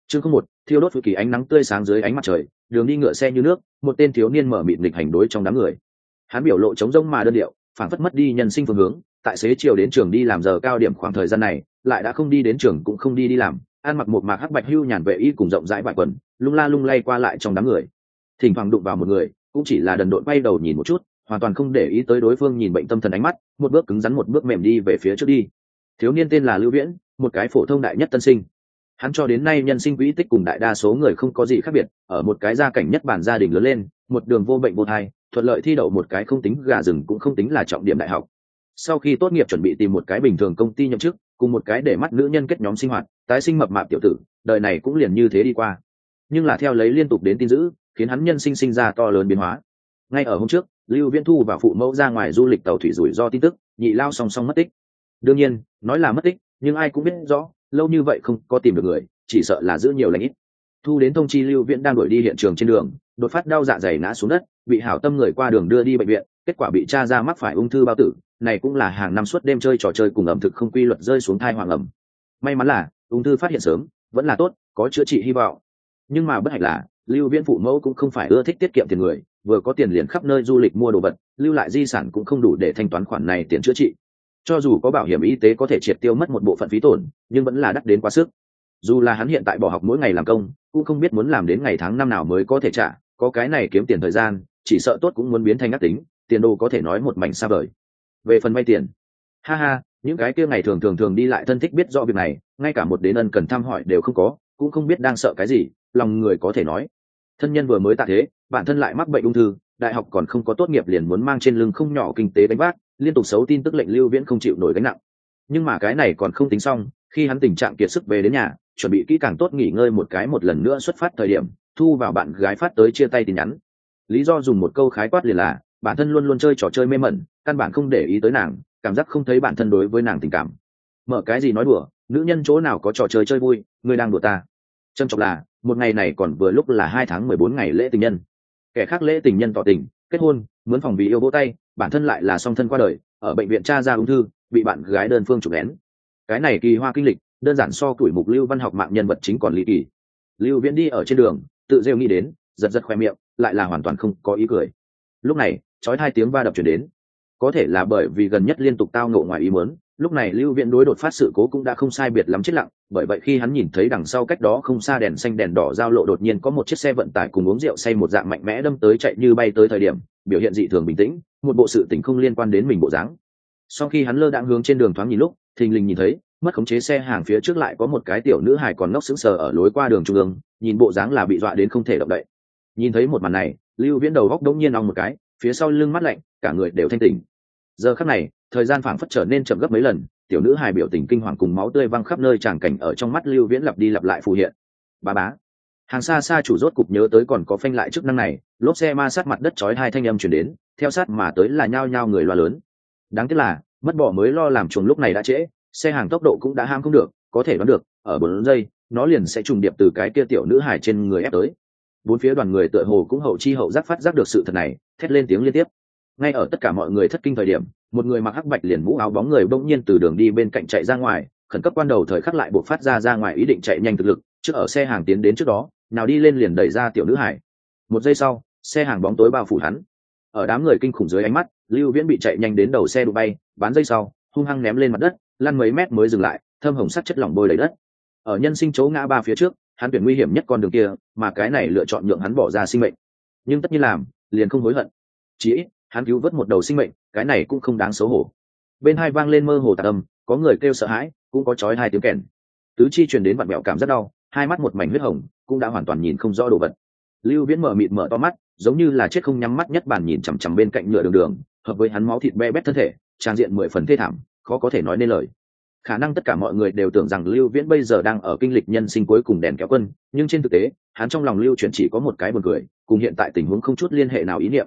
chương không một thiêu đốt phự kỳ ánh nắng tươi sáng dưới ánh mặt trời, đường đi ngựa xe như nước, một tên thiếu niên mở mịt nghịch hành đối trong đám người. Hắn biểu lộ trống rỗng mà đơn điệu, phảng phất mất đi nhân sinh phương hướng. Tại xế chiều đến trường đi làm giờ cao điểm khoảng thời gian này, lại đã không đi đến trường cũng không đi làm, ăn mặc một mạc hắc bạch hưu nhàn vệ y cùng rộng rãi vải quần, lung la lung lay qua lại trong đám người. Thỉnh thoảng đụng vào một người, cũng chỉ là đần độn quay đầu nhìn một chút, hoàn toàn không để ý tới đối phương nhìn bệnh tâm thần ánh mắt, một bước cứng rắn một bước mềm đi về phía trước đi. Thiếu niên tên là Lưu Viễn, một cái phổ thông đại nhất tân sinh. Hắn cho đến nay nhân sinh quỹ tích cùng đại đa số người không có gì khác biệt, ở một cái gia cảnh nhất bản gia đình lớn lên, một đường vô bệnh vô thai, thuận lợi thi đậu một cái không tính gà rừng cũng không tính là trọng điểm đại học. Sau khi tốt nghiệp chuẩn bị tìm một cái bình thường công ty nhậm chức, cùng một cái để mắt nữ nhân kết nhóm sinh hoạt, tái sinh mập mạp tiểu tử, đời này cũng liền như thế đi qua. Nhưng là theo lấy liên tục đến tin dữ, khiến hắn nhân sinh sinh ra to lớn biến hóa. Ngay ở hôm trước, Lưu Viễn Thu và phụ mẫu ra ngoài du lịch tàu thủy rủi ro tin tức, nhị lao song song mất tích. Đương nhiên, nói là mất tích, nhưng ai cũng biết rõ, lâu như vậy không có tìm được người, chỉ sợ là giữ nhiều lành ít. Thu đến thông chi Lưu Viễn đang đuổi đi hiện trường trên đường, đột phát đau dạ dày ngã xuống đất, bị hảo tâm người qua đường đưa đi bệnh viện, kết quả bị tra ra mắc phải ung thư bao tử, này cũng là hàng năm suốt đêm chơi trò chơi cùng ẩm thực không quy luật rơi xuống thai hoàng ẩm. May mắn là ung thư phát hiện sớm, vẫn là tốt, có chữa trị hy vọng. Nhưng mà bất hạnh là, Lưu Viễn phụ mẫu cũng không phải ưa thích tiết kiệm tiền người, vừa có tiền liền khắp nơi du lịch mua đồ vật, lưu lại di sản cũng không đủ để thanh toán khoản này tiền chữa trị. Cho dù có bảo hiểm y tế có thể triệt tiêu mất một bộ phận phí tổn, nhưng vẫn là đắt đến quá sức. Dù là hắn hiện tại bỏ học mỗi ngày làm công, cũng không biết muốn làm đến ngày tháng năm nào mới có thể trả, có cái này kiếm tiền thời gian, chỉ sợ tốt cũng muốn biến thành ác tính, tiền đồ có thể nói một mảnh xa vời. Về phần vay tiền, ha ha, những cái kia ngày thường đi lại thân thích biết rõ việc này, ngay cả một đến ân cần thăm hỏi đều không có, cũng không biết đang sợ cái gì, lòng người có thể nói. Thân nhân vừa mới tạ thế, bản thân lại mắc bệnh ung thư, đại học còn không có tốt nghiệp liền muốn mang trên lưng không nhỏ kinh tế đánh vác, liên tục xấu tin tức lệnh Lưu Viễn không chịu nổi gánh nặng. Nhưng mà cái này còn không tính xong, khi hắn tình trạng kiệt sức về đến nhà, chuẩn bị kỹ càng tốt nghỉ ngơi một cái một lần nữa xuất phát thời điểm, thu vào bạn gái phát tới chia tay tin nhắn. Lý do dùng một câu khái quát liền là, bản thân luôn luôn chơi trò chơi mê mẩn, căn bản không để ý tới nàng, cảm giác không thấy bản thân đối với nàng tình cảm. Mở cái gì nói đùa, nữ nhân chỗ nào có trò chơi chơi vui, ngươi đang đùa ta. Trâm trọng là, một ngày này còn vừa lúc là 2 tháng 14 ngày lễ tình nhân. Kẻ khác lễ tình nhân tỏ tình, kết hôn, mướn phòng vì yêu vỗ tay, bản thân lại là song thân qua đời, ở bệnh viện tra ra ung thư, bị bạn gái đơn phương chụp lén. Cái này kỳ hoa kinh lịch, đơn giản so tuổi mục Lưu văn học mạng nhân vật chính còn ly kỳ. Lưu Viễn đi ở trên đường, tự rêu nghĩ đến, giật giật khoe miệng, lại là hoàn toàn không có ý cười. Lúc này, chói 2 tiếng va đập truyền đến. Có thể là bởi vì gần nhất liên tục tao ngộ ngoài ý muốn, lúc này Lưu Viễn đối đột phát sự cố cũng đã không sai biệt lắm chết lặng, bởi vậy khi hắn nhìn thấy đằng sau cách đó không xa đèn xanh đèn đỏ giao lộ đột nhiên có một chiếc xe vận tải cùng uống rượu say một dạng mạnh mẽ đâm tới chạy như bay tới thời điểm, biểu hiện dị thường bình tĩnh, một bộ sự tình không liên quan đến mình bộ dáng. Sau khi hắn lơ đãng hướng trên đường thoáng nhìn lúc, thình lình nhìn thấy, mất khống chế xe hàng phía trước lại có một cái tiểu nữ hài còn ngốc sững sờ ở lối qua đường trung ương, nhìn bộ dáng là bị dọa đến không thể động đậy. Nhìn thấy một màn này, Lưu Viễn đầu góc đống nhiên ong một cái, phía sau lưng mắt lạnh, cả người đều thanh tỉnh. Giờ khắc này, thời gian phảng phất trở nên chậm gấp mấy lần, tiểu nữ hài biểu tình kinh hoàng cùng máu tươi văng khắp nơi tràng cảnh ở trong mắt Lưu Viễn lặp đi lặp lại phù hiện. Bá bá. Hàng xa xa chủ rốt cục nhớ tới còn có phanh lại chức năng này, lốp xe ma sát mặt đất chói hai thanh âm truyền đến, theo sát mà tới là nhao nhao người loa lớn. Đáng tiếc là, mất bỏ mới lo làm chuồng lúc này đã trễ, xe hàng tốc độ cũng đã ham không được, có thể đoán được, ở 4 giây, nó liền sẽ trùng điệp từ cái kia tiểu nữ hài trên người ép tới. Bốn phía đoàn người tựa hồ cũng hậu chi hậu giác phát giác được sự thật này, thét lên tiếng liên tiếp. Ngay ở tất cả mọi người thất kinh thời điểm, một người mặc hắc bạch liền mũ áo bóng người bỗng nhiên từ đường đi bên cạnh chạy ra ngoài, khẩn cấp quan đầu thời khắc lại buộc phát ra ngoài ý định chạy nhanh thực lực, trước ở xe hàng tiến đến trước đó, nào đi lên liền đẩy ra tiểu nữ hải. 1 giây sau, xe hàng bóng tối bao phủ hắn. Ở đám người kinh khủng dưới ánh mắt, Lưu Viễn bị chạy nhanh đến đầu xe đụng bay, bán giây sau, hung hăng ném lên mặt đất, lăn mấy mét mới dừng lại, thâm hồng sắc chất lỏng bôi đầy đất. Ở nhân sinh chỗ ngã ba phía trước, hắn tuyển nguy hiểm nhất con đường kia, mà cái này lựa chọn nhượng hắn bỏ ra sinh mệnh. Nhưng tất nhiên làm, liền không hối hận. Chỉ ít, hắn cứu vớt một đầu sinh mệnh, cái này cũng không đáng xấu hổ. Bên hai vang lên mơ hồ tạc âm, có người kêu sợ hãi, cũng có chói hai tiếng kèn. Tứ chi truyền đến vặn vẹo cảm rất đau, hai mắt một mảnh huyết hồng, cũng đã hoàn toàn nhìn không rõ đồ vật. Lưu Viễn mở mịt mở to mắt, giống như là chết không nhắm mắt nhất bản nhìn chằm chằm bên cạnh nhựa đường, hợp với hắn máu thịt be bét thân thể, trang diện 10 phần thê thảm, khó có thể nói nên lời. Khả năng tất cả mọi người đều tưởng rằng Lưu Viễn bây giờ đang ở kinh lịch nhân sinh cuối cùng đèn kéo quân, nhưng trên thực tế, hắn trong lòng Lưu Chuyển chỉ có một cái buồn cười, cùng hiện tại tình huống không chút liên hệ nào ý niệm.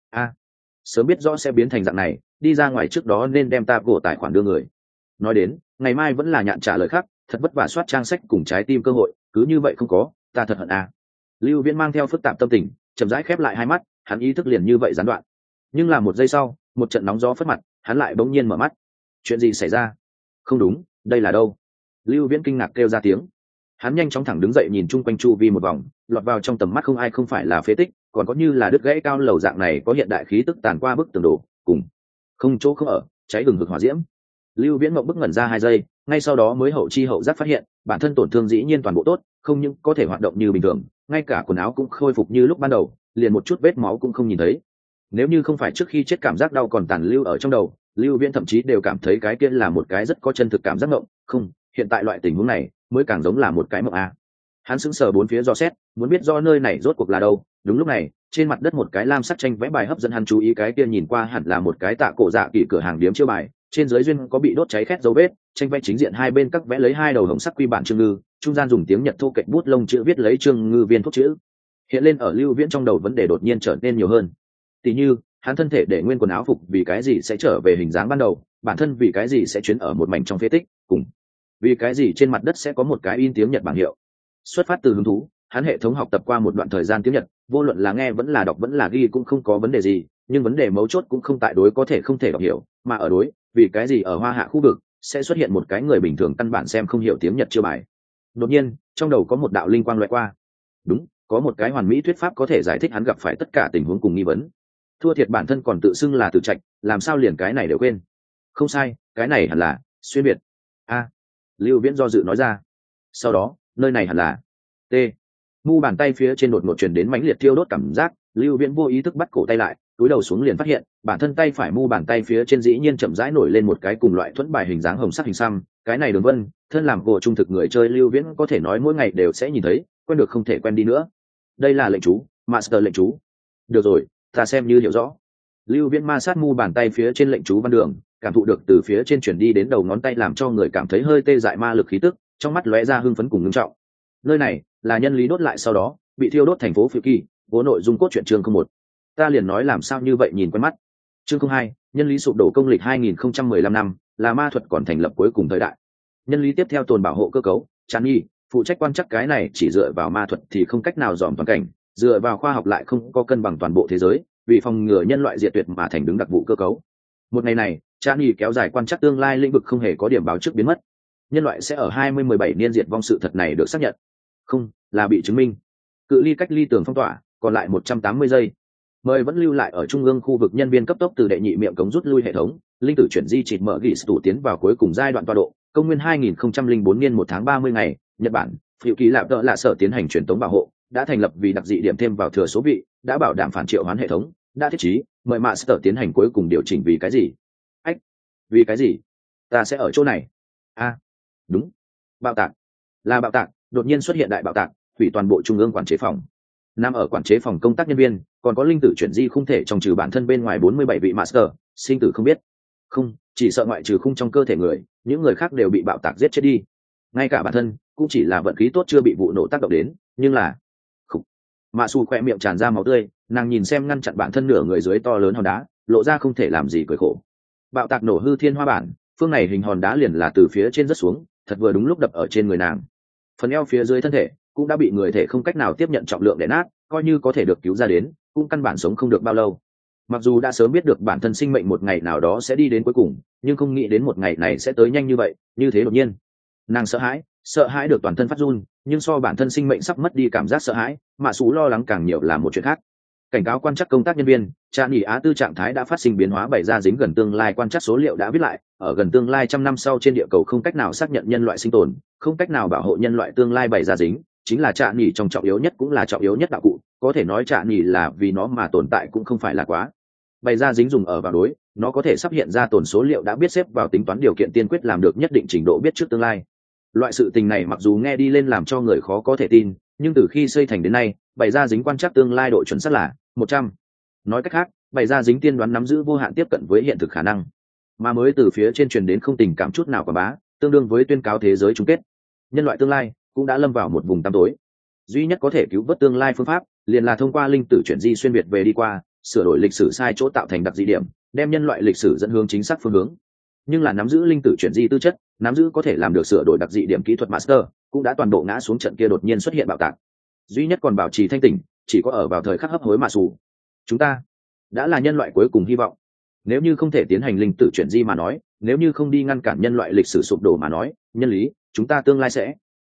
Sớm biết rõ sẽ biến thành dạng này, đi ra ngoài trước đó nên đem ta gỗ tài khoản đưa người. Nói đến, ngày mai vẫn là nhạn trả lời khác, thật vất vả soát trang sách cùng trái tim cơ hội, cứ như vậy không có, ta thật hận à. Lưu Viễn mang theo phức tạp tâm tình, chậm rãi khép lại hai mắt, hắn ý thức liền như vậy gián đoạn. Nhưng là 1 giây sau, một trận nóng gió phất mặt, hắn lại bỗng nhiên mở mắt. Chuyện gì xảy ra? Không đúng, đây là đâu? Lưu Viễn kinh ngạc kêu ra tiếng. Hắn nhanh chóng thẳng đứng dậy nhìn chung quanh chu vi một vòng, lọt vào trong tầm mắt không ai không phải là phế tích, còn có như là đứt gãy cao lầu dạng này có hiện đại khí tức tàn qua bức tường đổ, cùng không chỗ không ở, cháy hừng hực hỏa diễm. Lưu Viễn Mộng bức ngẩn ra 2 giây, ngay sau đó mới hậu chi hậu giác phát hiện, bản thân tổn thương dĩ nhiên toàn bộ tốt, không những có thể hoạt động như bình thường, ngay cả quần áo cũng khôi phục như lúc ban đầu, liền một chút vết máu cũng không nhìn thấy. Nếu như không phải trước khi chết cảm giác đau còn tàn lưu ở trong đầu, Lưu Viễn thậm chí đều cảm thấy cái kia là một cái rất có chân thực cảm giác mộng, không, hiện tại loại tình huống này mới càng giống là một cái mộng a. Hắn sững sờ bốn phía do xét, muốn biết do nơi này rốt cuộc là đâu. Đúng lúc này, trên mặt đất một cái lam sắc tranh vẽ bài hấp dẫn hắn chú ý, cái kia nhìn qua hẳn là một cái tạ cổ dạ kỳ cửa hàng điếm chiêu bài, trên dưới duyên có bị đốt cháy khét dấu vết, tranh vẽ chính diện hai bên các vẽ lấy 2 đầu hồng sắc quy bản chương ngư, trung gian dùng tiếng Nhật thô kệch bút lông chữ viết lấy chương ngư viên thuốc chữ. Hiện lên ở Lưu Viễn trong đầu vấn đề đột nhiên trở nên nhiều hơn. Tỷ như, hắn thân thể để nguyên quần áo phục vì cái gì sẽ trở về hình dáng ban đầu, bản thân vì cái gì sẽ chuyến ở một mảnh trong phế tích, cùng vì cái gì trên mặt đất sẽ có một cái in tiếng Nhật bảng hiệu. Xuất phát từ hứng thú, hắn hệ thống học tập qua một đoạn thời gian tiếng Nhật, vô luận là nghe vẫn là đọc vẫn là ghi cũng không có vấn đề gì, nhưng vấn đề mấu chốt cũng không tại đối có thể không thể đọc hiểu, mà ở đối, vì cái gì ở Hoa Hạ khu vực sẽ xuất hiện một cái người bình thường căn bản xem không hiểu tiếng Nhật chiêu bài. Đột nhiên, trong đầu có một đạo linh quang lóe qua. Đúng, có một cái hoàn mỹ thuyết pháp có thể giải thích hắn gặp phải tất cả tình huống cùng nghi vấn. Thua thiệt bản thân còn tự xưng là Từ Trạch, làm sao liền cái này đều quên. Không sai, cái này hẳn là xuyên biệt. A, Lưu Viễn do dự nói ra. Sau đó, nơi này hẳn là T. Mu bàn tay phía trên đột ngột truyền đến mãnh liệt thiêu đốt cảm giác, Lưu Viễn vô ý thức bắt cổ tay lại, túi đầu xuống liền phát hiện, bản thân tay phải mu bàn tay phía trên dĩ nhiên chậm rãi nổi lên một cái cùng loại thuẫn bài hình dáng hồng sắc hình xăm, cái này đường vân, thân làm gỗ trung thực người chơi Lưu Viễn có thể nói mỗi ngày đều sẽ nhìn thấy, quen được không thể quen đi nữa. Đây là lệnh chú, master lệnh chú. Được rồi, ta xem như hiểu rõ. Lưu Viễn ma sát mu bàn tay phía trên lệnh chú văn đường, cảm thụ được từ phía trên chuyển đi đến đầu ngón tay làm cho người cảm thấy hơi tê dại ma lực khí tức, trong mắt lóe ra hưng phấn cùng ngưng trọng. Nơi này là nhân lý đốt lại sau đó bị thiêu đốt thành phố Phiêu Kỳ, vố nội dung cốt truyện chương 01. Ta liền nói làm sao như vậy nhìn quen mắt. Chương 02, nhân lý sụp đổ công lịch 2015 năm, là ma thuật còn thành lập cuối cùng thời đại. Nhân lý tiếp theo tồn bảo hộ cơ cấu, Tràn Nhi, phụ trách quan chắc cái này chỉ dựa vào ma thuật thì không cách nào dòm toàn cảnh, dựa vào khoa học lại không có cân bằng toàn bộ thế giới, vì phòng ngừa nhân loại diệt tuyệt mà thành đứng đặc vụ cơ cấu. Một ngày này, Tràn Nhi kéo dài quan chắc tương lai lĩnh vực không hề có điểm báo trước biến mất. Nhân loại sẽ ở 2017 niên diệt vong, sự thật này được xác nhận. Không, là bị chứng minh. Cự ly cách ly tường phong tỏa, còn lại 180 giây. Mời vẫn lưu lại ở trung ương khu vực nhân viên cấp tốc từ đệ nhị miệng cống rút lui hệ thống, linh tử chuyển di chịt mở gỉ tủ tiến vào cuối cùng giai đoạn tọa độ. Công nguyên 2004 niên 1 tháng 30 ngày, Nhật Bản, Phiêu Kỳ lạp đỡ là sở tiến hành truyền tống bảo hộ, đã thành lập vì đặc dị điểm thêm vào thừa số vị, đã bảo đảm phản triệu hoán hệ thống, đã thiết trí, mời Master tiến hành cuối cùng điều chỉnh vì cái gì? Ách, vì cái gì? Ta sẽ ở chỗ này. A, đúng, bạo tạc, là bạo tạc, đột nhiên xuất hiện đại bạo tạc, hủy toàn bộ trung ương quản chế phòng. Nằm ở quản chế phòng công tác nhân viên, còn có linh tử chuyển di không thể trong trừ bản thân bên ngoài 47 vị Master, sinh tử không biết. Không, chỉ sợ ngoại trừ khung trong cơ thể người, những người khác đều bị bạo tạc giết chết đi. Ngay cả bản thân cũng chỉ là vận khí tốt chưa bị vụ nổ tác động đến, nhưng là Mạ Su khỏe miệng tràn ra máu tươi, nàng nhìn xem ngăn chặn bản thân nửa người dưới to lớn hòn đá, lộ ra không thể làm gì cười khổ. Bạo tạc nổ hư thiên hoa bản, phương này hình hòn đá liền là từ phía trên rất xuống, thật vừa đúng lúc đập ở trên người nàng. Phần eo phía dưới thân thể cũng đã bị người thể không cách nào tiếp nhận trọng lượng đè nát, coi như có thể được cứu ra đến, cũng căn bản sống không được bao lâu. Mặc dù đã sớm biết được bản thân sinh mệnh một ngày nào đó sẽ đi đến cuối cùng, nhưng không nghĩ đến một ngày này sẽ tới nhanh như vậy, như thế đột nhiên. Nàng sợ hãi được toàn thân phát run, nhưng so bản thân sinh mệnh sắp mất đi cảm giác sợ hãi, Mạ Sú lo lắng càng nhiều là một chuyện khác. Cảnh cáo quan trắc công tác nhân viên, Trạm Nghỉ Á Tư trạng thái đã phát sinh biến hóa, bày ra dính gần tương lai quan trắc số liệu đã viết lại, ở gần tương lai 100 năm sau trên địa cầu không cách nào xác nhận nhân loại sinh tồn, không cách nào bảo hộ nhân loại tương lai, bày ra dính, chính là Trạm Nghỉ trong trọng yếu nhất cũng là trọng yếu nhất đạo cụ, có thể nói Trạm Nghỉ là vì nó mà tồn tại cũng không phải là quá. Bày ra dính dùng ở vào đối, nó có thể sắp hiện ra tồn số liệu đã biết xếp vào tính toán điều kiện tiên quyết làm được nhất định trình độ biết trước tương lai. Loại sự tình này mặc dù nghe đi lên làm cho người khó có thể tin, nhưng từ khi xây thành đến nay, bày ra dính quan trắc tương lai độ chuẩn xác là 100. Nói cách khác, bày ra dính tiên đoán nắm giữ vô hạn tiếp cận với hiện thực khả năng, mà mới từ phía trên truyền đến không tình cảm chút nào quảng bá, tương đương với tuyên cáo thế giới chung kết. Nhân loại tương lai cũng đã lâm vào một vùng tăm tối. Duy nhất có thể cứu vớt tương lai phương pháp, liền là thông qua linh tử chuyển di xuyên việt về đi qua, sửa đổi lịch sử sai chỗ tạo thành đặc dị điểm, đem nhân loại lịch sử dẫn hướng chính xác phương hướng. Nhưng là nắm giữ linh tử chuyển di tư chất, nắm giữ có thể làm được sửa đổi đặc dị điểm kỹ thuật master, cũng đã toàn bộ ngã xuống trận kia đột nhiên xuất hiện bạo tạc. Duy nhất còn bảo trì thanh tỉnh, chỉ có ở vào thời khắc hấp hối Mạ Sủ. Chúng ta đã là nhân loại cuối cùng hy vọng. Nếu như không thể tiến hành linh tử chuyển di mà nói, nếu như không đi ngăn cản nhân loại lịch sử sụp đổ mà nói, nhân lý, chúng ta tương lai sẽ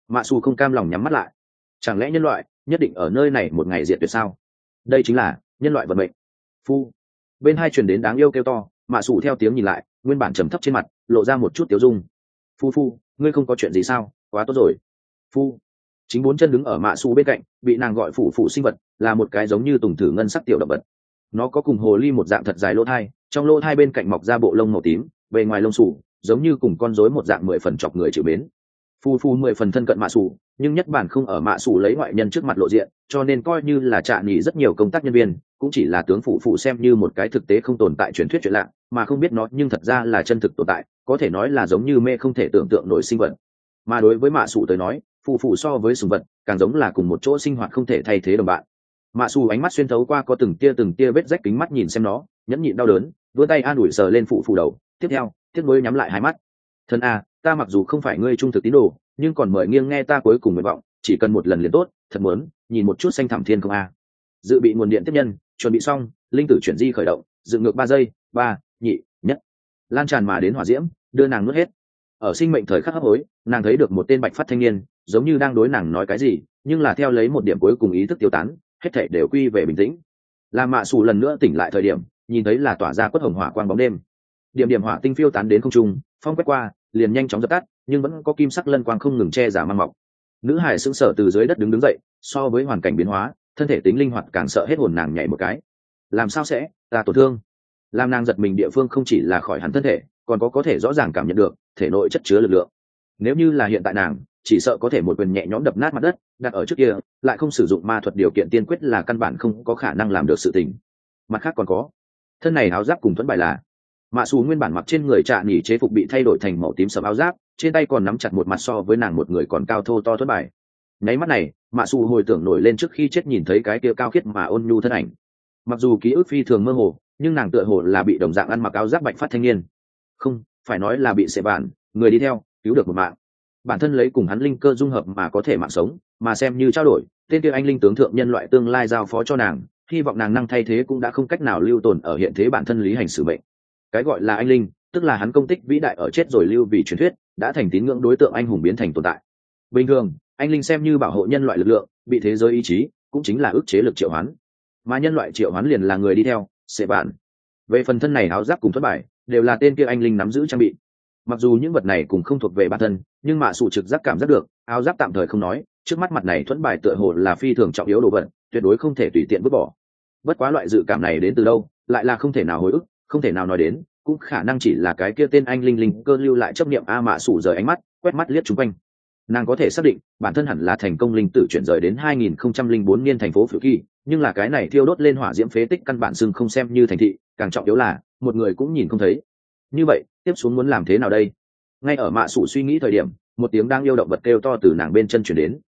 Mạ xù không cam lòng nhắm mắt lại. Chẳng lẽ nhân loại nhất định ở nơi này một ngày diệt tuyệt sao? Đây chính là nhân loại vận mệnh. Phu. Bên hai truyền đến đáng yêu kêu to, mạ xù theo tiếng nhìn lại, nguyên bản trầm thấp trên mặt lộ ra một chút tiêu dung. Phu, ngươi không có chuyện gì sao? Quá tốt rồi. Phu. Chính bốn chân đứng ở mạ xù bên cạnh, bị nàng gọi phụ sinh vật, là một cái giống như tùng thử ngân sắc tiểu động vật. Nó có cùng hồ ly một dạng thật dài lỗ thai, trong lỗ thai bên cạnh mọc ra bộ lông màu tím, bề ngoài lông xù giống như cùng con rối một dạng 10 phần chọc người chịu mến. Phu 10 phần thân cận mạ xù, nhưng nhất bản không ở mạ xù lấy ngoại nhân trước mặt lộ diện, cho nên coi như là trạ nghỉ rất nhiều công tác nhân viên cũng chỉ là tướng phụ xem như một cái thực tế không tồn tại truyền thuyết chuyện lạ, mà không biết nó nhưng thật ra là chân thực tồn tại, có thể nói là giống như mê không thể tưởng tượng nổi sinh vật. Mà đối với mạ xù tới nói, phụ so với sùng vật càng giống là cùng một chỗ sinh hoạt không thể thay thế đồng bạn. Mạ xù ánh mắt xuyên thấu qua có từng tia vết rách kính mắt nhìn xem nó, nhẫn nhịn đau đớn, vươn tay an ủi sờ lên phụ đầu. Tiếp theo tiếc nuối nhắm lại hai mắt. Thân a, ta mặc dù không phải ngươi trung thực tín đồ, nhưng còn mời nghiêng nghe ta cuối cùng nguyện vọng, chỉ cần một lần liền tốt, thật muốn nhìn một chút xanh thẳm thiên không a. Dự bị nguồn điện tiếp nhân chuẩn bị xong, linh tử chuyển di khởi động, dựng ngược 3 giây, 3, 2, 1. Lan tràn mà đến hỏa diễm đưa nàng nuốt hết. Ở sinh mệnh thời khắc hấp hối, nàng thấy được một tên bạch phát thanh niên giống như đang đối nàng nói cái gì, nhưng là theo lấy một điểm cuối cùng ý thức tiêu tán, hết thảy đều quy về bình tĩnh. Là mạ xù lần nữa tỉnh lại thời điểm, nhìn thấy là tỏa ra quất hồng hỏa quang bóng đêm. Điểm hỏa tinh phiêu tán đến không trung, phong quét qua liền nhanh chóng dập tắt, nhưng vẫn có kim sắc lân quang không ngừng che giả mang mọc. Nữ hải sững sờ từ dưới đất đứng dậy, so với hoàn cảnh biến hóa, thân thể tính linh hoạt càng sợ hết hồn, nàng nhảy một cái. Làm sao sẽ ta tổn thương? Làm nàng giật mình địa phương không chỉ là khỏi hẳn thân thể, còn có thể rõ ràng cảm nhận được thể nội chất chứa lực lượng. Nếu như là hiện tại nàng, chỉ sợ có thể một quyền nhẹ nhõm đập nát mặt đất, đặt ở trước kia lại không sử dụng ma thuật điều kiện tiên quyết là căn bản không có khả năng làm được sự tình. Mặt khác còn có thân này áo giáp cùng thuẫn bài là mạ xù nguyên bản mặc trên người trạ nhỉ chế phục bị thay đổi thành màu tím sẫm áo giáp, trên tay còn nắm chặt một mặt so với nàng một người còn cao thô to thuẫn bài. Nháy mắt này mạ xù hồi tưởng nổi lên trước khi chết nhìn thấy cái kia cao khiết mà ôn nhu thân ảnh. Mặc dù ký ức phi thường mơ hồ, nhưng nàng tựa hồ là bị đồng dạng ăn mặc áo giáp bạch phát thanh niên, không phải nói là bị sệ bản người đi theo cứu được một mạng. Bản thân lấy cùng hắn linh cơ dung hợp mà có thể mạng sống, mà xem như trao đổi tên kia anh linh tướng thượng nhân loại tương lai giao phó cho nàng, hy vọng nàng năng thay thế cũng đã không cách nào lưu tồn ở hiện thế bản thân lý hành xử mệnh. Cái gọi là anh linh tức là hắn công tích vĩ đại ở chết rồi lưu vì truyền thuyết, đã thành tín ngưỡng đối tượng anh hùng biến thành tồn tại. Bình thường anh linh xem như bảo hộ nhân loại lực lượng, bị thế giới ý chí cũng chính là ức chế lực triệu hoán, mà nhân loại triệu hoán liền là người đi theo sệ bản. Về phần thân này áo giáp cùng thuẫn bài đều là tên kia anh linh nắm giữ trang bị. Mặc dù những vật này cũng không thuộc về bản thân, nhưng mạ sụ trực giác cảm giác được áo giáp tạm thời không nói, trước mắt mặt này thuẫn bài tựa hồ là phi thường trọng yếu đồ vật, tuyệt đối không thể tùy tiện vứt bỏ. Bất quá loại dự cảm này đến từ đâu lại là không thể nào hồi ức, không thể nào nói đến, cũng khả năng chỉ là cái kia tên anh linh linh cơ lưu lại chấp niệm. A mạ sụ rời ánh mắt quét mắt liếc chung quanh, nàng có thể xác định bản thân hẳn là thành công linh tử chuyển rời đến 2004 niên thành phố Phiêu Kỳ, nhưng là cái này thiêu đốt lên hỏa diễm phế tích căn bản sưng không xem như thành thị, càng trọng yếu là một người cũng nhìn không thấy. Như vậy tiếp xuống muốn làm thế nào đây? Ngay ở mạ sủ suy nghĩ thời điểm, một tiếng đang yêu động vật kêu to từ nàng bên chân chuyển đến.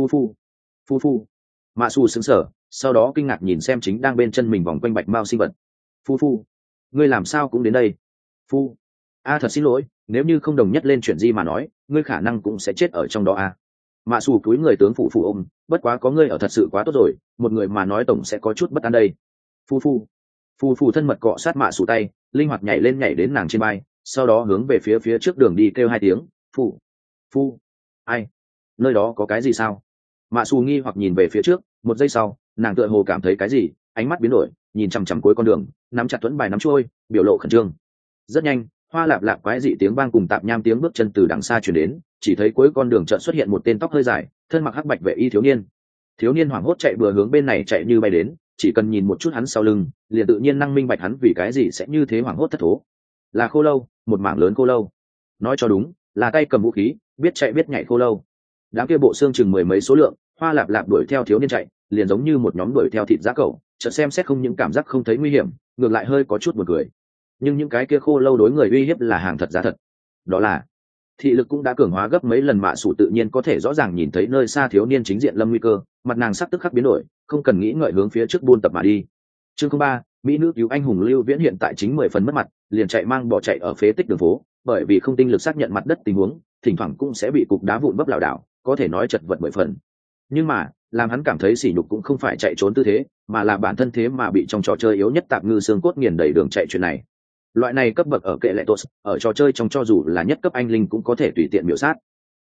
Phu. Mạ sủ sững sờ, sau đó kinh ngạc nhìn xem chính đang bên chân mình vòng quanh bạch mao sinh vật. Phu, ngươi làm sao cũng đến đây? Phu, thật xin lỗi, nếu như không đồng nhất lên chuyện gì mà nói, ngươi khả năng cũng sẽ chết ở trong đó a. Mạ sủ cúi người tướng phụ ôm, bất quá có ngươi ở thật sự quá tốt rồi, một người mà nói tổng sẽ có chút bất an đây. Phu thân mật cọ sát mạ sủ tay, linh hoạt nhảy lên nhảy đến nàng trên vai, sau đó hướng về phía trước đường đi kêu 2 tiếng. Phu, ai? Nơi đó có cái gì sao? Mạ sủ nghi hoặc nhìn về phía trước, một giây sau nàng tựa hồ cảm thấy cái gì, ánh mắt biến đổi, nhìn chằm chằm cuối con đường, nắm chặt thuẫn bài nắm trôi, biểu lộ khẩn trương. Rất nhanh, hoa lạp lạp quái dị tiếng vang cùng tạp nham tiếng bước chân từ đằng xa truyền đến, chỉ thấy cuối con đường chợt xuất hiện một tên tóc hơi dài, thân mặc hắc bạch vệ y thiếu niên hoảng hốt chạy bừa hướng bên này chạy như bay đến, chỉ cần nhìn một chút hắn sau lưng liền tự nhiên năng minh bạch hắn vì cái gì sẽ như thế hoảng hốt thất thố. Là khô lâu, một mảng lớn khô lâu, nói cho đúng là tay cầm vũ khí, biết chạy biết nhảy khô lâu. Đám kia bộ xương chừng 10 mấy số lượng, hoa lạp lạp đuổi theo thiếu niên chạy, liền giống như một nhóm đuổi theo thịt giá cẩu, chợt xem xét không những cảm giác không thấy nguy hiểm, ngược lại hơi có chút buồn cười. Nhưng những cái kia khô lâu đối người uy hiếp là hàng thật giá thật, đó là thị lực cũng đã cường hóa gấp mấy lần. Mạ sủ tự nhiên có thể rõ ràng nhìn thấy nơi xa thiếu niên chính diện lâm nguy cơ, mặt nàng sắc tức khắc biến đổi, không cần nghĩ ngợi hướng phía trước buôn tập mà đi. Chương 3, mỹ nữ cứu anh hùng Lưu Viễn hiện tại chính 10 phần mất mặt, liền chạy mang bỏ chạy ở phế tích đường phố, bởi vì không tinh lực xác nhận mặt đất tình huống, thỉnh thoảng cũng sẽ bị cục đá vụn bấp lảo đảo, có thể nói chật vật 10 phần. Nhưng mà làm hắn cảm thấy sỉ nhục cũng không phải chạy trốn tư thế, mà là bản thân thế mà bị trong trò chơi yếu nhất tạp ngư xương cốt nghiền đầy đường chạy chuyện này. Loại này cấp bậc ở kệ lệ tốt, ở trò chơi trong cho dù là nhất cấp anh linh cũng có thể tùy tiện miểu sát.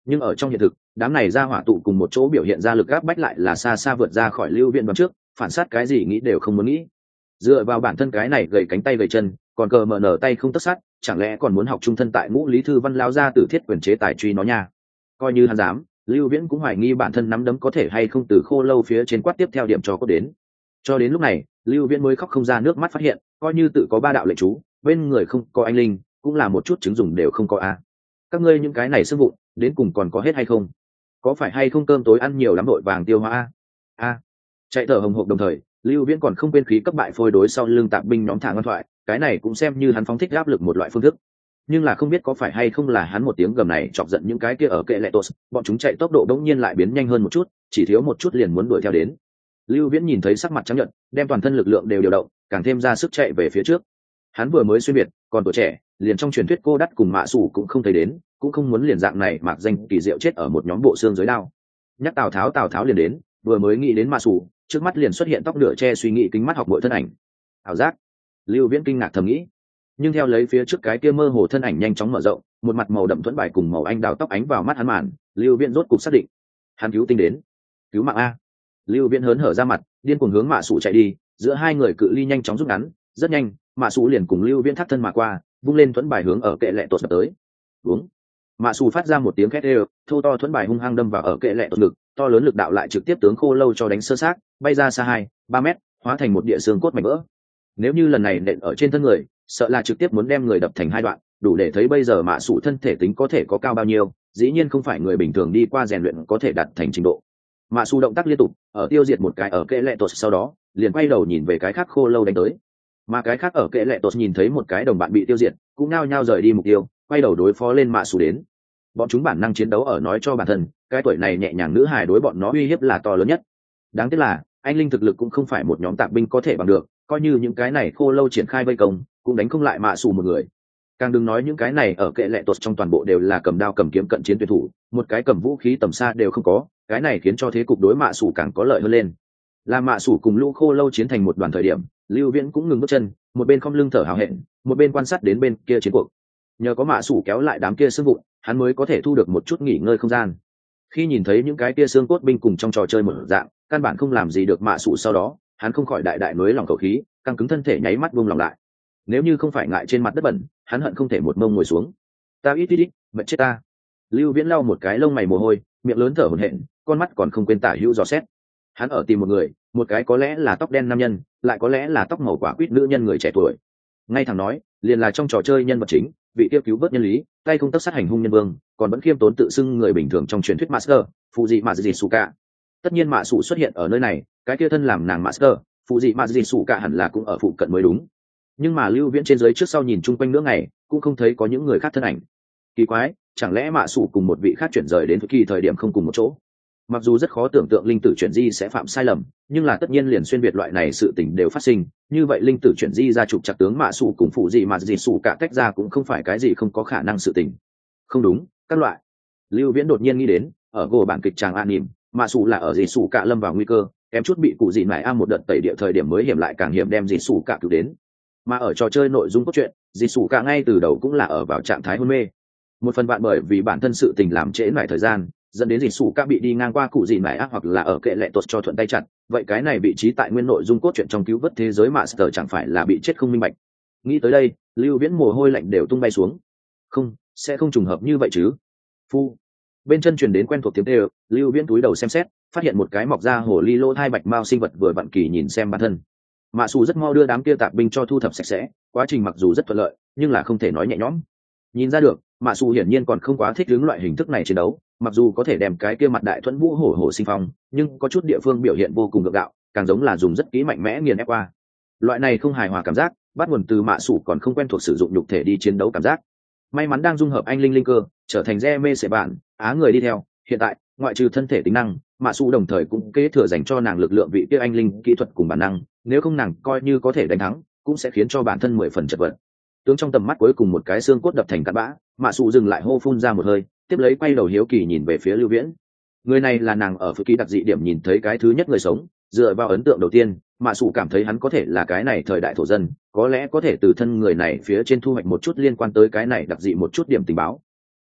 nhưng ở trong hiện thực đám này ra hỏa tụ cùng một chỗ biểu hiện ra lực áp bách lại là xa xa vượt ra khỏi Lưu Viễn đoán trước, phản sát cái gì nghĩ đều không muốn nghĩ. Dựa vào bản thân cái này gầy cánh tay gầy chân, còn cờ mở nở tay không tất sát, chẳng lẽ còn muốn học trung thân tại Ngũ Lý Thư Văn lao ra từ thiết quyền chế tài truy nó nha. Coi như hắn dám, Lưu Viễn cũng hoài nghi bản thân nắm đấm có thể hay không từ khô lâu phía trên quát tiếp theo điểm cho có đến. Cho đến lúc này, Lưu Viễn mới khóc không ra nước mắt, phát hiện coi như tự có 3 đạo lệnh chú, bên người không có anh linh, cũng là một chút chứng dùng đều không có a. Các ngươi những cái này xương vụn, đến cùng còn có hết hay không? Có phải hay không cơm tối ăn nhiều lắm đội vàng tiêu hóa a? Chạy thở hồng hộc đồng thời, Lưu Viễn còn không quên khí cấp bại phôi đối sau lưng tạp binh nhóm thả ngoan thoại, cái này cũng xem như hắn phóng thích áp lực một loại phương thức. Nhưng là không biết có phải hay không là hắn một tiếng gầm này chọc giận những cái kia ở kệ lệ tos, bọn chúng chạy tốc độ đống nhiên lại biến nhanh hơn một chút, chỉ thiếu một chút liền muốn đuổi theo đến. Lưu Viễn nhìn thấy sắc mặt trắng nhợt, đem toàn thân lực lượng đều điều động, càng thêm ra sức chạy về phía trước. Hắn vừa mới xuyên việt, còn tuổi trẻ, liền trong truyền thuyết cô đắt cùng mạ sủ cũng không thấy đến, cũng không muốn liền dạng này mạc danh kỳ diệu chết ở một nhóm bộ xương dưới đao. Nhắc Tào Tháo liền đến, vừa mới nghĩ đến mạ sủ, trước mắt liền xuất hiện tóc nửa che suy nghĩ kính mắt học bội thân ảnh. Ảo giác. Lưu Viễn kinh ngạc thầm nghĩ, nhưng theo lấy phía trước cái kia mơ hồ thân ảnh nhanh chóng mở rộng, một mặt màu đậm thuẫn bài cùng màu anh đào tóc ánh vào mắt hắn màn, Lưu Viễn rốt cục xác định, hắn cứu tinh đến, cứu mạng a. Lưu Viễn hớn hở ra mặt, điên cuồng hướng mạ sủ chạy đi, giữa hai người cự ly nhanh chóng rút ngắn, rất nhanh, mạ sủ liền cùng Lưu Viễn thắt thân mà qua, vung lên thuẫn bài hướng ở kệ lệ tột đập tới. Uống. Mạ sủ phát ra một tiếng khét ê, thô to thuẫn bài hung hăng đâm vào ở kệ lệ tột ngực, to lớn lực đạo lại trực tiếp tướng khô lâu cho đánh sơ xác, bay ra xa 2-3 mét, hóa thành một địa xương cốt mảnh vỡ. Nếu như lần này nện ở trên thân người, sợ là trực tiếp muốn đem người đập thành 2 đoạn, đủ để thấy bây giờ mạ sủ thân thể tính có thể có cao bao nhiêu, dĩ nhiên không phải người bình thường đi qua rèn luyện có thể đạt thành trình độ. Mạ sủ động tác liên tục, ở tiêu diệt một cái ở kệ lệ tột sau đó, liền quay đầu nhìn về cái khác khô lâu đánh tới. Mà cái khác ở kệ lệ tột nhìn thấy một cái đồng bạn bị tiêu diệt, cũng nao nhao rời đi mục tiêu, quay đầu đối phó lên mạ sủ đến. Bọn chúng bản năng chiến đấu ở nói cho bản thân, cái tuổi này nhẹ nhàng nữ hài đối bọn nó uy hiếp là to lớn nhất. Đáng tiếc là anh linh thực lực cũng không phải một nhóm tạp binh có thể bằng được, coi như những cái này khô lâu triển khai vây công, cũng đánh không lại mạ sủ một người. Càng đừng nói những cái này ở kệ lệ tột trong toàn bộ đều là cầm đao cầm kiếm cận chiến tuyển thủ, một cái cầm vũ khí tầm xa đều không có, cái này khiến cho thế cục đối mạ sủ càng có lợi hơn lên. Là mạ sủ cùng lũ khô lâu chiến thành một đoàn thời điểm, Lưu Viễn cũng ngừng bước chân, một bên khom lưng thở hào hẹn, một bên quan sát đến bên kia chiến cuộc. Nhờ có mạ sủ kéo lại đám kia xương vụn, hắn mới có thể thu được một chút nghỉ ngơi không gian. Khi nhìn thấy những cái kia xương cốt binh cùng trong trò chơi một dạng, căn bản không làm gì được mạ sủ, sau đó hắn không khỏi đại nối lòng khẩu khí, căng cứng thân thể nháy mắt buông lòng lại. Nếu như không phải ngại trên mặt đất bẩn, hắn hận không thể một mông ngồi xuống. Ta ít, mệt chết ta. Lưu Viễn lau một cái lông mày mồ hôi, miệng lớn thở hổn hển, con mắt còn không quên tả hữu dò xét. Hắn ở tìm một người, một cái có lẽ là tóc đen nam nhân, lại có lẽ là tóc màu quả quýt nữ nhân người trẻ tuổi. Ngay thẳng nói, liền là trong trò chơi nhân vật chính, vị tiêu cứu vớt nhân lý, tay không tấc sát hành hung nhân vương, còn vẫn khiêm tốn tự xưng người bình thường trong truyền thuyết Master, Fuji Majizuka. Tất nhiên mạ sủ xuất hiện ở nơi này, cái kia thân làm nàng Master, Fuji Majizuka hẳn là cũng ở phụ cận mới đúng. Nhưng mà Lưu Viễn trên dưới trước sau nhìn chung quanh nữa ngày, cũng không thấy có những người khác thân ảnh. Kỳ quái, chẳng lẽ mạ sủ cùng một vị khác chuyển rời đến kỳ thời điểm không cùng một chỗ? Mặc dù rất khó tưởng tượng linh tử chuyển di sẽ phạm sai lầm, nhưng là tất nhiên liền xuyên việt loại này sự tình đều phát sinh, như vậy linh tử chuyển di ra trục chặt tướng mạ sủ cùng phụ gì mà gì sủ cả tách ra cũng không phải cái gì không có khả năng sự tình. Không đúng, các loại. Lưu Viễn đột nhiên nghĩ đến, ở gồ bản kịch chàng an nỉm, mạ sủ là ở gì sủ cả lâm vào nguy cơ, kém chút bị cụ gì mải a một đợt tẩy địa thời điểm mới hiểm lại càng hiểm đem gì sủ cả cứu đến. Mà ở trò chơi nội dung cốt truyện, gì sủ cả ngay từ đầu cũng là ở vào trạng thái hôn mê. Một phần bạn bởi vì bản thân sự tình làm trễ lại thời gian, dẫn đến dì sủ ca bị đi ngang qua cụ gì mải ác hoặc là ở kệ lệ tuột cho thuận tay chặt, vậy cái này vị trí tại nguyên nội dung cốt truyện trong cứu vớt thế giới Master chẳng phải là bị chết không minh bạch. Nghĩ tới đây, Lưu Viễn mồ hôi lạnh đều tung bay xuống. Không, sẽ không trùng hợp như vậy chứ. Phu. Bên chân truyền đến quen thuộc tiếng kêu, Lưu Viễn túi đầu xem xét, phát hiện một cái mọc ra hồ ly lô thai bạch mao sinh vật vừa vặn kỳ nhìn xem bản thân. Mạ Sủ rất mau đưa đám kia tạp binh cho thu thập sạch sẽ, quá trình mặc dù rất thuận lợi, nhưng là không thể nói nhẹ nhõm. Nhìn ra được, Mạ Sủ hiển nhiên còn không quá thích ứng loại hình thức này chiến đấu, mặc dù có thể đem cái kia mặt đại thuẫn vũ hổ hổ sinh phong, nhưng có chút địa phương biểu hiện vô cùng gượng gạo, càng giống là dùng rất kỹ mạnh mẽ nghiền ép qua. Loại này không hài hòa cảm giác, bắt nguồn từ Mạ Sủ còn không quen thuộc sử dụng nhục thể đi chiến đấu cảm giác. May mắn đang dung hợp anh linh linh cơ, trở thành re mê sệ bản, á người đi theo, hiện tại, ngoại trừ thân thể tính năng, Mạ Sủ đồng thời cũng kế thừa dành cho nàng lực lượng vị kia anh linh kỹ thuật cùng bản năng, nếu không nàng coi như có thể đánh thắng, cũng sẽ khiến cho bản thân 10 phần chật vật. Tướng trong tầm mắt cuối cùng một cái xương cốt đập thành cát bã, Mạ Sủ dừng lại hô phun ra một hơi, tiếp lấy quay đầu hiếu kỳ nhìn về phía Lưu Viễn. Người này là nàng ở phước ký đặc dị điểm nhìn thấy cái thứ nhất người sống, dựa vào ấn tượng đầu tiên, Mạ Sủ cảm thấy hắn có thể là cái này thời đại thổ dân, có lẽ có thể từ thân người này phía trên thu hoạch một chút liên quan tới cái này đặc dị một chút điểm tình báo.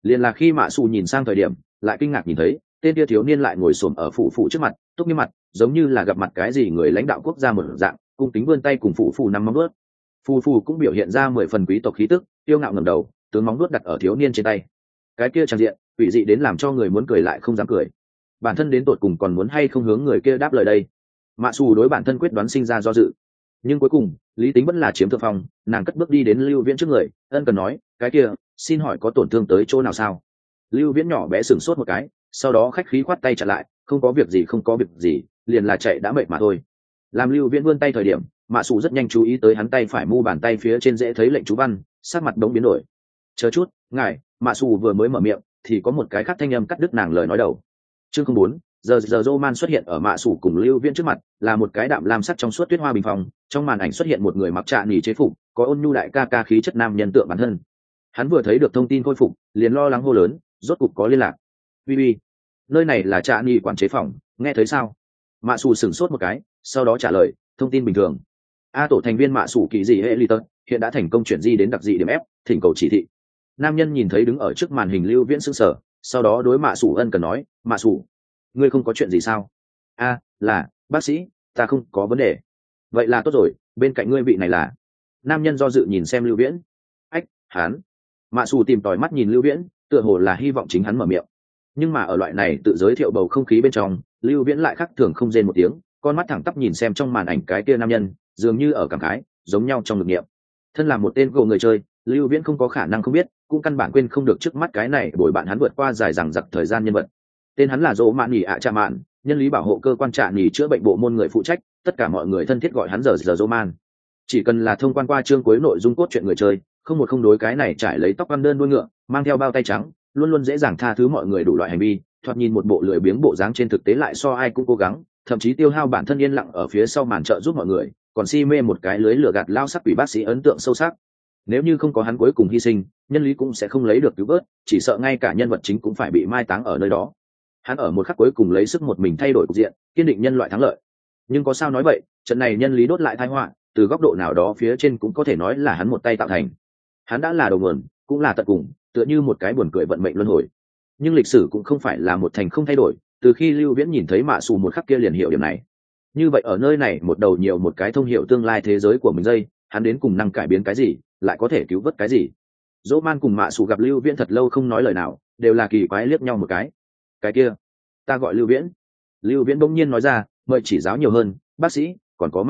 Liền là khi mạ xù nhìn sang thời điểm lại kinh ngạc nhìn thấy tên kia thiếu niên lại ngồi xổm ở phủ phụ trước mặt, túc như mặt giống như là gặp mặt cái gì người lãnh đạo quốc gia một dạng, cung kính vươn tay cùng phủ phụ nắm móng vuốt. Phù phù cũng biểu hiện ra 10 phần quý tộc khí tức, tiêu ngạo ngẩng đầu, tướng móng vuốt đặt ở thiếu niên trên tay. Cái kia trang diện quỷ dị đến làm cho người muốn cười lại không dám cười. Bản thân đến tột cùng còn muốn hay không hướng người kia đáp lời đây. Mạ xù đối bản thân quyết đoán sinh ra do dự, nhưng cuối cùng lý tính vẫn là chiếm thượng phong. Nàng cất bước đi đến Lưu Viễn trước người, ân cần nói, cái kia xin hỏi có tổn thương tới chỗ nào sao? Lưu Viễn nhỏ bé sửng sốt một cái, sau đó khách khí khoát tay chặn lại, không có việc gì không có việc gì, liền là chạy đã mệt mà thôi. Làm Lưu Viễn vươn tay thời điểm, mạ xù rất nhanh chú ý tới hắn tay phải mu bàn tay phía trên dễ thấy lệnh chú văn, sắc mặt đống biến đổi. Chờ chút, ngài. Mạ xù vừa mới mở miệng thì có một cái khác thanh âm cắt đứt nàng lời nói đầu. Chương 04, giờ Roman xuất hiện ở mạ xù cùng Lưu Viễn trước mặt, là một cái đạm lam sắc trong suốt tuyết hoa bình phòng. Trong màn ảnh xuất hiện một người mặc trạ nỉ chế phục, có ôn nhu đại ca ca khí chất nam nhân tượng bản thân. Hắn vừa thấy được thông tin khôi phục, liền lo lắng hô lớn, rốt cục có liên lạc. Vi, nơi này là trạ nỉ quản chế phòng, nghe thấy sao? Mạ xù sửng sốt một cái, sau đó trả lời, thông tin bình thường. A tổ thành viên mạ xù kỳ dị hệ ly tật hiện đã thành công chuyển di đến đặc dị điểm F, thỉnh cầu chỉ thị. Nam nhân nhìn thấy đứng ở trước màn hình Lưu Viễn sững sờ, sau đó đối mạ xù ân cần nói, mạ xù, ngươi không có chuyện gì sao? A, là bác sĩ, ta không có vấn đề. Vậy là tốt rồi, bên cạnh ngươi vị này là? Nam nhân do dự nhìn xem Lưu Viễn. Ách, hắn. Mạ xù tìm tòi mắt nhìn Lưu Viễn, tựa hồ là hy vọng chính hắn mở miệng. Nhưng mà ở loại này tự giới thiệu bầu không khí bên trong, Lưu Viễn lại khác thường không rên một tiếng, con mắt thẳng tắp nhìn xem trong màn ảnh cái kia nam nhân, dường như ở cảm khái, giống nhau trong ngực niệm. Thân là một tên gồ người chơi, Lưu Viễn không có khả năng không biết, cũng căn bản quên không được trước mắt cái này bồi bạn hắn vượt qua dài dằng dặc thời gian nhân vật. Tên hắn là Dỗ Mạn Nhỉ ạ Trạ Mạn, nhân lý bảo hộ cơ quan Trạ Nhỉ chữa bệnh bộ môn người phụ trách, tất cả mọi người thân thiết gọi hắn giờ Roman. Chỉ cần là thông quan qua chương cuối nội dung cốt truyện người chơi, không đối cái này trải lấy tóc ăn đơn đuôi ngựa, mang theo bao tay trắng, luôn luôn dễ dàng tha thứ mọi người đủ loại hành vi, thoạt nhìn một bộ lười biếng bộ dáng trên thực tế lại so ai cũng cố gắng, thậm chí tiêu hao bản thân yên lặng ở phía sau màn trợ giúp mọi người, còn si mê một cái lưới lửa gạt lao sắc quỷ bác sĩ ấn tượng sâu sắc. Nếu như không có hắn cuối cùng hy sinh, nhân lý cũng sẽ không lấy được cứu vớt, chỉ sợ ngay cả nhân vật chính cũng phải bị mai táng ở nơi đó. Hắn ở một khắc cuối cùng lấy sức một mình thay đổi cục diện, kiên định nhân loại thắng lợi. Nhưng có sao nói vậy, trận này nhân lý đốt lại tai họa, từ góc độ nào đó phía trên cũng có thể nói là hắn một tay tạo thành. Hắn đã là đầu nguồn, cũng là tận cùng, tựa như một cái buồn cười vận mệnh luân hồi. Nhưng lịch sử cũng không phải là một thành không thay đổi, từ khi Lưu Viễn nhìn thấy mạ xù một khắc kia liền hiểu điểm này. Như vậy ở nơi này một đầu nhiều một cái thông hiểu tương lai thế giới của mình dây, hắn đến cùng năng cải biến cái gì, lại có thể cứu vớt cái gì. Dỗ Man cùng mạ xù gặp Lưu Viễn thật lâu không nói lời nào, đều là kỳ quái liếc nhau một cái kia, ta gọi Lưu Viễn. Lưu Viễn bỗng nhiên nói ra, mời chỉ giáo nhiều hơn, bác sĩ, còn có mạ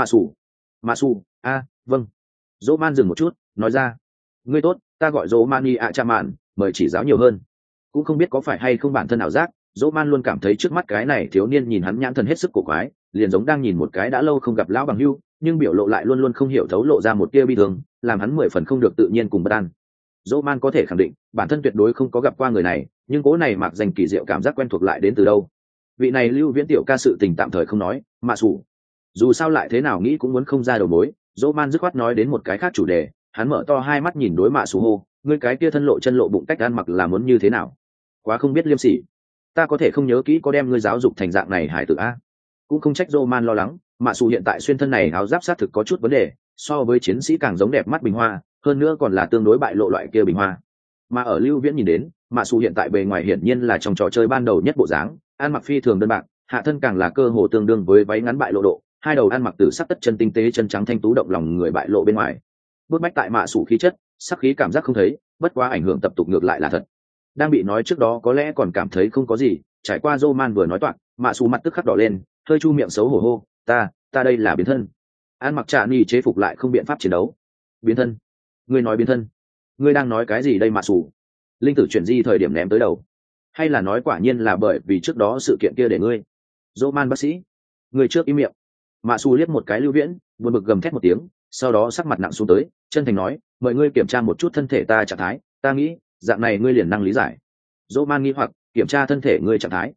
xù. A, vâng. Dỗ Man dừng một chút, nói ra, ngươi tốt, ta gọi Dỗ Mani ạ Cha Mạn, mời chỉ giáo nhiều hơn. Cũng không biết có phải hay không bản thân ảo giác, Dỗ Man luôn cảm thấy trước mắt cái này thiếu niên nhìn hắn nhãn thần hết sức cổ quái, liền giống đang nhìn một cái đã lâu không gặp lão bằng hữu, nhưng biểu lộ lại luôn luôn không hiểu thấu lộ ra một tia bi thương, làm hắn 10 phần không được tự nhiên cùng bất an. Dỗ Man có thể khẳng định, bản thân tuyệt đối không có gặp qua người này, nhưng cố này mặc danh kỳ diệu cảm giác quen thuộc lại đến từ đâu. Vị này Lưu Viễn tiểu ca sự tình tạm thời không nói, mạ xù. Dù sao lại thế nào nghĩ cũng muốn không ra đầu mối, Dỗ Man dứt khoát nói đến một cái khác chủ đề, hắn mở to hai mắt nhìn đối mạ xù hô, ngươi cái kia thân lộ chân lộ bụng cách ăn mặc là muốn như thế nào? Quá không biết liêm sỉ. Ta có thể không nhớ kỹ có đem ngươi giáo dục thành dạng này hải tử a. Cũng không trách Dỗ Man lo lắng, mạ xù hiện tại xuyên thân này áo giáp sát thực có chút vấn đề, so với chiến sĩ càng giống đẹp mắt bình hoa, hơn nữa còn là tương đối bại lộ loại kia bình hoa. Mà ở Lưu Viễn nhìn đến, mạ xù hiện tại bề ngoài hiển nhiên là trong trò chơi ban đầu nhất bộ dáng, ăn mặc phi thường đơn bạc, hạ thân càng là cơ hồ tương đương với váy ngắn bại lộ độ, hai đầu ăn mặc từ sắc tất chân tinh tế chân trắng thanh tú động lòng người bại lộ bên ngoài. Bước bách tại mạ xù khí chất, sắc khí cảm giác không thấy, bất quá ảnh hưởng tập tục ngược lại là thật. Đang bị nói trước đó có lẽ còn cảm thấy không có gì, trải qua Roman vừa nói toạc, mạ xù mặt tức khắc đỏ lên, hơi chu miệng xấu hổ hô, ta đây là biến thân. Ăn mặc trà ni chế phục lại không biện pháp chiến đấu. Biến thân? Ngươi nói biến thân? Ngươi đang nói cái gì đây mạ xù? Linh tử chuyển di thời điểm ném tới đầu, hay là nói quả nhiên là bởi vì trước đó sự kiện kia để ngươi? Roman bác sĩ, ngươi trước im miệng. Mạ xù liếc một cái Lưu Viễn, buồn bực gầm thét một tiếng, sau đó sắc mặt nặng xuống tới, chân thành nói, mời ngươi kiểm tra một chút thân thể ta trạng thái, ta nghĩ dạng này ngươi liền năng lý giải. Roman nghi hoặc, kiểm tra thân thể ngươi trạng thái?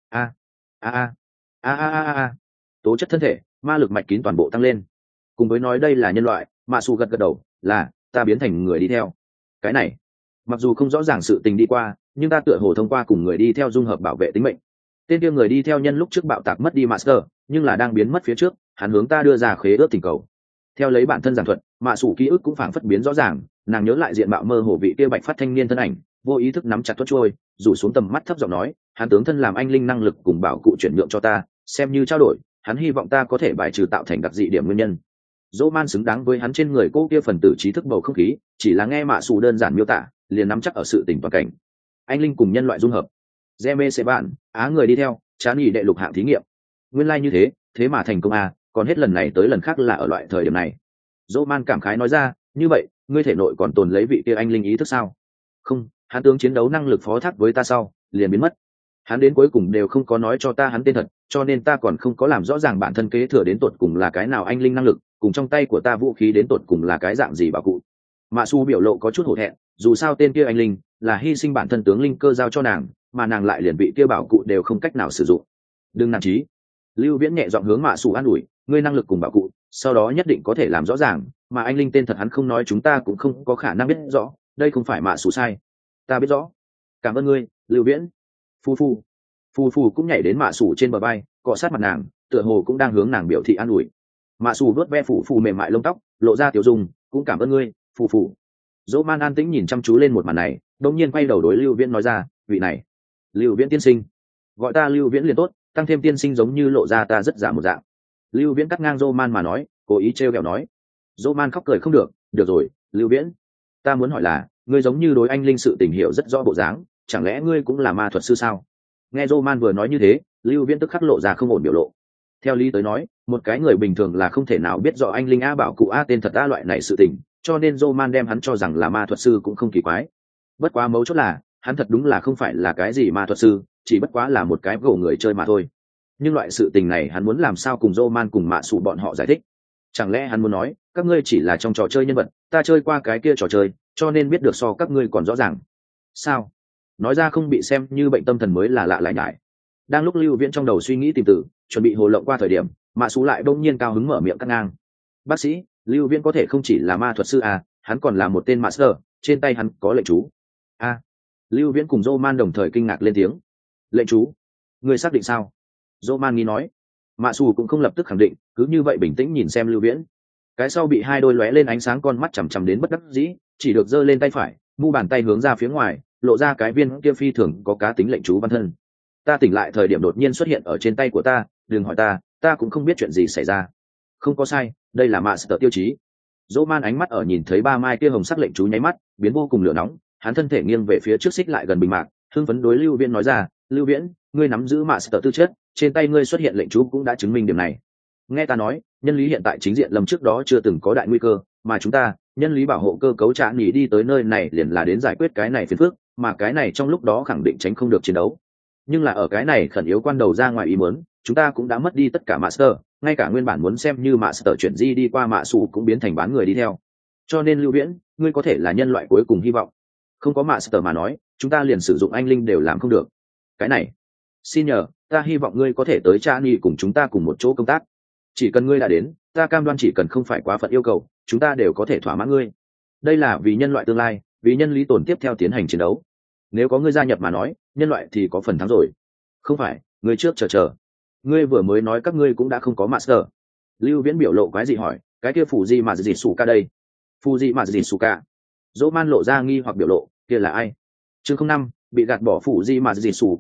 A, tố chất thân thể, ma lực mạch kín toàn bộ tăng lên. Cùng với nói đây là nhân loại, mạ xù gật đầu, là ta biến thành người đi theo. Cái này mặc dù không rõ ràng sự tình đi qua, nhưng ta tựa hồ thông qua cùng người đi theo dung hợp bảo vệ tính mệnh. Tên kia người đi theo nhân lúc trước bạo tạc mất đi master, nhưng là đang biến mất phía trước, hắn hướng ta đưa ra khế ước thỉnh cầu. Theo lấy bản thân giảng thuật, mạ xù ký ức cũng phảng phất biến rõ ràng, nàng nhớ lại diện mạo mơ hồ vị kia bạch phát thanh niên thân ảnh, vô ý thức nắm chặt thuất trôi, rủ xuống tầm mắt thấp giọng nói, hắn tướng thân làm anh linh năng lực cùng bảo cụ chuyển nhượng cho ta, xem như trao đổi, hắn hy vọng ta có thể bài trừ tạo thành đặc dị điểm nguyên nhân. Dỗ man xứng đáng với hắn trên người cô kia phần tử trí thức bầu không khí, chỉ là nghe mạ xù đơn giản miêu tả liền nắm chắc ở sự tình toàn cảnh. Anh linh cùng nhân loại dung hợp, Geme sẽ bạn á người đi theo chán nghỉ đệ lục hạng thí nghiệm, nguyên lai như thế, thế mà thành công à, còn hết lần này tới lần khác là ở loại thời điểm này. Dỗ man cảm khái nói ra, như vậy ngươi thể nội còn tồn lấy vị kia anh linh ý thức sao? Không, hắn tướng chiến đấu năng lực phó thác với ta sau liền biến mất, hắn đến cuối cùng đều không có nói cho ta hắn tên thật, cho nên ta còn không có làm rõ ràng bản thân kế thừa đến tột cùng là cái nào anh linh năng lực, cùng trong tay của ta vũ khí đến tột cùng là cái dạng gì bảo cụ. Mạ Su biểu lộ có chút hổ thẹn, dù sao tên kia anh linh là hy sinh bản thân tướng linh cơ giao cho nàng, mà nàng lại liền bị kia bảo cụ đều không cách nào sử dụng. Đừng nản chí. Lưu Viễn nhẹ giọng hướng Mạ Su an ủi, ngươi năng lực cùng bảo cụ, sau đó nhất định có thể làm rõ ràng, mà anh linh tên thật hắn không nói chúng ta cũng không có khả năng biết rõ, đây không phải Mạ Su sai. Ta biết rõ. Cảm ơn ngươi, Lưu Viễn. Phù phù cũng nhảy đến Mạ Su trên bờ vai, cọ sát mặt nàng, tựa hồ cũng đang hướng nàng biểu thị an ủi. Mạ Su vuốt ve phù mềm mại lông tóc, lộ ra tiểu dung, cũng cảm ơn ngươi, phù. Dỗ Man an tĩnh nhìn chăm chú lên một màn này, đống nhiên quay đầu đối Lưu Viễn nói ra, vị này, Lưu Viễn tiên sinh, gọi ta Lưu Viễn liền tốt, tăng thêm tiên sinh giống như lộ ra ta rất giả một dạng. Lưu Viễn cắt ngang Dỗ Man mà nói, cố ý trêu ghẹo nói. Dỗ Man khóc cười không được rồi, Lưu Viễn, ta muốn hỏi là, ngươi giống như đối anh linh sự tình hiểu rất rõ bộ dáng, chẳng lẽ ngươi cũng là ma thuật sư sao? Nghe Dỗ Man vừa nói như thế, Lưu Viễn tức khắc lộ ra không ổn biểu lộ. Theo lý tới nói, một cái người bình thường là không thể nào biết rõ anh linh a bảo cụ a tên thật a loại này sự tình, cho nên Roman đem hắn cho rằng là ma thuật sư cũng không kỳ quái. Bất quá mấu chốt là, hắn thật đúng là không phải là cái gì ma thuật sư, chỉ bất quá là một cái gỗ người chơi mà thôi. Nhưng loại sự tình này hắn muốn làm sao cùng Roman cùng Mạ Sủ bọn họ giải thích? Chẳng lẽ hắn muốn nói, các ngươi chỉ là trong trò chơi nhân vật, ta chơi qua cái kia trò chơi, cho nên biết được so các ngươi còn rõ ràng. Sao? Nói ra không bị xem như bệnh tâm thần mới là lạ lại nhải. Đang lúc Lưu Viễn trong đầu suy nghĩ tìm từ, chuẩn bị hồ lộng qua thời điểm, Mạ Sủ lại bỗng nhiên cao hứng mở miệng cắt ngang. Bác sĩ, Lưu Viễn có thể không chỉ là ma thuật sư à, hắn còn là một tên master, trên tay hắn có lệnh chú. À, Lưu Viễn cùng Roman đồng thời kinh ngạc lên tiếng. Lệnh chú? Ngươi xác định sao? Roman nghi nói. Mạ Sủ cũng không lập tức khẳng định, cứ như vậy bình tĩnh nhìn xem Lưu Viễn. Cái sau bị hai đôi lóe lên ánh sáng con mắt chằm chằm đến bất đắc dĩ, chỉ được giơ lên tay phải, mu bàn tay hướng ra phía ngoài, lộ ra cái viên kia phi thường có cá tính lệnh chú văn thân. Ta tỉnh lại thời điểm đột nhiên xuất hiện ở trên tay của ta, đừng hỏi ta cũng không biết chuyện gì xảy ra. Không có sai, đây là master tiêu chí. Dỗ Man ánh mắt ở nhìn thấy ba mai kia hồng sắc lệnh chú nháy mắt biến vô cùng lửa nóng, hắn thân thể nghiêng về phía trước xích lại gần bình mạc, hưng phấn đối Lưu Viễn nói ra, Lưu Viễn, ngươi nắm giữ master tư chất, trên tay ngươi xuất hiện lệnh chú cũng đã chứng minh điểm này. Nghe ta nói, nhân lý hiện tại chính diện lâm trước đó chưa từng có đại nguy cơ, mà chúng ta nhân lý bảo hộ cơ cấu trả nghỉ đi tới nơi này liền là đến giải quyết cái này phiền phức, mà cái này trong lúc đó khẳng định tránh không được chiến đấu. Nhưng là ở cái này khẩn yếu quan đầu ra ngoài ý muốn, chúng ta cũng đã mất đi tất cả master, ngay cả nguyên bản muốn xem như master chuyển di đi qua Mạ Sủ cũng biến thành bán người đi theo. Cho nên Lưu Viễn, ngươi có thể là nhân loại cuối cùng hy vọng. Không có master mà nói, chúng ta liền sử dụng anh linh đều làm không được. Cái này, xin nhờ, ta hy vọng ngươi có thể tới Cha Ni cùng chúng ta cùng một chỗ công tác. Chỉ cần ngươi đã đến, ta cam đoan chỉ cần không phải quá phận yêu cầu, chúng ta đều có thể thỏa mãn ngươi. Đây là vì nhân loại tương lai, vì nhân lý tồn tiếp theo tiến hành chiến đấu. Nếu có ngươi gia nhập mà nói, nhân loại thì có phần thắng rồi. Không phải, ngươi trước chờ. Ngươi vừa mới nói các ngươi cũng đã không có master. Lưu Viễn biểu lộ quái dị hỏi, cái kia phù gì mà gì sủ ca đây? Phù gì mà gì sủ ca? Dỗ Man lộ ra nghi hoặc biểu lộ, kia là ai? Chương 05, bị gạt bỏ phù gì mà gì sủ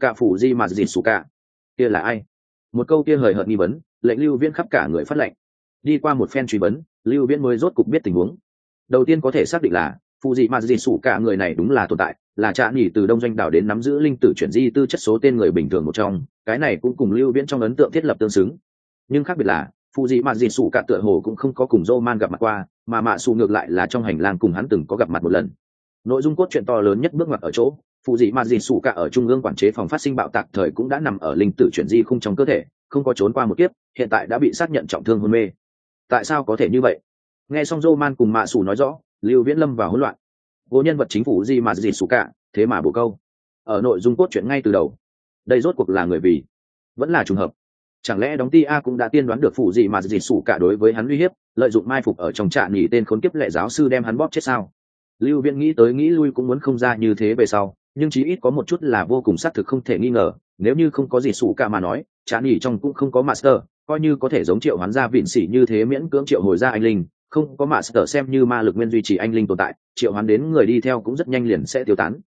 ca? Kia là ai? Một câu kia hời hợt nghi vấn, lệnh Lưu Viễn khắp cả người phát lệnh. Đi qua một phen truy vấn, Lưu Viễn mới rốt cục biết tình huống. Đầu tiên có thể xác định là phù dị mà dị sủ cả người này đúng là tồn tại, là Trạ Nhỉ từ đông doanh đảo đến nắm giữ linh tử chuyển di tư chất số tên người bình thường một trong, cái này cũng cùng Lưu Viễn trong ấn tượng thiết lập tương xứng. Nhưng khác biệt là phù dị mà dị sủ cả tựa hồ cũng không có cùng Roman gặp mặt qua, mà Mạ Sủ ngược lại là trong hành lang cùng hắn từng có gặp mặt một lần. Nội dung cốt truyện to lớn nhất bước ngoặt ở chỗ, phù dị mà dị sủ cả ở trung ương quản chế phòng phát sinh bạo tạc thời cũng đã nằm ở linh tử chuyển di khung trong cơ thể, không có trốn qua một kiếp, hiện tại đã bị xác nhận trọng thương hôn mê. Tại sao có thể như vậy? Nghe xong Roman cùng Mạ Sủ nói rõ, Lưu Viễn lâm vào hỗn loạn. Vô nhân vật chính phủ gì mà gì sủ cả, thế mà bổ câu ở nội dung cốt truyện ngay từ đầu. Đây rốt cuộc là người vì, vẫn là trùng hợp? Chẳng lẽ đóng tia cũng đã tiên đoán được phụ gì mà gì sủ cả đối với hắn uy hiếp, lợi dụng mai phục ở trong trại nghỉ tên khốn kiếp lệ giáo sư đem hắn bóp chết sao? Lưu Viễn nghĩ tới nghĩ lui cũng muốn không ra như thế về sau, nhưng chí ít có một chút là vô cùng xác thực không thể nghi ngờ, nếu như không có gì sủ cả mà nói, trại nghỉ trong cũng không có master, coi như có thể giống triệu hoán ra vịn sĩ như thế miễn cưỡng triệu hồi ra anh linh, không có master xem như ma lực nguyên duy trì anh linh tồn tại, triệu hoán đến người đi theo cũng rất nhanh liền sẽ tiêu tán.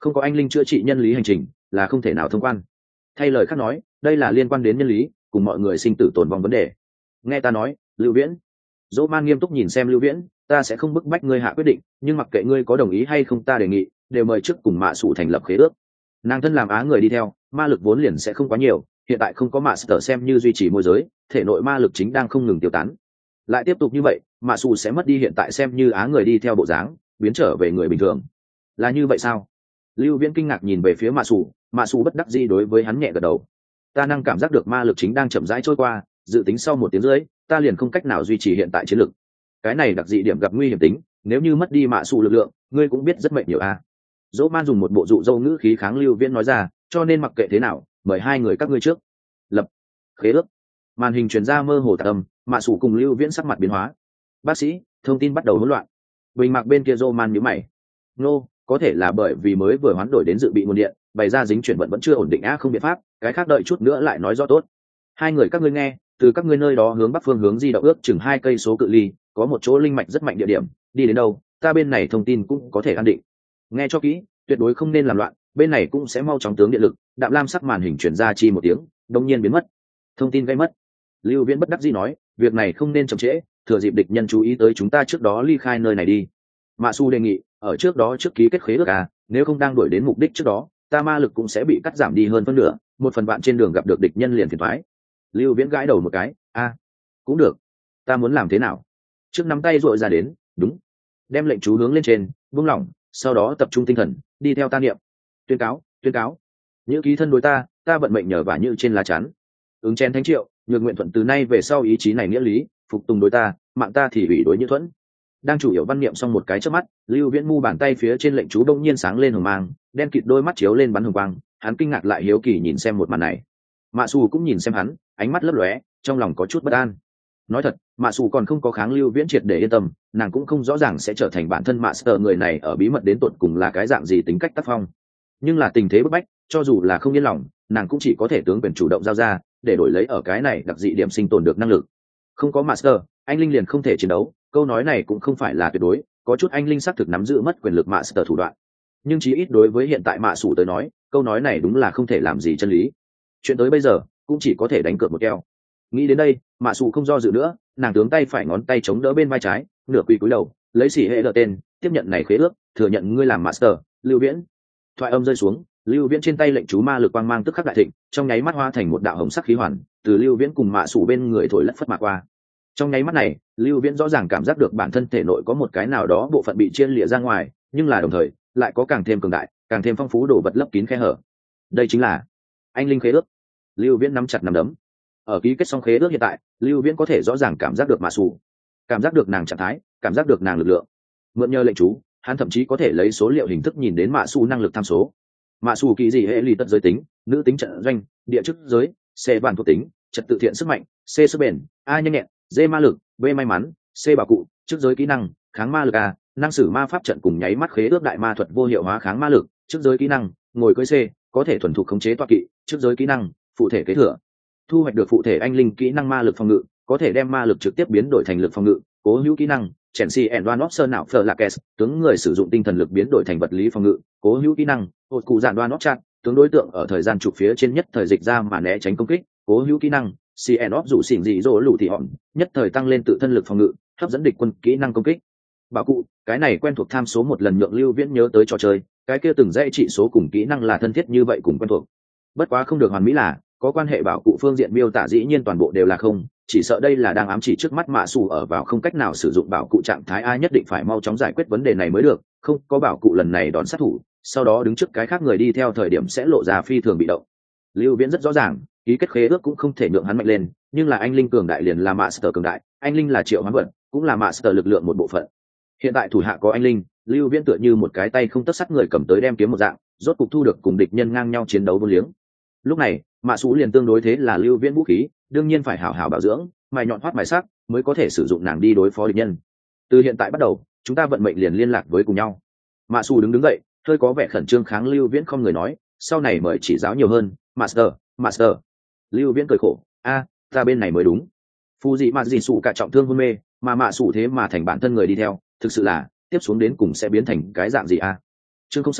không có anh linh chữa trị nhân lý hành trình là không thể nào thông quan. Thay lời khác nói, đây là liên quan đến nhân lý cùng mọi người sinh tử tồn vong vấn đề. Nghe ta nói, Lưu Viễn. Dỗ Man nghiêm túc nhìn xem Lưu Viễn, ta sẽ không bức bách ngươi hạ quyết định, nhưng mặc kệ ngươi có đồng ý hay không ta đề nghị đều mời trước cùng mạ sủ thành lập khế ước. Nàng thân làm á người đi theo, ma lực vốn liền sẽ không quá nhiều, hiện tại không có mạ sở xem như duy trì môi giới, thể nội ma lực chính đang không ngừng tiêu tán. Lại tiếp tục như vậy, mạ sủ sẽ mất đi hiện tại xem như á người đi theo bộ dáng, biến trở về người bình thường. Là như vậy sao? Lưu Viễn kinh ngạc nhìn về phía mạ sủ bất đắc dĩ đối với hắn nhẹ gật đầu. Ta năng cảm giác được ma lực chính đang chậm rãi trôi qua, dự tính sau 1 tiếng rưỡi ta liền không cách nào duy trì hiện tại chiến lực. Cái này đặc dị điểm gặp nguy hiểm tính, nếu như mất đi mạ sủ lực lượng ngươi cũng biết rất mệt nhiều a. Dỗ Man dùng một bộ dụ dâu ngữ khí kháng Lưu Viễn nói ra, cho nên mặc kệ thế nào mời hai người các ngươi trước lập khế ước. Màn hình truyền ra mơ hồ tạc âm, mạ sủ cùng Lưu Viễn sắc mặt biến hóa. Bác sĩ, thông tin bắt đầu hỗn loạn. Bình mặc bên kia Dỗ Man nhíu mày. Nô, có thể là bởi vì mới vừa hoán đổi đến dự bị nguồn điện, bày ra dính chuyển vận vẫn chưa ổn định không biện pháp, cái khác đợi chút nữa lại nói rõ tốt. Hai người các ngươi nghe, từ các ngươi nơi đó hướng bắc phương hướng di động ước chừng 2 cây số cự ly, có một chỗ linh mạch rất mạnh địa điểm, đi đến đâu ta bên này thông tin cũng có thể an định. Nghe cho kỹ, tuyệt đối không nên làm loạn, bên này cũng sẽ mau chóng tướng điện lực. Đạm lam sắc màn hình truyền ra chi một tiếng, đột nhiên biến mất. Thông tin gây mất. Lưu Viễn bất đắc dĩ nói, việc này không nên chậm trễ, thừa dịp địch nhân chú ý tới chúng ta trước đó ly khai nơi này đi. Mạ Su đề nghị, ở trước đó trước ký kết khế ước nếu không đang đuổi đến mục đích trước đó, ta ma lực cũng sẽ bị cắt giảm đi hơn phân nửa, 1/3 trên đường gặp được địch nhân liền phiền toái. Lưu Viễn gãi đầu một cái, cũng được, ta muốn làm thế nào? Trước nắm tay duỗi ra đến, đúng, đem lệnh chú hướng lên trên, buông lỏng, sau đó tập trung tinh thần, đi theo ta niệm. Tuyên cáo, nhữ ký thân đối ta vận mệnh nhờ vả như trên lá chắn. Ứng chén thánh triệu, nhược nguyện thuận từ nay về sau ý chí này nghĩa lý, phục tùng đối ta, mạng ta thì ủy đối như thuẫn. Đang chủ yếu văn niệm xong một cái chớp mắt, Lưu Viễn mu bàn tay phía trên lệnh chú đông nhiên sáng lên hồng mang, đen kịt đôi mắt chiếu lên bắn hồng quang, hắn kinh ngạc lại hiếu kỳ nhìn xem một màn này. Mạ Sù cũng nhìn xem hắn, ánh mắt lấp lóe, trong lòng có chút bất an. Nói thật, Mạ Sù còn không có kháng Lưu Viễn triệt để yên tâm, nàng cũng không rõ ràng sẽ trở thành bản thân Mạ Sở người này ở bí mật đến tột cùng là cái dạng gì tính cách tác phong. Nhưng là tình thế bức bách, cho dù là không yên lòng, nàng cũng chỉ có thể tướng quyền chủ động giao ra, để đổi lấy ở cái này đặc dị điểm sinh tồn được năng lực. Không có Mạ Sở, anh linh liền không thể chiến đấu, câu nói này cũng không phải là tuyệt đối, có chút anh linh xác thực nắm giữ mất quyền lực Mạ Sở thủ đoạn. Nhưng chí ít đối với hiện tại Mạ Sù tới nói, câu nói này đúng là không thể làm gì chân lý. Chuyện tới bây giờ cũng chỉ có thể đánh cược một keo. Nghĩ đến đây, Mạ Sù không do dự nữa, nàng tướng tay phải ngón tay chống đỡ bên vai trái, nửa quỳ cúi đầu, lấy xỉ hệ đỡ tên, tiếp nhận này khế ước, thừa nhận ngươi làm master, Lưu Viễn. Thoại âm rơi xuống, Lưu Viễn trên tay lệnh chú ma lực quang mang tức khắc đại thịnh, trong nháy mắt hóa thành một đạo hồng sắc khí hoàn, từ Lưu Viễn cùng Mạ Sù bên người thổi lất phất mà qua. Trong nháy mắt này, Lưu Viễn rõ ràng cảm giác được bản thân thể nội có một cái nào đó bộ phận bị chia lìa ra ngoài, nhưng là đồng thời lại có càng thêm cường đại, càng thêm phong phú đồ vật lấp kín khe hở. Đây chính là anh linh khế ước. Lưu Viễn nắm chặt nắm đấm. Ở ký kết xong khế ước hiện tại, Lưu Viễn có thể rõ ràng cảm giác được Mạ Sù, cảm giác được nàng trạng thái, cảm giác được nàng lực lượng. Mượn nhờ lệnh chú, hắn thậm chí có thể lấy số liệu hình thức nhìn đến Mạ Sù năng lực tham số. Mạ Sù kỳ gì hệ lì tận giới tính, nữ tính trận doanh, địa chức giới, C bản thuộc tính, trật tự thiện sức mạnh, C sức bền, A nhanh nhẹn, D ma lực, B may mắn, C bảo cụ, chức giới kỹ năng, kháng ma lực A, năng sử ma pháp trận cùng nháy mắt khế ước đại ma thuật vô hiệu hóa kháng ma lực, chức giới kỹ năng, ngồi cưỡi C, có thể thuần thục khống chế toa kỵ, chức giới kỹ năng, phụ thể kế thừa. Thu hoạch được phụ thể anh linh kỹ năng ma lực phòng ngự, có thể đem ma lực trực tiếp biến đổi thành lực phòng ngự, cố hữu kỹ năng, Chelsea and One Option nào phở là Kes, tướng người sử dụng tinh thần lực biến đổi thành vật lý phòng ngự, cố hữu kỹ năng, hột cụ giản One Option, tướng đối tượng ở thời gian chụp phía trên nhất thời dịch ra mà né tránh công kích, cố hữu kỹ năng, CN Off dụ xỉn dị dỗ lũ thị hòn, nhất thời tăng lên tự thân lực phòng ngự, hấp dẫn địch quân kỹ năng công kích. Bảo cụ, cái này quen thuộc tham số một lần nhượng Lưu Viễn nhớ tới trò chơi, cái kia từng dãy trị số cùng kỹ năng là thân thiết như vậy cùng quen thuộc. Bất quá không được hoàn mỹ là, có quan hệ bảo cụ phương diện miêu tả dĩ nhiên toàn bộ đều là không, chỉ sợ đây là đang ám chỉ trước mắt Mạ Sù ở vào không cách nào sử dụng bảo cụ trạng thái, ai nhất định phải mau chóng giải quyết vấn đề này mới được, không có bảo cụ lần này đón sát thủ, sau đó đứng trước cái khác người đi theo thời điểm sẽ lộ ra phi thường bị động. Lưu Viễn rất rõ ràng, ký kết khế ước cũng không thể nhượng hắn mạnh lên, nhưng là anh linh cường đại liền là Master cường đại, anh linh là triệu hoán vật, cũng là Master lực lượng một bộ phận. Hiện tại thủ hạ có anh linh, Lưu Viễn tựa như một cái tay không tất sắt người cầm tới đem kiếm một dạng, rốt cục thu được cùng địch nhân ngang nhau chiến đấu vô liếng. Lúc này, Mạ Sú liền tương đối thế là Lưu Viễn vũ khí, đương nhiên phải hảo hảo bảo dưỡng, mài nhọn hoắt mài sắc, mới có thể sử dụng nàng đi đối phó địch nhân. Từ hiện tại bắt đầu, chúng ta vận mệnh liền liên lạc với cùng nhau. Mạ Sú đứng dậy, hơi có vẻ khẩn trương kháng Lưu Viễn không người nói, sau này mời chỉ giáo nhiều hơn, Master. Lưu Viễn cười khổ, ta bên này mới đúng. Phu dị mà dị sụ cả trọng thương hôn mê, mà Mạ Sú thế mà thành bản thân người đi theo, thực sự là tiếp xuống đến cùng sẽ biến thành cái dạng gì a? Chương 06,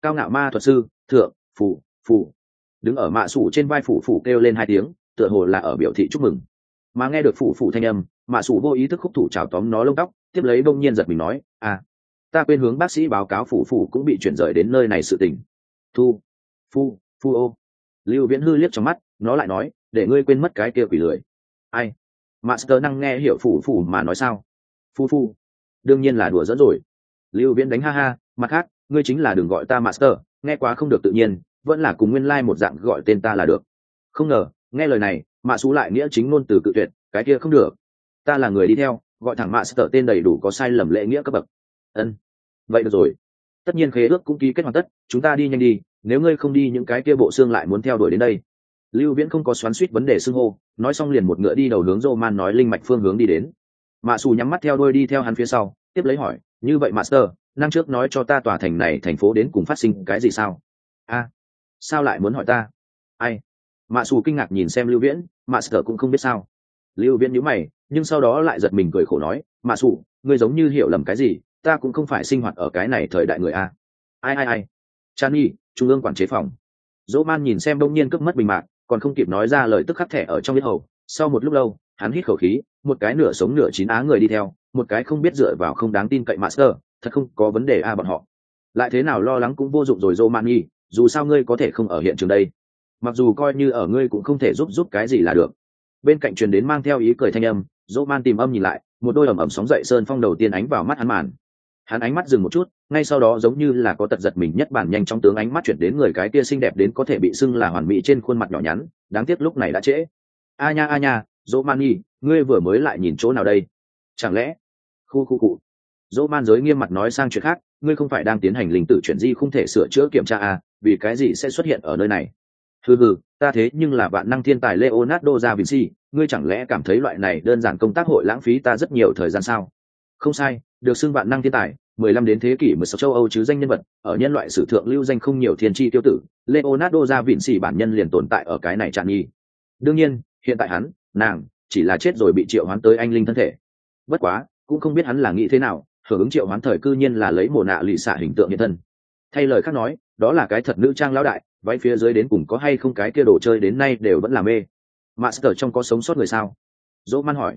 cao ngạo ma thuật sư thượng phủ phủ. Đứng ở mạ sủ trên vai phủ phủ kêu lên hai tiếng, tựa hồ là ở biểu thị chúc mừng. Mà nghe được phủ phủ thanh âm, mạ sủ vô ý thức khúc thủ chào tóm nó lông tóc, tiếp lấy bỗng nhiên giật mình nói, à, ta quên hướng bác sĩ báo cáo phủ phủ cũng bị chuyển rời đến nơi này sự tình. Thu phu ô. Lưu Viễn hư liếc trong mắt, nó lại nói, để ngươi quên mất cái kia quỷ lười. Ai? Master năng nghe hiểu phủ phủ mà nói sao? Phu đương nhiên là đùa giỡn rồi. Lưu Viễn đánh ha ha, mặt khác, ngươi chính là đừng gọi ta Master, nghe quá không được tự nhiên, vẫn là cùng nguyên lai một dạng gọi tên ta là được. Không ngờ, nghe lời này, Mạ Sú lại nghĩa chính ngôn từ cự tuyệt, cái kia không được. Ta là người đi theo, gọi thẳng Master tên đầy đủ có sai lầm lễ nghĩa cấp bậc. Ân, vậy được rồi. Tất nhiên khế ước cũng ký kết hoàn tất, chúng ta đi nhanh đi, nếu ngươi không đi những cái kia bộ xương lại muốn theo đuổi đến đây. Lưu Viễn không có xoắn xuýt vấn đề xưng hô, nói xong liền một ngựa đi đầu hướng Roman nói linh mạch phương hướng đi đến. Mạ Sù nhắm mắt theo đuôi đi theo hắn phía sau, tiếp lấy hỏi, như vậy Master, năm trước nói cho ta tòa thành này thành phố đến cùng phát sinh cái gì sao? A, sao lại muốn hỏi ta? Ai? Mạ Sù kinh ngạc nhìn xem Lưu Viễn, Master cũng không biết sao. Lưu Viễn nhíu mày, nhưng sau đó lại giật mình cười khổ nói, Mạ Sù, ngươi giống như hiểu lầm cái gì, ta cũng không phải sinh hoạt ở cái này thời đại người a. Ai? Chani, trung ương quản chế phòng. Dỗ Man nhìn xem đông nhiên cướp mất bình mạc, còn không kịp nói ra lời tức khắc thẻ ở trong biết hầu. Sau một lúc lâu, hắn hít khẩu khí, một cái nửa sống nửa chín á người đi theo, một cái không biết dựa vào không đáng tin cậy Master, thật không có vấn đề a bọn họ. Lại thế nào lo lắng cũng vô dụng rồi Dỗ Man nhi, dù sao ngươi có thể không ở hiện trường đây. Mặc dù coi như ở ngươi cũng không thể giúp cái gì là được. Bên cạnh truyền đến mang theo ý cười thanh âm, Dỗ Man tìm âm nhìn lại, một đôi ẩm sóng dậy sơn phong đầu tiên ánh vào mắt hắn màn. Hắn ánh mắt dừng một chút, ngay sau đó giống như là có tật giật mình nhất bản nhanh trong tướng ánh mắt chuyển đến người cái kia xinh đẹp đến có thể bị xưng là hoàn mỹ trên khuôn mặt nhỏ nhắn, đáng tiếc lúc này đã trễ. A nha, Dỗ Man nhi, ngươi vừa mới lại nhìn chỗ nào đây? Chẳng lẽ? Khu. Dỗ Man giới nghiêm mặt nói sang chuyện khác, ngươi không phải đang tiến hành linh tử chuyển di không thể sửa chữa kiểm tra à? Vì cái gì sẽ xuất hiện ở nơi này? Hừ, ta thế nhưng là vạn năng thiên tài Leonardo da Vinci, ngươi chẳng lẽ cảm thấy loại này đơn giản công tác hội lãng phí ta rất nhiều thời gian sao? Không sai, được xưng vạn năng thiên tài, 15 đến thế kỷ 16 châu Âu chứ danh nhân vật, ở nhân loại sử thượng lưu danh không nhiều thiên chi tiêu tử, Leonardo da Vinci bản nhân liền tồn tại ở cái này trạng nghi. Đương nhiên, hiện tại nàng chỉ là chết rồi bị triệu hoán tới anh linh thân thể. Bất quá, cũng không biết hắn là nghĩ thế nào, hưởng ứng triệu hoán thời cư nhiên là lấy mồ nạ lì xạ hình tượng hiện thân. Thay lời khác nói, đó là cái thật nữ trang lão đại, váy phía dưới đến cùng có hay không cái kia đồ chơi đến nay đều vẫn là mê. Master trong có sống sót người sao? Dỗ Man hỏi.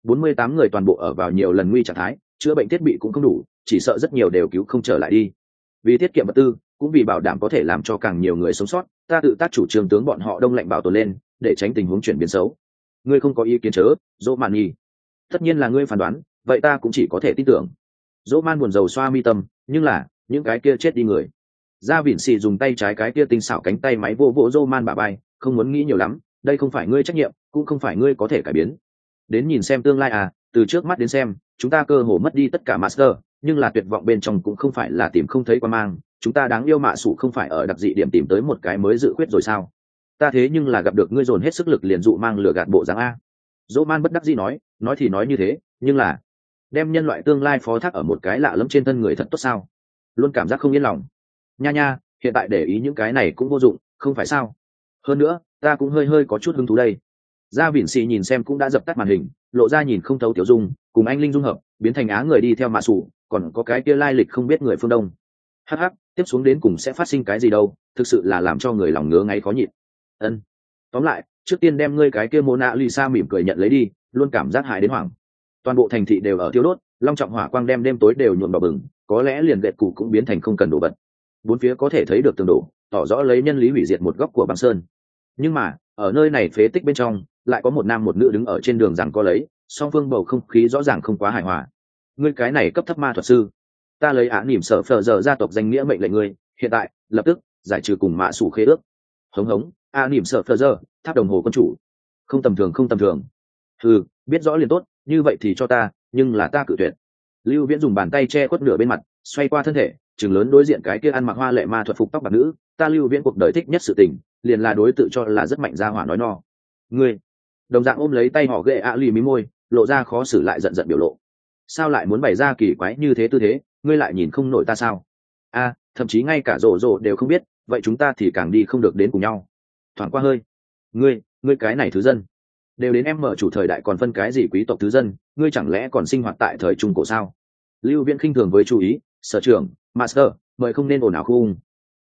48 người toàn bộ ở vào nhiều lần nguy trạng thái, chữa bệnh thiết bị cũng không đủ, chỉ sợ rất nhiều đều cứu không trở lại đi. Vì tiết kiệm vật tư, cũng vì bảo đảm có thể làm cho càng nhiều người sống sót, ta tự tác chủ trương tướng bọn họ đông lạnh bảo tồn lên, để tránh tình huống chuyển biến xấu. Ngươi không có ý kiến chớ, Dỗ Man nhi. Tất nhiên là ngươi phán đoán, vậy ta cũng chỉ có thể tin tưởng. Dỗ Man buồn rầu xoa mi tâm, nhưng là những cái kia chết đi người. Gia Vịn Xì dùng tay trái cái kia tinh xảo cánh tay máy vô Dỗ Man bả vai, không muốn nghĩ nhiều lắm, đây không phải ngươi trách nhiệm, cũng không phải ngươi có thể cải biến. Đến nhìn xem tương lai à, từ trước mắt đến xem, chúng ta cơ hồ mất đi tất cả Master, nhưng là tuyệt vọng bên trong cũng không phải là tìm không thấy quan mang, chúng ta đáng yêu Mạ Sủ không phải ở đặc dị điểm tìm tới một cái mới dự khuyết rồi sao? Ta thế nhưng là gặp được ngươi dồn hết sức lực liền dụ mang lửa gạt bộ dáng a. Dỗ Man bất đắc dĩ nói thì nói như thế, nhưng là đem nhân loại tương lai phó thác ở một cái lạ lẫm trên thân người thật tốt sao? Luôn cảm giác không yên lòng. Nha, hiện tại để ý những cái này cũng vô dụng, không phải sao? Hơn nữa, ta cũng hơi có chút hứng thú đây. Gia Vịn Xì nhìn xem cũng đã dập tắt màn hình, lộ ra nhìn không thấu tiểu dung, cùng anh linh dung hợp, biến thành á người đi theo Mạ Sủ, còn có cái kia lai lịch không biết người phương Đông. Hắc, tiếp xuống đến cùng sẽ phát sinh cái gì đâu, thực sự là làm cho người lòng ngứa ngáy khó nhịn. Ân, tóm lại, trước tiên đem ngươi cái kia Mona Lisa mỉm cười nhận lấy đi, luôn cảm giác hại đến hoảng. Toàn bộ thành thị đều ở thiêu đốt, long trọng hỏa quang đêm tối đều nhuộm đỏ bừng, có lẽ liền gậy cụ cũng biến thành không cần đổ bật. Bốn phía có thể thấy được tường đổ, tỏ rõ lấy nhân lý hủy diệt một góc của băng sơn. Nhưng mà, ở nơi này phế tích bên trong, lại có một nam một nữ đứng ở trên đường rằng có lấy, song phương bầu không khí rõ ràng không quá hài hòa. Ngươi cái này cấp thấp ma thuật sư, ta lấy án nỉm sở phờ giờ gia tộc danh nghĩa mệnh lệnh ngươi, hiện tại lập tức giải trừ cùng Mạ Sủ khế ước. Hống án nỉm sở phờ giờ, tháp đồng hồ quân chủ. Không tầm thường. Biết rõ liền tốt, như vậy thì cho ta, nhưng là ta cự tuyệt. Lưu Viễn dùng bàn tay che khuất nửa bên mặt, xoay qua thân thể, trừng lớn đối diện cái kia ăn mặc hoa lệ ma thuật phục tóc bạc nữ, ta Lưu Viễn cuộc đời thích nhất sự tình, liền là đối tự cho là rất mạnh ra hỏa nói no. Ngươi đồng dạng ôm lấy tay họ ghệ lì mí môi, lộ ra khó xử lại giận biểu lộ. Sao lại muốn bày ra kỳ quái như thế tư thế, ngươi lại nhìn không nổi ta sao? Thậm chí ngay cả rộ đều không biết, vậy chúng ta thì càng đi không được đến cùng nhau. Thoảng qua hơi, ngươi cái này thứ dân, đều đến em mở chủ thời đại còn phân cái gì quý tộc thứ dân, ngươi chẳng lẽ còn sinh hoạt tại thời trung cổ sao? Lưu Viễn khinh thường với chú ý, sở trưởng Master, mời không nên ồn ào khung.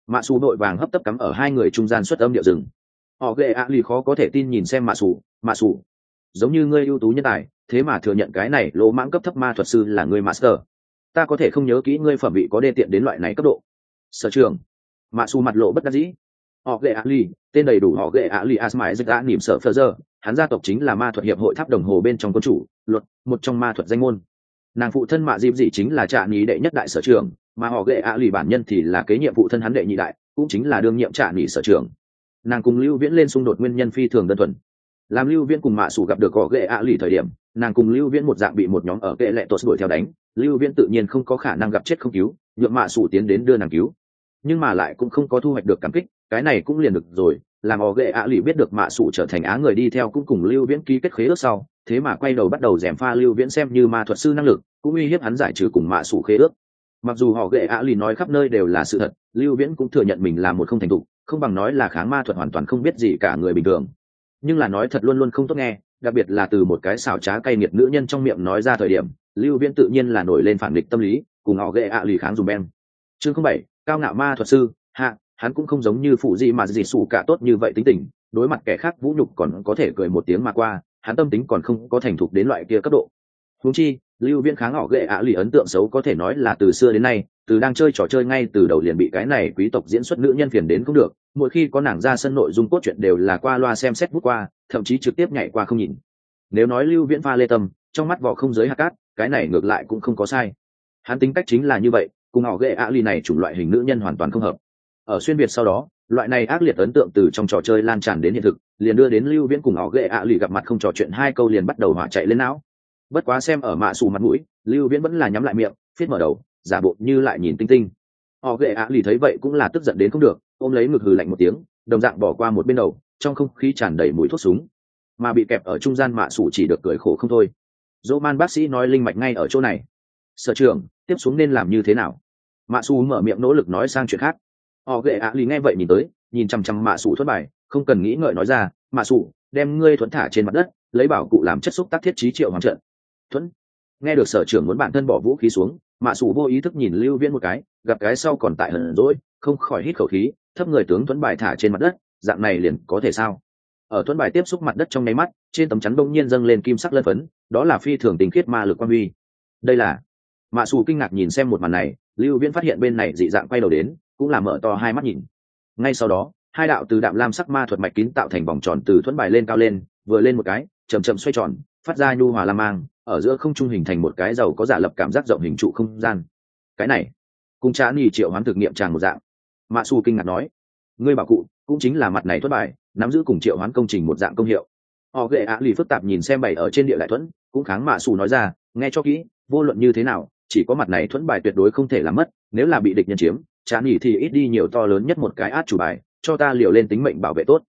mạ xù đội vàng hấp tấp cắm ở hai người trung gian xuất âm điệu rừng. Họ ghệ ạ lì khó có thể tin nhìn xem mạ xù giống như ngươi ưu tú nhân tài, thế mà thừa nhận cái này lỗ mãng cấp thấp ma thuật sư là ngươi master. Ta có thể không nhớ kỹ ngươi phẩm vị có đê tiện đến loại này cấp độ. Sở trường. Mạ xù mặt lộ bất đắc dĩ. Họ ghệ ạ lì, tên đầy đủ họ ghệ ạ lì asmai zeta nỉm sở phơ giờ, hắn gia tộc chính là ma thuật hiệp hội tháp đồng hồ bên trong quân chủ luật, một trong ma thuật danh môn. Nàng phụ thân mạ dịp dị chính là trạ nhí đệ nhất đại sở trường, mà họ ghệ ạ lì bản nhân thì là kế nhiệm phụ thân hắn đệ nhị đại, cũng chính là đương nhiệm trạ nhí sở trường. Nàng cùng Lưu Viễn lên xung đột nguyên nhân phi thường đơn thuần. Làm Lưu Viễn cùng mạ sủ gặp được họ ghệ ạ lì thời điểm, nàng cùng Lưu Viễn một dạng bị một nhóm ở kệ lệ tột đuổi theo đánh. Lưu Viễn tự nhiên không có khả năng gặp chết không cứu, nhượng mạ sủ tiến đến đưa nàng cứu, nhưng mà lại cũng không có thu hoạch được cảm kích, cái này cũng liền được rồi. Làm họ ghệ ạ lì biết được mạ sủ trở thành á người đi theo cũng cùng Lưu Viễn ký kết khế ước sau, thế mà quay đầu bắt đầu gièm pha Lưu Viễn xem như ma thuật sư năng lực, cũng uy hiếp hắn giải trừ cùng mạ sủ khế ước. Mặc dù họ ghệ ạ lì nói khắp nơi đều là sự thật, Lưu Viễn cũng thừa nhận mình là một không thành thục, không bằng nói là kháng ma thuật hoàn toàn không biết gì cả người bình thường. Nhưng là nói thật luôn luôn không tốt nghe, đặc biệt là từ một cái xảo trá cay nghiệt nữ nhân trong miệng nói ra thời điểm, Lưu Viễn tự nhiên là nổi lên phản nghịch tâm lý, cùng họ ghệ ạ lì kháng dùm beng. Chương 07, cao ngạo ma thuật sư. Hắn cũng không giống như phụ gì mà gì sủ cả tốt như vậy tính tình, đối mặt kẻ khác vũ nhục còn có thể cười một tiếng mà qua, hắn tâm tính còn không có thành thục đến loại kia cấp độ. Huống chi, Lưu Viễn kháng họ ghệ ạ lì ấn tượng xấu có thể nói là từ xưa đến nay, từ đang chơi trò chơi ngay từ đầu liền bị cái này quý tộc diễn xuất nữ nhân phiền đến không được, mỗi khi có nàng ra sân nội dung cốt truyện đều là qua loa xem xét bút qua, thậm chí trực tiếp nhảy qua không nhìn. Nếu nói Lưu Viễn pha lê tâm, trong mắt vỏ không giới hạt cát, cái này ngược lại cũng không có sai. Hắn tính cách chính là như vậy, cùng họ ghệ ạ lì này chủng loại hình nữ nhân hoàn toàn không hợp. Ở xuyên việt sau đó, loại này ác liệt ấn tượng từ trong trò chơi lan tràn đến hiện thực, liền đưa đến Lưu Viễn cùng họ ghệ ạ lì gặp mặt không trò chuyện hai câu liền bắt đầu hỏa chạy lên não. Bất quá xem ở mạ xù mặt mũi, Lưu Viễn vẫn là nhắm lại miệng, phiết mở đầu, giả bộ như lại nhìn tinh tinh. Họ ghệ ạ lì thấy vậy cũng là tức giận đến không được, ôm lấy ngực hừ lạnh một tiếng, đồng dạng bỏ qua một bên đầu, trong không khí tràn đầy mùi thuốc súng. Mà bị kẹp ở trung gian mạ xù chỉ được cười khổ không thôi. Dỗ man bác sĩ nói linh mạch ngay ở chỗ này. Sở trưởng, tiếp xuống nên làm như thế nào? Mạ xù mở miệng nỗ lực nói sang chuyện khác. Họ ghệ ạ lì nghe vậy nhìn tới, nhìn chằm chằm mạ xù thuẫn bài, không cần nghĩ ngợi nói ra, mạ xù, đem ngươi thuẫn thả trên mặt đất, lấy bảo cụ làm chất xúc tác thiết trí triệu hoàng trận. Thuẫn. Nghe được sở trưởng muốn bản thân bỏ vũ khí xuống, mạ xù vô ý thức nhìn Lưu Viễn một cái, gặp cái sau còn tại hờn dỗi, không khỏi hít khẩu khí, thấp người tướng thuẫn bài thả trên mặt đất, dạng này liền có thể sao? Ở thuẫn bài tiếp xúc mặt đất trong nháy mắt, trên tấm chắn bỗng nhiên dâng lên kim sắc lân phấn, đó là phi thường tinh khiết ma lực quan huy. Đây là. Mạ xù kinh ngạc nhìn xem một màn này, Lưu Viễn phát hiện bên này dị dạng quay đầu đến, cũng là mở to hai mắt nhìn. Ngay sau đó, hai đạo từ đạm lam sắc ma thuật mạch kín tạo thành vòng tròn từ thuẫn bài lên cao lên, vừa lên một cái, chậm chậm xoay tròn, phát ra nhu hòa lam mang, ở giữa không trung hình thành một cái giàu có giả lập cảm giác rộng hình trụ không gian. Cái này, cùng Trá Nỉ triệu hoán thực nghiệm tràng một dạng. Mạ xù kinh ngạc nói, ngươi bảo cụ cũng chính là mặt này thuẫn bài, nắm giữ cùng triệu hoán công trình một dạng công hiệu. Họ ghệ ạ lì phức tạp nhìn xem bày ở trên địa đại thuẫn, cũng kháng Mạ xù nói ra, nghe cho kỹ, vô luận như thế nào, chỉ có mặt này thuẫn bài tuyệt đối không thể làm mất, nếu là bị địch nhân chiếm, Trá Nỉ thì ít đi nhiều to lớn nhất một cái át chủ bài, cho ta liều lên tính mệnh bảo vệ tốt.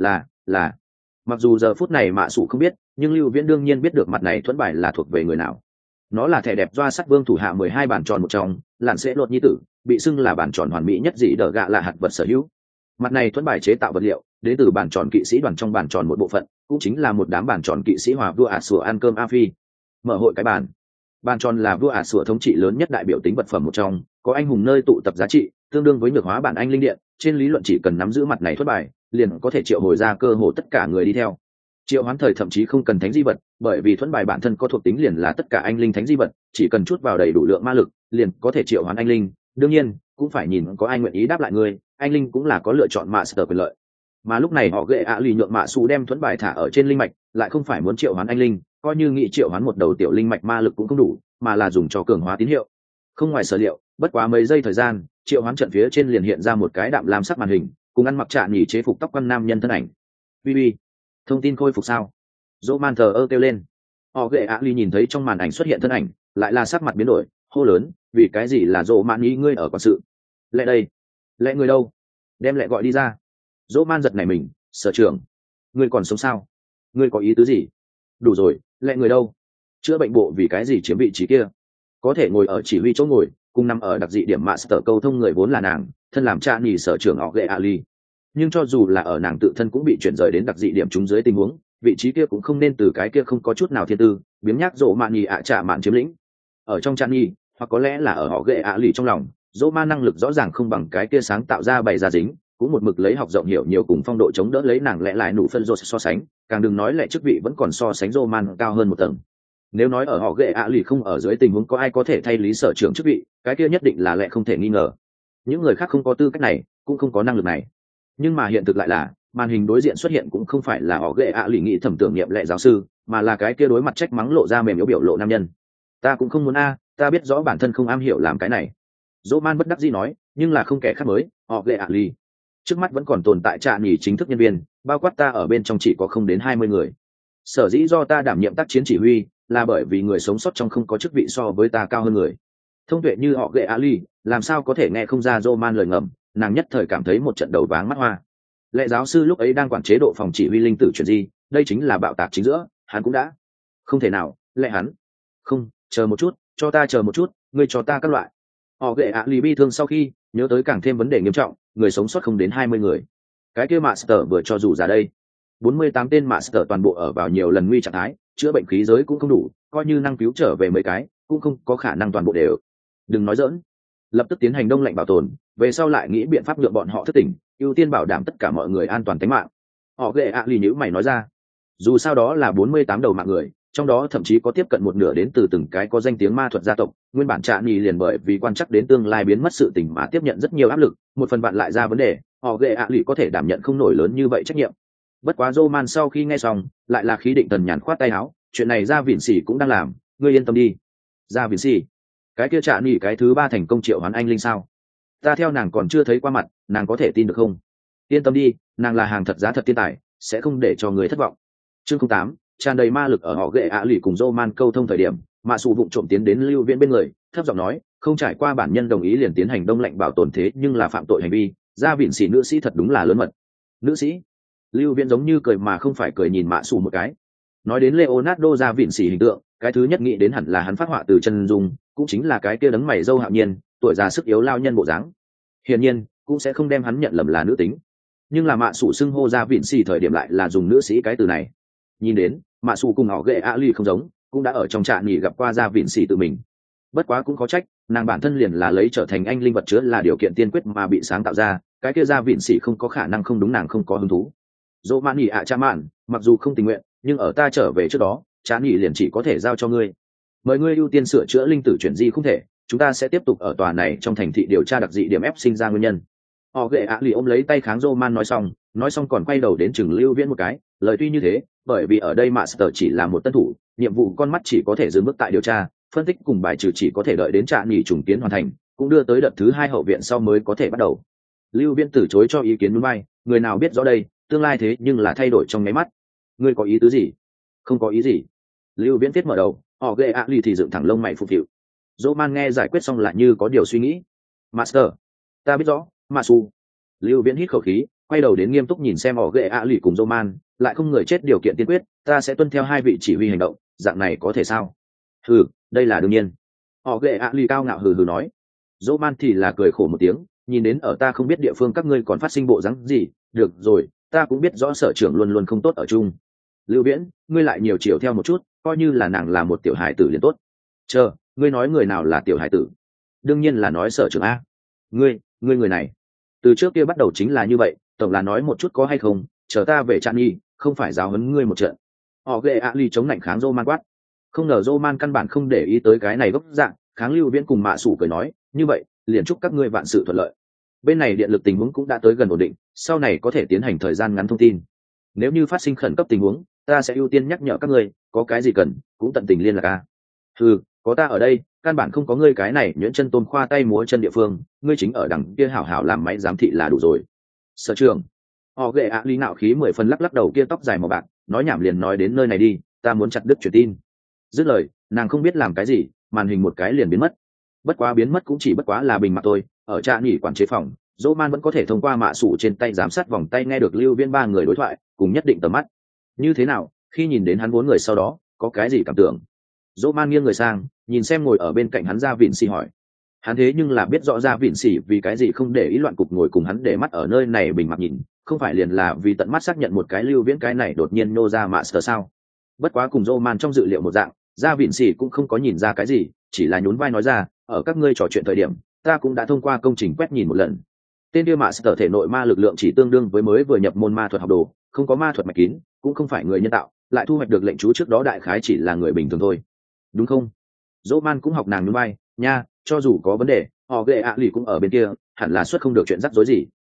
Là. Mặc dù giờ phút này Mạ xù không biết, nhưng Lưu Viễn đương nhiên biết được mặt này thuẫn bài là thuộc về người nào. Nó là thẻ đẹp doa sắt vương thủ hạ 12 bản tròn một trong, lạn sẽ lột nhi tử, bị xưng là bản tròn hoàn mỹ nhất dị đờ gạ là hạt vật sở hữu. Mặt này thuẫn bài chế tạo vật liệu đến từ bản tròn kỵ sĩ đoàn trong bản tròn một bộ phận, cũng chính là một đám bản tròn kỵ sĩ hòa vua ả sủa ăn cơm a phi. Mở hội cái bản tròn là vua ả sủa thống trị lớn nhất đại biểu tính vật phẩm một trong, có anh hùng nơi tụ tập giá trị tương đương với nhược hóa bản anh linh điện, trên lý luận chỉ cần nắm giữ mặt này thuẫn bài liền có thể triệu hồi ra cơ hồ tất cả người đi theo. Triệu hoán thời thậm chí không cần thánh di vật, bởi vì thuẫn bài bản thân có thuộc tính liền là tất cả anh linh thánh di vật, chỉ cần chút vào đầy đủ lượng ma lực liền có thể triệu hoán anh linh. Đương nhiên cũng phải nhìn có ai nguyện ý đáp lại người, anh linh cũng là có lựa chọn mạ sở quyền lợi. Mà lúc này họ ghệ ạ lì nhượng mạ xù đem thuẫn bài thả ở trên linh mạch, lại không phải muốn triệu hoán anh linh, coi như nghị triệu hoán một đầu tiểu linh mạch ma lực cũng không đủ, mà là dùng cho cường hóa tín hiệu. Không ngoài sở liệu, bất quá mấy giây thời gian, triệu hoán trận phía trên liền hiện ra một cái đạm lam sắc màn hình, cùng ăn mặc Trạ Nỉ chế phục tóc quan nam nhân thân ảnh. Bibi, thông tin khôi phục sao? Dỗ man thờ ơ kêu lên. Họ ghệ ạ lì nhìn thấy trong màn ảnh xuất hiện thân ảnh, lại là sắc mặt biến đổi, hô lớn, vì cái gì là dỗ man ý ngươi ở quản sự? Lẹ đây, lẹ người đâu? Đem lẹ gọi đi ra. Dỗ man giật nảy mình, sở trưởng, ngươi còn sống sao? Ngươi có ý tứ gì? Đủ rồi, lẹ người đâu? Chữa bệnh bộ vì cái gì chiếm vị trí kia? Có thể ngồi ở chỉ huy chỗ ngồi, cùng nằm ở đặc dị điểm mạ sở câu thông người vốn là nàng, thân làm Trạ Nỉ sở trưởng họ ghệ ạ lì. Nhưng cho dù là ở nàng tự thân cũng bị chuyển rời đến đặc dị điểm chúng dưới tình huống, vị trí kia cũng không nên từ cái kia không có chút nào thiên tư biếng nhác rộ mạn nhì ạ trả mạn chiếm lĩnh. Ở trong Trạ Nỉ, hoặc có lẽ là ở họ ghệ ạ lì trong lòng, dỗ man năng lực rõ ràng không bằng cái kia sáng tạo ra bày ra dính, cũng một mực lấy học rộng hiểu nhiều cùng phong độ chống đỡ lấy nàng lẽ lại nụ phân rột so sánh, càng đừng nói lẽ chức vị vẫn còn so sánh dỗ man cao hơn một tầng. Nếu nói ở họ ghệ ạ lì không ở dưới tình huống có ai có thể thay lý sở trưởng chức vị, cái kia nhất định là lẽ không thể nghi ngờ. Những người khác không có tư cách này, cũng không có năng lực này. Nhưng mà hiện thực lại là màn hình đối diện xuất hiện cũng không phải là họ ghệ ạ lì nghĩ thẩm tưởng niệm lệ giáo sư, mà là cái kia đối mặt trách mắng lộ ra mềm yếu biểu lộ nam nhân. Ta cũng không muốn ta biết rõ bản thân không am hiểu làm cái này. Dỗ man bất đắc dĩ nói, nhưng là không kẻ khác mới, họ ghệ ạ lì. Trước mắt vẫn còn tồn tại trạ nhỉ chính thức nhân viên, bao quát ta ở bên trong chỉ có không đến 20 người. Sở dĩ do ta đảm nhiệm tác chiến chỉ huy, là bởi vì người sống sót trong không có chức vị so với ta cao hơn người. Thông tuệ như họ ghệ Ali, làm sao có thể nghe không ra Roman lời ngầm, nàng nhất thời cảm thấy một trận đầu váng mắt hoa. Lệ giáo sư lúc ấy đang quản chế độ phòng chỉ huy linh tử chuyển di, đây chính là bạo tạc chính giữa, hắn cũng đã. Không thể nào, lệ hắn. Không, chờ một chút, cho ta chờ một chút, ngươi cho ta các loại. Họ ghệ Ali bi thương sau khi, nhớ tới càng thêm vấn đề nghiêm trọng, người sống sót không đến 20 người. Cái kia Master vừa cho dù ra đây. 48 tên Master toàn bộ ở vào nhiều lần nguy trạng thái, chữa bệnh khí giới cũng không đủ, coi như năng cứu trở về mấy cái, cũng không có khả năng toàn bộ đều. Đừng nói giỡn, lập tức tiến hành đông lạnh bảo tồn, về sau lại nghĩ biện pháp nhượng bọn họ thức tỉnh, ưu tiên bảo đảm tất cả mọi người an toàn tính mạng. Họ ghệ ạ lì nhữ mày nói ra, dù sao đó là 48 đầu mạng người, trong đó thậm chí có tiếp cận một nửa đến từ từng cái có danh tiếng ma thuật gia tộc, nguyên bản Trạ Nhỉ liền bởi vì quan chắc đến tương lai biến mất sự tình mà tiếp nhận rất nhiều áp lực, một phần bạn lại ra vấn đề, họ ghệ ạ lì có thể đảm nhận không nổi lớn như vậy trách nhiệm. Bất quá Roman sau khi nghe xong, lại là khí định thần nhàn khoát tay áo, chuyện này Gia Vịn Sỉ cũng đang làm, ngươi yên tâm đi. Gia Vịn Sỉ, cái kia Trạ Nhỉ cái thứ 3 thành công triệu hoán anh linh sao? Ta theo nàng còn chưa thấy qua mặt, nàng có thể tin được không? Yên tâm đi, nàng là hàng thật giá thật tiên tài, sẽ không để cho người thất vọng. Chương 08, tràn đầy ma lực ở họ ghệ ạ lì cùng Roman câu thông thời điểm, Mạ Sủ vụng trộm tiến đến Lưu Viễn bên người, thấp giọng nói, không trải qua bản nhân đồng ý liền tiến hành đông lạnh bảo tồn thế nhưng là phạm tội hành vi, Gia Vịn Sỉ nữ sĩ thật đúng là lớn mật. Nữ sĩ? Lưu Viễn giống như cười mà không phải cười nhìn Mạ Sủ một cái. Nói đến Leonardo Gia Vịn Sỉ hình tượng, cái thứ nhất nghĩ đến hẳn là hắn phát họa từ chân dung, cũng chính là cái kia đấng mày râu hạo nhiên, tuổi già sức yếu lao nhân bộ dáng. Hiển nhiên, cũng sẽ không đem hắn nhận lầm là nữ tính. Nhưng là Mạ Sủ xưng hô Gia Vịn Sỉ thời điểm lại là dùng nữ sĩ cái từ này. Nhìn đến, Mạ Sủ cùng họ ghệ ạ lì không giống, cũng đã ở trong Trạ Nhỉ gặp qua Gia Vịn Sỉ tự mình. Bất quá cũng có trách, nàng bản thân liền là lấy trở thành anh linh vật chứa là điều kiện tiên quyết mà bị sáng tạo ra, cái kia Gia Vịn Sỉ không có khả năng không đúng nàng không có hứng thú. Dỗ mạn nhỉ ạ cha mạn, mặc dù không tình nguyện, nhưng ở ta trở về trước đó, Trạ Nhỉ liền chỉ có thể giao cho ngươi. Mời ngươi ưu tiên sửa chữa linh tử chuyển di không thể, chúng ta sẽ tiếp tục ở tòa này trong thành thị điều tra đặc dị điểm ép sinh ra nguyên nhân. Họ ghệ ạ lì ôm lấy tay kháng Roman nói xong còn quay đầu đến chừng Lưu Viễn một cái, lời tuy như thế, bởi vì ở đây Master chỉ là một tân thủ, nhiệm vụ con mắt chỉ có thể dừng bước tại điều tra, phân tích cùng bài trừ chỉ có thể đợi đến Trạ Nhỉ trùng kiến hoàn thành, cũng đưa tới đợt thứ 2 hậu viện sau mới có thể bắt đầu. Lưu Viễn từ chối cho ý kiến núi bay, người nào biết rõ đây, tương lai thế nhưng là thay đổi trong nháy mắt. Ngươi có ý tứ gì? Không có ý gì. Lưu Viễn viết mở đầu, họ ghệ ạ lì thì dựng thẳng lông mày phục vụ. Roman nghe giải quyết xong lại như có điều suy nghĩ. Master, ta biết rõ, Masu. Lưu Viễn hít khẩu khí, quay đầu đến nghiêm túc nhìn xem họ ghệ ạ lì cùng Roman, lại không người chết điều kiện tiên quyết, ta sẽ tuân theo hai vị chỉ huy hành động, dạng này có thể sao? Hừ, đây là đương nhiên. Họ ghệ ạ lì cao ngạo hừ hừ nói. Roman thì là cười khổ một tiếng, nhìn đến ở ta không biết địa phương các ngươi còn phát sinh bộ dáng gì, được rồi, ta cũng biết rõ sở trưởng luôn luôn không tốt ở chung. Lưu Viễn, ngươi lại nhiều chiều theo một chút, coi như là nàng là một tiểu hài tử liền tốt. Chờ, ngươi nói người nào là tiểu hài tử? Đương nhiên là nói sở trưởng a. Ngươi người này, từ trước kia bắt đầu chính là như vậy, tổng là nói một chút có hay không, chờ ta về Trạ Nhỉ, không phải giáo huấn ngươi một trận. Họ ghệ ạ lì chống lạnh kháng Roman quát. Không ngờ Roman căn bản không để ý tới cái này gốc dạng, kháng Lưu Viễn cùng Mạ Sủ cười nói, như vậy, liền chúc các ngươi vạn sự thuận lợi. Bên này điện lực tình huống cũng đã tới gần ổn định, sau này có thể tiến hành thời gian ngắn thông tin. Nếu như phát sinh khẩn cấp tình huống, ta sẽ ưu tiên nhắc nhở các ngươi, có cái gì cần, cũng tận tình liên lạc a. Có ta ở đây, căn bản không có ngươi cái này nhuyễn chân tôn khoa tay múa chân địa phương, ngươi chính ở đằng kia hảo hảo làm máy giám thị là đủ rồi. Sở trường. Họ ghệ ạ lý nạo khí 10 phần lắc lắc đầu kia tóc dài màu bạc, nói nhảm liền nói đến nơi này đi, ta muốn chặt đứt truyền tin. Dứt lời, nàng không biết làm cái gì, màn hình một cái liền biến mất. Bất quá biến mất cũng chỉ bất quá là bình mặt thôi, ở Trạ Nhỉ quản chế phòng, Roman vẫn có thể thông qua Mạ Sủ trên tay giám sát vòng tay nghe được Lưu Viễn ba người đối thoại, cùng nhất định tầm mắt. Như thế nào, khi nhìn đến hắn bốn người sau đó, có cái gì cảm tưởng? Roman nghiêng người sang, nhìn xem ngồi ở bên cạnh hắn Gia Vịn Sỉ hỏi. Hắn thế nhưng là biết rõ Gia Vịn Sỉ vì cái gì không để ý loạn cục ngồi cùng hắn để mắt ở nơi này bình mặt nhìn, không phải liền là vì tận mắt xác nhận một cái Lưu Viễn cái này đột nhiên nô ra Master sao? Bất quá cùng Roman trong dự liệu một dạng, Gia Vịn Sỉ cũng không có nhìn ra cái gì, chỉ là nhún vai nói ra, ở các ngươi trò chuyện thời điểm, ta cũng đã thông qua công trình quét nhìn một lần. Tên kia mạ sở thể nội ma lực lượng chỉ tương đương với mới vừa nhập môn ma thuật học đồ, không có ma thuật mạch kín, cũng không phải người nhân tạo, lại thu hoạch được lệnh chú trước đó đại khái chỉ là người bình thường thôi, đúng không? Dỗ Man cũng học nàng núi bay nha, cho dù có vấn đề họ ghệ ạ lì cũng ở bên kia, hẳn là xuất không được chuyện rắc rối gì.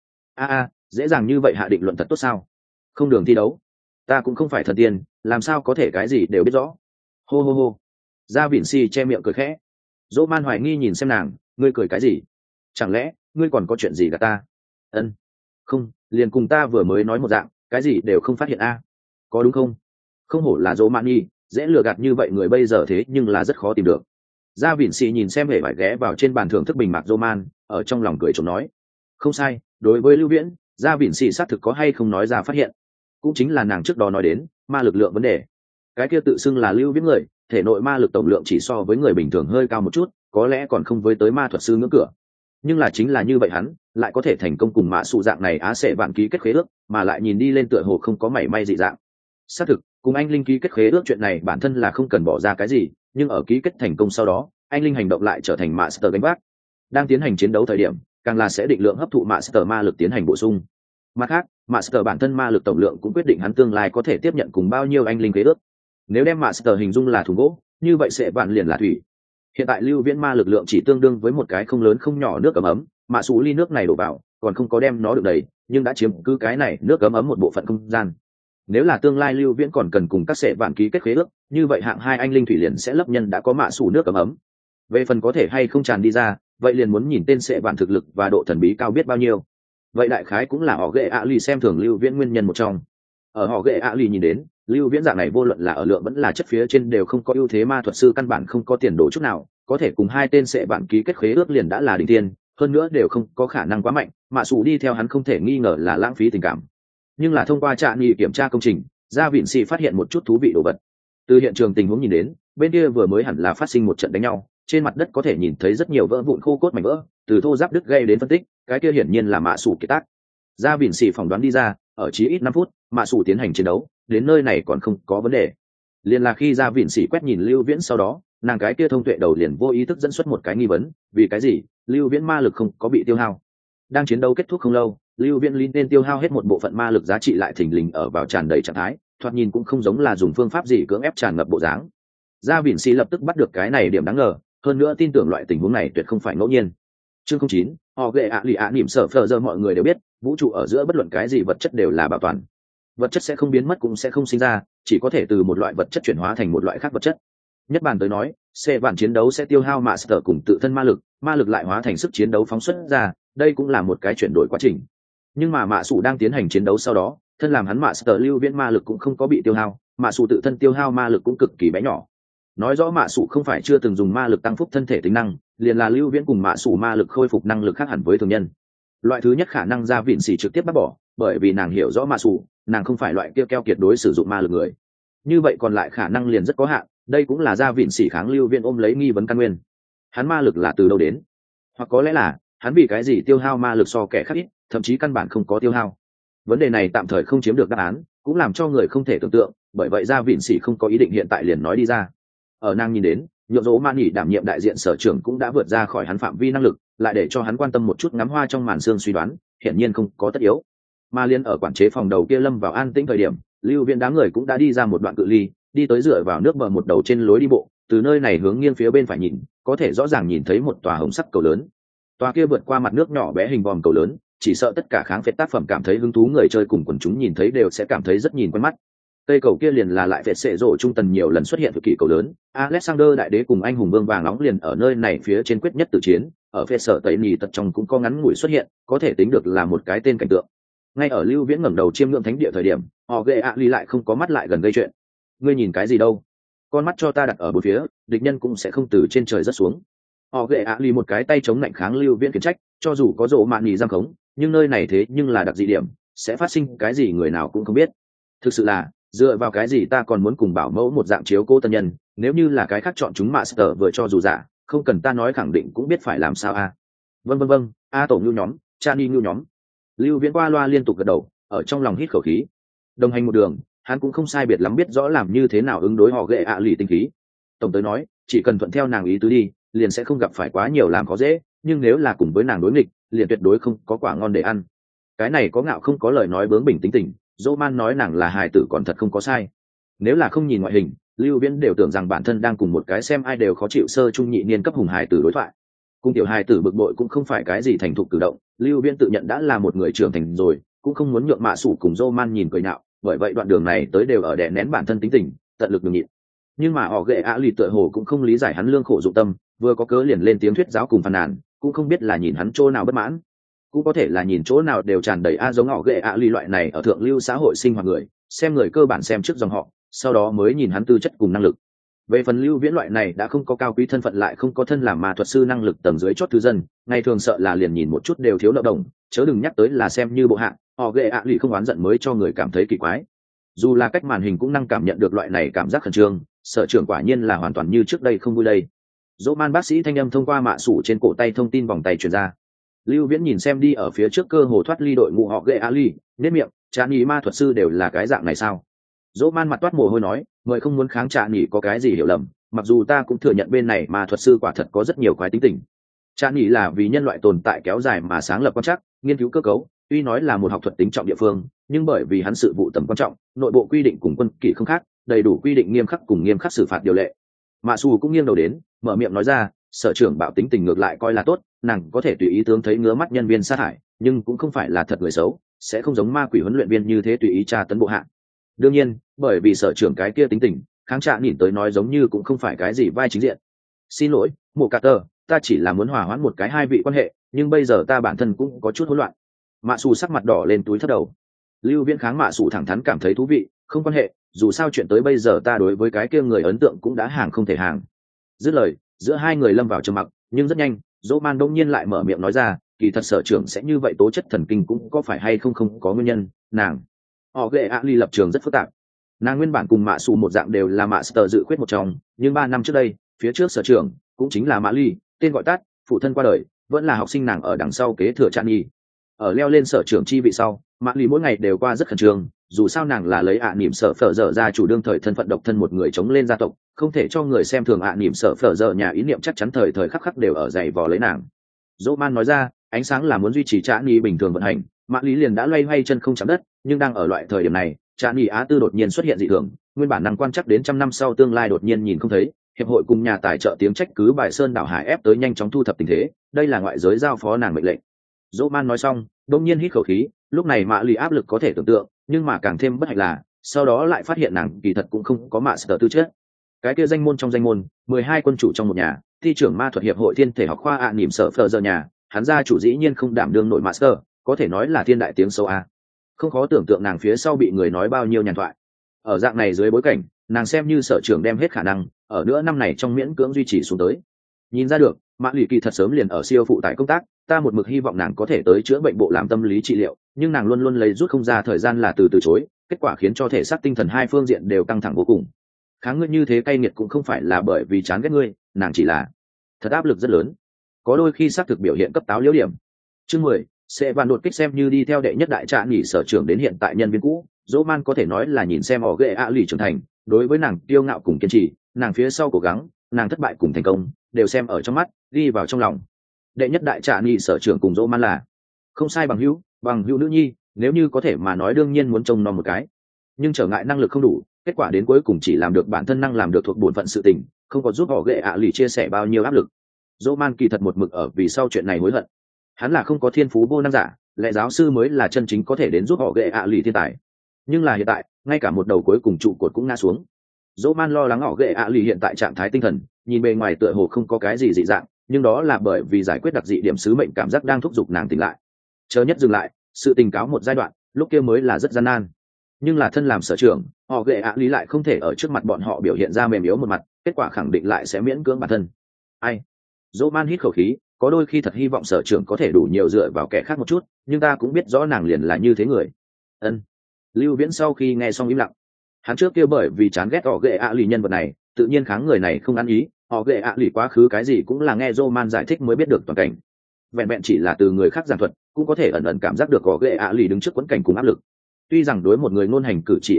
Dễ dàng như vậy hạ định luận thật tốt sao? Không đường thi đấu, ta cũng không phải thần tiên, làm sao có thể cái gì đều biết rõ. Hô hô hô. Gia Vịn Si che miệng cười khẽ. Dỗ Man hoài nghi nhìn xem nàng, ngươi cười cái gì? Chẳng lẽ ngươi còn có chuyện gì gạt ta? Ân, không, liền cùng ta vừa mới nói một dạng, cái gì đều không phát hiện có đúng không? Không hổ là Dỗ Man nhi, dễ lừa gạt như vậy người bây giờ thế nhưng là rất khó tìm được. Gia Vịn Si nhìn xem hề vải ghé vào trên bàn thưởng thức bình mạc Dỗ Man, ở trong lòng cười trộm nói, không sai, đối với Lưu Viễn, Gia Vịn Si xác thực có hay không nói ra phát hiện, cũng chính là nàng trước đó nói đến ma lực lượng vấn đề. Cái kia tự xưng là Lưu Viễn người, thể nội ma lực tổng lượng chỉ so với người bình thường hơi cao một chút, có lẽ còn không với tới ma thuật sư ngưỡng cửa, nhưng là chính là như vậy hắn lại có thể thành công cùng mạ sụ dạng này á sẽ vạn ký kết khế ước, mà lại nhìn đi lên tựa hồ không có mảy may dị dạng. Xác thực cùng anh linh ký kết khế ước chuyện này bản thân là không cần bỏ ra cái gì, nhưng ở ký kết thành công sau đó anh linh hành động lại trở thành master gánh vác. Đang tiến hành chiến đấu thời điểm càng là sẽ định lượng hấp thụ master ma lực tiến hành bổ sung. Mặt khác master bản thân ma lực tổng lượng cũng quyết định hắn tương lai có thể tiếp nhận cùng bao nhiêu anh linh khế ước. Nếu đem master hình dung là thùng gỗ, như vậy sẽ vạn liền là thủy. Hiện tại Lưu Viễn ma lực lượng chỉ tương đương với một cái không lớn không nhỏ nước ấm, mạ xù ly nước này đổ vào còn không có đem nó được đầy, nhưng đã chiếm cứ cái này nước ấm một bộ phận không gian. Nếu là tương lai Lưu Viễn còn cần cùng các sệ vạn ký kết khế ước, như vậy hạng 2 anh linh thủy liền sẽ lấp nhân đã có mạ xù nước ấm. Về phần có thể hay không tràn đi ra, vậy liền muốn nhìn tên sệ vạn thực lực và độ thần bí cao biết bao nhiêu. Vậy đại khái cũng là họ ghệ ạ lì xem thường Lưu Viễn nguyên nhân một trong. Ở họ ghệ ạ lì nhìn đến, Lưu Viễn dạng này vô luận là ở lượng vẫn là chất phía trên đều không có ưu thế, ma thuật sư căn bản không có tiền đồ chút nào, có thể cùng 2 tên sệ vạn ký kết khế ước liền đã là đỉnh tiên, hơn nữa đều không có khả năng quá mạnh, mạ xù đi theo hắn không thể nghi ngờ là lãng phí tình cảm. Nhưng là thông qua trạm nghị kiểm tra công trình, Gia Vịn Si phát hiện một chút thú vị đồ vật. Từ hiện trường tình huống nhìn đến, bên kia vừa mới hẳn là phát sinh một trận đánh nhau, trên mặt đất có thể nhìn thấy rất nhiều vỡ vụn khô cốt mảnh vỡ, từ thô ráp đứt gây đến phân tích, cái kia hiển nhiên là mạ xù kiệt tác. Gia Vịn Si phỏng đoán đi ra, ở chí ít 5 phút, mạ xù tiến hành chiến đấu, đến nơi này còn không có vấn đề. Liên là khi Gia Vịn Si quét nhìn Lưu Viễn sau đó, nàng cái kia thông tuệ đầu liền vô ý thức dẫn xuất một cái nghi vấn, vì cái gì Lưu Viễn ma lực không có bị tiêu hao? Đang chiến đấu kết thúc không lâu, Lưu Viễn linh tên tiêu hao hết một bộ phận ma lực giá trị lại thình lình ở vào tràn đầy trạng thái, thoạt nhìn cũng không giống là dùng phương pháp gì cưỡng ép tràn ngập bộ dáng. Gia Vịn Si lập tức bắt được cái này điểm đáng ngờ, hơn nữa tin tưởng loại tình huống này tuyệt không phải ngẫu nhiên. Chương 09, họ ghệ ạ lì ạ niệm sở phờ giờ mọi người đều biết, vũ trụ ở giữa bất luận cái gì vật chất đều là bảo toàn. Vật chất sẽ không biến mất cũng sẽ không sinh ra, chỉ có thể từ một loại vật chất chuyển hóa thành một loại khác vật chất. Nhất bản tới nói, xe vạn chiến đấu sẽ tiêu hao master cùng tự thân ma lực lại hóa thành sức chiến đấu phóng xuất ra, đây cũng là một cái chuyển đổi quá trình. Nhưng mà mạ sủ đang tiến hành chiến đấu sau đó, thân làm hắn master Lưu Viễn ma lực cũng không có bị tiêu hao, mạ sủ tự thân tiêu hao ma lực cũng cực kỳ bé nhỏ. Nói rõ mạ sủ không phải chưa từng dùng ma lực tăng phúc thân thể tính năng, liền là Lưu Viễn cùng mạ sủ ma lực khôi phục năng lực khác hẳn với thường nhân. Loại thứ nhất khả năng Gia Vịn Si trực tiếp bác bỏ, bởi vì nàng hiểu rõ mạ sủ, nàng không phải loại kia keo kiệt đối sử dụng ma lực người. Như vậy còn lại khả năng liền rất có hạn, đây cũng là Gia Vịn Si kháng Lưu Viễn ôm lấy nghi vấn căn nguyên. Hắn ma lực là từ đâu đến? Hoặc có lẽ là hắn vì cái gì tiêu hao ma lực so kẻ khác ít, thậm chí căn bản không có tiêu hao? Vấn đề này tạm thời không chiếm được đáp án, cũng làm cho người không thể tưởng tượng, bởi vậy Gia Vịn Si không có ý định hiện tại liền nói đi ra. Ở nàng nhìn đến, nhượng dỗ man nhỉ đảm nhiệm đại diện sở trưởng cũng đã vượt ra khỏi hắn phạm vi năng lực, lại để cho hắn quan tâm một chút ngắm hoa trong màn sương suy đoán, hiển nhiên không có tất yếu. Mà liên ở quản chế phòng đầu kia lâm vào an tĩnh thời điểm, Lưu Viễn đám người cũng đã đi ra một đoạn cự ly, đi tới dựa vào nước bờ một đầu trên lối đi bộ, từ nơi này hướng nghiêng phía bên phải nhìn, có thể rõ ràng nhìn thấy một tòa hồng sắc cầu lớn. Tòa kia vượt qua mặt nước nhỏ bé hình vòm cầu lớn, chỉ sợ tất cả kháng phệ tác phẩm cảm thấy hứng thú người chơi cùng quần chúng nhìn thấy đều sẽ cảm thấy rất nhìn quen mắt. Cây cầu kia liền là lại phệ sệ rộ trung tần nhiều lần xuất hiện thời kỳ cầu lớn, Alexander đại đế cùng anh hùng vương vàng nóng liền ở nơi này phía trên quyết nhất tử chiến, ở phệ sở tẩy nì tật trong cũng có ngắn ngủi xuất hiện, có thể tính được là một cái tên cảnh tượng. Ngay ở Lưu Viễn ngẩng đầu chiêm ngưỡng thánh địa thời điểm, họ ghệ ạ ly lại không có mắt lại gần gây chuyện. Ngươi nhìn cái gì đâu? Con mắt cho ta đặt ở bốn phía, địch nhân cũng sẽ không từ trên trời rớt xuống. Họ ghệ ạ ly một cái tay chống lạnh kháng Lưu Viễn khiển trách, cho dù có rộ mạn nhì giam khống, nhưng nơi này thế nhưng là đặc dị điểm, sẽ phát sinh cái gì người nào cũng không biết. Thực sự là dựa vào cái gì ta còn muốn cùng bảo mẫu một dạng chiếu cố tân nhân, nếu như là cái khác chọn chúng master vừa cho dù giả, không cần ta nói khẳng định cũng biết phải làm sao a. Vâng, tổ ngưu nhóm, cha ni ngưu nhóm. Lưu Viễn qua loa liên tục gật đầu, ở trong lòng hít khẩu khí. Đồng hành một đường, hắn cũng không sai biệt lắm biết rõ làm như thế nào ứng đối họ ghệ ạ lì tinh khí. Tổng tới nói, chỉ cần thuận theo nàng ý tứ đi, liền sẽ không gặp phải quá nhiều làm khó dễ, nhưng nếu là cùng với nàng đối nghịch liền tuyệt đối không có quả ngon để ăn. Cái này có ngạo không có lời nói bướng bỉnh tính tình, dỗ man nói nàng là hài tử còn thật không có sai. Nếu là không nhìn ngoại hình, Lưu Viễn đều tưởng rằng bản thân đang cùng một cái xem ai đều khó chịu sơ trung nhị niên cấp hùng hài tử đối thoại. Cùng tiểu hài tử bực bội cũng không phải cái gì thành thục cử động, Lưu Viễn tự nhận đã là một người trưởng thành rồi, cũng không muốn nhượng mạ sủ cùng dô man nhìn cười nhạo, bởi vậy đoạn đường này tới đều ở đè nén bản thân tính tình, tận lực nhường nhịn. Nhưng mà họ ghệ ạ lì tựa hồ cũng không lý giải hắn lương khổ dụng tâm, vừa có cớ liền lên tiếng thuyết giáo cùng phàn nàn, cũng không biết là nhìn hắn chỗ nào bất mãn, cũng có thể là nhìn chỗ nào đều tràn đầy giống họ ghệ ạ lì loại này ở thượng lưu xã hội sinh hoạt người, xem người cơ bản xem trước dòng họ, sau đó mới nhìn hắn tư chất cùng năng lực. Về phần Lưu Viễn loại này đã không có cao quý thân phận lại không có thân làm ma thuật sư năng lực tầng dưới chót thư dân, ngày thường sợ là liền nhìn một chút đều thiếu lậu đồng, chớ đừng nhắc tới là xem như bộ hạ, họ ghệ ạ lì không oán giận mới cho người cảm thấy kỳ quái. Dù là cách màn hình cũng năng cảm nhận được loại này cảm giác khẩn trương, sở trưởng quả nhiên là hoàn toàn như trước đây không vui đây. Dỗ man bác sĩ thanh âm thông qua mạ sủ trên cổ tay thông tin vòng tay truyền ra. Lưu Viễn nhìn xem đi ở phía trước cơ hồ thoát ly đội ngũ họ ghệ ạ lì, nét miệng, chán ý ma thuật sư đều là cái dạng này sao? Dỗ man mặt toát mồ hôi nói, mời không muốn kháng Trạ Nhĩ có cái gì hiểu lầm, mặc dù ta cũng thừa nhận bên này mà thuật sư quả thật có rất nhiều quái tính tình. Trạ Nhĩ là vì nhân loại tồn tại kéo dài mà sáng lập quan trắc, nghiên cứu cơ cấu, tuy nói là một học thuật tính trọng địa phương, nhưng bởi vì hắn sự vụ tầm quan trọng, nội bộ quy định cùng quân kỷ không khác, đầy đủ quy định nghiêm khắc xử phạt điều lệ. Mạ Sù cũng nghiêng đầu đến, mở miệng nói ra, sở trưởng bạo tính tình ngược lại coi là tốt, nàng có thể tùy ý tướng thấy ngứa mắt nhân viên sát hại, nhưng cũng không phải là thật người xấu, sẽ không giống ma quỷ huấn luyện viên như thế tùy ý tra tấn bộ hạ. Đương nhiên, bởi vì sở trưởng cái kia tính tình, kháng Trạ nhìn tới nói giống như cũng không phải cái gì vai chính diện. Xin lỗi, Mộ Carter, ta chỉ là muốn hòa hoãn một cái hai vị quan hệ, nhưng bây giờ ta bản thân cũng có chút hỗn loạn. Mạ Sù sắc mặt đỏ lên túi thấp đầu. Lưu Viễn kháng Mạ Sù thẳng thắn cảm thấy thú vị, không quan hệ, dù sao chuyện tới bây giờ ta đối với cái kia người ấn tượng cũng đã hàng không thể hàng. Dứt lời, giữa hai người lâm vào trầm mặc, nhưng rất nhanh, Dỗ Man đông nhiên lại mở miệng nói ra, kỳ thật sở trưởng sẽ như vậy tố chất thần kinh cũng có phải hay không có nguyên nhân, nàng. Họ ghệ ạ ly lập trường rất phức tạp. Nàng nguyên bản cùng Mạ Sù một dạng đều là master dự khuyết một trong, nhưng 3 năm trước đây, phía trước sở trưởng cũng chính là Mã Ly, tên gọi tắt, phụ thân qua đời, vẫn là học sinh nàng ở đằng sau kế thừa Trạ Nhĩ. Ở leo lên sở trưởng chi vị sau, Mã Ly mỗi ngày đều qua rất khẩn trương, dù sao nàng là lấy niệm sở phở dở ra chủ đương thời thân phận độc thân một người chống lên gia tộc, không thể cho người xem thường niệm sở phở dở nhà ý niệm chắc chắn thời thời khắc khắc đều ở dày vò lấy nàng. Dỗ Man nói ra, ánh sáng là muốn duy trì Trạ Nhĩ bình thường vận hành, Mã Lý liền đã loay hoay chân không chạm đất, nhưng đang ở loại thời điểm này, Trạ Nhĩ Á tư đột nhiên xuất hiện dị thường, nguyên bản năng quan chắc đến 100 năm sau tương lai đột nhiên nhìn không thấy, hiệp hội cùng nhà tài trợ tiếng trách cứ bài sơn đảo hải ép tới nhanh chóng thu thập tình thế, đây là ngoại giới giao phó nàng mệnh lệnh. Dỗ Man nói xong, đột nhiên hít khẩu khí, lúc này Mã Lý áp lực có thể tưởng tượng, nhưng mà càng thêm bất hạnh là, sau đó lại phát hiện nàng kỳ thật cũng không có master tư chất. Cái kia danh môn trong danh môn, 12 quân chủ trong một nhà, thi trưởng ma thuật hiệp hội thiên thể học khoa niệm sở phở giờ nhà, hắn gia chủ dĩ nhiên không đảm đương nổi master, có thể nói là thiên đại tiếng xấu a. Không khó tưởng tượng nàng phía sau bị người nói bao nhiêu nhàn thoại. Ở dạng này dưới bối cảnh, nàng xem như sở trưởng đem hết khả năng, ở nữa năm này trong miễn cưỡng duy trì xuống tới. Nhìn ra được, Mã Lì kỳ thật sớm liền ở siêu phụ tải công tác, ta một mực hy vọng nàng có thể tới chữa bệnh bộ làm tâm lý trị liệu, nhưng nàng luôn luôn lấy rút không ra thời gian là từ chối, kết quả khiến cho thể xác tinh thần hai phương diện đều căng thẳng vô cùng. Kháng ngươi như thế cay nghiệt cũng không phải là bởi vì chán ghét ngươi, nàng chỉ là thật áp lực rất lớn, có đôi khi xác thực biểu hiện cấp táo liễu điểm. Chương 10, sẽ van đột kích xem như đi theo đệ nhất đại Trạ Nhĩ sở trưởng đến hiện tại nhân viên cũ, Dỗ Man có thể nói là nhìn xem họ ghệ ạ lì trưởng thành, đối với nàng kiêu ngạo cùng kiên trì, nàng phía sau cố gắng, nàng thất bại cùng thành công, đều xem ở trong mắt, ghi vào trong lòng. Đệ nhất đại Trạ Nhĩ sở trưởng cùng Dỗ Man là không sai bằng hữu nữ nhi, nếu như có thể mà nói đương nhiên muốn trông nom một cái, nhưng trở ngại năng lực không đủ, kết quả đến cuối cùng chỉ làm được bản thân năng làm được thuộc bổn phận sự tình, không có giúp họ ghệ ạ lì chia sẻ bao nhiêu áp lực. Dỗ Man kỳ thật một mực ở vì sau chuyện này hối hận. Hắn là không có thiên phú vô năng giả, lẽ giáo sư mới là chân chính có thể đến giúp họ ghệ ạ lì thiên tài. Nhưng là hiện tại, ngay cả một đầu cuối cùng trụ cột cũng ngã xuống. Dỗ Man lo lắng họ ghệ ạ lì hiện tại trạng thái tinh thần, nhìn bề ngoài tựa hồ không có cái gì dị dạng, nhưng đó là bởi vì giải quyết đặc dị điểm sứ mệnh cảm giác đang thúc giục nàng tỉnh lại. Chờ nhất dừng lại, sự tình cáo một giai đoạn, lúc kia mới là rất gian nan. Nhưng là thân làm sở trưởng, họ ghệ ạ lì lại không thể ở trước mặt bọn họ biểu hiện ra mềm yếu một mặt, kết quả khẳng định lại sẽ miễn cưỡng bản thân. Ai? Dỗ Man hít khẩu khí, có đôi khi thật hy vọng sở trưởng có thể đủ nhiều dựa vào kẻ khác một chút, nhưng ta cũng biết rõ nàng liền là như thế người. Ân. Lưu Viễn sau khi nghe xong im lặng. Hắn trước kia bởi vì chán ghét họ ghệ ạ lì nhân vật này, tự nhiên kháng người này không ăn ý, họ ghệ ạ lì quá khứ cái gì cũng là nghe Dỗ Man giải thích mới biết được toàn cảnh. Vẹn vẹn chỉ là từ người khác giảng thuật, cũng có thể ẩn ẩn cảm giác được họ ghệ ạ lì đứng trước quẫn cảnh cùng áp lực. Tuy rằng đối một người ngôn hành cử chỉ yếu ghét,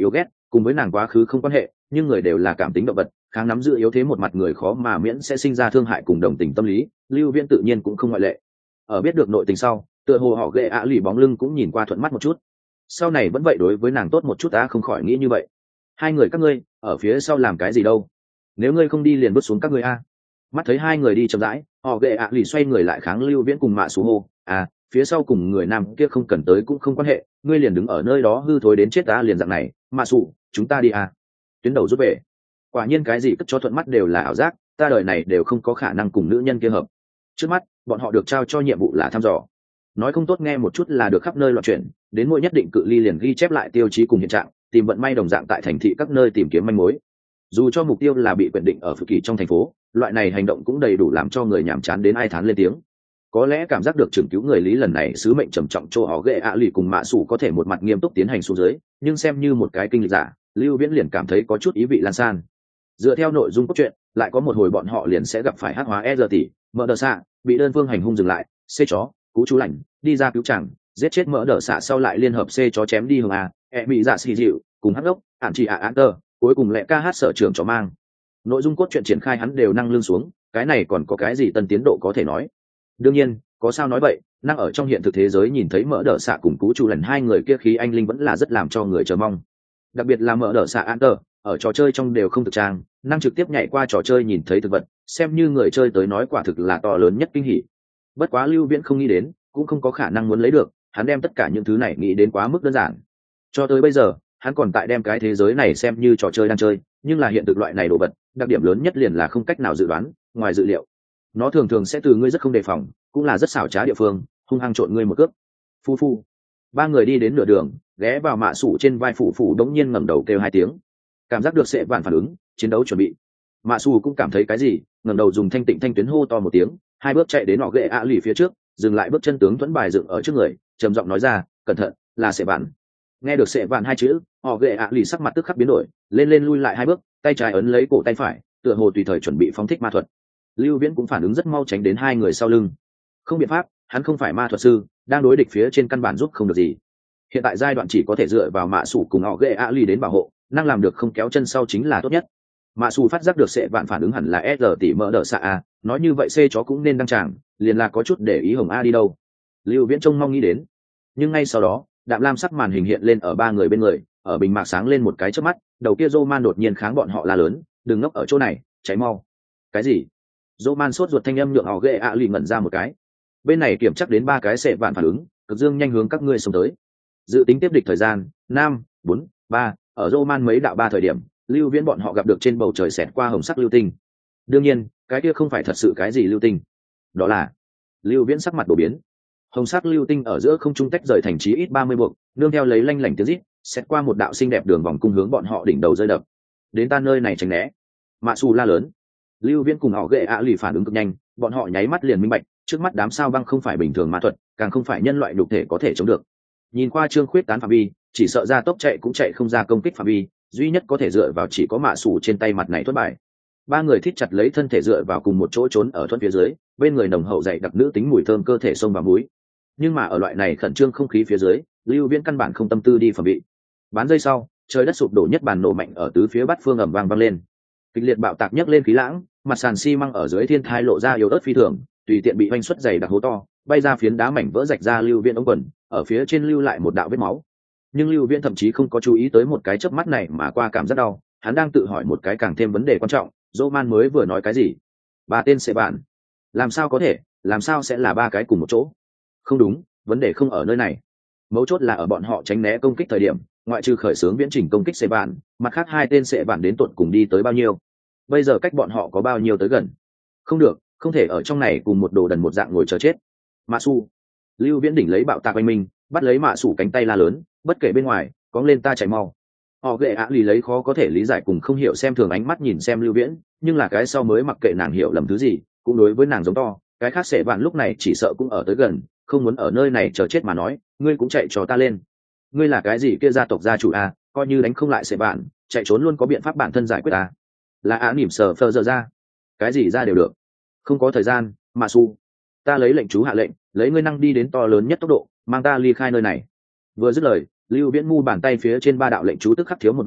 cùng với nàng quá khứ không quan hệ, nhưng người đều là cảm tính động vật, kháng nắm giữ yếu thế một mặt người khó mà miễn sẽ sinh ra thương hại cùng đồng tình tâm lý, Lưu Viễn tự nhiên cũng không ngoại lệ. Ở biết được nội tình sau, tựa hồ họ ghệ ạ lì bóng lưng cũng nhìn qua thuận mắt một chút. Sau này vẫn vậy đối với nàng tốt một chút, ta không khỏi nghĩ như vậy. Hai người các ngươi ở phía sau làm cái gì đâu? Nếu ngươi không đi liền bước xuống các ngươi a. Mắt thấy hai người đi chậm rãi, họ ghệ ạ lì xoay người lại kháng Lưu Viễn cùng Mạ Sú hô, phía sau cùng người nam kia không cần tới cũng không quan hệ, ngươi liền đứng ở nơi đó hư thối đến chết, ta liền dạng này. Mạ Sú, chúng ta đi a. Tuyến đầu rút về. Quả nhiên cái gì cất cho thuận mắt đều là ảo giác, ta đời này đều không có khả năng cùng nữ nhân kia hợp. Trước mắt bọn họ được trao cho nhiệm vụ là thăm dò, nói không tốt nghe một chút là được khắp nơi loạn chuyển, đến mỗi nhất định cự ly liền ghi chép lại tiêu chí cùng hiện trạng, tìm vận may đồng dạng tại thành thị các nơi tìm kiếm manh mối. Dù cho mục tiêu là bị quyết định ở phự kỳ trong thành phố, loại này hành động cũng đầy đủ làm cho người nhàm chán đến ai thán lên tiếng. Có lẽ cảm giác được trưởng cứu người lý lần này sứ mệnh trầm trọng cho họ ghệ ạ lì cùng Mạ Sủ có thể một mặt nghiêm túc tiến hành xuống dưới, nhưng xem như một cái kinh lịch giả, Lưu Viễn liền cảm thấy có chút ý vị lan san. Dựa theo nội dung cốt truyện, lại có một hồi bọn họ liền sẽ gặp phải hắc hóa e tỷ mở đờ xạ bị đơn phương hành hung dừng lại, xê chó cú chú lạnh đi ra cứu chàng, giết chết mở đờ xạ sau lại liên hợp xê chó chém đi hồng bị dạ xì dịu cùng hắc ốc ản chỉ án tơ, cuối cùng lẹ ca hát sở trường chó mang. Nội dung cốt truyện triển khai hắn đều năng lương xuống, cái này còn có cái gì tân tiến độ có thể nói. Đương nhiên có sao nói vậy, năng ở trong hiện thực thế giới nhìn thấy mở đờ xạ cùng cú chú lạnh hai người kia khí anh linh vẫn là rất làm cho người chờ mong. Đặc biệt là mở đờ xạ án tơ ở trò chơi trong đều không thực trang, năng trực tiếp nhảy qua trò chơi nhìn thấy thực vật, xem như người chơi tới nói quả thực là to lớn nhất kinh hỉ. Bất quá Lưu Viễn không nghĩ đến, cũng không có khả năng muốn lấy được, hắn đem tất cả những thứ này nghĩ đến quá mức đơn giản. Cho tới bây giờ, hắn còn tại đem cái thế giới này xem như trò chơi đang chơi, nhưng là hiện thực loại này đồ vật, đặc điểm lớn nhất liền là không cách nào dự đoán, ngoài dự liệu. Nó thường thường sẽ từ ngươi rất không đề phòng, cũng là rất xảo trá địa phương, hung hăng trộn ngươi một cước. Phu phu. Ba người đi đến nửa đường, ghé vào Mạ Sủ trên vai phủ đống nhiên ngẩng đầu kêu hai tiếng. Cảm giác được sẽ vạn phản ứng, chiến đấu chuẩn bị. Mạ Sủ cũng cảm thấy cái gì, ngẩng đầu dùng thanh tịnh thanh tuyến hô to một tiếng, hai bước chạy đến nọ ghệ ạ lì phía trước, dừng lại bước chân tướng thuẫn bài dựng ở trước người, trầm giọng nói ra, cẩn thận, là sẽ vạn. Nghe được sẽ vạn hai chữ, họ ghệ ạ lì sắc mặt tức khắc biến đổi, lên lui lại hai bước, tay trái ấn lấy cổ tay phải, tựa hồ tùy thời chuẩn bị phóng thích ma thuật. Lưu Viễn cũng phản ứng rất mau tránh đến hai người sau lưng. Không biện pháp, hắn không phải ma thuật sư, đang đối địch phía trên căn bản giúp không được gì. Hiện tại giai đoạn chỉ có thể dựa vào Mạ Sủ cùng họ ghệ ạ lì đến bảo hộ, năng làm được không kéo chân sau chính là tốt nhất. Mạ Sủ phát giác được sẽ vạn phản ứng hẳn là S tỷ mở đỡ xạ a, nói như vậy C chó cũng nên đăng tràng, liền là có chút để ý hồng a đi đâu. Lưu Viễn trông mong nghĩ đến, nhưng ngay sau đó, đạm lam sắc màn hình hiện lên ở ba người bên người, ở bình mạc sáng lên một cái chớp mắt, đầu kia Roman đột nhiên kháng bọn họ la lớn, đừng ngốc ở chỗ này, cháy mau. Cái gì? Roman sốt ruột thanh âm nhượng họ ghệ ạ lì ngẩn ra một cái. Bên này kiểm chắc đến ba cái sẽ vạn phản ứng, cực dương nhanh hướng các ngươi xông tới. Dự tính tiếp địch thời gian 5, 4, 3, ở Roman mấy đạo ba thời điểm, Lưu Viễn bọn họ gặp được trên bầu trời xẹt qua hồng sắc lưu tinh. Đương nhiên, cái kia không phải thật sự cái gì lưu tinh, đó là Lưu Viễn sắc mặt đổ biến. Hồng sắc lưu tinh ở giữa không trung tách rời thành chí ít 30 buộc, nương theo lấy lanh lảnh tiếng rít, xẹt qua một đạo xinh đẹp đường vòng cung hướng bọn họ đỉnh đầu rơi đập. Đến ta nơi này tránh né. Mạ Sủ la lớn. Lưu Viễn cùng họ ghệ ạ lì phản ứng cực nhanh, bọn họ nháy mắt liền minh bạch, trước mắt đám sao băng không phải bình thường ma thuật, càng không phải nhân loại nhục thể có thể chống được. Nhìn qua trương khuyết tán phạm vi, chỉ sợ ra tốc chạy cũng chạy không ra công kích phạm vi, duy nhất có thể dựa vào chỉ có Mạ Sủ trên tay mặt này thuẫn bài. Ba người thít chặt lấy thân thể dựa vào cùng một chỗ trốn ở thuẫn phía dưới, bên người nồng hậu dày đặc nữ tính mùi thơm cơ thể sông vào mũi. Nhưng mà ở loại này khẩn trương không khí phía dưới, Lưu Viễn căn bản không tâm tư đi phẩm bị. Bán giây sau, trời đất sụp đổ nhất bàn nổ mạnh ở tứ phía bát phương ầm vang vang lên. Kịch liệt bạo tạc nhấc lên khí lãng, mặt sàn xi măng ở dưới thiên thai lộ ra yếu ớt phi thường, tùy tiện bị oanh xuất dày đặc hố to, bay ra phiến đá mảnh vỡ rạch ra Lưu Viễn ống quần, ở phía trên lưu lại một đạo vết máu. Nhưng Lưu Viễn thậm chí không có chú ý tới một cái chớp mắt này mà qua cảm giác đau, hắn đang tự hỏi một cái càng thêm vấn đề quan trọng, Roman mới vừa nói cái gì? Ba tên sẽ bạn. Làm sao có thể, làm sao sẽ là ba cái cùng một chỗ? Không đúng, vấn đề không ở nơi này. Mấu chốt là ở bọn họ tránh né công kích thời điểm, ngoại trừ khởi xướng viễn trình công kích sẽ bạn, mặt khác hai tên sẽ bạn đến tụt cùng đi tới bao nhiêu? Bây giờ cách bọn họ có bao nhiêu tới gần? Không được, không thể ở trong này cùng một đồ đần một dạng ngồi chờ chết. Mạ Sủ. Lưu Viễn đỉnh lấy bạo tạc quanh mình, bắt lấy Mạ Sủ cánh tay la lớn, bất kể bên ngoài, cóng lên ta chạy mau. Họ ghệ ạ lì lấy khó có thể lý giải cùng không hiểu xem thường ánh mắt nhìn xem Lưu Viễn, nhưng là cái sau mới mặc kệ nàng hiểu lầm thứ gì, cũng đối với nàng giống to, cái khác sẽ bạn lúc này chỉ sợ cũng ở tới gần, không muốn ở nơi này chờ chết mà nói, ngươi cũng chạy cho ta lên. Ngươi là cái gì kia gia tộc gia chủ à, coi như đánh không lại sẽ bạn, chạy trốn luôn có biện pháp bản thân giải quyết à? Là á nỉm sờ phờ giờ ra, cái gì ra đều được. Không có thời gian, Mạ Sủ. Ta lấy lệnh chú hạ lệnh, lấy ngươi năng đi đến to lớn nhất tốc độ, mang ta ly khai nơi này. Vừa dứt lời, Lưu Viễn mu bàn tay phía trên ba đạo lệnh chú tức khắc thiếu một vẽ,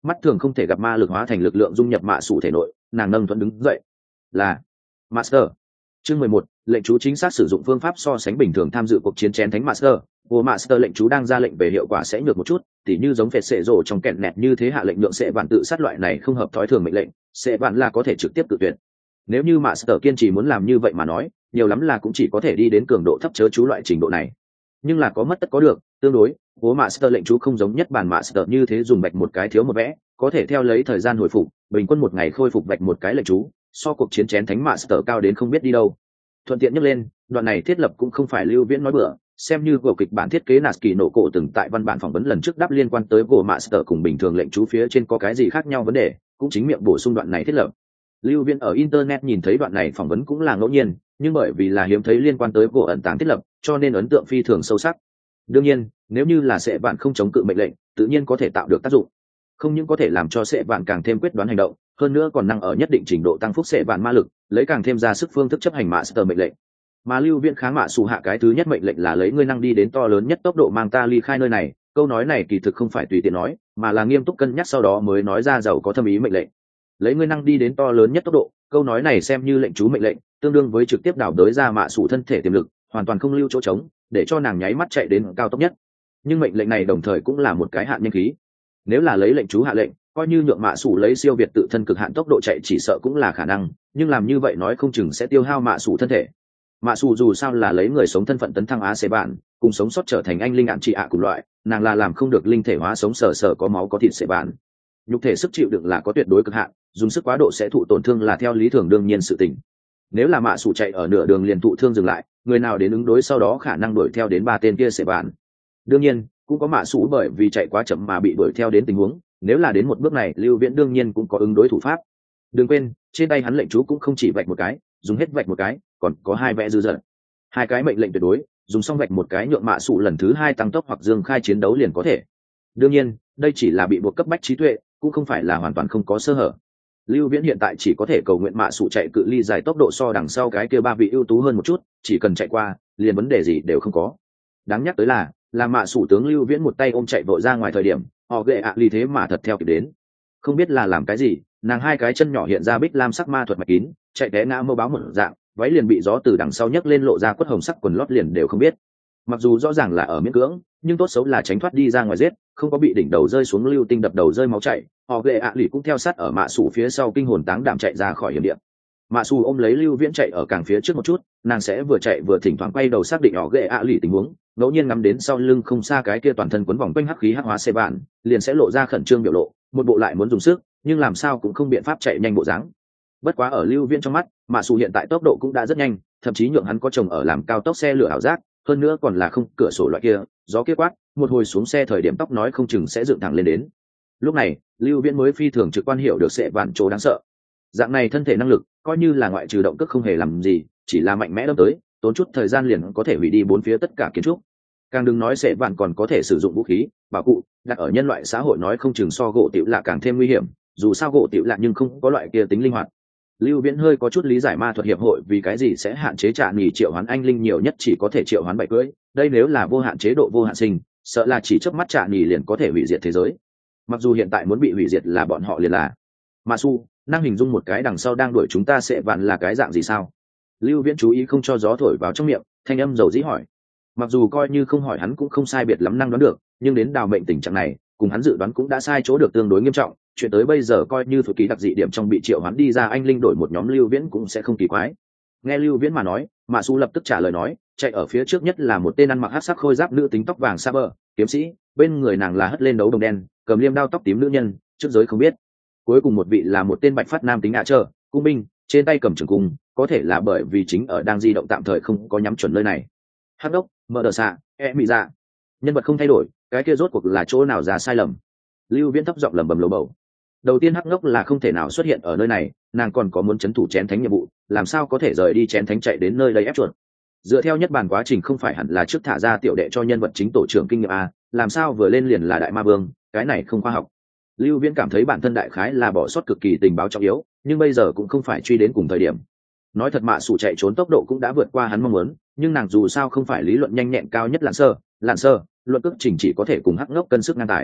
mắt thường không thể gặp ma lực hóa thành lực lượng dung nhập mạ sủ thể nội, nàng nâng thuận đứng dậy. Là Master. Chương 11, lệnh chú chính xác sử dụng phương pháp so sánh bình thường tham dự cuộc chiến chén thánh Master. Vô Master lệnh chú đang ra lệnh về hiệu quả sẽ nhược một chút, tỉ như giống phệt sệ rồ trong kẹn nẹt như thế hạ lệnh nhượng sẽ bạn tự sát loại này không hợp thói thường mệnh lệnh, sẽ bạn là có thể trực tiếp tự tuyển. Nếu như Master kiên trì muốn làm như vậy mà nói, nhiều lắm là cũng chỉ có thể đi đến cường độ thấp chớ chú loại trình độ này. Nhưng là có mất tất có được, tương đối, Vô Master lệnh chú không giống nhất bản Master như thế dùng bạch một cái thiếu một vẽ, có thể theo lấy thời gian hồi phục, bình quân một ngày khôi phục bạch một cái lệnh chú, so cuộc chiến chén thánh Master cao đến không biết đi đâu. Thuận tiện nhắc lên, đoạn này thiết lập cũng không phải Lưu Viễn nói bừa, xem như của kịch bản thiết kế Natsuki nổ cổ từng tại văn bản phỏng vấn lần trước đáp liên quan tới Go Master cùng bình thường lệnh chú phía trên có cái gì khác nhau vấn đề, cũng chính miệng bổ sung đoạn này thiết lập. Lưu Viễn ở internet nhìn thấy đoạn này phỏng vấn cũng là ngẫu nhiên, nhưng bởi vì là hiếm thấy liên quan tới Go ẩn tàng thiết lập, cho nên ấn tượng phi thường sâu sắc. Đương nhiên, nếu như là sẽ bạn không chống cự mệnh lệnh, tự nhiên có thể tạo được tác dụng. Không những có thể làm cho sẽ bạn càng thêm quyết đoán hành động, hơn nữa còn năng ở nhất định trình độ tăng phúc sẽ bạn ma lực, lấy càng thêm ra sức phương thức chấp hành Master mệnh lệnh. Mà Lưu Viễn kháng mạ sủ hạ cái thứ nhất mệnh lệnh là lấy ngươi năng đi đến to lớn nhất tốc độ mang ta ly khai nơi này, câu nói này kỳ thực không phải tùy tiện nói, mà là nghiêm túc cân nhắc sau đó mới nói ra giàu có thâm ý mệnh lệnh. Lấy ngươi năng đi đến to lớn nhất tốc độ, câu nói này xem như lệnh chú mệnh lệnh, tương đương với trực tiếp đảo đới ra mạ sủ thân thể tiềm lực, hoàn toàn không lưu chỗ trống, để cho nàng nháy mắt chạy đến cao tốc nhất. Nhưng mệnh lệnh này đồng thời cũng là một cái hạn nhanh khí. Nếu là lấy lệnh chú hạ lệnh, coi như nhượng mạ sủ lấy siêu việt tự thân cực hạn tốc độ chạy chỉ sợ cũng là khả năng, nhưng làm như vậy nói không chừng sẽ tiêu hao mạ sủ thân thể. Mạ sủ dù sao là lấy người sống thân phận tấn thăng á xê bạn, cùng sống sót trở thành anh linh ạn trị ạ cùng loại, nàng là làm không được linh thể hóa sống sờ sờ có máu có thịt xê bạn. Nhục thể sức chịu đựng là có tuyệt đối cực hạn, dùng sức quá độ sẽ thụ tổn thương là theo lý thường đương nhiên sự tình. Nếu là mạ sủ chạy ở nửa đường liền thụ thương dừng lại, người nào đến ứng đối sau đó khả năng đuổi theo đến ba tên kia xê bạn. Đương nhiên, cũng có mạ sủ bởi vì chạy quá chậm mà bị đuổi theo đến tình huống, nếu là đến một bước này Lưu Viễn đương nhiên cũng có ứng đối thủ pháp. Đừng quên, trên tay hắn lệnh chú cũng không chỉ vạch một cái, dùng hết vạch một cái, còn có hai vẽ dư dật. Hai cái mệnh lệnh tuyệt đối, dùng xong vạch một cái nhượng mạ sủ lần thứ hai tăng tốc hoặc dương khai chiến đấu liền có thể. Đương nhiên, đây chỉ là bị buộc cấp bách trí tuệ, cũng không phải là hoàn toàn không có sơ hở. Lưu Viễn hiện tại chỉ có thể cầu nguyện mạ sủ chạy cự ly dài tốc độ so đằng sau cái kia ba vị ưu tú hơn một chút, chỉ cần chạy qua, liền vấn đề gì đều không có. Đáng nhắc tới là mạ sủ tướng Lưu Viễn một tay ôm chạy vội ra ngoài thời điểm, họ ghệ ạ ly thế mà thật theo kịp đến. Không biết là làm cái gì, nàng hai cái chân nhỏ hiện ra bích lam sắc ma thuật mạch kín, chạy té ngã mơ báo một dạng, váy liền bị gió từ đằng sau nhấc lên lộ ra quất hồng sắc quần lót liền đều không biết. Mặc dù rõ ràng là ở miễn cưỡng, nhưng tốt xấu là tránh thoát đi ra ngoài giết, không có bị đỉnh đầu rơi xuống lưu tinh đập đầu rơi máu chảy. Họ ghệ ạ lì cũng theo sát ở mạ sủ phía sau kinh hồn táng đảm chạy ra khỏi hiểm địa. Mạ sủ ôm lấy Lưu Viễn chạy ở càng phía trước một chút, nàng sẽ vừa chạy vừa thỉnh thoảng quay đầu xác định họ ghệ ạ lì tình huống, ngẫu nhiên ngắm đến sau lưng không xa cái kia toàn thân quấn vòng quanh hắc khí hắc hóa xe bạn, liền sẽ lộ ra khẩn trương biểu lộ, một bộ lại muốn dùng sức, nhưng làm sao cũng không biện pháp chạy nhanh bộ dáng. Bất quá ở Lưu Viễn trong mắt, mạ sủ hiện tại tốc độ cũng đã rất nhanh, thậm chí nhượng hắn có chồng ở làm cao tốc xe lửa ảo giác, hơn nữa còn là không cửa sổ loại kia, gió kia quát, một hồi xuống xe thời điểm tóc nói không chừng sẽ dựng thẳng lên đến. Lúc này, Lưu Viễn mới phi thường trực quan hiểu được sẽ vạn chỗ đáng sợ. Dạng này thân thể năng lực, coi như là ngoại trừ động cước không hề làm gì, chỉ là mạnh mẽ đâm tới, tốn chút thời gian liền có thể hủy đi bốn phía tất cả kiến trúc. Càng đừng nói sẽ vạn còn có thể sử dụng vũ khí, bảo cụ, đặt ở nhân loại xã hội nói không chừng so gỗ tiểu lạ càng thêm nguy hiểm, dù sao gỗ tiểu lạ nhưng không có loại kia tính linh hoạt. Lưu Viễn hơi có chút lý giải ma thuật hiệp hội vì cái gì sẽ hạn chế trả nghỉ triệu hoán anh linh nhiều nhất chỉ có thể triệu hoán bảy cưỡi, đây nếu là vô hạn chế độ vô hạn sinh, sợ là chỉ chớp mắt trả nghỉ liền có thể hủy diệt thế giới. Mặc dù hiện tại muốn bị hủy diệt là bọn họ liền là Masu, năng hình dung một cái đằng sau đang đuổi chúng ta sẽ vạn là cái dạng gì sao? Lưu Viễn chú ý không cho gió thổi vào trong miệng, thanh âm dầu dĩ hỏi. Mặc dù coi như không hỏi hắn cũng không sai biệt lắm năng đoán được, nhưng đến đào mệnh tình trạng này, cùng hắn dự đoán cũng đã sai chỗ được tương đối nghiêm trọng, chuyện tới bây giờ coi như thuộc ký đặc dị điểm trong bị triệu hắn đi ra anh linh đổi một nhóm Lưu Viễn cũng sẽ không kỳ quái. Nghe Lưu Viễn mà nói, Mạ Su lập tức trả lời nói, chạy ở phía trước nhất là một tên ăn mặc hắc sắc khôi giáp nữ tính tóc vàng Saber, kiếm sĩ, bên người nàng là hất lên đấu đồng đen, cầm liêm đao tóc tím nữ nhân, trước giới không biết. Cuối cùng một vị là một tên bạch phát nam tính ạ trơ, cung binh, trên tay cầm trường cung, có thể là bởi vì chính ở đang di động tạm thời không có nhắm chuẩn nơi này. Hắc đốc, mở đờ xạ, mị dạ. Nhân vật không thay đổi, cái kia rốt cuộc là chỗ nào ra sai lầm? Lưu Viễn thấp giọng lẩm bẩm lầu bầu. Đầu tiên hắc ngốc là không thể nào xuất hiện ở nơi này, nàng còn có muốn chấn thủ chén thánh nhiệm vụ, làm sao có thể rời đi chén thánh chạy đến nơi đây ép chuột. Dựa theo nhất bản quá trình không phải hẳn là trước thả ra tiểu đệ cho nhân vật chính tổ trưởng kinh nghiệm a, làm sao vừa lên liền là đại ma vương, cái này không khoa học. Lưu Viễn cảm thấy bản thân đại khái là bỏ sót cực kỳ tình báo trọng yếu, nhưng bây giờ cũng không phải truy đến cùng thời điểm. Nói thật Mạ Sủ chạy trốn tốc độ cũng đã vượt qua hắn mong muốn, nhưng nàng dù sao không phải lý luận nhanh nhẹn cao nhất lạn sơ, luận cước trình chỉ có thể cùng hắc ngốc cân sức ngang tài.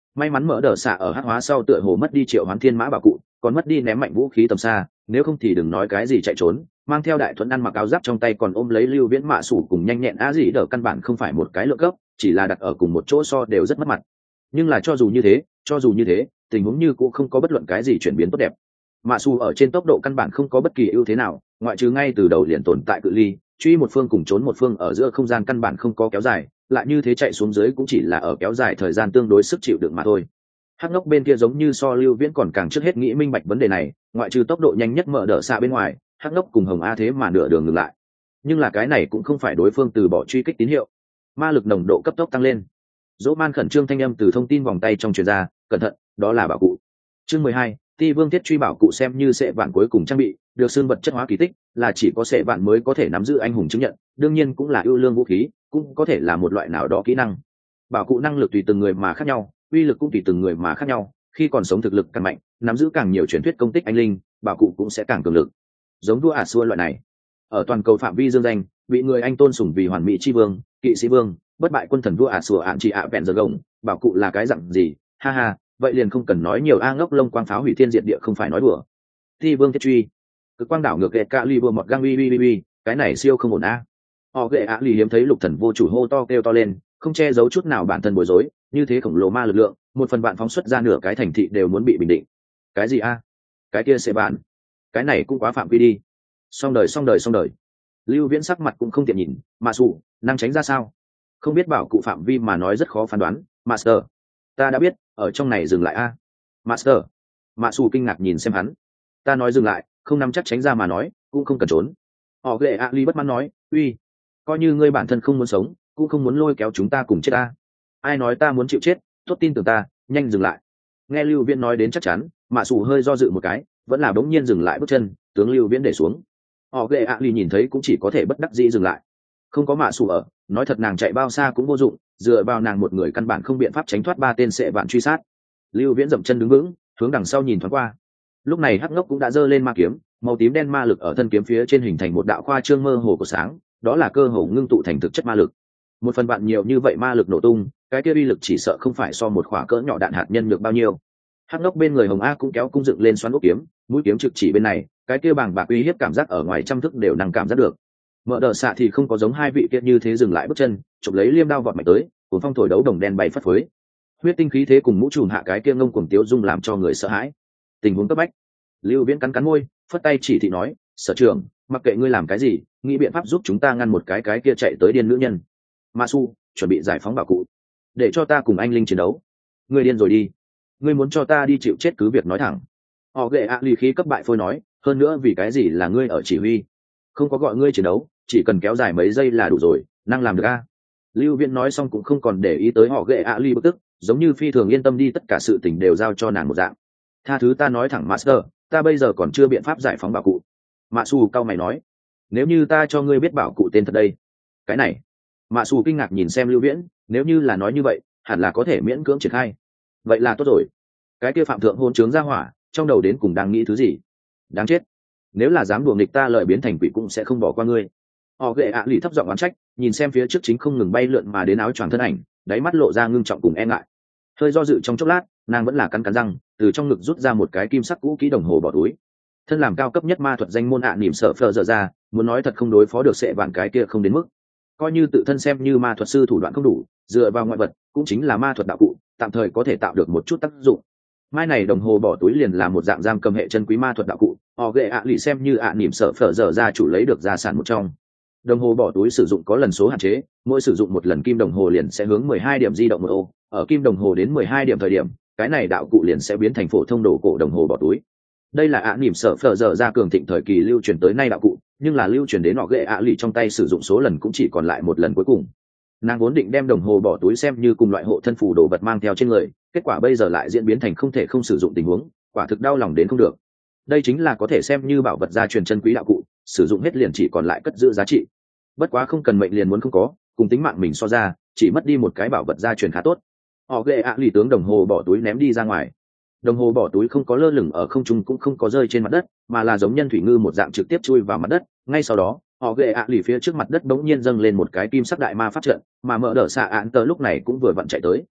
May mắn mở đờ xạ ở hắc hóa sau tựa hồ mất đi triệu hoán thiên mã bảo cụ, còn mất đi ném mạnh vũ khí tầm xa, nếu không thì đừng nói cái gì chạy trốn, mang theo đại thuẫn ăn mặc áo giáp trong tay còn ôm lấy lưu viễn mạ sủ cùng nhanh nhẹn á gì đỡ căn bản không phải một cái lượng cấp, chỉ là đặt ở cùng một chỗ so đều rất mất mặt. Nhưng là cho dù như thế tình huống như cũng không có bất luận cái gì chuyển biến tốt đẹp. Mạ sủ ở trên tốc độ căn bản không có bất kỳ ưu thế nào, ngoại trừ ngay từ đầu liền tồn tại cự ly truy một phương cùng trốn một phương ở giữa không gian căn bản không có kéo dài, lại như thế chạy xuống dưới cũng chỉ là ở kéo dài thời gian tương đối sức chịu đựng mà thôi. Hắc ngốc bên kia giống như so lưu viễn còn càng trước hết nghĩ minh bạch vấn đề này, ngoại trừ tốc độ nhanh nhất mở đỡ xạ bên ngoài, Hắc ngốc cùng Hồng A thế mà nửa đường ngừng lại. Nhưng là cái này cũng không phải đối phương từ bỏ truy kích tín hiệu. Ma lực nồng độ cấp tốc tăng lên. Dỗ Man khẩn trương thanh âm từ thông tin vòng tay trong truyền ra, cẩn thận, đó là bảo cụ. Chương 12, Ti Vương Thiết truy bảo cụ xem như sẽ vạn cuối cùng trang bị, được xương vật chất hóa kỳ tích, là chỉ có sẽ vạn mới có thể nắm giữ anh hùng chứng nhận, đương nhiên cũng là ưu lương vũ khí, cũng có thể là một loại nào đó kỹ năng. Bảo cụ năng lực tùy từng người mà khác nhau, uy lực cũng tùy từng người mà khác nhau, khi còn sống thực lực càng mạnh, nắm giữ càng nhiều truyền thuyết công tích anh linh, bảo cụ cũng sẽ càng cường lực. Giống vua xua loại này, ở toàn cầu phạm vi dương danh, bị người anh tôn sùng vì hoàn mỹ chi vương, kỵ sĩ vương, bất bại quân thần vua xua chỉ vẹn giờ gồng, bảo cụ là cái dạng gì? Ha ha, vậy liền không cần nói nhiều, ngốc lông quang pháo hủy thiên diệt địa không phải nói đùa. Ti Vương Thiết truy, cực quang đảo ngược kệ cạ ly vừa một gang uy, cái này siêu không ổn a. Họ ghệ ạ lì hiếm thấy lục thần vô chủ hô to kêu to lên, không che giấu chút nào bản thân bối rối, như thế khổng lồ ma lực lượng, một phần bạn phóng xuất ra nửa cái thành thị đều muốn bị bình định. Cái gì a? Cái kia sẽ bạn, cái này cũng quá phạm vi đi. Xong đời. Lưu Viễn sắc mặt cũng không tiện nhìn, mà sủ năng tránh ra sao? Không biết bảo cụ phạm vi mà nói rất khó phán đoán. Master, ta đã biết, ở trong này dừng lại a. Master, mạ sủ kinh ngạc nhìn xem hắn. Ta nói dừng lại, không nắm chắc tránh ra mà nói, cũng không cần trốn. Họ ghệ ạ ly bất mãn nói, uy, coi như ngươi bản thân không muốn sống, cũng không muốn lôi kéo chúng ta cùng chết ta. Ai nói ta muốn chịu chết? Tốt tin tưởng ta, nhanh dừng lại. Nghe Lưu Viễn nói đến chắc chắn, mạ sủ hơi do dự một cái, vẫn là bỗng nhiên dừng lại bước chân, tướng Lưu Viễn để xuống. Họ ghệ ạ ly nhìn thấy cũng chỉ có thể bất đắc dĩ dừng lại. Không có mạ sủ ở, nói thật nàng chạy bao xa cũng vô dụng, dựa vào nàng một người căn bản không biện pháp tránh thoát ba tên sệ vạn truy sát. Lưu Viễn dậm chân đứng vững, hướng đằng sau nhìn thoáng qua. Lúc này Hắc ngốc cũng đã giơ lên ma kiếm, màu tím đen ma lực ở thân kiếm phía trên hình thành một đạo khoa trương mơ hồ của sáng, đó là cơ hồ ngưng tụ thành thực chất ma lực. Một phần bạn nhiều như vậy ma lực nổ tung, cái kia uy lực chỉ sợ không phải so một quả cỡ nhỏ đạn hạt nhân được bao nhiêu. Hắc ngốc bên người Hồng A cũng kéo cung dựng lên xoắn ốc kiếm, mũi kiếm trực chỉ bên này, cái kia bàng bạc uy hiếp cảm giác ở ngoài trăm thức đều năng cảm giác được. Mở đờ xạ thì không có giống hai vị kia như thế dừng lại bước chân, chụp lấy liêm đao vọt mạnh tới, cuốn phong thổi đấu đồng đen bay phất phới. Huyết tinh khí thế cùng mũ trùm hạ cái kia ngông cuồng tiếu dung làm cho người sợ hãi. Tình huống cấp bách. Lưu Viễn cắn môi, phất tay chỉ thị nói, sở trưởng, mặc kệ ngươi làm cái gì, nghĩ biện pháp giúp chúng ta ngăn một cái kia chạy tới điên nữ nhân. Masu, chuẩn bị giải phóng bảo cụ, để cho ta cùng anh linh chiến đấu. Ngươi điên rồi đi, ngươi muốn cho ta đi chịu chết cứ việc nói thẳng. Họ ghệ ạ lì khí cấp bại phôi nói, hơn nữa vì cái gì là ngươi ở chỉ huy, không có gọi ngươi chiến đấu, chỉ cần kéo dài mấy giây là đủ rồi, năng làm được a. Lưu Viễn nói xong cũng không còn để ý tới họ ghệ ạ lì bực tức, giống như phi thường yên tâm đi tất cả sự tình đều giao cho nàng một dạng. Tha thứ ta nói thẳng Master, ta bây giờ còn chưa biện pháp giải phóng bảo cụ. Mạ Sù cao mày nói, nếu như ta cho ngươi biết bảo cụ tên thật đây. Cái này, Mạ Sù kinh ngạc nhìn xem Lưu Viễn, nếu như là nói như vậy, hẳn là có thể miễn cưỡng triển khai. Vậy là tốt rồi. Cái kia phạm thượng hôn trướng ra hỏa, trong đầu đến cùng đang nghĩ thứ gì? Đáng chết. Nếu là dám đùa nghịch ta lợi biến thành quỷ cũng sẽ không bỏ qua ngươi. Họ ghệ ạ lì thấp giọng oán trách, nhìn xem phía trước chính không ngừng bay lượn mà đến áo choàng thân ảnh, đáy mắt lộ ra ngưng trọng cùng e ngại. Hơi do dự trong chốc lát, nàng vẫn là cắn răng, từ trong ngực rút ra một cái kim sắc cũ kỹ đồng hồ bỏ túi. Thân làm cao cấp nhất ma thuật danh môn nỉm sợ phờ dở ra, muốn nói thật không đối phó được sệ vạn cái kia không đến mức. Coi như tự thân xem như ma thuật sư thủ đoạn không đủ, dựa vào ngoại vật, cũng chính là ma thuật đạo cụ, tạm thời có thể tạo được một chút tác dụng. Mai này đồng hồ bỏ túi liền là một dạng giam cầm hệ chân quý ma thuật đạo cụ, họ ghệ ạ lì xem như nỉm sợ phở dở ra chủ lấy được gia sản một trong. Đồng hồ bỏ túi sử dụng có lần số hạn chế, mỗi sử dụng một lần kim đồng hồ liền sẽ hướng 12 điểm di động một ô, ở kim đồng hồ đến 12 điểm thời điểm, cái này đạo cụ liền sẽ biến thành phổ thông đồ cổ đồng hồ bỏ túi. Đây là nỉm sợ phở dở ra cường thịnh thời kỳ lưu truyền tới nay đạo cụ, nhưng là lưu truyền đến họ ghệ ạ lì trong tay sử dụng số lần cũng chỉ còn lại một lần cuối cùng. Nàng vốn định đem đồng hồ bỏ túi xem như cùng loại hộ thân phù đồ vật mang theo trên người, kết quả bây giờ lại diễn biến thành không thể không sử dụng tình huống, quả thực đau lòng đến không được. Đây chính là có thể xem như bảo vật gia truyền chân quý đạo cụ, sử dụng hết liền chỉ còn lại cất giữ giá trị. Bất quá không cần mệnh liền muốn không có, cùng tính mạng mình so ra, chỉ mất đi một cái bảo vật gia truyền khá tốt. Họ ghệ ạ lì tướng đồng hồ bỏ túi ném đi ra ngoài. Đồng hồ bỏ túi không có lơ lửng ở không trung cũng không có rơi trên mặt đất, mà là giống nhân thủy ngư một dạng trực tiếp chui vào mặt đất. Ngay sau đó, họ ghệ ạ lì phía trước mặt đất bỗng nhiên dâng lên một cái kim sắc đại ma pháp trận, mà mở đỡ xạ án tờ lúc này cũng vừa vặn chạy tới.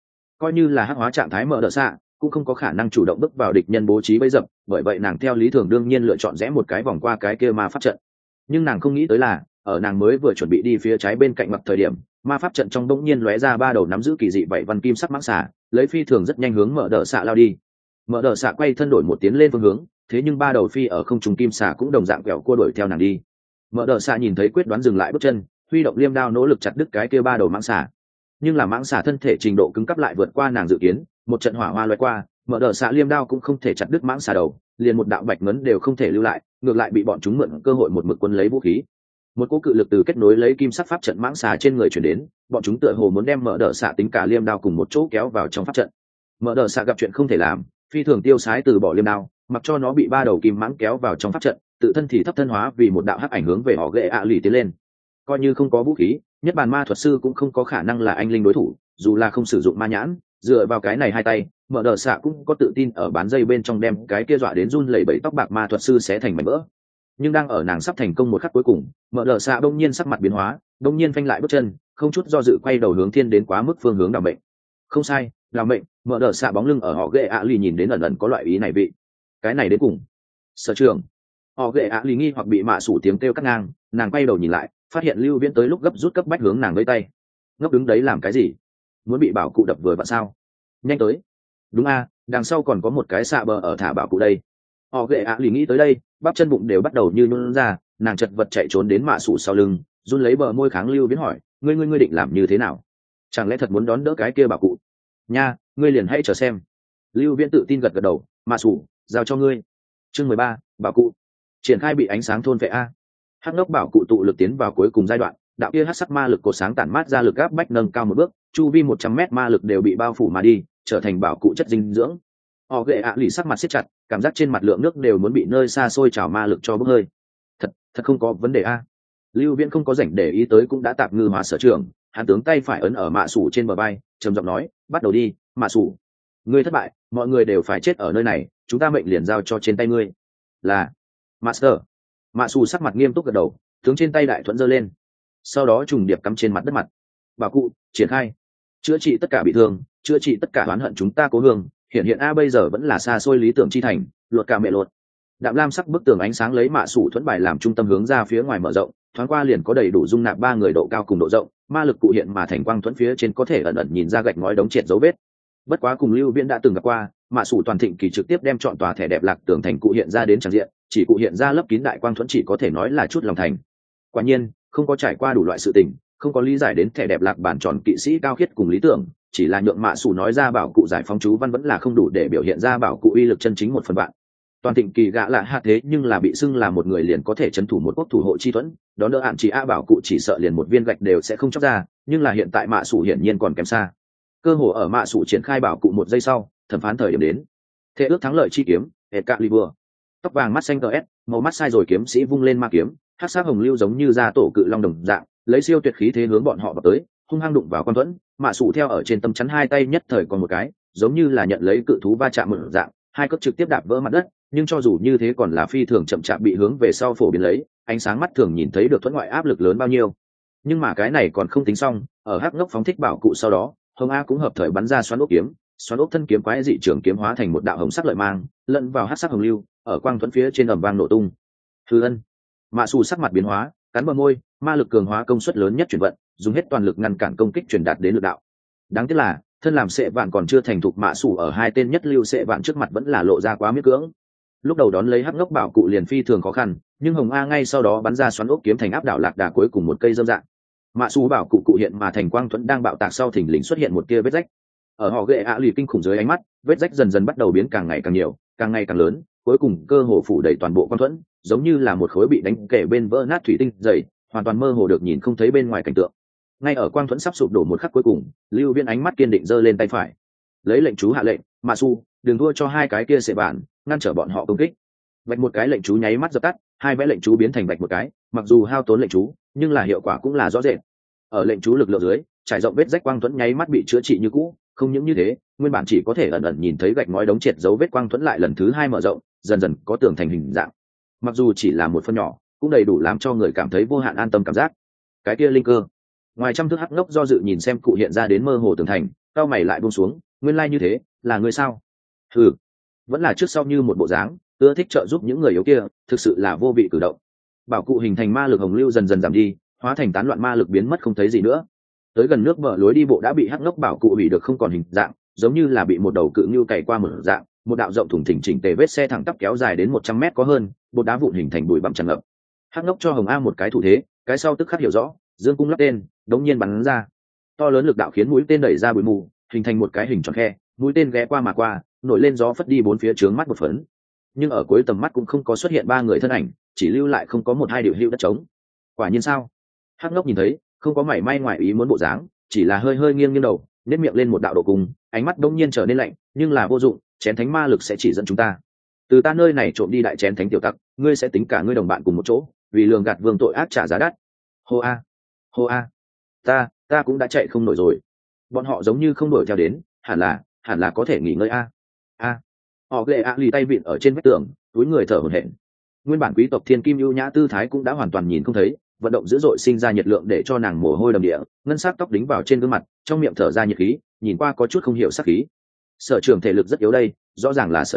coi như là hắc hóa trạng thái mở đỡ xạ cũng không có khả năng chủ động bước vào địch nhân bố trí bẫy dập, bởi vậy nàng theo lý thường đương nhiên lựa chọn rẽ một cái vòng qua cái kia ma pháp trận. Nhưng nàng không nghĩ tới là ở nàng mới vừa chuẩn bị đi phía trái bên cạnh mặt thời điểm, ma pháp trận trong bỗng nhiên lóe ra ba đầu nắm giữ kỳ dị vậy văn kim sắc mãng xà, lấy phi thường rất nhanh hướng mở đỡ xạ lao đi. Mở đỡ xạ quay thân đổi một tiến lên phương hướng, thế nhưng ba đầu phi ở không trung kim xà cũng đồng dạng quẹo cua đuổi theo nàng đi. Mở đỡ xạ nhìn thấy quyết đoán dừng lại bước chân, huy động liêm đao nỗ lực chặt đứt cái kia ba đầu mãng xà. Nhưng là mãng xà thân thể trình độ cứng cáp lại vượt qua nàng dự kiến, một trận hỏa hoa lóe qua, mở đỡ xạ liêm đao cũng không thể chặt đứt mãng xà đầu, liền một đạo bạch ngấn đều không thể lưu lại, ngược lại bị bọn chúng mượn cơ hội một mực quân lấy vũ khí. Một cỗ cự lực từ kết nối lấy kim sắc pháp trận mãng xà trên người chuyển đến, bọn chúng tựa hồ muốn đem mở đỡ xạ tính cả liêm đao cùng một chỗ kéo vào trong pháp trận. Mở đỡ xạ gặp chuyện không thể làm, phi thường tiêu sái từ bỏ liêm đao, mặc cho nó bị ba đầu kim mãng kéo vào trong pháp trận, tự thân thì thấp thân hóa vì một đạo hắc ảnh hướng về họ ghệ ạ lì tiến lên. Coi như không có vũ khí, nhất bản ma thuật sư cũng không có khả năng là anh linh đối thủ, dù là không sử dụng ma nhãn, dựa vào cái này hai tay, mở đờ xạ cũng có tự tin ở bán dây bên trong đem cái kia dọa đến run lẩy bẩy tóc bạc ma thuật sư xé thành mảnh vỡ. Nhưng đang ở nàng sắp thành công một khắc cuối cùng, mở đờ xạ đông nhiên sắc mặt biến hóa, đông nhiên phanh lại bước chân, không chút do dự quay đầu hướng thiên đến quá mức phương hướng đào mệnh. Không sai, đào mệnh. Mở đờ xạ bóng lưng ở họ ghệ ạ lì nhìn đến ẩn ẩn có loại ý này vị. Cái này đến cùng. Sở trường. Họ ghệ ạ lì nghi hoặc bị mạ sủ tiếng kêu cắt ngang, nàng quay đầu nhìn lại, phát hiện Lưu Viễn tới lúc gấp rút cấp bách hướng nàng với tay. Ngốc đứng đấy làm cái gì? Muốn bị bảo cụ đập vừa vặn sao? Nhanh tới. Đúng a, đằng sau còn có một cái xạ bờ ở thả bảo cụ đây. Họ ghệ ạ lì nghĩ tới đây, bắp chân bụng đều bắt đầu như nhún ra, nàng chật vật chạy trốn đến mạ sủ sau lưng, run lấy bờ môi kháng Lưu Viễn hỏi, ngươi định làm như thế nào? Chẳng lẽ thật muốn đón đỡ cái kia bảo cụ? Nha, ngươi liền hãy chờ xem. Lưu Viễn tự tin gật gật đầu, mạ sủ, giao cho ngươi. Chương 13, bảo cụ. Triển khai bị ánh sáng thôn vệ a. Hắc ngốc bảo cụ tụ lực tiến vào cuối cùng giai đoạn, đạo kia hắc sắc ma lực cột sáng tản mát ra lực áp bách nâng cao một bước, chu vi 100 mét ma lực đều bị bao phủ mà đi, trở thành bảo cụ chất dinh dưỡng. Họ ghệ ạ lì sắc mặt siết chặt, cảm giác trên mặt lượng nước đều muốn bị nơi xa xôi trào ma lực cho bốc hơi. Thật không có vấn đề a. Lưu Viễn không có rảnh để ý tới cũng đã tạm ngư hóa sở trường, hắn tướng tay phải ấn ở mạ sủ trên bờ vai, trầm giọng nói, bắt đầu đi, mạ sủ. Ngươi thất bại, mọi người đều phải chết ở nơi này, chúng ta mệnh liền giao cho trên tay ngươi. Là Master. Mạ sủ sắc mặt nghiêm túc gật đầu, tướng trên tay đại thuẫn giơ lên, sau đó trùng điệp cắm trên mặt đất mặt. Bảo cụ triển khai, chữa trị tất cả bị thương, chữa trị tất cả oán hận chúng ta cố hương. Hiện a bây giờ vẫn là xa xôi lý tưởng chi thành, luật cả mẹ luật. Đạm lam sắc bức tường ánh sáng lấy mạ sủ thuẫn bài làm trung tâm hướng ra phía ngoài mở rộng, thoáng qua liền có đầy đủ dung nạp 3 người độ cao cùng độ rộng, ma lực cụ hiện mà thành quang thuẫn phía trên có thể ẩn ẩn nhìn ra gạch ngói đống triệt dấu vết. Bất quá cùng Lưu Viễn đã từng gặp qua, mạ sủ toàn thịnh kỳ trực tiếp đem chọn tòa thẻ đẹp lạc tường thành cụ hiện ra đến tràn diện, chỉ cụ hiện ra lấp kín đại quang thuẫn chỉ có thể nói là chút lòng thành. Quả nhiên, không có trải qua đủ loại sự tình, không có lý giải đến thẻ đẹp lạc bản tròn kỵ sĩ cao khiết cùng lý tưởng, chỉ là nhượng mạ sủ nói ra bảo cụ giải phóng chú văn vẫn là không đủ để biểu hiện ra bảo cụ uy lực chân chính 1/3. Toàn thịnh kỳ gã là hạ thế nhưng là bị xưng là một người liền có thể trấn thủ một quốc thủ hộ chi thuẫn, đón đỡ hạn chỉ a bảo cụ chỉ sợ liền một viên gạch đều sẽ không chóc ra, nhưng là hiện tại mạ sủ hiển nhiên còn kém xa. Cơ hồ ở mạ sủ triển khai bảo cụ 1 giây sau, thẩm phán thời điểm đến. Thế ước thắng lợi chi kiếm, Excalibur. Tóc vàng mắt xanh TS, màu mắt sai rồi kiếm sĩ vung lên ma kiếm, hắc sắc hồng lưu giống như da tổ cự long đồng dạng, lấy siêu tuyệt khí thế hướng bọn họ vào tới, hung hăng đụng vào quan thuẫn, mạ sủ theo ở trên tấm chắn hai tay nhất thời còn một cái, giống như là nhận lấy cự thú va chạm một dạng, hai cước trực tiếp đạp vỡ mặt đất, nhưng cho dù như thế còn là phi thường chậm chạp bị hướng về sau phổ biến lấy, ánh sáng mắt thường nhìn thấy được thuẫn ngoại áp lực lớn bao nhiêu. Nhưng mà cái này còn không tính xong, ở hắc ngốc phóng thích bảo cụ sau đó, hồng a cũng hợp thời bắn ra xoắn ốc kiếm, xoắn ốc thân kiếm quái dị trường kiếm hóa thành một đạo hồng sắc lợi mang, lẫn vào hắc sắc hồng lưu, ở quang thuẫn phía trên ầm vang nổ tung. Hư ân. Mạ sủ sắc mặt biến hóa, cắn bờ môi, ma lực cường hóa công suất lớn nhất chuyển vận, dùng hết toàn lực ngăn cản công kích truyền đạt đến lực đạo. Đáng tiếc là, thân làm sệ vạn còn chưa thành thục mạ sủ ở hai tên nhất lưu sệ vạn trước mặt vẫn là lộ ra quá miễn cưỡng. Lúc đầu đón lấy hắc ngốc bảo cụ liền phi thường khó khăn, nhưng hồng a ngay sau đó bắn ra xoắn ốc kiếm thành áp đảo lạc đà cuối cùng một cây dâm dạng. Mạ sủ bảo cụ cụ hiện mà thành quang thuẫn đang bạo tạc sau thình lình xuất hiện một tia vết rách. Ở họ ghệ ạ lì kinh khủng dưới ánh mắt, vết rách dần dần bắt đầu biến càng ngày càng nhiều, càng ngày càng lớn, cuối cùng cơ hồ phủ đầy toàn bộ quang thuẫn, giống như là một khối bị đánh kể bên vỡ nát thủy tinh dày, hoàn toàn mơ hồ được nhìn không thấy bên ngoài cảnh tượng. Ngay ở quang thuẫn sắp sụp đổ một khắc cuối cùng, Lưu Viễn ánh mắt kiên định giơ lên tay phải, lấy lệnh chú hạ lệnh, mạ su đừng thua cho hai cái kia sệ bản, ngăn trở bọn họ công kích. Vạch một cái lệnh chú nháy mắt dập tắt, hai vẽ lệnh chú biến thành vạch một cái, mặc dù hao tốn lệnh chú, nhưng là hiệu quả cũng là rõ rệt. Ở lệnh chú lực lượng dưới, trải rộng vết rách quang thuẫn nháy mắt bị chữa trị như cũ, không những như thế, nguyên bản chỉ có thể ẩn ẩn nhìn thấy gạch ngói đống triệt dấu vết quang thuẫn lại lần thứ hai mở rộng, dần dần có tường thành hình dạng. Mặc dù chỉ là một phần nhỏ, cũng đầy đủ làm cho người cảm thấy vô hạn an tâm cảm giác. Cái kia linh cơ. Ngoài trăm thước hắc ngốc do dự nhìn xem cụ hiện ra đến mơ hồ tường thành, cao mày lại buông xuống, nguyên lai như thế, là ngươi sao? Ừ, vẫn là trước sau như một bộ dáng, ưa thích trợ giúp những người yếu kia, thực sự là vô vị cử động. Bảo cụ hình thành ma lực hồng lưu dần dần giảm đi, hóa thành tán loạn ma lực biến mất không thấy gì nữa. Tới gần nước bờ lối đi bộ đã bị hắc ngốc bảo cụ hủy được không còn hình dạng, giống như là bị một đầu cự ngưu cày qua một dạng, một đạo rộng thủng thình chỉnh tề vết xe thẳng tắp kéo dài đến 100 mét có hơn, bột đá vụn hình thành bụi bặm tràn ngập. Hắc ngốc cho hồng a một cái thủ thế, cái sau tức khắc hiểu rõ, dương cung lắp tên, đống nhiên bắn ra. To lớn lực đạo khiến mũi tên đẩy ra bụi mù, hình thành một cái hình tròn khe, mũi tên ghé qua mà qua, nổi lên gió phất đi bốn phía trướng mắt một phấn. Nhưng ở cuối tầm mắt cũng không có xuất hiện ba người thân ảnh, chỉ lưu lại không có một hai điều hữu đất trống. Quả nhiên sao? Hắc ngốc nhìn thấy, không có mảy may ngoài ý muốn bộ dáng, chỉ là hơi hơi nghiêng nghiêng đầu, nét miệng lên một đạo độ cung, ánh mắt đông nhiên trở nên lạnh, nhưng là vô dụng, chén thánh ma lực sẽ chỉ dẫn chúng ta. Từ ta nơi này trộm đi đại chén thánh tiểu tặc, ngươi sẽ tính cả ngươi đồng bạn cùng một chỗ, vì lường gạt vương tội ác trả giá đắt. Hô a, hô a, ta cũng đã chạy không nổi rồi. Bọn họ giống như không đuổi theo đến, hẳn là có thể nghỉ ngơi a. Họ ghệ lì tay vịn ở trên vách tường, túi người thở hổn hển. Nguyên bản quý tộc thiên kim ưu nhã tư thái cũng đã hoàn toàn nhìn không thấy, vận động dữ dội sinh ra nhiệt lượng để cho nàng mồ hôi đầm địa, ngân sắc tóc đính vào trên gương mặt, trong miệng thở ra nhiệt khí, nhìn qua có chút không hiểu sắc khí. Sở trưởng thể lực rất yếu đây, rõ ràng là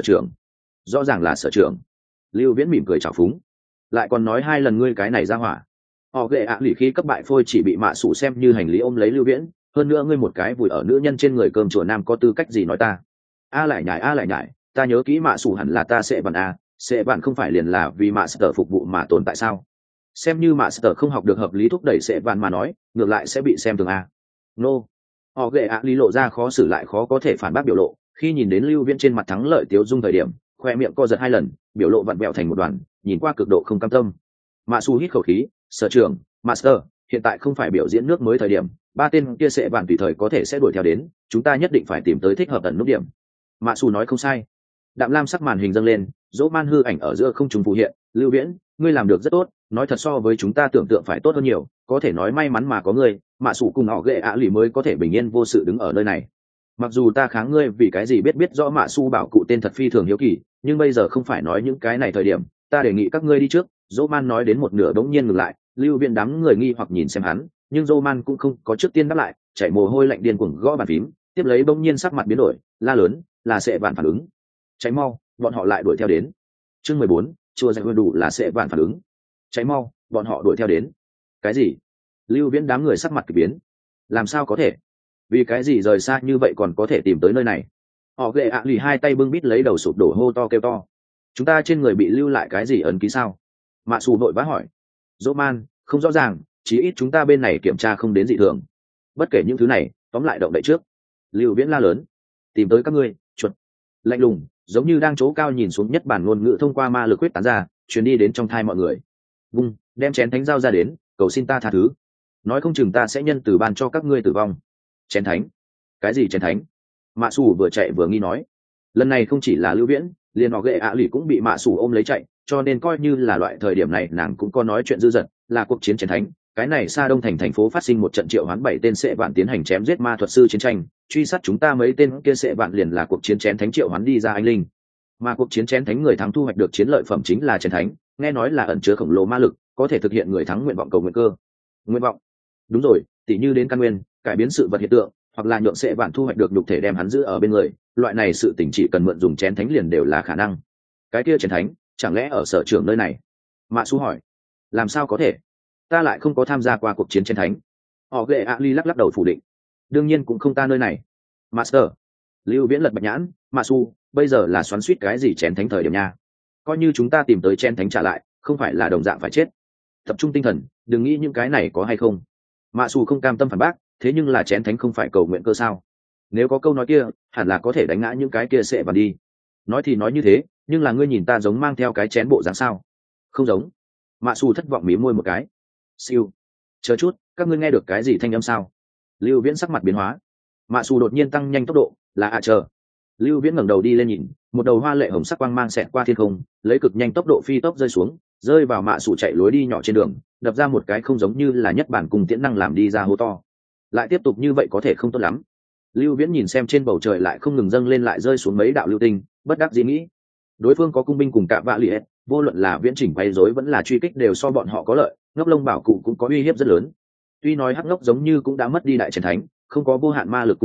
sở trưởng. Lưu Viễn mỉm cười trào phúng, lại còn nói hai lần ngươi cái này ra hỏa. Họ ghệ lì khi cấp bại phôi chỉ bị mạ sủ xem như hành lý ôm lấy Lưu Viễn, hơn nữa ngươi một cái vùi ở nữ nhân trên người cơm chùa nam có tư cách gì nói ta? Lại nhải, ta nhớ kỹ mạ sủ hẳn là ta sẽ bàn sẽ bạn không phải liền là vì mạ sở phục vụ mà tồn tại sao? Xem như mạ sở không học được hợp lý thúc đẩy sẽ bạn mà nói, ngược lại sẽ bị xem thường nô. Họ ghệ lý lộ ra khó xử lại khó có thể phản bác biểu lộ, khi nhìn đến Lưu Viễn trên mặt thắng lợi tiếu dung thời điểm, khoe miệng co giật hai lần, biểu lộ vặn vẹo thành một đoàn, nhìn qua cực độ không cam tâm. Mạ Su hít khẩu khí, sở trưởng, master, hiện tại không phải biểu diễn nước mới thời điểm, ba tên kia sẽ bạn tùy thời có thể sẽ đuổi theo đến, chúng ta nhất định phải tìm tới thích hợp tận nút điểm. Mạ Su nói không sai. Đạm lam sắc màn hình dâng lên, dỗ man hư ảnh ở giữa không trung phù hiện. Lưu Viễn, ngươi làm được rất tốt, nói thật so với chúng ta tưởng tượng phải tốt hơn nhiều, có thể nói may mắn mà có ngươi, Mạ Su cùng họ ghệ lì mới có thể bình yên vô sự đứng ở nơi này. Mặc dù ta kháng ngươi vì cái gì biết rõ Mạ Su bảo cụ tên thật phi thường hiếu kỳ, nhưng bây giờ không phải nói những cái này thời điểm, ta đề nghị các ngươi đi trước. Dỗ man nói đến một nửa đống nhiên ngừng lại, Lưu Viễn đám người nghi hoặc nhìn xem hắn, nhưng Dỗ man cũng không có trước tiên đáp lại, chảy mồ hôi lạnh điên cuồng gõ bàn phím, tiếp lấy bỗng nhiên sắc mặt biến đổi, la lớn, là sẽ bạn phản ứng. Cháy mau, bọn họ lại đuổi theo đến. Chương 14, chùa dạy đủ là sẽ bạn phản ứng. Cháy mau, bọn họ đuổi theo đến. Cái gì? Lưu Viễn đám người sắc mặt kỳ biến. Làm sao có thể? Vì cái gì rời xa như vậy còn có thể tìm tới nơi này? Họ ghệ lì hai tay bưng bít lấy đầu sụp đổ hô to kêu to. Chúng ta trên người bị lưu lại cái gì ấn ký sao? Mạ Xù vội vã hỏi. Dỗ man, không rõ ràng, chí ít chúng ta bên này kiểm tra không đến dị thường. Bất kể những thứ này, tóm lại động đậy trước. Lưu Viễn la lớn. Tìm tới các ngươi, chuột. Lạnh lùng, giống như đang chỗ cao nhìn xuống nhất bản ngôn ngữ thông qua ma lực quyết tán ra, truyền đi đến trong thai mọi người. Vung, đem chén thánh giao ra đến, cầu xin ta tha thứ. Nói không chừng ta sẽ nhân từ ban cho các ngươi tử vong. Chén thánh? Cái gì chén thánh? Mạ Xù vừa chạy vừa nghi nói. Lần này không chỉ là Lưu Viễn, liền họ ghệ lì cũng bị Mạ Xù ôm lấy chạy, cho nên coi như là loại thời điểm này nàng cũng có nói chuyện dư dật, là cuộc chiến chén thánh. Cái này xa đông thành thành phố phát sinh một trận triệu hoán 7 tên sệ vạn tiến hành chém giết ma thuật sư chiến tranh, truy sát chúng ta mấy tên kia sệ vạn liền là cuộc chiến chén thánh triệu hoán đi ra anh linh. Mà cuộc chiến chén thánh người thắng thu hoạch được chiến lợi phẩm chính là chén thánh, nghe nói là ẩn chứa khổng lồ ma lực, có thể thực hiện người thắng nguyện vọng cầu nguyện cơ. Nguyện vọng? Đúng rồi, tỉ như đến căn nguyên, cải biến sự vật hiện tượng, hoặc là nhượng sệ vạn thu hoạch được nhục thể đem hắn giữ ở bên người, loại này sự tình chỉ cần mượn dùng chén thánh liền đều là khả năng. Cái kia chén thánh, chẳng lẽ ở sở trưởng nơi này? Mạ Su hỏi. Làm sao có thể? Ta lại không có tham gia qua cuộc chiến chén thánh. Họ ghệ Ali lắc lắc đầu phủ định. Đương nhiên cũng không ta nơi này. Master. Lưu Viễn lật bạch nhãn. Mạ Su, bây giờ là xoắn suýt cái gì chén thánh thời điểm nha? Coi như chúng ta tìm tới chén thánh trả lại, không phải là đồng dạng phải chết. Tập trung tinh thần, đừng nghĩ những cái này có hay không. Mạ Su không cam tâm phản bác, thế nhưng là chén thánh không phải cầu nguyện cơ sao? Nếu có câu nói kia, hẳn là có thể đánh ngã những cái kia sẽ vào đi. Nói thì nói như thế, nhưng là ngươi nhìn ta giống mang theo cái chén bộ dáng sao? Không giống. Mạ Su thất vọng mí môi một cái. Siêu. Chờ chút, các ngươi nghe được cái gì thanh âm sao? Lưu Viễn sắc mặt biến hóa. Mạ Su đột nhiên tăng nhanh tốc độ, là chờ. Lưu Viễn ngẩng đầu đi lên nhìn, một đầu hoa lệ hồng sắc quang mang xẹt qua thiên không, lấy cực nhanh tốc độ phi tốc rơi xuống, rơi vào Mạ Su chạy lối đi nhỏ trên đường, đập ra một cái không giống như là nhất bản cùng tiễn năng làm đi ra hố to. Lại tiếp tục như vậy có thể không tốt lắm. Lưu Viễn nhìn xem trên bầu trời lại không ngừng dâng lên lại rơi xuống mấy đạo lưu tinh, bất đắc dĩ nghĩ, đối phương có cung binh cùng cạm vạ liệt, vô luận là viễn chỉnh quay rối vẫn là truy kích đều so bọn họ có lợi, ngốc lông bảo cụ cũng có uy hiếp rất lớn. Tuy nói hắc ngốc giống như cũng đã mất đi đại chiến thánh, không có vô hạn ma lực cung ứng,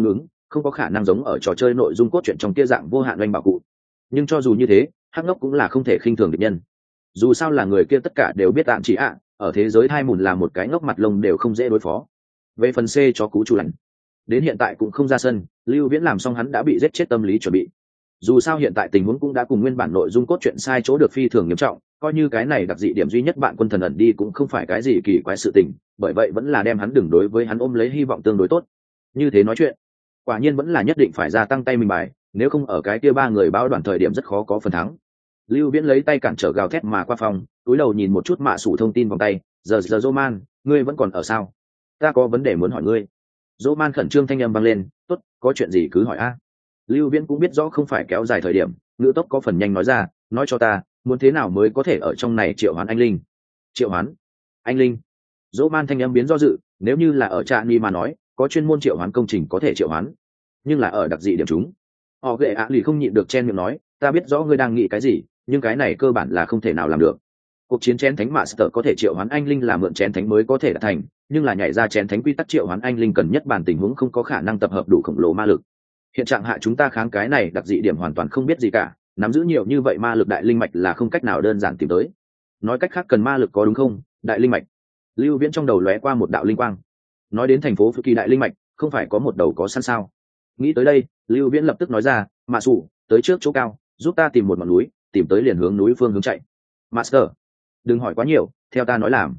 không có khả năng giống ở trò chơi nội dung cốt truyện trong kia dạng vô hạn oanh bảo cụ. Nhưng cho dù như thế, hắc ngốc cũng là không thể khinh thường địch nhân. Dù sao là người kia tất cả đều biết tạm chỉ ở thế giới thai mùn là một cái ngốc mặt lông đều không dễ đối phó. Về phần C cho cú chủ lạnh, đến hiện tại cũng không ra sân, Lưu Viễn làm xong hắn đã bị giết chết tâm lý chuẩn bị. Dù sao hiện tại tình huống cũng đã cùng nguyên bản nội dung cốt truyện sai chỗ được phi thường nghiêm trọng, coi như cái này đặc dị điểm duy nhất bạn quân thần ẩn đi cũng không phải cái gì kỳ quái sự tình, bởi vậy vẫn là đem hắn đừng đối với hắn ôm lấy hy vọng tương đối tốt. Như thế nói chuyện, quả nhiên vẫn là nhất định phải ra tăng tay mình bài, nếu không ở cái kia ba người báo đoàn thời điểm rất khó có phần thắng. Lưu Viễn lấy tay cản trở gào thét mà qua phòng, túi đầu nhìn một chút mạ sủ thông tin vòng tay, giờ Roman, ngươi vẫn còn ở sao? Ta có vấn đề muốn hỏi ngươi. Roman khẩn trương thanh âm vang lên, tốt, có chuyện gì cứ hỏi a. Lưu Viễn cũng biết rõ không phải kéo dài thời điểm, ngữ tốc có phần nhanh nói ra, nói cho ta, muốn thế nào mới có thể ở trong này triệu hoán anh linh? Triệu hoán? Anh linh? Roman thanh âm biến do dự, nếu như là ở Trạm Ni mà nói, có chuyên môn triệu hoán công trình có thể triệu hoán, nhưng là ở đặc dị điểm chúng. Họ ghệ lì không nhịn được chen miệng nói, ta biết rõ ngươi đang nghĩ cái gì, nhưng cái này cơ bản là không thể nào làm được. Cuộc chiến chén thánh Master có thể triệu hoán anh linh là mượn chén thánh mới có thể đạt thành, nhưng là nhảy ra chén thánh quy tắc triệu hoán anh linh cần nhất bản tình huống không có khả năng tập hợp đủ khổng lồ ma lực. Hiện trạng hạ chúng ta kháng cái này đặc dị điểm hoàn toàn không biết gì cả, nắm giữ nhiều như vậy ma lực đại linh mạch là không cách nào đơn giản tìm tới. Nói cách khác cần ma lực có đúng không? Đại linh mạch. Lưu Viễn trong đầu lóe qua một đạo linh quang. Nói đến thành phố Phú Kỳ đại linh mạch, không phải có một đầu có sẵn sao? Nghĩ tới đây, Lưu Viễn lập tức nói ra, Mạ Sủ, tới trước chỗ cao, giúp ta tìm một ngọn núi, tìm tới liền hướng núi phương hướng chạy. Master, đừng hỏi quá nhiều, theo ta nói làm.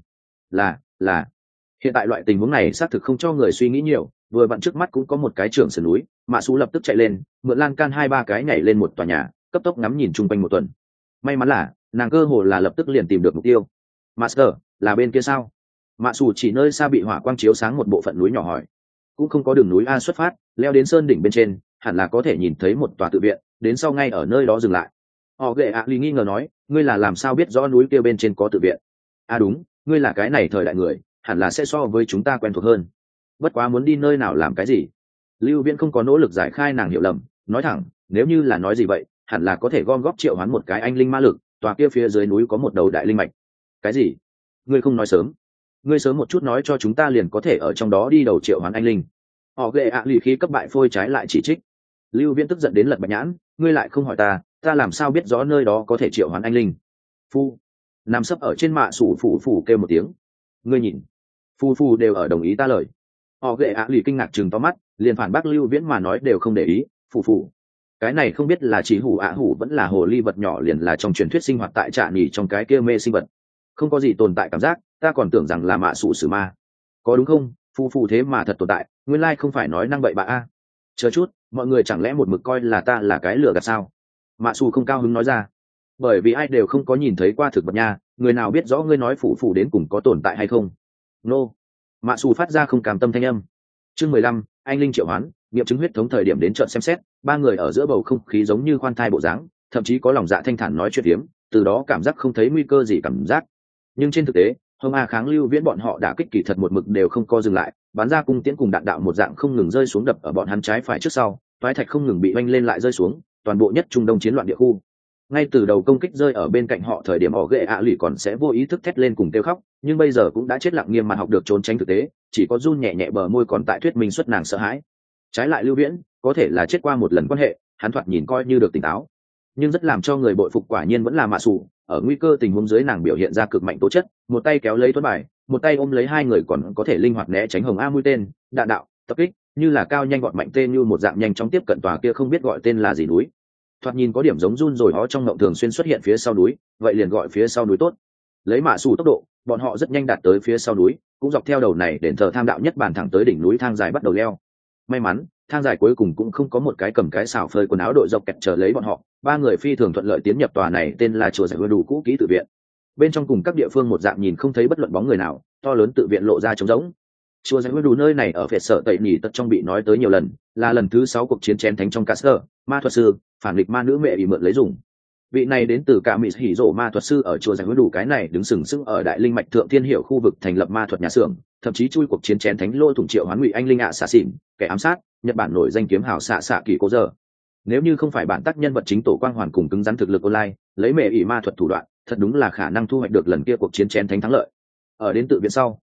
Là. Hiện tại loại tình huống này xác thực không cho người suy nghĩ nhiều, vừa vặn trước mắt cũng có một cái trưởng sườn núi, Mạ Sủ lập tức chạy lên, mượn lan can 2-3 cái nhảy lên một tòa nhà, cấp tốc ngắm nhìn chung quanh một tuần. May mắn là, nàng cơ hồ là lập tức liền tìm được mục tiêu. Master, là bên kia sao? Mạ Sủ chỉ nơi xa bị hỏa quang chiếu sáng một bộ phận núi nhỏ hỏi. Cũng không có đường núi A xuất phát, leo đến sơn đỉnh bên trên, hẳn là có thể nhìn thấy một tòa tự viện, đến sau ngay ở nơi đó dừng lại. Họ ghệ lì nghi ngờ nói, ngươi là làm sao biết rõ núi kia bên trên có tự viện? Đúng, ngươi là cái này thời đại người, hẳn là sẽ so với chúng ta quen thuộc hơn. Bất quá muốn đi nơi nào làm cái gì? Lưu Viễn không có nỗ lực giải khai nàng hiểu lầm, nói thẳng, nếu như là nói gì vậy, hẳn là có thể gom góp triệu hoán một cái anh linh ma lực, tòa kia phía dưới núi có một đầu đại linh mạch. Cái gì? Ngươi không nói sớm. Ngươi sớm một chút nói cho chúng ta liền có thể ở trong đó đi đầu triệu hoán anh linh. Họ ghệ lì khí cấp bại phôi trái lại chỉ trích. Lưu Viễn tức giận đến lật bạch nhãn, ngươi lại không hỏi ta làm sao biết rõ nơi đó có thể triệu hoán anh linh? Phu nằm sấp ở trên mạ sủ phủ kêu một tiếng. Ngươi nhìn, phu đều ở đồng ý ta lời. Họ ghệ lì kinh ngạc chừng to mắt, liền phản bác Lưu Viễn mà nói đều không để ý. Phủ cái này không biết là chỉ hủ vẫn là hồ ly vật nhỏ, liền là trong truyền thuyết sinh hoạt tại Trạm Nhỉ trong cái kia mê sinh vật, không có gì tồn tại cảm giác, ta còn tưởng rằng là mạ sủ sử ma. Có đúng không? Phu thế mà thật tồn tại, nguyên lai không phải nói năng bậy bạ a. Chờ chút, mọi người chẳng lẽ một mực coi là ta là cái lừa gạt sao? Mạ sủ không cao hứng nói ra, bởi vì ai đều không có nhìn thấy qua thực vật nha, người nào biết rõ ngươi nói phủ đến cùng có tồn tại hay không? Nô. Mạ sủ phát ra không cam tâm thanh âm. Chương 15, anh linh triệu hoán, nghiệm chứng huyết thống thời điểm đến trận xem xét, ba người ở giữa bầu không khí giống như khoan thai bộ dáng, thậm chí có lòng dạ thanh thản nói chuyện hiếm, từ đó cảm giác không thấy nguy cơ gì cảm giác. Nhưng trên thực tế, Hồng A kháng Lưu Viễn bọn họ đã kích kỳ thật một mực đều không co dừng lại, bắn ra cung tiễn cùng đạn đạo một dạng không ngừng rơi xuống đập ở bọn hắn trái phải trước sau, toái thạch không ngừng bị oanh lên lại rơi xuống, toàn bộ nhất trung đông chiến loạn địa khu. Ngay từ đầu công kích rơi ở bên cạnh họ thời điểm họ ghệ lì còn sẽ vô ý thức thét lên cùng kêu khóc, nhưng bây giờ cũng đã chết lặng nghiêm mặt học được trốn tránh thực tế, chỉ có run nhẹ nhẹ bờ môi còn tại thuyết minh xuất nàng sợ hãi. Trái lại Lưu Viễn, có thể là chết qua một lần quan hệ, hắn thoạt nhìn coi như được tỉnh táo, nhưng rất làm cho người bội phục quả nhiên vẫn là Mạ Sủ, ở nguy cơ tình huống dưới nàng biểu hiện ra cực mạnh tố chất, một tay kéo lấy tuấn bài, một tay ôm lấy hai người còn có thể linh hoạt né tránh hồng a mũi tên, đạn đạo, tập kích, như là cao nhanh gọn mạnh tên như một dạng nhanh chóng tiếp cận tòa kia không biết gọi tên là gì núi. Thoạt nhìn có điểm giống run rồi hó trong ngộng thường xuyên xuất hiện phía sau núi, vậy liền gọi phía sau núi tốt. Lấy Mạ Sủ tốc độ, bọn họ rất nhanh đạt tới phía sau núi, cũng dọc theo đầu này đền thờ tham đạo nhất bản thẳng tới đỉnh núi thang dài bắt đầu leo. May mắn, thang dài cuối cùng cũng không có một cái cầm cái xào phơi quần áo đội dọc kẹt chờ lấy bọn họ, ba người phi thường thuận lợi tiến nhập tòa này tên là chùa giải hứa đủ cũ kỹ tự viện. Bên trong cùng các địa phương một dạng nhìn không thấy bất luận bóng người nào, to lớn tự viện lộ ra trống rỗng. Chùa giải hứa đủ nơi này ở phệt sở tẩy nhỉ tật trong bị nói tới nhiều lần, là lần thứ 6 cuộc chiến chén thánh trong Caster, ma thuật sư, phản nghịch ma nữ mẹ bị mượn lấy dùng. Vị này đến từ cả mỹ hỉ rộ ma thuật sư ở chùa giải hứa đủ cái này đứng sừng sững ở đại linh mạch thượng thiên hiểu khu vực thành lập ma thuật nhà xưởng, thậm chí chui cuộc chiến chén thánh lôi thủng triệu hoán ngụy anh linh ạ xạ xỉn, kẻ ám sát, Nhật Bản nổi danh kiếm hào xạ kỳ cố giờ. Nếu như không phải bản tác nhân vật chính tổ quang hoàn cùng cứng rắn thực lực online, lấy mẹ ỷ ma thuật thủ đoạn, thật đúng là khả năng thu hoạch được lần kia cuộc chiến chén thánh thắng lợi. Ở đến tự viện sau,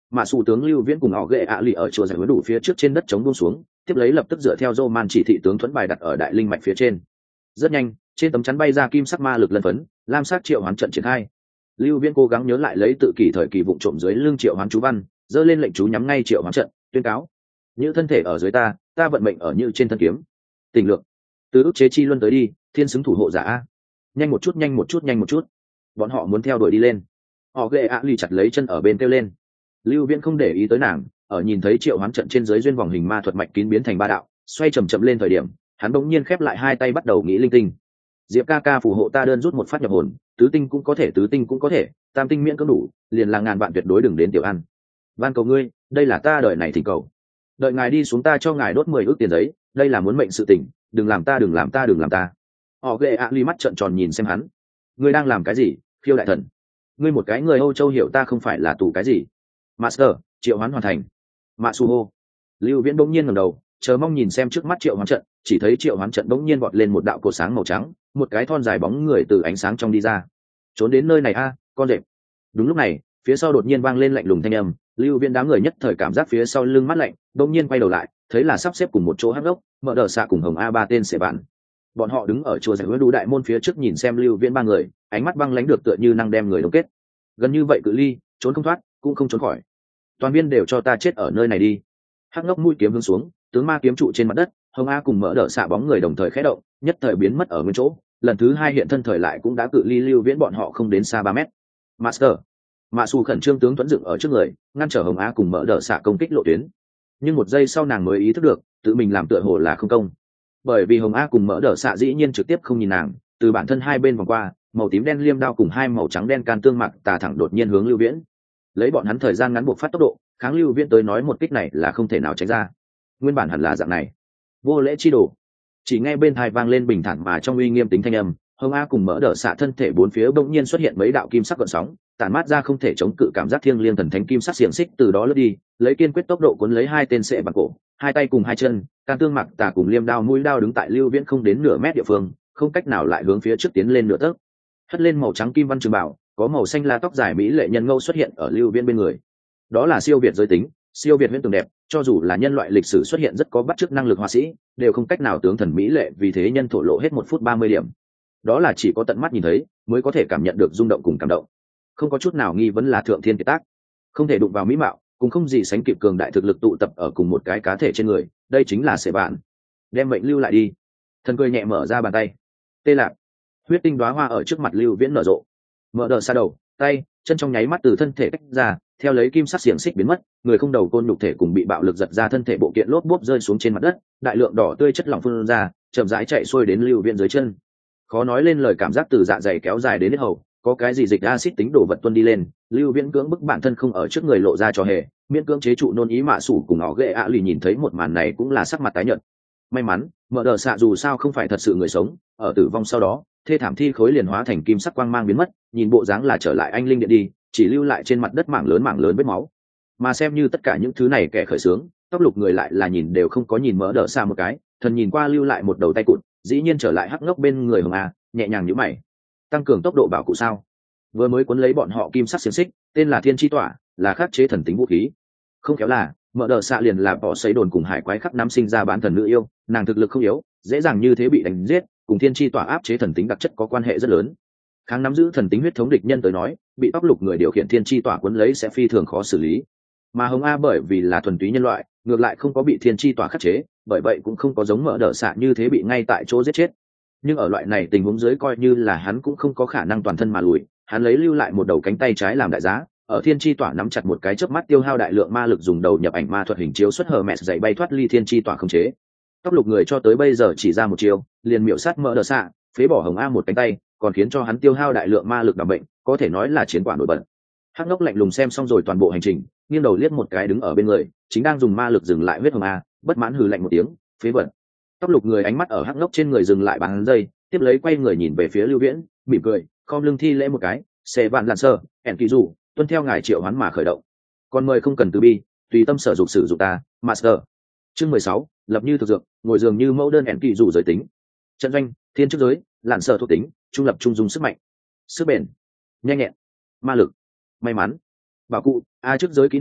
Mạ Sủ tướng Lưu Viễn cùng họ ghệ ạ lì ở chùa giải huấn đủ phía trước trên đất chống buông xuống, tiếp lấy lập tức dựa theo Roman chỉ thị tướng thuẫn bài đặt ở đại linh mạch phía trên. Rất nhanh, trên tấm chắn bay ra kim sắc ma lực lân phấn, lam sắc triệu hoán trận triển khai. Lưu Viễn cố gắng nhớ lại lấy tự kỷ thời kỳ vụng trộm dưới lưng triệu hoán chú văn, giơ lên lệnh chú nhắm ngay triệu hoán trận, tuyên cáo: như thân thể ở dưới ta vận mệnh ở như trên thân kiếm. Tình lượng, từ ức chế chi luân tới đi, thiên xứng thủ hộ giả a. Nhanh một chút, nhanh một chút, nhanh một chút. Bọn họ muốn theo đuổi đi lên. Họ ghệ ạ lì chặt lấy chân ở bên kêu lên. Lưu Viễn không để ý tới nàng, ở nhìn thấy triệu hoán trận trên dưới duyên vòng hình ma thuật mạch kín biến thành ba đạo, xoay chậm chậm lên thời điểm, hắn bỗng nhiên khép lại hai tay bắt đầu nghĩ linh tinh. Diệp ca ca phù hộ ta đơn rút một phát nhập hồn, tứ tinh cũng có thể, tứ tinh cũng có thể, tam tinh miễn cưỡng đủ, liền là ngàn vạn tuyệt đối đừng đến tiểu ăn. Van cầu ngươi, đây là ta đời này thỉnh cầu. Đợi ngài đi xuống ta cho ngài đốt 10 ức tiền giấy, đây là muốn mệnh sự tình, đừng làm ta, đừng làm ta, đừng làm ta. Họ ghệ ạ ly mắt trợn tròn nhìn xem hắn. Ngươi đang làm cái gì, Phiêu đại thần? Ngươi một cái người Âu Châu hiểu ta không phải là tù cái gì? Master, triệu hoán hoàn thành. Mạ Su hô. Lưu Viễn bỗng nhiên ngẩng đầu, chờ mong nhìn xem trước mắt triệu hoán trận, chỉ thấy triệu hoán trận bỗng nhiên vọt lên một đạo cột sáng màu trắng, một cái thon dài bóng người từ ánh sáng trong đi ra. Trốn đến nơi này a, con rệp. Đúng lúc này, phía sau đột nhiên vang lên lạnh lùng thanh âm, Lưu Viễn đám người nhất thời cảm giác phía sau lưng mát lạnh, bỗng nhiên quay đầu lại, thấy là sắp xếp cùng một chỗ hắc ốc, mở đờ xạ cùng Hồng A ba tên sẽ bạn. Bọn họ đứng ở chùa giải huấn đủ đại môn phía trước nhìn xem Lưu Viễn ba người, ánh mắt băng lãnh được tựa như năng đem người đông kết. Gần như vậy cự ly, trốn không thoát, cũng không trốn khỏi. Toàn viên đều cho ta chết ở nơi này đi. Hắc ngốc mũi kiếm hướng xuống, tướng ma kiếm trụ trên mặt đất, Hồng A cùng mở đỡ xạ bóng người đồng thời khẽ động, nhất thời biến mất ở nguyên chỗ. Lần thứ hai hiện thân thời lại cũng đã cự ly Lưu Viễn bọn họ không đến xa 3 mét. Master, Mạ Sủ khẩn trương tướng tuấn dựng ở trước người, ngăn trở Hồng A cùng mở đỡ xạ công kích lộ tuyến. Nhưng một giây sau nàng mới ý thức được, tự mình làm tựa hồ là không công. Bởi vì Hồng A cùng mở đỡ xạ dĩ nhiên trực tiếp không nhìn nàng, từ bản thân hai bên vòng qua, màu tím đen liêm đao cùng hai màu trắng đen can tương mặc tà thẳng đột nhiên hướng Lưu Viễn. Lấy bọn hắn thời gian ngắn buộc phát tốc độ, kháng Lưu Viễn tới nói một kích này là không thể nào tránh ra. Nguyên bản hẳn là dạng này. Vô lễ chi đồ. Chỉ nghe bên tai vang lên bình thản mà trong uy nghiêm tính thanh âm, Hồng A cùng mở đỡ xạ thân thể bốn phía bỗng nhiên xuất hiện mấy đạo kim sắc gợn sóng, tản mát ra không thể chống cự cảm giác thiêng liêng thần thánh kim sắc xiềng xích từ đó lướt đi, lấy kiên quyết tốc độ cuốn lấy hai tên sệ bằng cổ, hai tay cùng hai chân, can tương mặc tà cùng liêm đao mũi đao đứng tại Lưu Viễn không đến nửa mét địa phương, không cách nào lại hướng phía trước tiến lên nửa tấc. Hất lên màu trắng kim văn trường bảo, có màu xanh la tóc dài mỹ lệ nhân ngâu xuất hiện ở Lưu Viễn bên người. Đó là siêu việt giới tính, siêu việt huyễn tưởng đẹp, cho dù là nhân loại lịch sử xuất hiện rất có bắt chước năng lực họa sĩ, đều không cách nào tướng thần mỹ lệ vì thế nhân thổ lộ hết 1 phút 30 điểm. Đó là chỉ có tận mắt nhìn thấy mới có thể cảm nhận được rung động cùng cảm động. Không có chút nào nghi vấn là thượng thiên kiệt tác, không thể đụng vào mỹ mạo, cũng không gì sánh kịp cường đại thực lực tụ tập ở cùng một cái cá thể trên người, đây chính là sẽ bạn. Đem mệnh lưu lại đi. Thần cười nhẹ mở ra bàn tay. Tê lạc. Huyết tinh đóa hoa ở trước mặt Lưu Viễn nở rộ. Mở đờ xa đầu, tay, chân trong nháy mắt từ thân thể tách ra, theo lấy kim sắc xiềng xích biến mất, người không đầu côn nhục thể cùng bị bạo lực giật ra thân thể bộ kiện lốp bốp rơi xuống trên mặt đất, đại lượng đỏ tươi chất lỏng phun ra, chậm rãi chạy xuôi đến Lưu Viễn dưới chân. Khó nói lên lời cảm giác từ dạ dày kéo dài đến hết hầu, có cái gì dịch axit tính đổ vật tuôn đi lên, Lưu Viễn cưỡng bức bản thân không ở trước người lộ ra cho hề, miễn cưỡng chế trụ nôn ý Mạ Sủ cùng họ ghệ ạ lì nhìn thấy một màn này cũng là sắc mặt tái nhợt. May mắn, mở đờ xạ dù sao không phải thật sự người sống, ở tử vong sau đó, thê thảm thi khối liền hóa thành kim sắc quang mang biến mất, nhìn bộ dáng là trở lại anh linh điện đi, chỉ lưu lại trên mặt đất mảng lớn vết máu. Mà xem như tất cả những thứ này kẻ khởi xướng, tóc lục người lại là nhìn đều không có nhìn mở đờ xạ một cái, thần nhìn qua lưu lại một đầu tay cụt, dĩ nhiên trở lại hắc ngốc bên người Hồng A, nhẹ nhàng nhíu mày. Tăng cường tốc độ bảo cụ sao? Vừa mới cuốn lấy bọn họ kim sắc xiềng xích, tên là Thiên Chi Tỏa, là khắc chế thần tính vũ khí. Không kéo là, mở đờ xạ liền là bỏ sấy đồn cùng hải quái khắc năm sinh ra bán thần nữ yêu, nàng thực lực không yếu, dễ dàng như thế bị đánh giết, cùng Thiên Chi Tỏa áp chế thần tính đặc chất có quan hệ rất lớn. Kháng nắm giữ thần tính huyết thống địch nhân tới nói, bị tóc lục người điều khiển Thiên Chi Tỏa cuốn lấy sẽ phi thường khó xử lý. Mà Hồng A bởi vì là thuần túy nhân loại, ngược lại không có bị Thiên Chi Tỏa khắc chế, bởi vậy cũng không có giống mở đờ xạ như thế bị ngay tại chỗ giết chết. Nhưng ở loại này tình huống dưới coi như là hắn cũng không có khả năng toàn thân mà lùi, hắn lấy lưu lại một đầu cánh tay trái làm đại giá, ở Thiên Chi Tỏa nắm chặt một cái chớp mắt tiêu hao đại lượng ma lực dùng đầu nhập ảnh ma thuật hình chiếu xuất hờ mẹ dậy bay thoát ly Thiên Chi Tỏa không chế. Tóc lục người cho tới bây giờ chỉ ra một chiêu, liền miểu sát mở đờ xạ, phế bỏ Hồng A một cánh tay, còn khiến cho hắn tiêu hao đại lượng ma lực đảm bệnh, có thể nói là chiến quả nổi bật. Hắc ngốc lạnh lùng xem xong rồi toàn bộ hành trình, nghiêng đầu liếc một cái đứng ở bên người, chính đang dùng ma lực dừng lại huyết Hồng A, bất mãn hừ lạnh một tiếng, phế vật. Tóc lục người ánh mắt ở Hắc ngốc trên người dừng lại bằng giây, tiếp lấy quay người nhìn về phía Lưu Viễn, mỉm cười, khom lưng thi lễ một cái, xe vạn lặn sơ, ẻn kỳ dụ, tuân theo ngài triệu hoán mà khởi động. Còn mời không cần từ bi, tùy tâm sở dục sử dụng ta, master. Chương 16, lập như thực dược, ngồi giường như mẫu đơn ẻn kỳ dụ giới tính. Trận doanh, thiên chức giới, lặn sở thuộc tính, trung lập trung dung sức mạnh, sức bền, nhanh nhẹn, ma lực, may mắn, bảo cụ, a chức giới kỹ năng,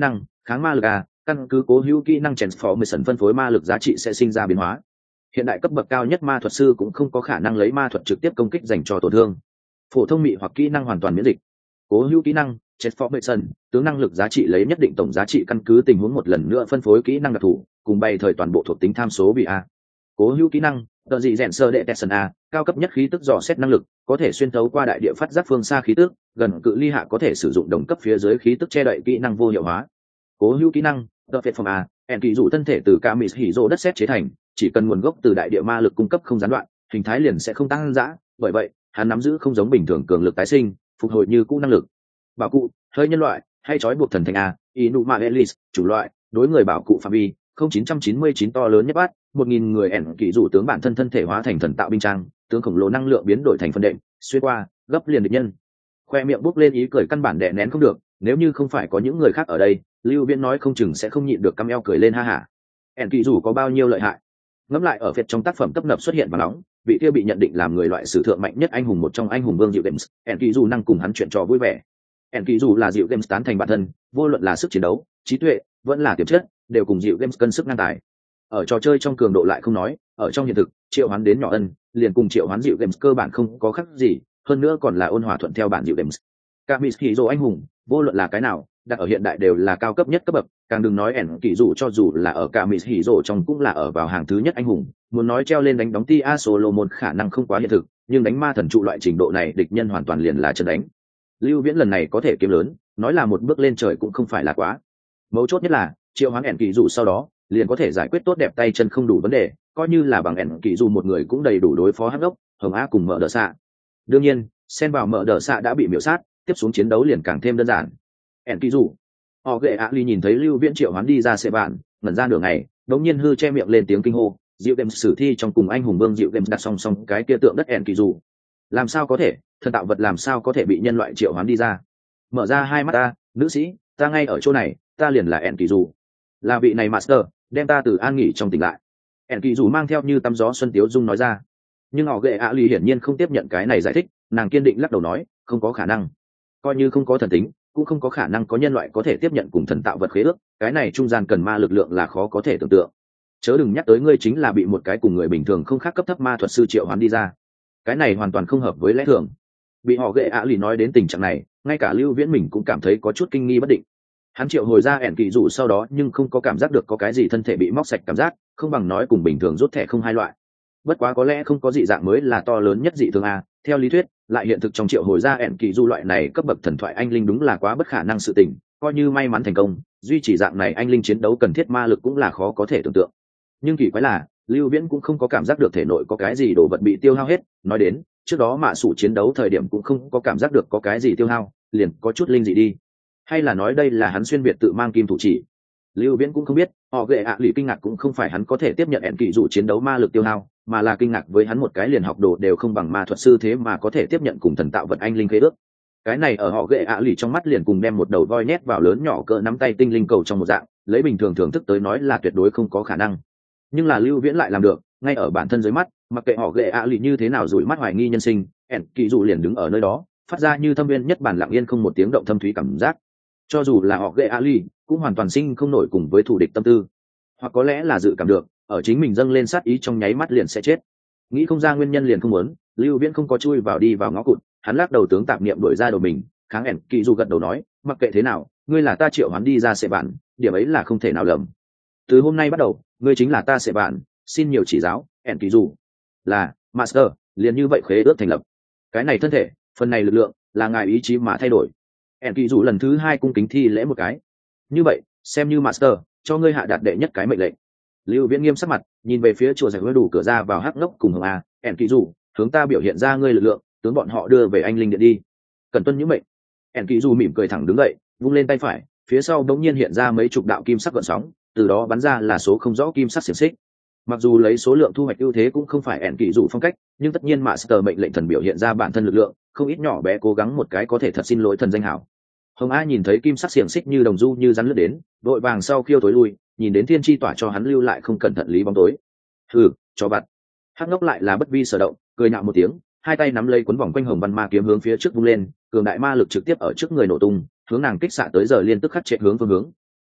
Kháng ma lực a, căn cứ cố hữu kỹ năng transformation phân phối ma lực giá trị sẽ sinh ra biến hóa. Hiện đại cấp bậc cao nhất ma thuật sư cũng không có khả năng lấy ma thuật trực tiếp công kích dành cho tổn thương. Phổ thông mị hoặc kỹ năng hoàn toàn miễn dịch. Cố hữu kỹ năng transformation, tướng năng lực giá trị lấy nhất định tổng giá trị căn cứ tình huống một lần nữa phân phối kỹ năng đặc thù, cùng bày thời toàn bộ thuộc tính tham số bị a. Cố hữu kỹ năng tờ dị rèn sơ đệ tesson a, cao cấp nhất khí tức dò xét năng lực, có thể xuyên thấu qua đại địa phát giác phương xa khí tức, gần cự ly hạ có thể sử dụng đồng cấp phía dưới khí tức che đậy kỹ năng vô hiệu hóa. Cố hữu kỹ năng tờ phệt phòng a, ẻn kỳ dụ thân thể từ ca mỹ hỉ rô đất sét chế thành, chỉ cần nguồn gốc từ đại địa ma lực cung cấp không gián đoạn, hình thái liền sẽ không tăng dã, bởi vậy hắn nắm giữ không giống bình thường cường lực tái sinh, phục hồi như cũ năng lực. Bảo cụ hơi nhân loại hay trói buộc thần thành a, inuma elis chủ loại, đối người bảo cụ phạm vi 0999 to lớn nhất bát 1000 người ẻn kỳ dụ tướng bản thân thân thể hóa thành thần tạo binh trang, tướng khổng lồ năng lượng biến đổi thành phân đệm, xuyên qua gấp liền địch nhân. Khoe miệng bốc lên ý cười căn bản đè nén không được, nếu như không phải có những người khác ở đây, Lưu Viễn nói không chừng sẽ không nhịn được căm eo cười lên ha hả. ẻn kỳ dụ có bao nhiêu lợi hại? Ngẫm lại ở phiệt trong tác phẩm tấp nập xuất hiện và nóng, vị kia bị nhận định làm người loại sử thượng mạnh nhất anh hùng một trong anh hùng vương Diệu Games, ẻn kỳ dụ năng cùng hắn chuyện trò vui vẻ. ẻn kỳ dụ là Diệu Games tán thành bản thân, vô luận là sức chiến đấu, trí tuệ, vẫn là tiềm chất, đều cùng Diệu Games cân sức ngang tài. Ở trò chơi trong cường độ lại không nói, ở trong hiện thực, triệu hoán đến nhỏ ân, liền cùng triệu hoán Diệu Games cơ bản không có khác gì, hơn nữa còn là ôn hòa thuận theo bản Diệu Games. Cả Miss Hiro anh hùng, vô luận là cái nào, đặt ở hiện đại đều là cao cấp nhất cấp bậc, càng đừng nói ẻn kỳ dụ cho dù là ở cả Miss Hiro trong cũng là ở vào hàng thứ nhất anh hùng, muốn nói treo lên đánh đóng Tia Solomon khả năng không quá hiện thực, nhưng đánh ma thần trụ loại trình độ này địch nhân hoàn toàn liền là chân đánh. Lưu Viễn lần này có thể kiếm lớn, nói là một bước lên trời cũng không phải là quá. Mấu chốt nhất là triệu hoán ẻn kỳ dụ sau đó liền có thể giải quyết tốt đẹp tay chân không đủ vấn đề, coi như là bằng ẻn kỳ dụ một người cũng đầy đủ đối phó hắc ốc hồng á cùng mở đờ xạ. Đương nhiên xen vào mở đờ xạ đã bị miểu sát, tiếp xuống chiến đấu liền càng thêm đơn giản. ẻn kỳ dụ họ ghệ ạ ly nhìn thấy Lưu Viễn triệu hoán đi ra xe bạn ngẩn ra nửa ngày, đống nhiên hư che miệng lên tiếng kinh hô. Diệu Games sử thi trong cùng anh hùng vương Diệu Games đặt song song cái kia tượng đất ẻn kỳ dụ, làm sao có thể, thần tạo vật làm sao có thể bị nhân loại triệu hoán đi ra? Mở ra hai mắt ta, nữ sĩ, ta ngay ở chỗ này, ta liền là ẻn kỳ dụ, là vị này master, đem ta từ an nghỉ trong tỉnh lại. ẻn kỳ dụ mang theo như tắm gió xuân tiếu dung nói ra. Nhưng họ ghệ ạ ly hiển nhiên không tiếp nhận cái này giải thích, nàng kiên định lắc đầu nói, không có khả năng, coi như không có thần tính cũng không có khả năng có nhân loại có thể tiếp nhận cùng thần tạo vật khế ước, cái này trung gian cần ma lực lượng là khó có thể tưởng tượng. Chớ đừng nhắc tới ngươi chính là bị một cái cùng người bình thường không khác cấp thấp ma thuật sư triệu hoán đi ra, cái này hoàn toàn không hợp với lẽ thường. Bị họ ghệ ạ lì nói đến tình trạng này, ngay cả Lưu Viễn mình cũng cảm thấy có chút kinh nghi bất định. Hắn triệu hồi ra ẻn kỳ dụ sau đó nhưng không có cảm giác được có cái gì thân thể bị móc sạch cảm giác, không bằng nói cùng bình thường rút thẻ không hai loại. Bất quá có lẽ không có dị dạng mới là to lớn nhất dị thường a, theo lý thuyết lại hiện thực trong triệu hồi ra ẻn kỳ dụ loại này cấp bậc thần thoại anh linh đúng là quá bất khả năng sự tình, coi như may mắn thành công, duy trì dạng này anh linh chiến đấu cần thiết ma lực cũng là khó có thể tưởng tượng. Nhưng kỳ quái là Lưu Viễn cũng không có cảm giác được thể nội có cái gì đồ vật bị tiêu hao hết, nói đến trước đó mạ sủ chiến đấu thời điểm cũng không có cảm giác được có cái gì tiêu hao, liền có chút linh dị đi. Hay là nói đây là hắn xuyên việt tự mang kim thủ chỉ? Lưu Viễn cũng không biết, họ ghệ ạ lì kinh ngạc cũng không phải hắn có thể tiếp nhận ẻn kỳ dụ chiến đấu ma lực tiêu hao, mà là kinh ngạc với hắn một cái liền học đồ đều không bằng ma thuật sư thế mà có thể tiếp nhận cùng thần tạo vật anh linh khế ước. Cái này ở họ ghệ ạ lì trong mắt liền cùng đem một đầu voi nhét vào lớn nhỏ cỡ nắm tay tinh linh cầu trong một dạng, lấy bình thường thưởng thức tới nói là tuyệt đối không có khả năng. Nhưng là Lưu Viễn lại làm được, ngay ở bản thân dưới mắt, mặc kệ họ ghệ ạ lì như thế nào rủi mắt hoài nghi nhân sinh, ẻn kỳ dụ liền đứng ở nơi đó, phát ra như thâm viên nhất bản lặng yên không một tiếng động thâm thúy cảm giác. Cho dù là họ ghệ ạ lì cũng hoàn toàn sinh không nổi cùng với thủ địch tâm tư, hoặc có lẽ là dự cảm được ở chính mình dâng lên sát ý trong nháy mắt liền sẽ chết. Nghĩ không ra nguyên nhân liền không muốn, Lưu Viễn không có chui vào đi vào ngõ cụt, hắn lắc đầu tướng tạp niệm đổi ra đầu mình, kháng ẻn kỳ dụ gật đầu nói, mặc kệ thế nào ngươi là ta triệu hoán đi ra sẽ bạn, điểm ấy là không thể nào lầm. Từ hôm nay bắt đầu ngươi chính là ta sẽ bạn, xin nhiều chỉ giáo. ẻn kỳ dụ là master, liền như vậy khế ước thành lập. Cái này thân thể, phần này lực lượng là ngài ý chí mà thay đổi. ẻn kỳ dụ lần thứ hai cung kính thi lễ một cái. Như vậy xem như master cho ngươi hạ đạt đệ nhất cái mệnh lệnh. Lưu Viễn nghiêm sắc mặt nhìn về phía chùa giải hứa đủ cửa ra vào hắc ngốc cùng hồng a, ẻn kỳ dụ hướng ta biểu hiện ra ngươi lực lượng, tướng bọn họ đưa về anh linh điện đi. Cần tuân những mệnh. ẻn kỳ dụ mỉm cười thẳng đứng dậy, vung lên tay phải, phía sau đống nhiên hiện ra mấy chục đạo kim sắc gợn sóng, từ đó bắn ra là số không rõ kim sắc xiềng xích. Mặc dù lấy số lượng thu hoạch ưu thế cũng không phải ẻn kỳ dụ phong cách, nhưng tất nhiên master mệnh lệnh thần biểu hiện ra bản thân lực lượng, không ít nhỏ bé cố gắng một cái có thể thật xin lỗi thần danh hảo. Hồng A nhìn thấy kim sắc xiềng xích như đồng du như rắn lướt đến, đội vàng sau khiêu tối lui, nhìn đến thiên chi tỏa cho hắn lưu lại không cẩn thận lý bóng tối. Cho bạn. Hắc ngốc lại là bất vi sở động, cười nhạo một tiếng, hai tay nắm lấy cuốn vòng quanh hồng văn ma kiếm hướng phía trước vung lên, cường đại ma lực trực tiếp ở trước người nổ tung, hướng nàng kích xạ tới giờ liên tức khắc chạy hướng phương hướng.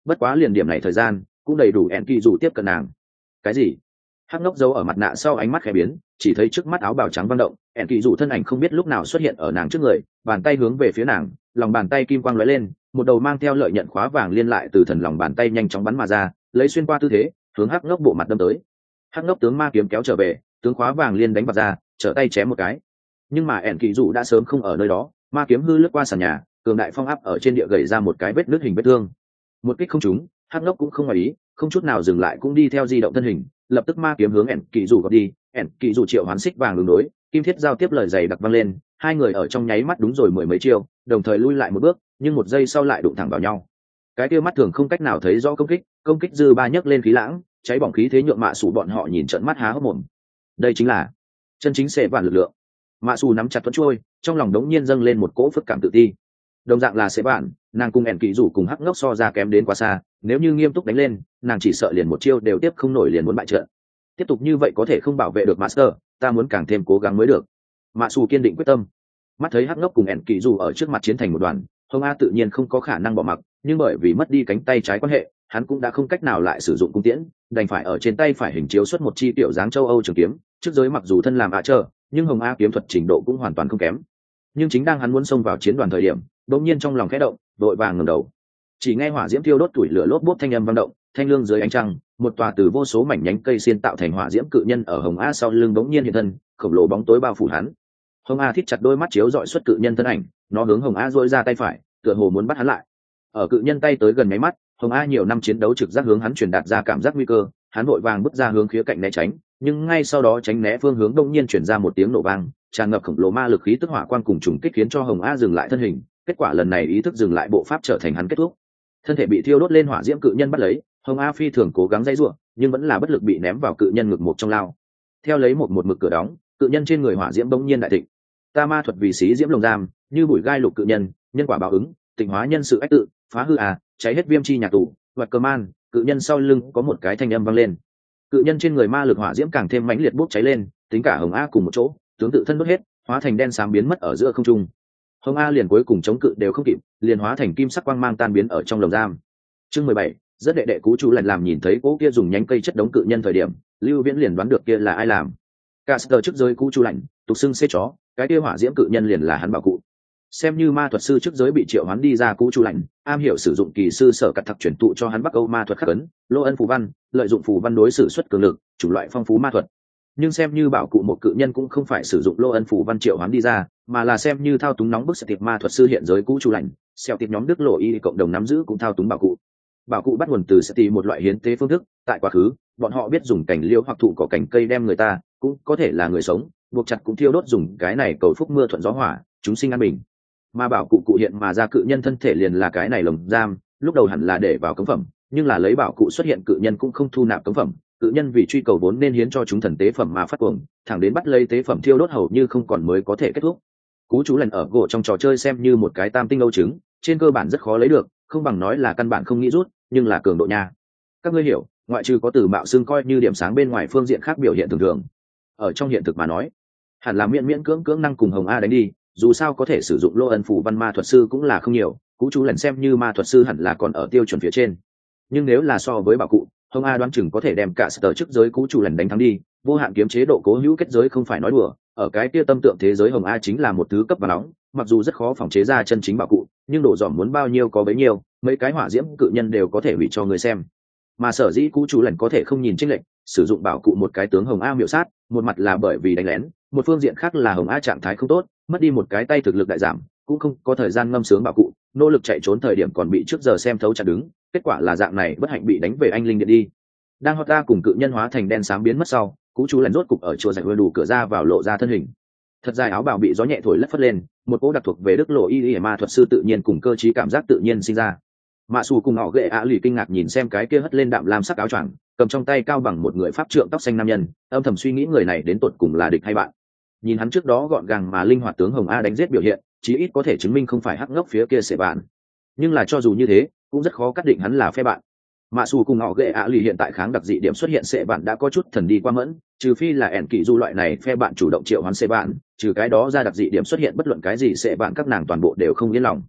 bất quá liền điểm này thời gian cũng đầy đủ ẻn kỳ dù tiếp cận nàng. Cái gì? Hắc ngốc giấu ở mặt nạ sau ánh mắt khẽ biến, chỉ thấy trước mắt áo bào trắng văng động, ẻn kỳ dù thân ảnh không biết lúc nào xuất hiện ở nàng trước người, bàn tay hướng về phía nàng, lòng bàn tay kim quang lóe lên, một đầu mang theo lợi nhận khóa vàng liên lại từ thần lòng bàn tay nhanh chóng bắn mà ra, lấy xuyên qua tư thế hướng hắc ngốc bộ mặt đâm tới. Hắc ngốc tướng ma kiếm kéo trở về, tướng khóa vàng liên đánh vào ra, trở tay chém một cái. Nhưng mà ẻn kỳ dù đã sớm không ở nơi đó, ma kiếm hư lướt qua sàn nhà, cường đại phong áp ở trên địa gầy ra một cái vết nứt hình vết thương. Một kích không trúng, hắc ngốc cũng không ngoài ý, không chút nào dừng lại cũng đi theo di động thân hình, lập tức ma kiếm hướng ẻn kỳ dù gọt đi. Ẻn kỳ dù triệu hoán xích vàng đường đối, kim thiết giao tiếp lời dày đặc vang lên, hai người ở trong nháy mắt đúng rồi mười mấy chiêu, đồng thời lui lại một bước, nhưng một giây sau lại đụng thẳng vào nhau. Cái kia mắt thường không cách nào thấy rõ công kích dư ba nhấc lên khí lãng, cháy bỏng khí thế nhượng mạ sủ bọn họ nhìn trợn mắt há hốc mồm. Đây chính là chân chính xệ vạn lực lượng. Mạ sủ nắm chặt thuẫn trôi, trong lòng đống nhiên dâng lên một cỗ phức cảm tự ti. Đồng dạng là xệ vạn, nàng cùng ẻn kỳ rủ cùng hắc ngốc so ra kém đến quá xa, nếu như nghiêm túc đánh lên, nàng chỉ sợ liền một chiêu đều tiếp không nổi liền muốn bại trận. Tiếp tục như vậy có thể không bảo vệ được master, ta muốn càng thêm cố gắng mới được. Mạ sủ kiên định quyết tâm. Mắt thấy hắc ngốc cùng ẻn kỳ rủ ở trước mặt chiến thành một đoàn, Hồng A tự nhiên không có khả năng bỏ mặc, nhưng bởi vì mất đi cánh tay trái quan hệ, hắn cũng đã không cách nào lại sử dụng cung tiễn, đành phải ở trên tay phải hình chiếu xuất một chi tiểu dáng châu Âu trường kiếm. Trước giới mặc dù thân làm ạ trơ, nhưng Hồng A kiếm thuật trình độ cũng hoàn toàn không kém. Nhưng chính đang hắn muốn xông vào chiến đoàn thời điểm, đột nhiên trong lòng khẽ động, vội vàng ngẩng đầu. Chỉ nghe hỏa diễm thiêu đốt tuổi lửa lốp bốp thanh âm vang động, thanh lương dưới ánh trăng, một tòa từ vô số mảnh nhánh cây xiên tạo thành hỏa diễm cự nhân ở Hồng A sau lưng bỗng nhiên hiện thân, khổng lồ bóng tối bao phủ hắn. Hồng A thít chặt đôi mắt chiếu dọi xuất cự nhân thân ảnh, nó hướng Hồng A duỗi ra tay phải, tựa hồ muốn bắt hắn lại. Ở cự nhân tay tới gần mấy mắt, Hồng A nhiều năm chiến đấu trực giác hướng hắn truyền đạt ra cảm giác nguy cơ, hắn vội vàng bước ra hướng khía cạnh né tránh, nhưng ngay sau đó tránh né phương hướng đông nhiên chuyển ra một tiếng nổ vang, tràn ngập khổng lồ ma lực khí tức hỏa quang cùng trùng kích khiến cho Hồng A dừng lại thân hình, kết quả lần này ý thức dừng lại bộ pháp trở thành hắn kết thúc. Thân thể bị thiêu đốt lên hỏa diễm cự nhân bắt lấy, Hồng A phi thường cố gắng dãy rủa, nhưng vẫn là bất lực bị ném vào cự nhân ngực một trong lao. Theo lấy một mực cửa đóng, cự nhân trên người hỏa diễm bỗng nhiên đại thịnh. Ta ma thuật vì xí diễm lồng giam, như bụi gai lục cự nhân, nhân quả báo ứng, tịnh hóa nhân sự ách tự, phá hư cháy hết viêm chi nhà tù, vật cơ man, cự nhân sau lưng có một cái thanh âm vang lên. Cự nhân trên người ma lực hỏa diễm càng thêm mãnh liệt bốc cháy lên, tính cả Hồng A cùng một chỗ, tướng tự thân đốt hết, hóa thành đen xám biến mất ở giữa không trung. Hồng A liền cuối cùng chống cự đều không kịp, liền hóa thành kim sắc quang mang tan biến ở trong lồng giam. Chương 17, rất đệ cú chủ lạnh làm nhìn thấy cỗ kia dùng nhánh cây chất đống cự nhân thời điểm, Lưu Viễn liền đoán được kia là ai làm. Caster trước giới cú chủ lạnh, tục xưng xê chó, cái kia hỏa diễm cự nhân liền là hắn bảo cụ. Xem như ma thuật sư trước giới bị triệu hoán đi ra cú chủ lạnh, am hiểu sử dụng kỳ sư sở cật thặc chuyển tụ cho hắn Bắc Âu ma thuật khắc ấn, lô ân phù văn, lợi dụng phù văn đối xử xuất cường lực, chủng loại phong phú ma thuật. Nhưng xem như bảo cụ một cự nhân cũng không phải sử dụng lô ân phù văn triệu hoán đi ra, mà là xem như thao túng nóng bức sẽ tiệp ma thuật sư hiện giới cú chủ lạnh, xeo tiệp nhóm Đức lộ y cộng đồng nắm giữ cũng thao túng bảo cụ. Bảo cụ bắt nguồn từ sẽ tìm một loại hiến tế phương thức, tại quá khứ, bọn họ biết dùng cành liễu hoặc thụ cỏ cành cây đem người ta, cũng có thể là người sống, buộc chặt cũng thiêu đốt dùng cái này cầu phúc mưa thuận gió hỏa, chúng sinh an bình. Mà bảo cụ cụ hiện mà ra cự nhân thân thể liền là cái này lồng giam, lúc đầu hẳn là để vào cống phẩm, nhưng là lấy bảo cụ xuất hiện cự nhân cũng không thu nạp cống phẩm, cự nhân vì truy cầu vốn nên hiến cho chúng thần tế phẩm mà phát cuồng, thẳng đến bắt lấy tế phẩm thiêu đốt hầu như không còn mới có thể kết thúc. Cú chú lần ở gỗ trong trò chơi xem như một cái tam tinh âu trứng, trên cơ bản rất khó lấy được, không bằng nói là căn bản không nghĩ rút, nhưng là cường độ nha. Các ngươi hiểu, ngoại trừ có từ mạo xương coi như điểm sáng bên ngoài phương diện khác biểu hiện thường thường, ở trong hiện thực mà nói, hẳn là miễn cưỡng năng cùng Hồng A đánh đi, dù sao có thể sử dụng lô ân phù văn ma thuật sư cũng là không nhiều, cú chú lần xem như ma thuật sư hẳn là còn ở tiêu chuẩn phía trên. Nhưng nếu là so với bảo cụ, Hồng A đoán chừng có thể đem cả sở chức giới cú chú lần đánh thắng đi, vô hạn kiếm chế độ cố hữu kết giới không phải nói đùa, ở cái kia tâm tượng thế giới Hồng A chính là một thứ cấp và nóng, mặc dù rất khó phòng chế ra chân chính bảo cụ, nhưng độ dòm muốn bao nhiêu có bấy nhiêu, mấy cái hỏa diễm cự nhân đều có thể hủy cho người xem. Mà sở dĩ cú chú lần có thể không nhìn chênh lệch, sử dụng bảo cụ một cái tướng Hồng A miểu sát, một mặt là bởi vì đánh lén, một phương diện khác là Hồng A trạng thái không tốt, mất đi một cái tay thực lực đại giảm, cũng không có thời gian ngâm sướng bảo cụ, nỗ lực chạy trốn thời điểm còn bị trước giờ xem thấu chặt đứng, kết quả là dạng này bất hạnh bị đánh về anh linh điện đi. Đang Hota cùng cự nhân hóa thành đen xám biến mất sau, cú chú lần rốt cục ở chùa giải đủ cửa ra vào lộ ra thân hình. Thật dài áo bào bị gió nhẹ thổi lất phất lên, một cỗ đặc thuộc về Đức lộ y ma thuật sư tự nhiên cùng cơ trí cảm giác tự nhiên sinh ra. Mạ Sủ cùng họ ghệ lì kinh ngạc nhìn xem cái kia hất lên đạm lam sắc áo choàng, cầm trong tay cao bằng một người pháp trượng tóc xanh nam nhân, âm thầm suy nghĩ người này đến tột cùng là địch hay bạn. Nhìn hắn trước đó gọn gàng mà linh hoạt tướng Hồng A đánh giết biểu hiện, chí ít có thể chứng minh không phải hắc ngốc phía kia sẽ bạn. Nhưng là cho dù như thế, cũng rất khó xác định hắn là phe bạn. Mạ Sủ cùng họ ghệ lì hiện tại kháng đặc dị điểm xuất hiện sẽ bạn đã có chút thần đi qua mẫn, trừ phi là ẻn kỳ du loại này phe bạn chủ động triệu hoán sẽ bạn, trừ cái đó ra đặc dị điểm xuất hiện bất luận cái gì sẽ bạn các nàng toàn bộ đều không yên lòng.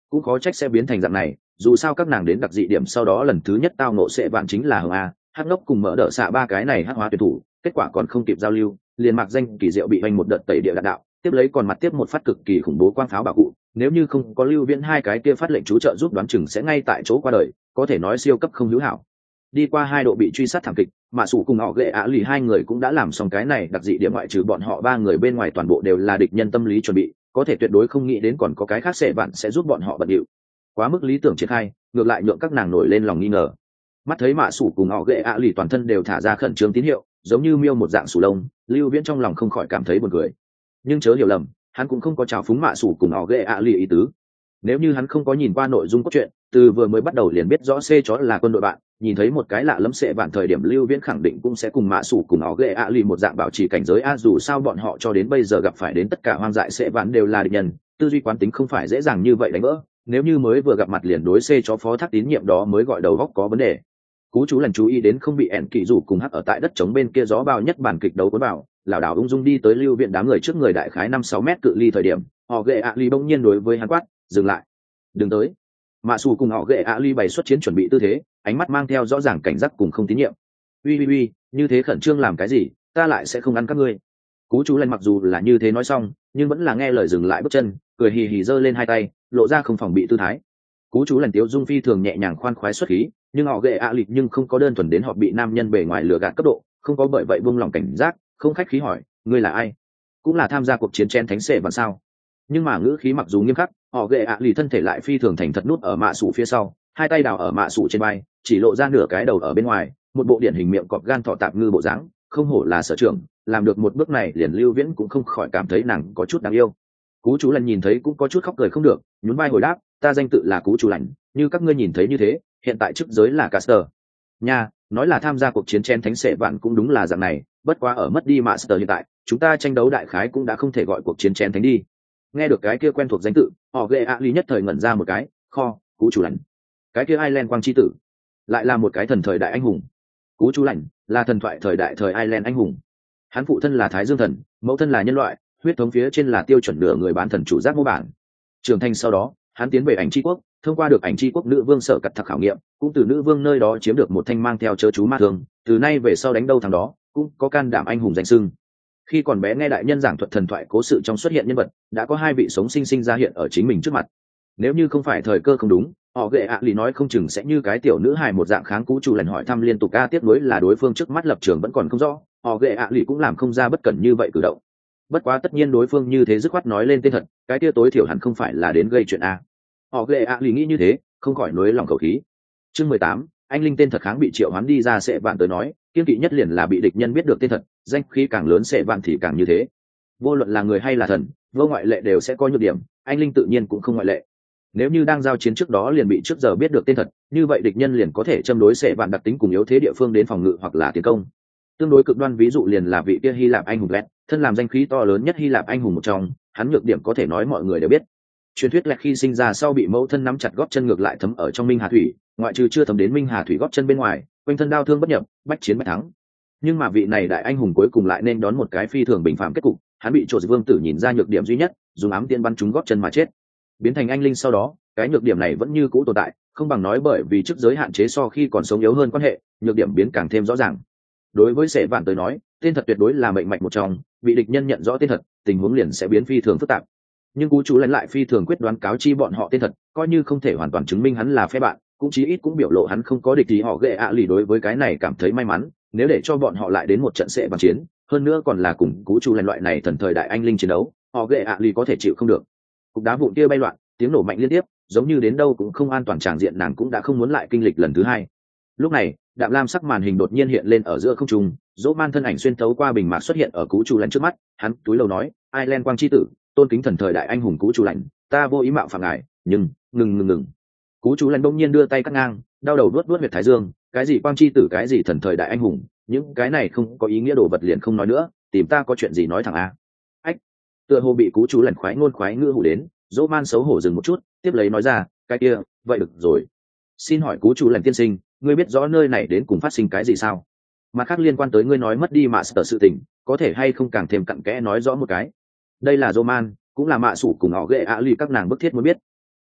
cũng khó trách sẽ biến thành dạng này, dù sao các nàng đến đặc dị điểm sau đó lần thứ nhất tao nộ sẽ bạn chính là hồng a hắc ngốc cùng mở đỡ xạ ba cái này hắc hóa tuyển thủ, kết quả còn không kịp giao lưu liền mặc danh kỳ diệu bị hoành một đợt tẩy địa đạn đạo, tiếp lấy còn mặt tiếp một phát cực kỳ khủng bố quang pháo bảo cụ, nếu như không có lưu viễn hai cái kia phát lệnh chú trợ giúp đoán chừng sẽ ngay tại chỗ qua đời, có thể nói siêu cấp không hữu hảo. Đi qua 2 độ bị truy sát thảm kịch, mạ sủ cùng họ ghệ ạ lì hai người cũng đã làm xong cái này đặc dị điểm, ngoại trừ bọn họ 3 người bên ngoài toàn bộ đều là địch nhân tâm lý chuẩn bị, có thể tuyệt đối không nghĩ đến còn có cái khác sẽ bạn sẽ giúp bọn họ bận điệu. Quá mức lý tưởng triển khai, ngược lại nhượng các nàng nổi lên lòng nghi ngờ. Mắt thấy mạ sủ cùng họ ghệ ạ lì toàn thân đều thả ra khẩn trương tín hiệu, giống như miêu một dạng sủ lông, lưu viễn trong lòng không khỏi cảm thấy buồn cười. Nhưng chớ hiểu lầm, hắn cũng không có trào phúng mạ sủ cùng họ ghệ ạ lì ý tứ. Nếu như hắn không có nhìn qua nội dung cốt truyện, từ vừa mới bắt đầu liền biết rõ C chó là quân đội bạn, nhìn thấy một cái lạ lẫm sẽ bạn thời điểm lưu viễn khẳng định cũng sẽ cùng mạ sủ cùng họ ghệ ạ lì một dạng bảo trì cảnh giới a, dù sao bọn họ cho đến bây giờ gặp phải đến tất cả hoang dại sẽ bạn đều là địch nhân, tư duy quán tính không phải dễ dàng như vậy đánh vỡ. Nếu như mới vừa gặp mặt liền đối C chó phó thác tín nhiệm đó mới gọi đầu góc có vấn đề. Cú chú lần chú ý đến không bị ẻn kỳ rủ cùng hắc ở tại đất trống bên kia gió bao nhất bản kịch đấu cuốn vào, lảo đảo ung dung đi tới lưu viện đám người trước người đại khái 5-6 mét cự ly thời điểm, họ ghệ ạ lì bỗng nhiên đối với hắn quát, dừng lại, đừng tới. Mạ sủ cùng họ ghệ ạ lì bày xuất chiến chuẩn bị tư thế, ánh mắt mang theo rõ ràng cảnh giác cùng không tín nhiệm. Uy, như thế khẩn trương làm cái gì, ta lại sẽ không ăn các ngươi. Cú chú lần mặc dù là như thế nói xong, nhưng vẫn là nghe lời dừng lại bước chân, cười hì hì giơ lên hai tay, lộ ra không phòng bị tư thái. Cú chú lần tiếu dung phi thường nhẹ nhàng khoan khoái xuất khí, nhưng họ ghệ ạ lì nhưng không có đơn thuần đến họ bị nam nhân bề ngoài lừa gạt cấp độ, không có bởi vậy buông lòng cảnh giác, không khách khí hỏi, ngươi là ai? Cũng là tham gia cuộc chiến chen thánh sệ và sao? Nhưng mà ngữ khí mặc dù nghiêm khắc, họ ghệ ạ lì thân thể lại phi thường thành thật nút ở mạ sủ phía sau, hai tay đào ở mạ sủ trên vai, chỉ lộ ra nửa cái đầu ở bên ngoài, một bộ điển hình miệng cọp gan thọ tạp ngư bộ dáng, không hổ là sở trưởng, làm được một bước này liền lưu viễn cũng không khỏi cảm thấy nàng có chút đáng yêu. Cú chú lần nhìn thấy cũng có chút khóc cười không được, nhún vai hồi đáp, ta danh tự là Cú chú lành, như các ngươi nhìn thấy như thế, hiện tại chức giới là caster. Nha, nói là tham gia cuộc chiến chen thánh sệ vạn cũng đúng là dạng này, bất quá ở mất đi master hiện tại, chúng ta tranh đấu đại khái cũng đã không thể gọi cuộc chiến chen thánh đi. Nghe được cái kia quen thuộc danh tự, họ ghệ ạ lý nhất thời ngẩn ra một cái, kho, Cú chú lành, cái kia Ireland quang chi tử, lại là một cái thần thời đại anh hùng. Cú chú lành là thần thoại thời đại thời Ireland anh hùng, hắn phụ thân là Thái Dương thần, mẫu thân là nhân loại, huyết thống phía trên là tiêu chuẩn nửa người bán thần chủ giác mô bản. Trưởng thành sau đó, hắn tiến về ảnh tri quốc, thông qua được ảnh tri quốc nữ vương sở cật thạc khảo nghiệm, cũng từ nữ vương nơi đó chiếm được một thanh mang theo chớ chú ma thương, từ nay về sau đánh đâu thằng đó, cũng có can đảm anh hùng danh xưng. Khi còn bé nghe đại nhân giảng thuật thần thoại cố sự trong xuất hiện nhân vật, đã có 2 vị sống sinh sinh ra hiện ở chính mình trước mặt. Nếu như không phải thời cơ không đúng, họ ghệ ạ lì nói không chừng sẽ như cái tiểu nữ hài một dạng kháng Cú chủ lần hỏi thăm liên tục ca tiếp nối là đối phương trước mắt lập trường vẫn còn không rõ, họ ghệ ạ lì cũng làm không ra bất cẩn như vậy cử động. Bất quá tất nhiên đối phương như thế dứt khoát nói lên tên thật, cái kia tối thiểu hẳn không phải là đến gây chuyện a. Họ ghệ ạ lì nghĩ như thế, không khỏi nối lòng khẩu khí. Chương 18, anh linh tên thật kháng bị triệu hoán đi ra sẽ vạn tới nói, kiên kỵ nhất liền là bị địch nhân biết được tên thật, danh khí càng lớn sẽ vạn thì càng như thế. Vô luận là người hay là thần, vô ngoại lệ đều sẽ có nhược điểm, anh linh tự nhiên cũng không ngoại lệ. Nếu như đang giao chiến trước đó liền bị trước giờ biết được tên thật, như vậy địch nhân liền có thể châm đối sẽ vạn đặc tính cùng yếu thế địa phương đến phòng ngự hoặc là tiến công. Tương đối cực đoan ví dụ liền là vị kia Hy Lạp anh hùng Lẹt, thân làm danh khí to lớn nhất Hy Lạp anh hùng một trong, hắn nhược điểm có thể nói mọi người đều biết. Truyền thuyết Lẹt khi sinh ra sau bị mẫu thân nắm chặt gót chân ngược lại thấm ở trong Minh Hà thủy, ngoại trừ chưa thấm đến Minh Hà thủy gót chân bên ngoài, quanh thân đau thương bất nhập, bách chiến bách thắng. Nhưng mà vị này đại anh hùng cuối cùng lại nên đón một cái phi thường bình phàm kết cục, hắn bị Trổ Vương tử nhìn ra nhược điểm duy nhất, dùng ám tiễn bắn trúng gót chân mà chết. Biến thành anh linh sau đó, cái nhược điểm này vẫn như cũ tồn tại, không bằng nói bởi vì trước giới hạn chế so khi còn sống yếu hơn quan hệ, nhược điểm biến càng thêm rõ ràng. Đối với sệ vạn tới nói, tên thật tuyệt đối là mệnh mạnh một trong, bị địch nhân nhận rõ tên thật, tình huống liền sẽ biến phi thường phức tạp. Nhưng Cú chú lén lại phi thường quyết đoán cáo chi bọn họ tên thật, coi như không thể hoàn toàn chứng minh hắn là phe bạn, cũng chí ít cũng biểu lộ hắn không có địch thì họ ghệ ạ lì đối với cái này cảm thấy may mắn, nếu để cho bọn họ lại đến một trận sệ vạn chiến, hơn nữa còn là cùng Cú chú lén loại này thần thời đại anh linh chiến đấu, họ ghệ ạ lì có thể chịu không được. Cục đá vụn kia bay loạn, tiếng nổ mạnh liên tiếp, giống như đến đâu cũng không an toàn, tràng diện nàng cũng đã không muốn lại kinh lịch lần thứ hai. Lúc này, đạm lam sắc màn hình đột nhiên hiện lên ở giữa không trung, dỗ man thân ảnh xuyên thấu qua bình mạc xuất hiện ở Cú chú lén trước mắt, hắn túi lầu nói, Ireland quang chi tử, tôn kính thần thời đại anh hùng Cú chú lén, ta vô ý mạo phạm ngài, nhưng ngừng. Cú chú lén bỗng nhiên đưa tay cắt ngang, đau đầu vuốt huyệt thái dương, cái gì quang chi tử, cái gì thần thời đại anh hùng, những cái này không có ý nghĩa đồ vật liền không nói nữa, tìm ta có chuyện gì nói thẳng a. Ách, tựa hồ bị Cú chú lén khoái ngôn khoái ngữ hù đến, dỗ man xấu hổ dừng một chút, tiếp lấy nói ra, cái kia, vậy được rồi. Xin hỏi Cú chú lén tiên sinh, ngươi biết rõ nơi này đến cùng phát sinh cái gì sao? Mặt khác liên quan tới ngươi nói mất đi mạ sở sự tình, có thể hay không càng thêm cặn kẽ nói rõ một cái. Đây là Roman, cũng là mạ sủ cùng họ ghệ ạ lì các nàng bức thiết muốn biết.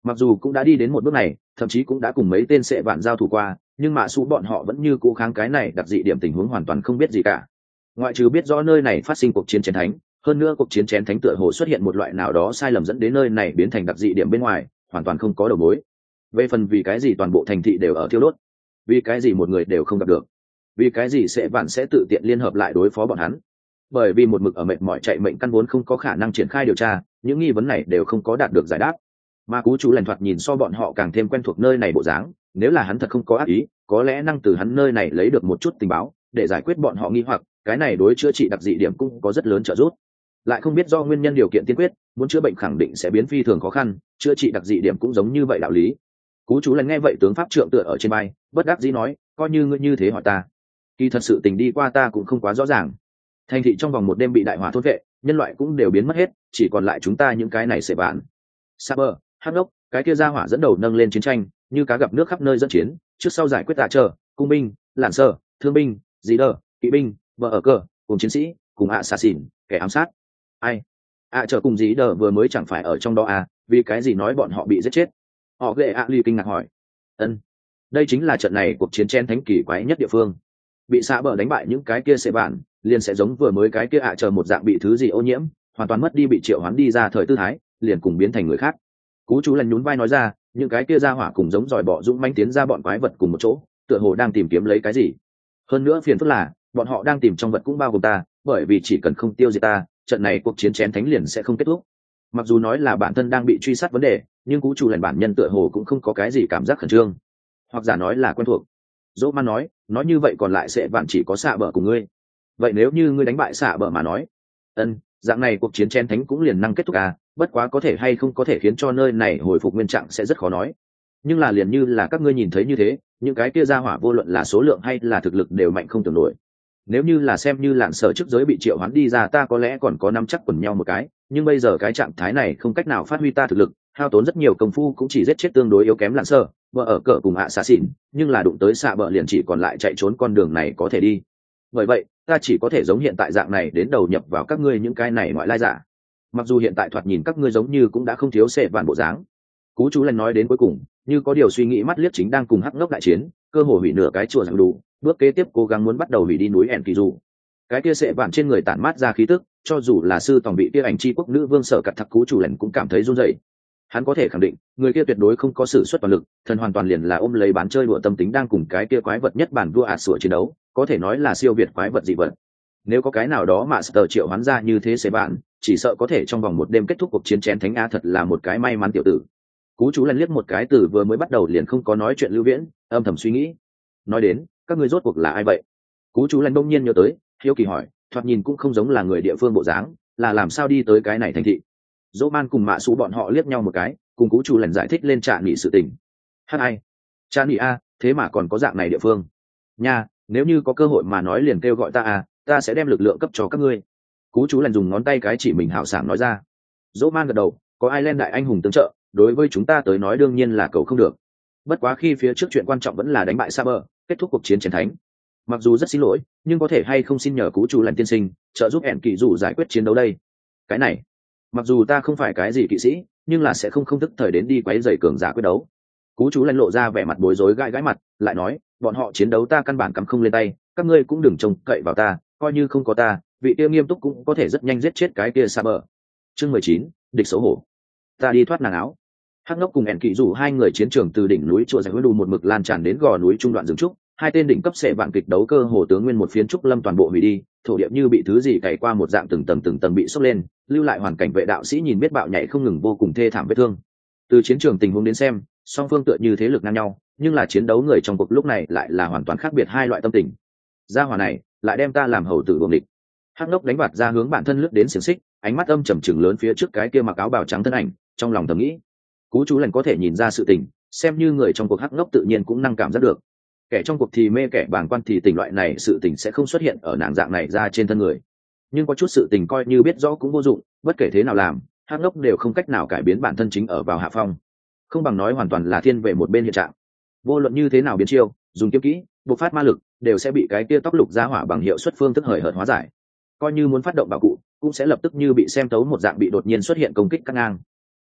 Mặc dù cũng đã đi đến một bước này, thậm chí cũng đã cùng mấy tên sệ vạn giao thủ qua, nhưng mà su bọn họ vẫn như cũ kháng cái này đặc dị điểm tình huống hoàn toàn không biết gì cả. Ngoại trừ biết rõ nơi này phát sinh cuộc chiến chén thánh, hơn nữa cuộc chiến chén thánh tựa hồ xuất hiện một loại nào đó sai lầm dẫn đến nơi này biến thành đặc dị điểm bên ngoài, hoàn toàn không có đầu mối. Về phần vì cái gì toàn bộ thành thị đều ở thiêu đốt, vì cái gì một người đều không gặp được, vì cái gì sệ vạn sẽ tự tiện liên hợp lại đối phó bọn hắn, bởi vì một mực ở mệt mỏi chạy mệnh căn vốn không có khả năng triển khai điều tra, những nghi vấn này đều không có đạt được giải đáp. Mà cú chú lành thoạt nhìn so bọn họ càng thêm quen thuộc nơi này bộ dáng, nếu là hắn thật không có ác ý, có lẽ năng từ hắn nơi này lấy được một chút tình báo để giải quyết bọn họ nghi hoặc, cái này đối chữa trị đặc dị điểm cũng có rất lớn trợ giúp. Lại không biết do nguyên nhân điều kiện tiên quyết, muốn chữa bệnh khẳng định sẽ biến phi thường khó khăn, chữa trị đặc dị điểm cũng giống như vậy đạo lý. Cú chú lành nghe vậy tướng pháp trượng tựa ở trên bay, bất đắc dĩ nói, coi như ngươi như thế hỏi ta, kỳ thật sự tình đi qua ta cũng không quá rõ ràng. Thành thị trong vòng một đêm bị đại hỏa thôn vệ, nhân loại cũng đều biến mất hết, chỉ còn lại chúng ta những cái này sẽ bạn. Saber, hắc ốc, cái kia ra hỏa dẫn đầu nâng lên chiến tranh, như cá gặp nước khắp nơi dẫn chiến, trước sau giải quyết tạ trở, cung binh, lạn sơ, thương binh, dí đờ, kỵ binh, vợ ở cờ, cùng chiến sĩ, cùng ạ xà xỉn, kẻ ám sát. Ai? Trở cùng dí đờ vừa mới chẳng phải ở trong đó à? Vì cái gì nói bọn họ bị giết chết? Họ ghệ ly kinh ngạc hỏi. Đây chính là trận này cuộc chiến chen thánh kỳ quái nhất địa phương. Bị xạ bờ đánh bại những cái kia sẽ bản, liền sẽ giống vừa mới cái kia chờ một dạng bị thứ gì ô nhiễm, hoàn toàn mất đi bị triệu hoán đi ra thời tư thái, liền cùng biến thành người khác. Cú chú lần nhún vai nói ra, những cái kia ra hỏa cùng giống giỏi bọ dũng manh tiến ra bọn quái vật cùng một chỗ, tựa hồ đang tìm kiếm lấy cái gì. Hơn nữa phiền phức là, bọn họ đang tìm trong vật cũng bao gồm ta, bởi vì chỉ cần không tiêu diệt ta, trận này cuộc chiến chén thánh liền sẽ không kết thúc. Mặc dù nói là bản thân đang bị truy sát vấn đề, nhưng cú chú lần bản nhân tựa hồ cũng không có cái gì cảm giác khẩn trương, hoặc giả nói là quen thuộc. Dỗ man nói như vậy còn lại sẽ bạn chỉ có xạ bờ cùng ngươi. Vậy nếu như ngươi đánh bại xạ bờ mà nói, dạng này cuộc chiến chen thánh cũng liền năng kết thúc à, bất quá có thể hay không có thể khiến cho nơi này hồi phục nguyên trạng sẽ rất khó nói. Nhưng là liền như là các ngươi nhìn thấy như thế, những cái kia ra hỏa vô luận là số lượng hay là thực lực đều mạnh không tưởng nổi. Nếu như là xem như lạn sở trước giới bị triệu hoán đi ra, ta có lẽ còn có nắm chắc quần nhau một cái, nhưng bây giờ cái trạng thái này không cách nào phát huy ta thực lực, hao tốn rất nhiều công phu cũng chỉ giết chết tương đối yếu kém lạn sở, vợ ở cỡ cùng ạ xạ xỉn, nhưng là đụng tới xạ bờ liền chỉ còn lại chạy trốn con đường này có thể đi. Bởi vậy ta chỉ có thể giống hiện tại dạng này đến đầu nhập vào các ngươi những cái này ngoại lai giả. Mặc dù hiện tại thoạt nhìn các ngươi giống như cũng đã không thiếu sệ vạn bộ dáng. Cú chú lần nói đến cuối cùng, như có điều suy nghĩ mắt liếc chính đang cùng hắc ngốc đại chiến, cơ hồ hủy nửa cái chùa rằng đủ, bước kế tiếp cố gắng muốn bắt đầu hủy đi núi ẻn kỳ dù. Cái kia sệ vạn trên người tản mát ra khí tức, cho dù là sư tòng bị kia ảnh chi quốc nữ vương sở cật thặc cú chủ lần cũng cảm thấy run rẩy. Hắn có thể khẳng định, người kia tuyệt đối không có sự xuất toàn lực, thần hoàn toàn liền là ôm lấy bán chơi đùa tâm tính đang cùng cái kia quái vật nhất bản vua sủa chiến đấu, có thể nói là siêu việt quái vật dị vật. Nếu có cái nào đó mà Master triệu hoán ra như thế sẽ bạn, chỉ sợ có thể trong vòng một đêm kết thúc cuộc chiến chén thánh a, thật là một cái may mắn tiểu tử. Cú chú lần liếc một cái từ vừa mới bắt đầu liền không có nói chuyện Lưu Viễn, âm thầm suy nghĩ. Nói đến, các ngươi rốt cuộc là ai vậy? Cú chú lần đông nhiên nhớ tới, hiếu kỳ hỏi, thoạt nhìn cũng không giống là người địa phương bộ dáng, là làm sao đi tới cái này thành thị? Dỗ Man cùng Mạ Sú bọn họ liếc nhau một cái, cùng cú chú lần giải thích lên Trạ Nghị sự tình. Ai? Trạ Nghị a, thế mà còn có dạng này địa phương. Nha, nếu như có cơ hội mà nói liền kêu gọi ta à, ta sẽ đem lực lượng cấp cho các ngươi. Cú chú lần dùng ngón tay cái chỉ mình hào sảng nói ra. Dỗ Man gật đầu, có ai lên đại anh hùng tương trợ, đối với chúng ta tới nói đương nhiên là cầu không được. Bất quá khi phía trước chuyện quan trọng vẫn là đánh bại Saber, kết thúc cuộc chiến chiến thánh. Mặc dù rất xin lỗi, nhưng có thể hay không xin nhờ cú chú lần tiên sinh trợ giúp ẻn kỳ dù giải quyết chiến đấu đây. Cái này, mặc dù ta không phải cái gì kỵ sĩ, nhưng là sẽ không tức thời đến đi quấy rầy cường giả quyết đấu. Cú chú lần lộ ra vẻ mặt bối rối gãi gãi mặt, lại nói, bọn họ chiến đấu ta căn bản cắm không lên tay, các ngươi cũng đừng trông cậy vào ta, coi như không có ta, vị kia nghiêm túc cũng có thể rất nhanh giết chết cái kia Saber. Chương 19, địch xấu hổ. Ta đi thoát nàng áo. Hắc ngốc cùng ẻn kỵ rủ hai người chiến trường từ đỉnh núi chùa giải đù một mực lan tràn đến gò núi trung đoạn rừng trúc, hai tên đỉnh cấp sẽ vạn kịch đấu cơ hồ tướng nguyên một phiến trúc lâm toàn bộ hủy đi, thổ địa như bị thứ gì cày qua một dạng từng tầng bị sốc lên, lưu lại hoàn cảnh vệ đạo sĩ nhìn biết bạo nhảy không ngừng vô cùng thê thảm vết thương. Từ chiến trường tình huống đến xem, song phương tựa như thế lực ngang nhau, nhưng là chiến đấu người trong cuộc lúc này lại là hoàn toàn khác biệt hai loại tâm tình. Gia hỏa này lại đem ta làm hầu tử buồng địch. Hắc ngốc đánh bạt ra hướng bản thân lướt đến xiềng xích, ánh mắt âm trầm trừng lớn phía trước cái kia mặc áo bào trắng thân ảnh, trong lòng thầm nghĩ. Cú chú lần có thể nhìn ra sự tình, xem như người trong cuộc hắc ngốc tự nhiên cũng năng cảm giác được. Kẻ trong cuộc thì mê kẻ bàng quan thì tình loại này sự tình sẽ không xuất hiện ở nàng dạng này ra trên thân người. Nhưng có chút sự tình coi như biết rõ cũng vô dụng, bất kể thế nào làm, hắc ngốc đều không cách nào cải biến bản thân chính ở vào hạ phong. Không bằng nói hoàn toàn là thiên về một bên hiện trạng. Vô luận như thế nào biến chiêu, dùng kiếm kỹ, bộc phát ma lực, đều sẽ bị cái kia tóc lục ra hỏa bằng hiệu suất phương thức hời hợt hóa giải. Coi như muốn phát động bảo cụ, cũng sẽ lập tức như bị xem tấu một dạng bị đột nhiên xuất hiện công kích cắt ngang.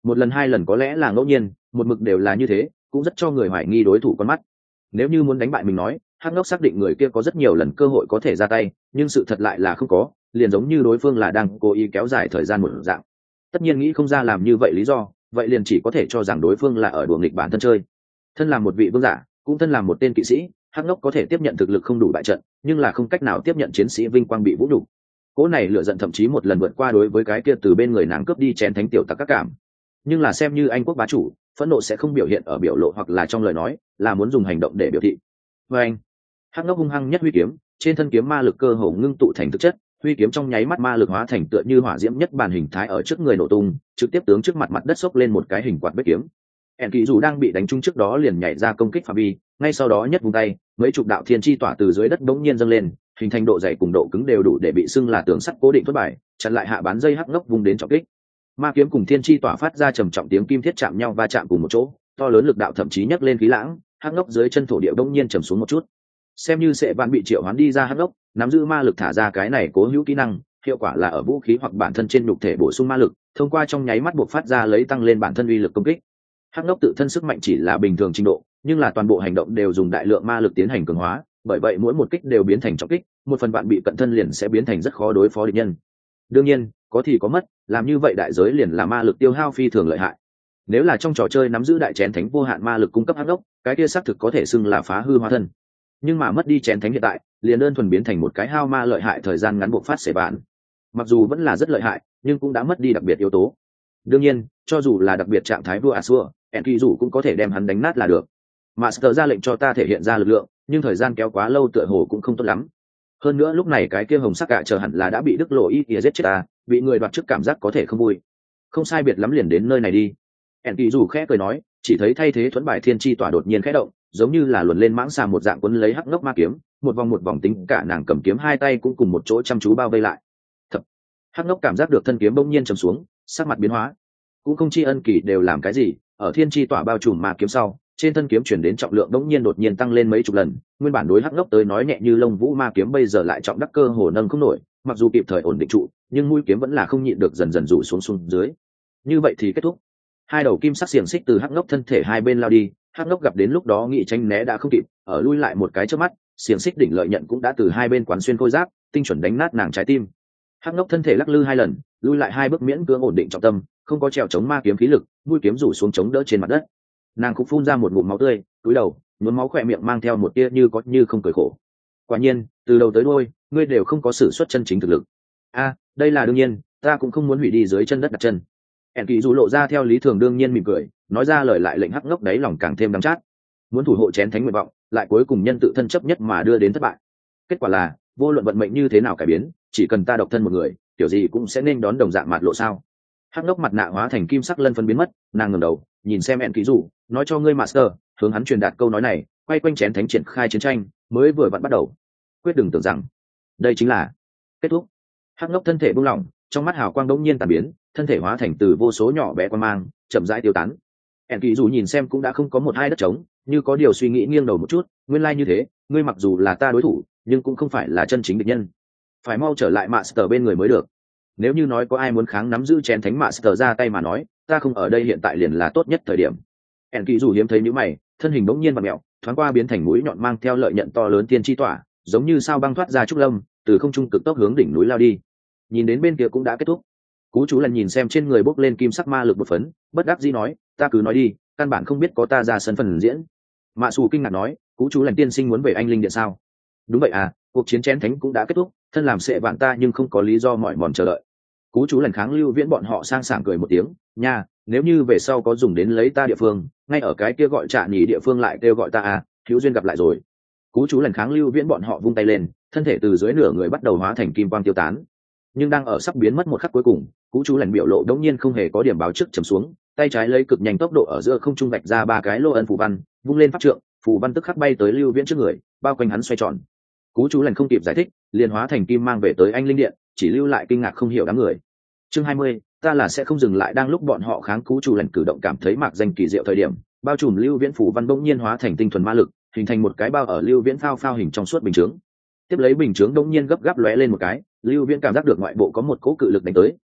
một lần hai lần có lẽ là ngẫu nhiên, một mực đều là như thế, cũng rất cho người hoài nghi đối thủ con mắt. Nếu như muốn đánh bại mình nói, hắc ngốc xác định người kia có rất nhiều lần cơ hội có thể ra tay, nhưng sự thật lại là không có, liền giống như đối phương là đang cố ý kéo dài thời gian một dạng. Tất nhiên nghĩ không ra làm như vậy lý do, vậy liền chỉ có thể cho rằng đối phương là ở đùa nghịch bản thân chơi. Thân làm một vị vương giả, cũng thân làm một tên kỵ sĩ, hắc ngốc có thể tiếp nhận thực lực không đủ bại trận, nhưng là không cách nào tiếp nhận chiến sĩ vinh quang bị vũ nhục. Cỗ này lựa giận thậm chí một lần vượt qua đối với cái kia từ bên người nàng cướp đi chén thánh tiểu tặc các cảm. Nhưng là xem như anh quốc bá chủ, phẫn nộ sẽ không biểu hiện ở biểu lộ hoặc là trong lời nói, là muốn dùng hành động để biểu thị. Và anh, hắc ngốc hung hăng nhất huy kiếm, trên thân kiếm ma lực cơ hồ ngưng tụ thành thực chất, huy kiếm trong nháy mắt ma lực hóa thành tựa như hỏa diễm nhất bản hình thái ở trước người nổ tung, trực tiếp tướng trước mặt mặt đất xốc lên một cái hình quạt bếp kiếm. ẻn kỳ dù đang bị đánh trúng trước đó liền nhảy ra công kích phạm vi, ngay sau đó nhất vung tay, mấy chục đạo thiên chi tỏa từ dưới đất bỗng nhiên dâng lên, hình thành độ dày cùng độ cứng đều đủ để bị xưng là tường sắt cố định thất bại, chặn lại hạ bán dây hắc ngốc vung đến trọng kích. Ma kiếm cùng thiên chi tỏa phát ra trầm trọng tiếng kim thiết chạm nhau va chạm cùng một chỗ, to lớn lực đạo thậm chí nhấc lên khí lãng, hắc ngốc dưới chân thổ địa bỗng nhiên trầm xuống một chút. Xem như sẽ bạn bị triệu hoán đi ra hắc ngốc, nắm giữ ma lực thả ra cái này cố hữu kỹ năng, hiệu quả là ở vũ khí hoặc bản thân trên nhục thể bổ sung ma lực, thông qua trong nháy mắt buộc phát ra lấy tăng lên bản thân uy lực công kích. Hắc ngốc tự thân sức mạnh chỉ là bình thường trình độ, nhưng là toàn bộ hành động đều dùng đại lượng ma lực tiến hành cường hóa, bởi vậy mỗi một kích đều biến thành trọng kích, một phần bạn bị cận thân liền sẽ biến thành rất khó đối phó địch nhân. Đương nhiên, có thì có mất, làm như vậy đại giới liền là ma lực tiêu hao phi thường lợi hại. Nếu là trong trò chơi nắm giữ đại chén thánh vô hạn ma lực cung cấp hắc ngốc, cái kia xác thực có thể xưng là phá hư hóa thân. Nhưng mà mất đi chén thánh hiện tại, liền đơn thuần biến thành một cái hao ma lợi hại thời gian ngắn buộc phát xể bạn. Mặc dù vẫn là rất lợi hại, nhưng cũng đã mất đi đặc biệt yếu tố. Đương nhiên, cho dù là đặc biệt trạng thái vua Asua, Enki dù cũng có thể đem hắn đánh nát là được. Master ra lệnh cho ta thể hiện ra lực lượng, nhưng thời gian kéo quá lâu tựa hồ cũng không tốt lắm. Hơn nữa lúc này cái kia hồng sắc cả chờ hẳn là đã bị Đức Lộ Y giết chết ta, bị người đoạt trước cảm giác có thể không vui. Không sai biệt lắm liền đến nơi này đi. Enki dù khẽ cười nói, chỉ thấy thay thế thuẫn bài thiên chi tỏa đột nhiên khẽ động, giống như là luồn lên mãng xà một dạng quấn lấy hắc ngốc ma kiếm, một vòng tính cả nàng cầm kiếm hai tay cũng cùng một chỗ chăm chú bao vây lại. Thật. Hắc ngốc cảm giác được thân kiếm bỗng nhiên trầm xuống, sắc mặt biến hóa. Cũng không chi ân kỳ đều làm cái gì, ở thiên chi tỏa bao trùm ma kiếm sau, trên thân kiếm chuyển đến trọng lượng đột nhiên tăng lên mấy chục lần, nguyên bản đối hắc ngốc tới nói nhẹ như lông vũ ma kiếm bây giờ lại trọng đắc cơ hồ nâng không nổi, mặc dù kịp thời ổn định trụ, nhưng mũi kiếm vẫn là không nhịn được dần dần rủ xuống dưới. Như vậy thì kết thúc. Hai đầu kim sắc xiềng xích từ hắc ngốc thân thể hai bên lao đi, hắc ngốc gặp đến lúc đó nghĩ tránh né đã không kịp, ở lui lại một cái trước mắt, xiềng xích đỉnh lợi nhận cũng đã từ hai bên quán xuyên khôi giáp, tinh chuẩn đánh nát nàng trái tim. Hắc ngốc thân thể lắc lư hai lần, lui lại hai bước miễn cưỡng ổn định trọng tâm, không có trèo chống ma kiếm khí lực, mũi kiếm rủ xuống chống đỡ trên mặt đất. Nàng cũng phun ra một ngụm máu tươi, cúi đầu, nhuốm máu khỏe miệng mang theo một tia như có như không cười khổ. Quả nhiên, từ đầu tới đuôi, ngươi đều không có sử xuất chân chính thực lực. A, đây là đương nhiên, ta cũng không muốn hủy đi dưới chân đất đặt chân. ẻn kỳ dù lộ ra theo lý thường đương nhiên mỉm cười, nói ra lời lại lệnh hắc ngốc đáy lòng càng thêm đắng chát. Muốn thủ hộ chén thánh nguyện vọng, lại cuối cùng nhân tự thân chấp nhất mà đưa đến thất bại. Kết quả là, vô luận vận mệnh như thế nào cải biến, chỉ cần ta độc thân một người, kiểu gì cũng sẽ nên đón đồng dạng mạt lộ sao. Hắc ngốc mặt nạ hóa thành kim sắc lân phân biến mất, nàng ngẩng đầu nhìn xem ẻn kỳ dù, nói cho ngươi master, hướng hắn truyền đạt câu nói này, quay quanh chén thánh triển khai chiến tranh mới vừa vặn bắt đầu, quyết đừng tưởng rằng đây chính là kết thúc. Hắc ngốc thân thể buông lỏng, trong mắt hào quang đống nhiên tàn biến, thân thể hóa thành từ vô số nhỏ bé quang mang chậm rãi tiêu tán. ẻn kỳ dù nhìn xem cũng đã không có một hai đất trống, như có điều suy nghĩ nghiêng đầu một chút, nguyên lai như thế, ngươi mặc dù là ta đối thủ, nhưng cũng không phải là chân chính địch nhân, phải mau trở lại master bên người mới được. Nếu như nói có ai muốn kháng nắm giữ chén thánh master ra tay mà nói, ta không ở đây hiện tại liền là tốt nhất thời điểm. ẻn kỳ dù hiếm thấy những mày, thân hình bỗng nhiên vặn mèo, thoáng qua biến thành mũi nhọn mang theo lợi nhận to lớn tiên chi tỏa, giống như sao băng thoát ra trúc lâm, từ không trung cực tốc hướng đỉnh núi lao đi. Nhìn đến bên kia cũng đã kết thúc. Cú chú lần nhìn xem trên người bốc lên kim sắc ma lực một phấn, bất đắc dĩ nói, ta cứ nói đi, căn bản không biết có ta ra sân phần diễn. Mạ Sù kinh ngạc nói, cú chú lần tiên sinh muốn về anh linh điện sao? Đúng vậy à, cuộc chiến chén thánh cũng đã kết thúc, thân làm sệ bạn ta nhưng không có lý do mỏi mòn chờ đợi. Cú chú lần kháng lưu viễn bọn họ sang sảng cười một tiếng, nha, nếu như về sau có dùng đến lấy ta địa phương, ngay ở cái kia gọi trạ nhỉ địa phương lại kêu gọi ta à, hữu duyên gặp lại rồi. Cú chú lần kháng lưu viễn bọn họ vung tay lên, thân thể từ dưới nửa người bắt đầu hóa thành kim quang tiêu tán. Nhưng đang ở sắp biến mất một khắc cuối cùng, cú chú lần biểu lộ đống nhiên không hề có điểm báo trước trầm xuống, tay trái lấy cực nhanh tốc độ ở giữa không trung vạch ra ba cái lô ân phù văn, vung lên pháp trượng, phù văn tức khắc bay tới lưu viễn trước người, bao quanh hắn xoay tròn. Cú chú lần không kịp giải thích, liền hóa thành kim mang về tới anh linh điện, chỉ lưu lại kinh ngạc không hiểu đám người. Chương 20, ta là sẽ không dừng lại. Đang lúc bọn họ kháng cú chú lần cử động cảm thấy mạc danh kỳ diệu thời điểm, bao trùm lưu viễn phù văn bỗng nhiên hóa thành tinh thuần ma lực, hình thành một cái bao ở lưu viễn phao phao hình trong suốt bình chướng. Tiếp lấy bình chướng đống nhiên gấp gáp lóe lên một cái, lưu viễn cảm giác được ngoại bộ có một cỗ cự lực đánh tới,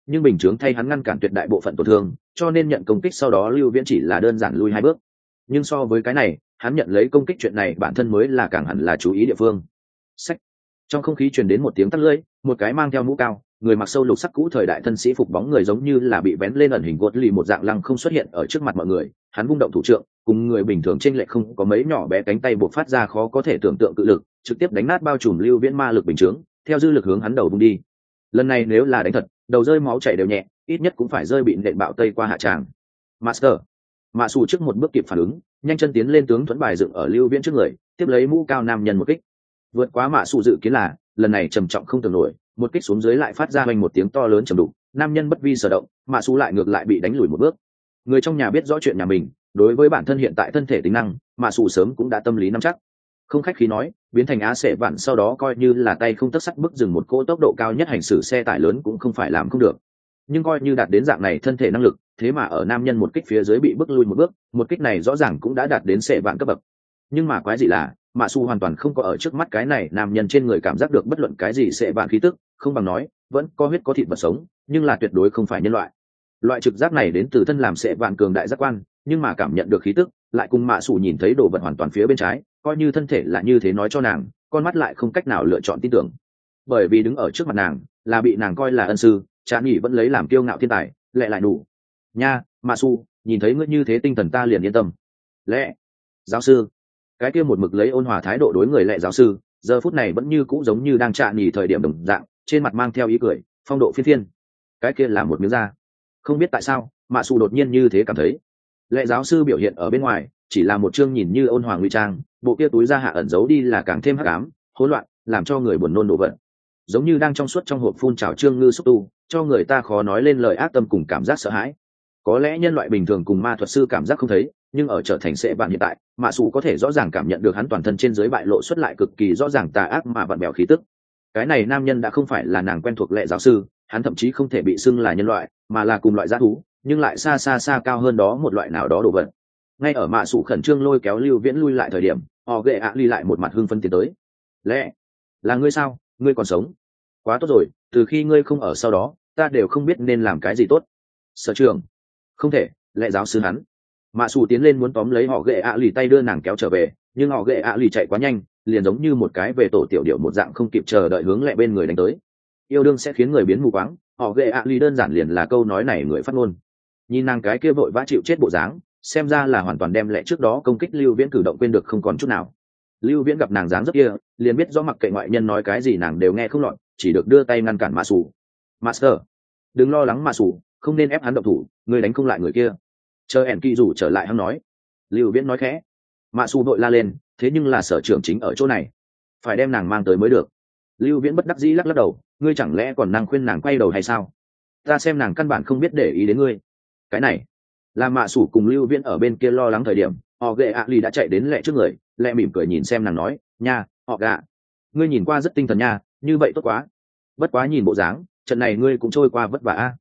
nhưng bình chướng thay hắn ngăn cản tuyệt đại bộ phận tổn thương, cho nên nhận công kích sau đó Lưu Viễn chỉ là đơn giản lui 2 bước. Nhưng so với cái này, hắn nhận lấy công kích chuyện này bản thân mới là càng hẳn là chú ý địa phương. Sách. Trong không khí truyền đến một tiếng tắt lưỡi, một cái mang theo mũ cao, người mặc sâu lục sắc cũ thời đại thân sĩ phục bóng người giống như là bị vén lên ẩn hình gột lì một dạng lăng không xuất hiện ở trước mặt mọi người. Hắn vung động thủ trượng, cùng người bình thường trên lệch không có mấy nhỏ bé cánh tay buộc phát ra khó có thể tưởng tượng cự lực, trực tiếp đánh nát bao trùm Lưu Viễn ma lực bình chướng, theo dư lực hướng hắn đầu vung đi. Lần này nếu là đánh thật, đầu rơi máu chảy đều nhẹ, ít nhất cũng phải rơi bị nện bạo tây qua hạ tràng. Master, Mạ Sủ trước một bước kịp phản ứng, nhanh chân tiến lên tướng thuẫn bài dựng ở Lưu Viễn trước người, tiếp lấy mũ cao nam nhân một kích. Vượt quá Mạ Sủ dự kiến là, lần này trầm trọng không tưởng nổi, một kích xuống dưới lại phát ra hoành một tiếng to lớn trầm đục, nam nhân bất vi sở động, Mạ Sủ lại ngược lại bị đánh lùi một bước. Người trong nhà biết rõ chuyện nhà mình, đối với bản thân hiện tại thân thể tính năng, Mạ Sủ sớm cũng đã tâm lý nắm chắc. Không khách khí nói, biến thành á sệ vạn sau đó coi như là tay không tấc sắt bức dừng một cỗ tốc độ cao nhất hành xử xe tải lớn cũng không phải làm không được. Nhưng coi như đạt đến dạng này thân thể năng lực, thế mà ở nam nhân một kích phía dưới bị bước lui một bước, một kích này rõ ràng cũng đã đạt đến sệ vạn cấp bậc. Nhưng mà quái gì là, Mạ Su hoàn toàn không có ở trước mắt cái này nam nhân trên người cảm giác được bất luận cái gì sệ vạn khí tức, không bằng nói, vẫn có huyết có thịt vật sống, nhưng là tuyệt đối không phải nhân loại. Loại trực giác này đến từ thân làm sệ vạn cường đại giác quan, nhưng mà cảm nhận được khí tức, lại cùng Mạ Su nhìn thấy đồ vật hoàn toàn phía bên trái, coi như thân thể là như thế nói cho nàng, con mắt lại không cách nào lựa chọn tin tưởng. Bởi vì đứng ở trước mặt nàng, là bị nàng coi là ân sư, Trán Nhỉ vẫn lấy làm kiêu ngạo thiên tài, lẹ lại đủ. Nha, Mạ Su, nhìn thấy ngươi như thế tinh thần ta liền yên tâm. Lẹ, giáo sư. Cái kia một mực lấy ôn hòa thái độ đối người lẹ giáo sư, giờ phút này vẫn như cũ giống như đang Trán Nhỉ thời điểm đồng dạng, trên mặt mang theo ý cười, phong độ phiên phiên. Cái kia là một miếng da. Không biết tại sao, Mạ Su đột nhiên như thế cảm thấy. Lẹ giáo sư biểu hiện ở bên ngoài, chỉ là một chương nhìn như ôn hòa ngụy trang, bộ kia túi da hạ ẩn giấu đi là càng thêm hắc ám, hỗn loạn, làm cho người buồn nôn đổ vật. Giống như đang trong suốt trong hộp phun trào trương ngư xúc tu, cho người ta khó nói lên lời ác tâm cùng cảm giác sợ hãi. Có lẽ nhân loại bình thường cùng ma thuật sư cảm giác không thấy, nhưng ở trở thành sệ vạn hiện tại, Mạ Sủ có thể rõ ràng cảm nhận được hắn toàn thân trên dưới bại lộ xuất lại cực kỳ rõ ràng tà ác mà vặn bèo khí tức. Cái này nam nhân đã không phải là nàng quen thuộc lệ giáo sư, hắn thậm chí không thể bị xưng là nhân loại, mà là cùng loại dã thú, nhưng lại xa xa xa cao hơn đó một loại nào đó đồ vật. Ngay ở Mạ Sủ khẩn trương lôi kéo Lưu Viễn lui lại thời điểm, họ ghệ ạ ly lại một mặt hưng phấn tiến tới. Lẽ là ngươi sao? Ngươi còn sống? Quá tốt rồi, từ khi ngươi không ở sau đó, ta đều không biết nên làm cái gì tốt. Sở trường, không thể, lẽ giáo sư hắn. Mạ Sủ tiến lên muốn tóm lấy họ ghệ ạ lì tay đưa nàng kéo trở về, nhưng họ ghệ ạ lì chạy quá nhanh, liền giống như một cái về tổ tiểu điệu một dạng không kịp chờ đợi hướng lẹ bên người đánh tới. Yêu đương sẽ khiến người biến mù quáng, họ ghệ ạ lì đơn giản liền là câu nói này người phát ngôn. Nhìn nàng cái kia vội vã chịu chết bộ dáng, xem ra là hoàn toàn đem lẹ trước đó công kích Lưu Viễn cử động quên được không còn chút nào. Lưu Viễn gặp nàng dáng dấp kia, liền biết rõ mặc kệ ngoại nhân nói cái gì nàng đều nghe không lọt, chỉ được đưa tay ngăn cản Mạ Sủ. Master, đừng lo lắng Mạ Sủ, không nên ép hắn động thủ, người đánh không lại người kia. Chờ ẻn kỳ rủ trở lại hắn nói. Lưu Viễn nói khẽ. Mạ Sủ vội la lên, thế nhưng là sở trưởng chính ở chỗ này, phải đem nàng mang tới mới được. Lưu Viễn bất đắc dĩ lắc lắc đầu, ngươi chẳng lẽ còn năng khuyên nàng quay đầu hay sao? Ta xem nàng căn bản không biết để ý đến ngươi. Cái này là Mạ Sủ cùng Lưu Viễn ở bên kia lo lắng thời điểm, họ ghệ ạ lì đã chạy đến lẹ trước người, lẹ mỉm cười nhìn xem nàng nói, nha, họ gạ, ngươi nhìn qua rất tinh thần nha, như vậy tốt quá. Bất quá nhìn bộ dáng, trận này ngươi cũng trôi qua vất vả a.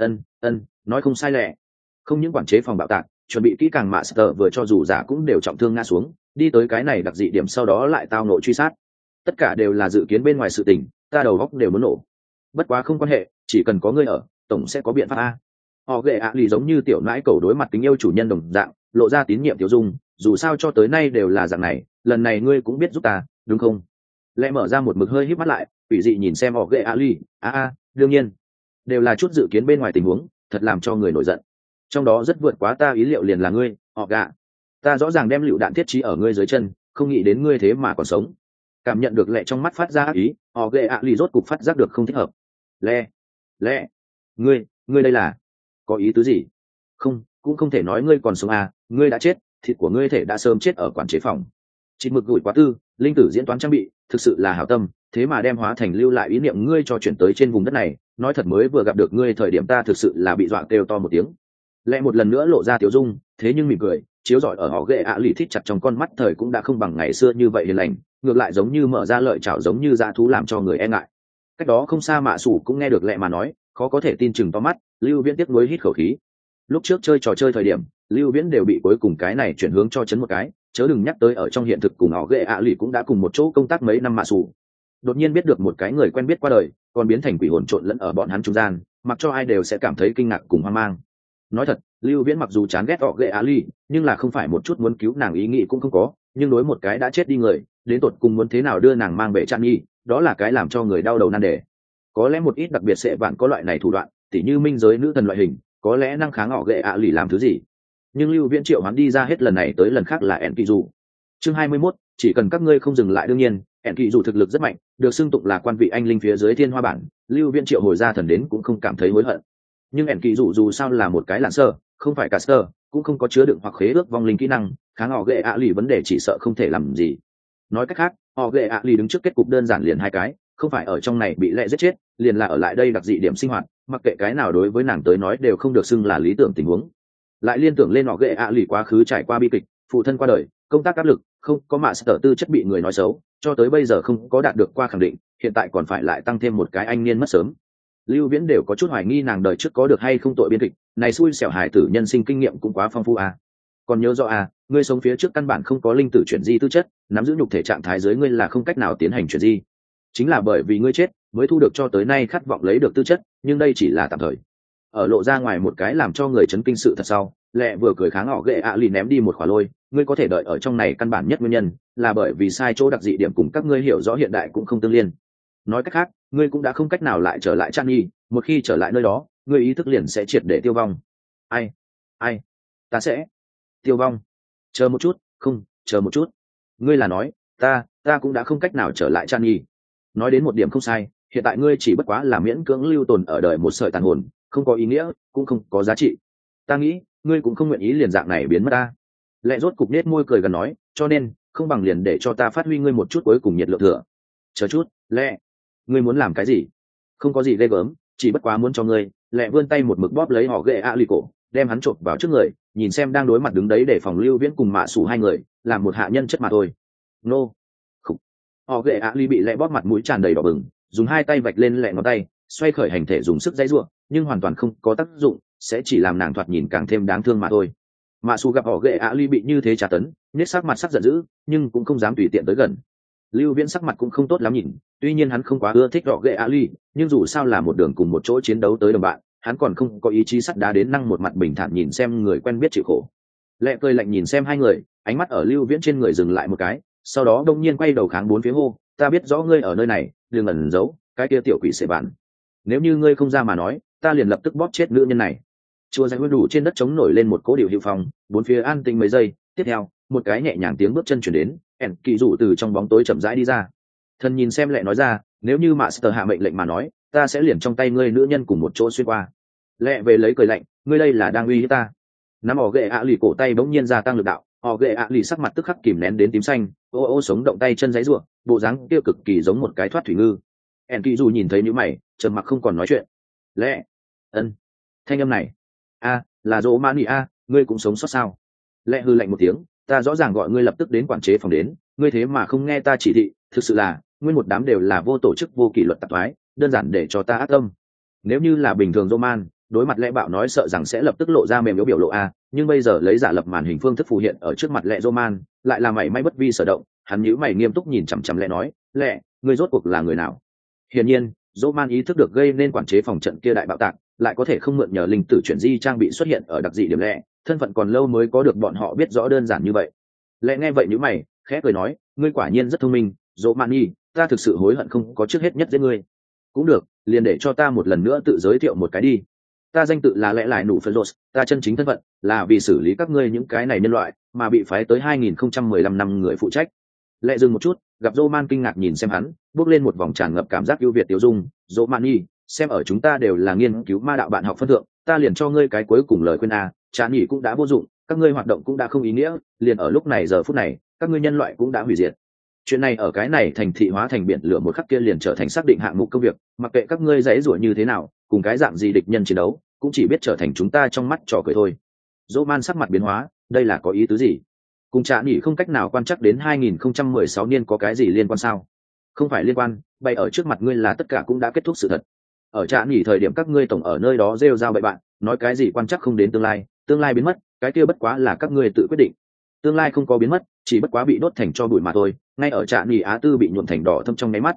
Ân, nói không sai lẹ. Không những quản chế phòng bạo tạc, chuẩn bị kỹ càng Master vừa cho dù giả cũng đều trọng thương ngã xuống, đi tới cái này đặc dị điểm sau đó lại tao nội truy sát. Tất cả đều là dự kiến bên ngoài sự tình, ta đầu góc đều muốn nổ. Bất quá không quan hệ, chỉ cần có ngươi ở, tổng sẽ có biện pháp a. Họ ghệ ạ lì giống như tiểu nãi cầu đối mặt tình yêu chủ nhân đồng dạng, lộ ra tín nhiệm tiểu dung, dù sao cho tới nay đều là dạng này, lần này ngươi cũng biết giúp ta, đúng không? Lẽ mở ra một mực hơi híp mắt lại, ủy dị nhìn xem họ ghệ ạ lì, đương nhiên, đều là chút dự kiến bên ngoài tình huống, thật làm cho người nổi giận. Trong đó rất vượt quá ta ý liệu liền là ngươi, họ gạ. Ta rõ ràng đem lựu đạn thiết trí ở ngươi dưới chân, không nghĩ đến ngươi thế mà còn sống. Cảm nhận được lệ trong mắt phát ra ác ý, họ ghệ ạ lì rốt cục phát giác được không thích hợp. Lẽ, ngươi đây là có ý tứ gì? Không, cũng không thể nói ngươi còn sống à, ngươi đã chết, thịt của ngươi thể đã sớm chết ở quản chế phòng. Chỉ mực gửi quá tư, linh tử diễn toán trang bị, thực sự là hảo tâm, thế mà đem hóa thành lưu lại ý niệm ngươi cho chuyển tới trên vùng đất này, nói thật mới vừa gặp được ngươi thời điểm ta thực sự là bị dọa kêu to một tiếng. Lẽ một lần nữa lộ ra tiểu dung, thế nhưng mỉm cười, chiếu rọi ở họ ghệ ạ lì thích chặt trong con mắt thời cũng đã không bằng ngày xưa như vậy hiền lành, ngược lại giống như mở ra lợi chảo giống như dã thú làm cho người e ngại. Cách đó không xa Mạ Sủ cũng nghe được lẹ mà nói, khó có thể tin chừng to mắt. Lưu Viễn tiếp nối hít khẩu khí. Lúc trước chơi trò chơi thời điểm, Lưu Viễn đều bị cuối cùng cái này chuyển hướng cho chấn một cái, chớ đừng nhắc tới ở trong hiện thực cùng họ ghệ ạ lì cũng đã cùng một chỗ công tác mấy năm Mạ Sủ. Đột nhiên biết được một cái người quen biết qua đời, còn biến thành quỷ hồn trộn lẫn ở bọn hắn trung gian, mặc cho ai đều sẽ cảm thấy kinh ngạc cùng hoang mang. Nói thật, Lưu Viễn mặc dù chán ghét họ ghệ Ali, nhưng là không phải một chút muốn cứu nàng ý nghĩ cũng không có, nhưng đối một cái đã chết đi người, đến tột cùng muốn thế nào đưa nàng mang về Trăn Nhi, đó là cái làm cho người đau đầu nan đề. Có lẽ một ít đặc biệt sẽ bạn có loại này thủ đoạn, tỉ như minh giới nữ thần loại hình, có lẽ năng kháng họ ghệ Ali làm thứ gì. Nhưng Lưu Viễn triệu hắn đi ra hết lần này tới lần khác là ẻn kỳ dù. Chương 21, chỉ cần các ngươi không dừng lại đương nhiên, ẻn kỳ dù thực lực rất mạnh, được xưng tụng là quan vị anh linh phía dưới thiên hoa bản, Lưu Viễn triệu hồi ra thần đến cũng không cảm thấy hối hận. Nhưng ẻn kỳ dù sao là một cái lạn sơ, không phải caster, cũng không có chứa đựng hoặc khế ước vong linh kỹ năng, kháng họ ghệ ạ lì vấn đề chỉ sợ không thể làm gì. Nói cách khác, họ ghệ ạ lì đứng trước kết cục đơn giản liền hai cái, không phải ở trong này bị lệ giết chết, liền là ở lại đây đặc dị điểm sinh hoạt, mặc kệ cái nào đối với nàng tới nói đều không được xưng là lý tưởng tình huống. Lại liên tưởng lên họ ghệ ạ lì quá khứ trải qua bi kịch, phụ thân qua đời, công tác áp lực, không có mạ sở tư chất bị người nói xấu, cho tới bây giờ không có đạt được qua khẳng định, hiện tại còn phải lại tăng thêm một cái anh niên mất sớm. Lưu Viễn đều có chút hoài nghi nàng đời trước có được hay không tội biên kịch, này xui xẻo hải tử nhân sinh kinh nghiệm cũng quá phong phú à. Còn nhớ rõ à, ngươi sống phía trước căn bản không có linh tử chuyển di tư chất, nắm giữ nhục thể trạng thái dưới ngươi là không cách nào tiến hành chuyển di. Chính là bởi vì ngươi chết, mới thu được cho tới nay khát vọng lấy được tư chất, nhưng đây chỉ là tạm thời. Ở lộ ra ngoài một cái làm cho người chấn kinh sự thật sau, Lệ vừa cười kháng họ ghệ ạ lì ném đi một khóa lôi, ngươi có thể đợi ở trong này căn bản nhất nguyên nhân là bởi vì sai chỗ đặc dị điểm cùng các ngươi hiểu rõ hiện đại cũng không tương liên. Nói cách khác, ngươi cũng đã không cách nào lại trở lại Trăn Nhi, một khi trở lại nơi đó, ngươi ý thức liền sẽ triệt để tiêu vong. Ai, ta sẽ tiêu vong. Chờ một chút, không, chờ một chút. Ngươi là nói, ta cũng đã không cách nào trở lại Trăn Nhi. Nói đến một điểm không sai, hiện tại ngươi chỉ bất quá là miễn cưỡng lưu tồn ở đời một sợi tàn hồn, không có ý nghĩa, cũng không có giá trị. Ta nghĩ, ngươi cũng không nguyện ý liền dạng này biến mất ta. Lệ rốt cục nết môi cười gần nói, cho nên, không bằng liền để cho ta phát huy ngươi một chút cuối cùng nhiệt lượng thừa. Chờ chút, Lệ, ngươi muốn làm cái gì? Không có gì ghê gớm, chỉ bất quá muốn cho ngươi. Lệ vươn tay một mực bóp lấy họ ghệ ạ lì cổ, đem hắn chộp vào trước người, nhìn xem đang đối mặt đứng đấy để phòng Lưu Viễn cùng Mạ Sủ hai người, làm một hạ nhân chất mà thôi. Nô, khục. Họ ghệ ạ lì bị Lệ bóp mặt mũi tràn đầy đỏ bừng, dùng hai tay vạch lên Lệ ngón tay, xoay khởi hành thể dùng sức dãy giụa, nhưng hoàn toàn không có tác dụng, sẽ chỉ làm nàng thoạt nhìn càng thêm đáng thương mà thôi. Mạ Sủ gặp họ ghệ ạ lì bị như thế trả tấn, nhếch sắc mặt sắc giận dữ, nhưng cũng không dám tùy tiện tới gần. Lưu Viễn sắc mặt cũng không tốt lắm nhìn, tuy nhiên hắn không quá ưa thích họ ghệ Ali, nhưng dù sao là một đường cùng một chỗ chiến đấu tới đồng bạn, hắn còn không có ý chí sắt đá đến năng một mặt bình thản nhìn xem người quen biết chịu khổ. Lệ cười lạnh nhìn xem hai người, ánh mắt ở Lưu Viễn trên người dừng lại một cái, sau đó đông nhiên quay đầu kháng bốn phía hô, ta biết rõ ngươi ở nơi này, đừng ẩn giấu, cái kia tiểu quỷ sẽ bạn. Nếu như ngươi không ra mà nói, ta liền lập tức bóp chết nữ nhân này. Chùa Giải Nguyên đủ trên đất chống nổi lên một cỗ điệu hiệu phòng, bốn phía an tĩnh mấy giây, tiếp theo, một cái nhẹ nhàng tiếng bước chân chuyển đến, ẻn kỳ dụ từ trong bóng tối chậm rãi đi ra. Thần nhìn xem Lệ nói ra, nếu như Master hạ mệnh lệnh mà nói, ta sẽ liền trong tay ngươi nữ nhân cùng một chỗ xuyên qua. Lệ về lấy cười lạnh, ngươi đây là đang uy hiếp ta. Nắm ỏ ghệ ạ lì cổ tay bỗng nhiên gia tăng lực đạo, ỏ ghệ ạ lì sắc mặt tức khắc kìm nén đến tím xanh, ô sống động tay chân giấy rủa, bộ dáng kia cực kỳ giống một cái thoát thủy ngư. ẻn kỳ dụ nhìn thấy những mày, trầm mặc không còn nói chuyện. Lệ, ân, thanh âm này, là dỗ mani ngươi cũng sống sót sao? Lệ hư lạnh một tiếng, ta rõ ràng gọi ngươi lập tức đến quản chế phòng đến, ngươi thế mà không nghe ta chỉ thị, thực sự là nguyên một đám đều là vô tổ chức vô kỷ luật tạp thoái, đơn giản để cho ta ác tâm. Nếu như là bình thường Roman, đối mặt Lệ bạo nói sợ rằng sẽ lập tức lộ ra mềm yếu biểu lộ nhưng bây giờ lấy giả lập màn hình phương thức phù hiện ở trước mặt Lệ Roman, lại là mảy may bất vi sở động, hắn nhíu mày nghiêm túc nhìn chằm chằm Lệ nói, Lệ, ngươi rốt cuộc là người nào? Hiển nhiên, Roman ý thức được gây nên quản chế phòng trận kia đại bạo tạc, lại có thể không mượn nhờ linh tử chuyển di trang bị xuất hiện ở đặc dị điểm Lệ, thân phận còn lâu mới có được bọn họ biết rõ đơn giản như vậy. Lệ nghe vậy nhíu mày, khẽ cười nói, ngươi quả nhiên rất thông minh, Romani, ta thực sự hối hận không có trước hết nhất giết ngươi. Cũng được, liền để cho ta một lần nữa tự giới thiệu một cái đi. Ta danh tự là Lẽ Lại Nụ Phân Rose, ta chân chính thân phận là vì xử lý các ngươi những cái này nhân loại mà bị phái tới 2015 năm người phụ trách. Lệ dừng một chút, gặp Roman kinh ngạc nhìn xem hắn, bước lên một vòng tràn ngập cảm giác ưu việt tiêu dung, Romani, xem ở chúng ta đều là nghiên cứu ma đạo bạn học phân thượng, ta liền cho ngươi cái cuối cùng lời khuyên trả nghỉ cũng đã vô dụng, các ngươi hoạt động cũng đã không ý nghĩa, liền ở lúc này giờ phút này, các ngươi nhân loại cũng đã hủy diệt. Chuyện này ở cái này thành thị hóa thành biển lửa một khắc kia liền trở thành xác định hạng mục công việc, mặc kệ các ngươi giãy giụa như thế nào, cùng cái dạng gì địch nhân chiến đấu, cũng chỉ biết trở thành chúng ta trong mắt trò cười thôi. Roman sắc mặt biến hóa, đây là có ý tứ gì? Cùng trả nghỉ không cách nào quan chắc đến 2016 niên có cái gì liên quan sao? Không phải liên quan, bày ở trước mặt ngươi là tất cả cũng đã kết thúc sự thật. Ở trả nghỉ thời điểm các ngươi tổng ở nơi đó rêu rao bậy bạn, nói cái gì quan chắc không đến tương lai biến mất, cái kia bất quá là các ngươi tự quyết định. Tương lai không có biến mất, chỉ bất quá bị đốt thành cho bụi mà thôi, ngay ở trạm nghỉ Á Tư bị nhuộm thành đỏ thâm trong nháy mắt.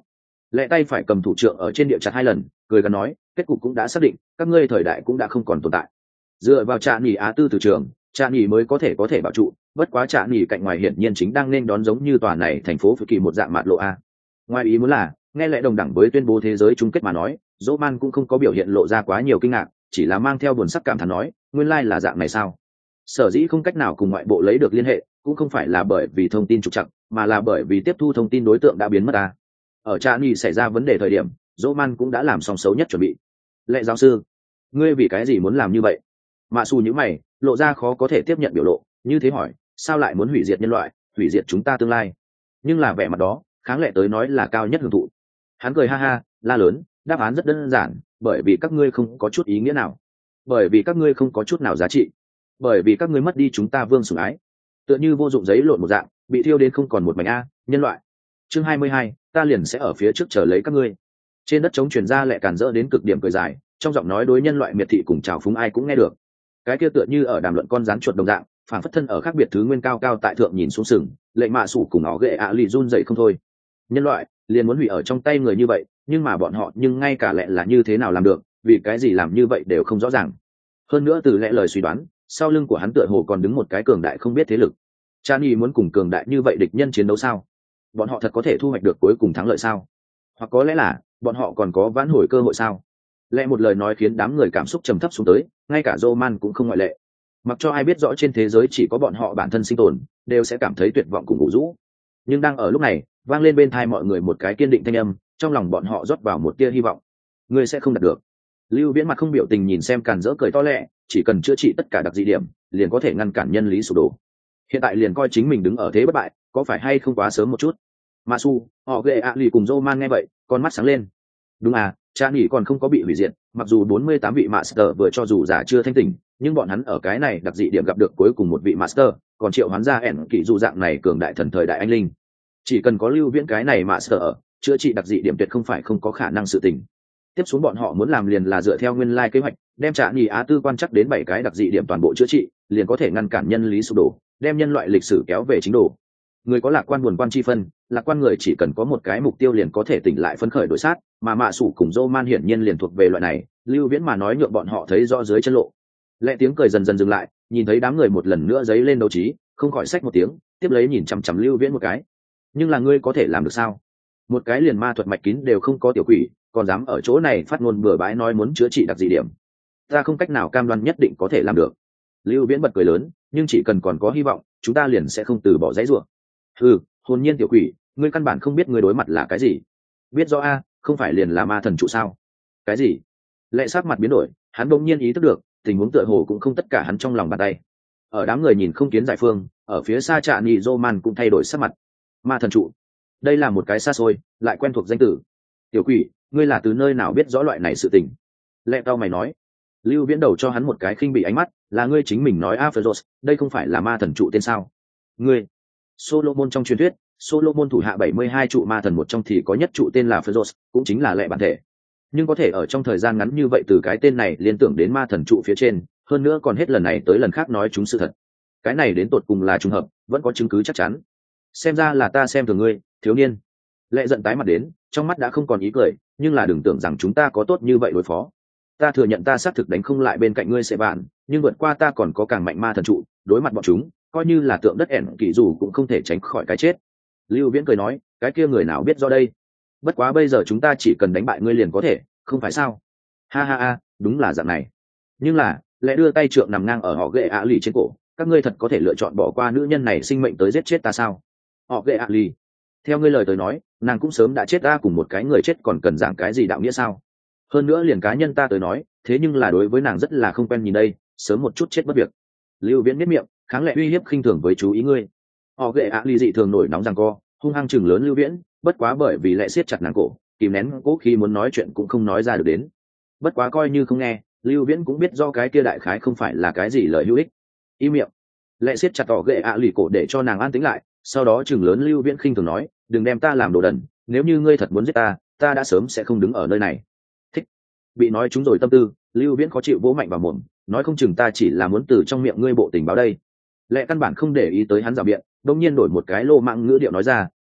Lẹ tay phải cầm thủ trượng ở trên địa chặt 2 lần, cười gần nói, kết cục cũng đã xác định, các ngươi thời đại cũng đã không còn tồn tại. Dựa vào Trạ Nhĩ Á Tư từ trường, Trạ Nhĩ mới có thể bảo trụ, bất quá Trạ Nhĩ cạnh ngoài hiển nhiên chính đang nên đón giống như tòa này thành phố Phự Kỳ một dạng mạt lộ a. Ngoài ý muốn là, nghe lẽ đồng đẳng với tuyên bố thế giới chung kết mà nói, Roman cũng không có biểu hiện lộ ra quá nhiều kinh ngạc, chỉ là mang theo buồn sắc cảm thán nói, nguyên lai là dạng này sao? Sở dĩ không cách nào cùng ngoại bộ lấy được liên hệ, cũng không phải là bởi vì thông tin trục trặc, mà là bởi vì tiếp thu thông tin đối tượng đã biến mất ta. Ở Trạ Nhĩ xảy ra vấn đề thời điểm, Roman cũng đã làm xong xấu nhất chuẩn bị. Lệ giáo sư, ngươi vì cái gì muốn làm như vậy? Mạ Xù nhíu mày, lộ ra khó có thể tiếp nhận biểu lộ, như thế hỏi, sao lại muốn hủy diệt nhân loại, hủy diệt chúng ta tương lai? Nhưng là vẻ mặt đó, kháng lệ tới nói là cao nhất hưởng thụ. Hắn cười ha ha, la lớn, đáp án rất đơn giản, bởi vì các ngươi không có chút ý nghĩa nào, bởi vì các ngươi không có chút nào giá trị, bởi vì các ngươi mất đi chúng ta vương sủng ái, tựa như vô dụng giấy lộn một dạng, bị thiêu đến không còn một mảnh a, nhân loại. Chương 22, ta liền sẽ ở phía trước chờ lấy các ngươi. Trên đất trống truyền ra lệ càn rỡ đến cực điểm cười dài, trong giọng nói đối nhân loại miệt thị cùng trào phúng ai cũng nghe được. Cái kia tựa như ở đàm luận con rắn chuột đồng dạng, phản phất thân ở khác biệt thứ nguyên cao cao tại thượng nhìn xuống sừng, lệnh Mạ Sủ cùng họ ghệ ạ lì run dậy không thôi. Nhân loại liền muốn hủy ở trong tay người như vậy, nhưng mà bọn họ nhưng ngay cả lệ là như thế nào làm được, vì cái gì làm như vậy đều không rõ ràng. Hơn nữa từ lệ lời suy đoán, sau lưng của hắn tựa hồ còn đứng một cái cường đại không biết thế lực. Chani muốn cùng cường đại như vậy địch nhân chiến đấu sao? Bọn họ thật có thể thu hoạch được cuối cùng thắng lợi sao? Hoặc có lẽ là bọn họ còn có vãn hồi cơ hội sao? Lẽ một lời nói khiến đám người cảm xúc trầm thấp xuống tới, ngay cả Roman cũng không ngoại lệ. Mặc cho ai biết rõ trên thế giới chỉ có bọn họ bản thân sinh tồn, đều sẽ cảm thấy tuyệt vọng cùng ủ rũ. Nhưng đang ở lúc này, vang lên bên tai mọi người một cái kiên định thanh âm, trong lòng bọn họ rót vào một tia hy vọng. Ngươi sẽ không đạt được. Lưu Viễn mặt không biểu tình nhìn xem càn rỡ cười to lẹ, chỉ cần chữa trị tất cả đặc dị điểm, liền có thể ngăn cản nhân lý sụp đổ. Hiện tại liền coi chính mình đứng ở thế bất bại, có phải hay không quá sớm một chút? Masu, họ ghệ ạ lì cùng Roman nghe vậy, con mắt sáng lên. Đúng à, cha nghỉ còn không có bị hủy diệt, mặc dù 48 vị master vừa cho dù giả chưa thanh tỉnh, nhưng bọn hắn ở cái này đặc dị điểm gặp được cuối cùng một vị master, còn triệu hoán ra ẻn kỵ dù dạng này cường đại thần thời đại anh linh. Chỉ cần có Lưu Viễn cái này master ở, chữa trị đặc dị điểm tuyệt không phải không có khả năng sự tình. Tiếp xuống bọn họ muốn làm liền là dựa theo nguyên lai kế hoạch, đem Trạ Nhĩ Á Tư quan chắc đến 7 cái đặc dị điểm toàn bộ chữa trị, liền có thể ngăn cản nhân lý sụp đổ, đem nhân loại lịch sử kéo về chính đồ. Người có lạc quan buồn quan chi phân, lạc quan người chỉ cần có một cái mục tiêu liền có thể tỉnh lại phấn khởi đối sát, mà Mạ Sủ cùng Roman hiển nhiên liền thuộc về loại này. Lưu Viễn mà nói nhượng bọn họ thấy rõ dưới chân lộ. Lẽ tiếng cười dần dần dừng lại, nhìn thấy đám người một lần nữa giấy lên đấu trí, không khỏi xách một tiếng, tiếp lấy nhìn chằm chằm Lưu Viễn một cái. Nhưng là ngươi có thể làm được sao? Một cái liền ma thuật mạch kín đều không có tiểu quỷ, còn dám ở chỗ này phát ngôn bừa bãi nói muốn chữa trị đặc dị điểm. Ta không cách nào cam đoan nhất định có thể làm được. Lưu Viễn bật cười lớn, nhưng chỉ cần còn có hy vọng, chúng ta liền sẽ không từ bỏ dãy rủa. Ừ, hồn nhiên tiểu quỷ, ngươi căn bản không biết ngươi đối mặt là cái gì. Biết rõ a, không phải liền là ma thần trụ sao? Cái gì? Lệ sắc mặt biến đổi, hắn đột nhiên ý thức được, tình huống tựa hồ cũng không tất cả hắn trong lòng bàn tay. Ở đám người nhìn không kiến giải phương, ở phía xa Trạ Nhĩ Roman cũng thay đổi sắc mặt. Ma thần trụ, đây là một cái xa xôi, lại quen thuộc danh tử. Tiểu quỷ, ngươi là từ nơi nào biết rõ loại này sự tình? Lệ tao mày nói. Lưu Viễn đầu cho hắn một cái khinh bị ánh mắt, là ngươi chính mình nói Aphrodite, đây không phải là ma thần trụ tên sao? Ngươi, Solomon trong truyền thuyết, Solomon thủ hạ 72 trụ ma thần một trong thì có nhất trụ tên là Aphrodite, cũng chính là lệ bản thể. Nhưng có thể ở trong thời gian ngắn như vậy từ cái tên này liên tưởng đến ma thần trụ phía trên, hơn nữa còn hết lần này tới lần khác nói chúng sự thật. Cái này đến tột cùng là trùng hợp, vẫn có chứng cứ chắc chắn. Xem ra là ta xem thường ngươi, thiếu niên. Lệ giận tái mặt đến, trong mắt đã không còn ý cười, nhưng là đừng tưởng rằng chúng ta có tốt như vậy đối phó. Ta thừa nhận ta xác thực đánh không lại bên cạnh ngươi sẽ bạn, nhưng vượt qua ta còn có càng mạnh ma thần trụ, đối mặt bọn chúng, coi như là tượng đất ẻn kỳ dù cũng không thể tránh khỏi cái chết. Lưu Viễn cười nói, cái kia người nào biết do đây? Bất quá bây giờ chúng ta chỉ cần đánh bại ngươi liền có thể, không phải sao? Ha ha ha, đúng là dạng này. Nhưng là, Lệ đưa tay trượng nằm ngang ở họ ghệ ạ lì trên cổ, các ngươi thật có thể lựa chọn bỏ qua nữ nhân này sinh mệnh tới giết chết ta sao? Họ ghệ ạ lì, theo ngươi lời tới nói, nàng cũng sớm đã chết, ta cùng một cái người chết còn cần giảng cái gì đạo nghĩa sao? Hơn nữa liền cá nhân ta tới nói, thế nhưng là đối với nàng rất là không quen nhìn đây, sớm một chút chết bất việc. Lưu Viễn biết miệng, kháng Lệ uy hiếp khinh thường với chú ý ngươi. Họ ghệ ạ lì dị thường nổi nóng rằng co, hung hăng chừng lớn Lưu Viễn, bất quá bởi vì Lệ siết chặt nàng cổ, kìm nén cố khi muốn nói chuyện cũng không nói ra được đến. Bất quá coi như không nghe, Lưu Viễn cũng biết do cái kia đại khái không phải là cái gì lời hữu ích. Im miệng. Lệ siết chặt họ ghệ ạ lì cổ để cho nàng an tĩnh lại, sau đó chừng lớn Lưu Viễn khinh thường nói, đừng đem ta làm đồ đần, nếu như ngươi thật muốn giết ta, ta đã sớm sẽ không đứng ở nơi này. Thích. Bị nói chúng rồi tâm tư, Lưu Viễn khó chịu vỗ mạnh vào mồm, nói không chừng ta chỉ là muốn từ trong miệng ngươi bộ tình báo đây. Lệ căn bản không để ý tới hắn rào biện, đột nhiên đổi một cái lô mạng ngữ điệu nói ra,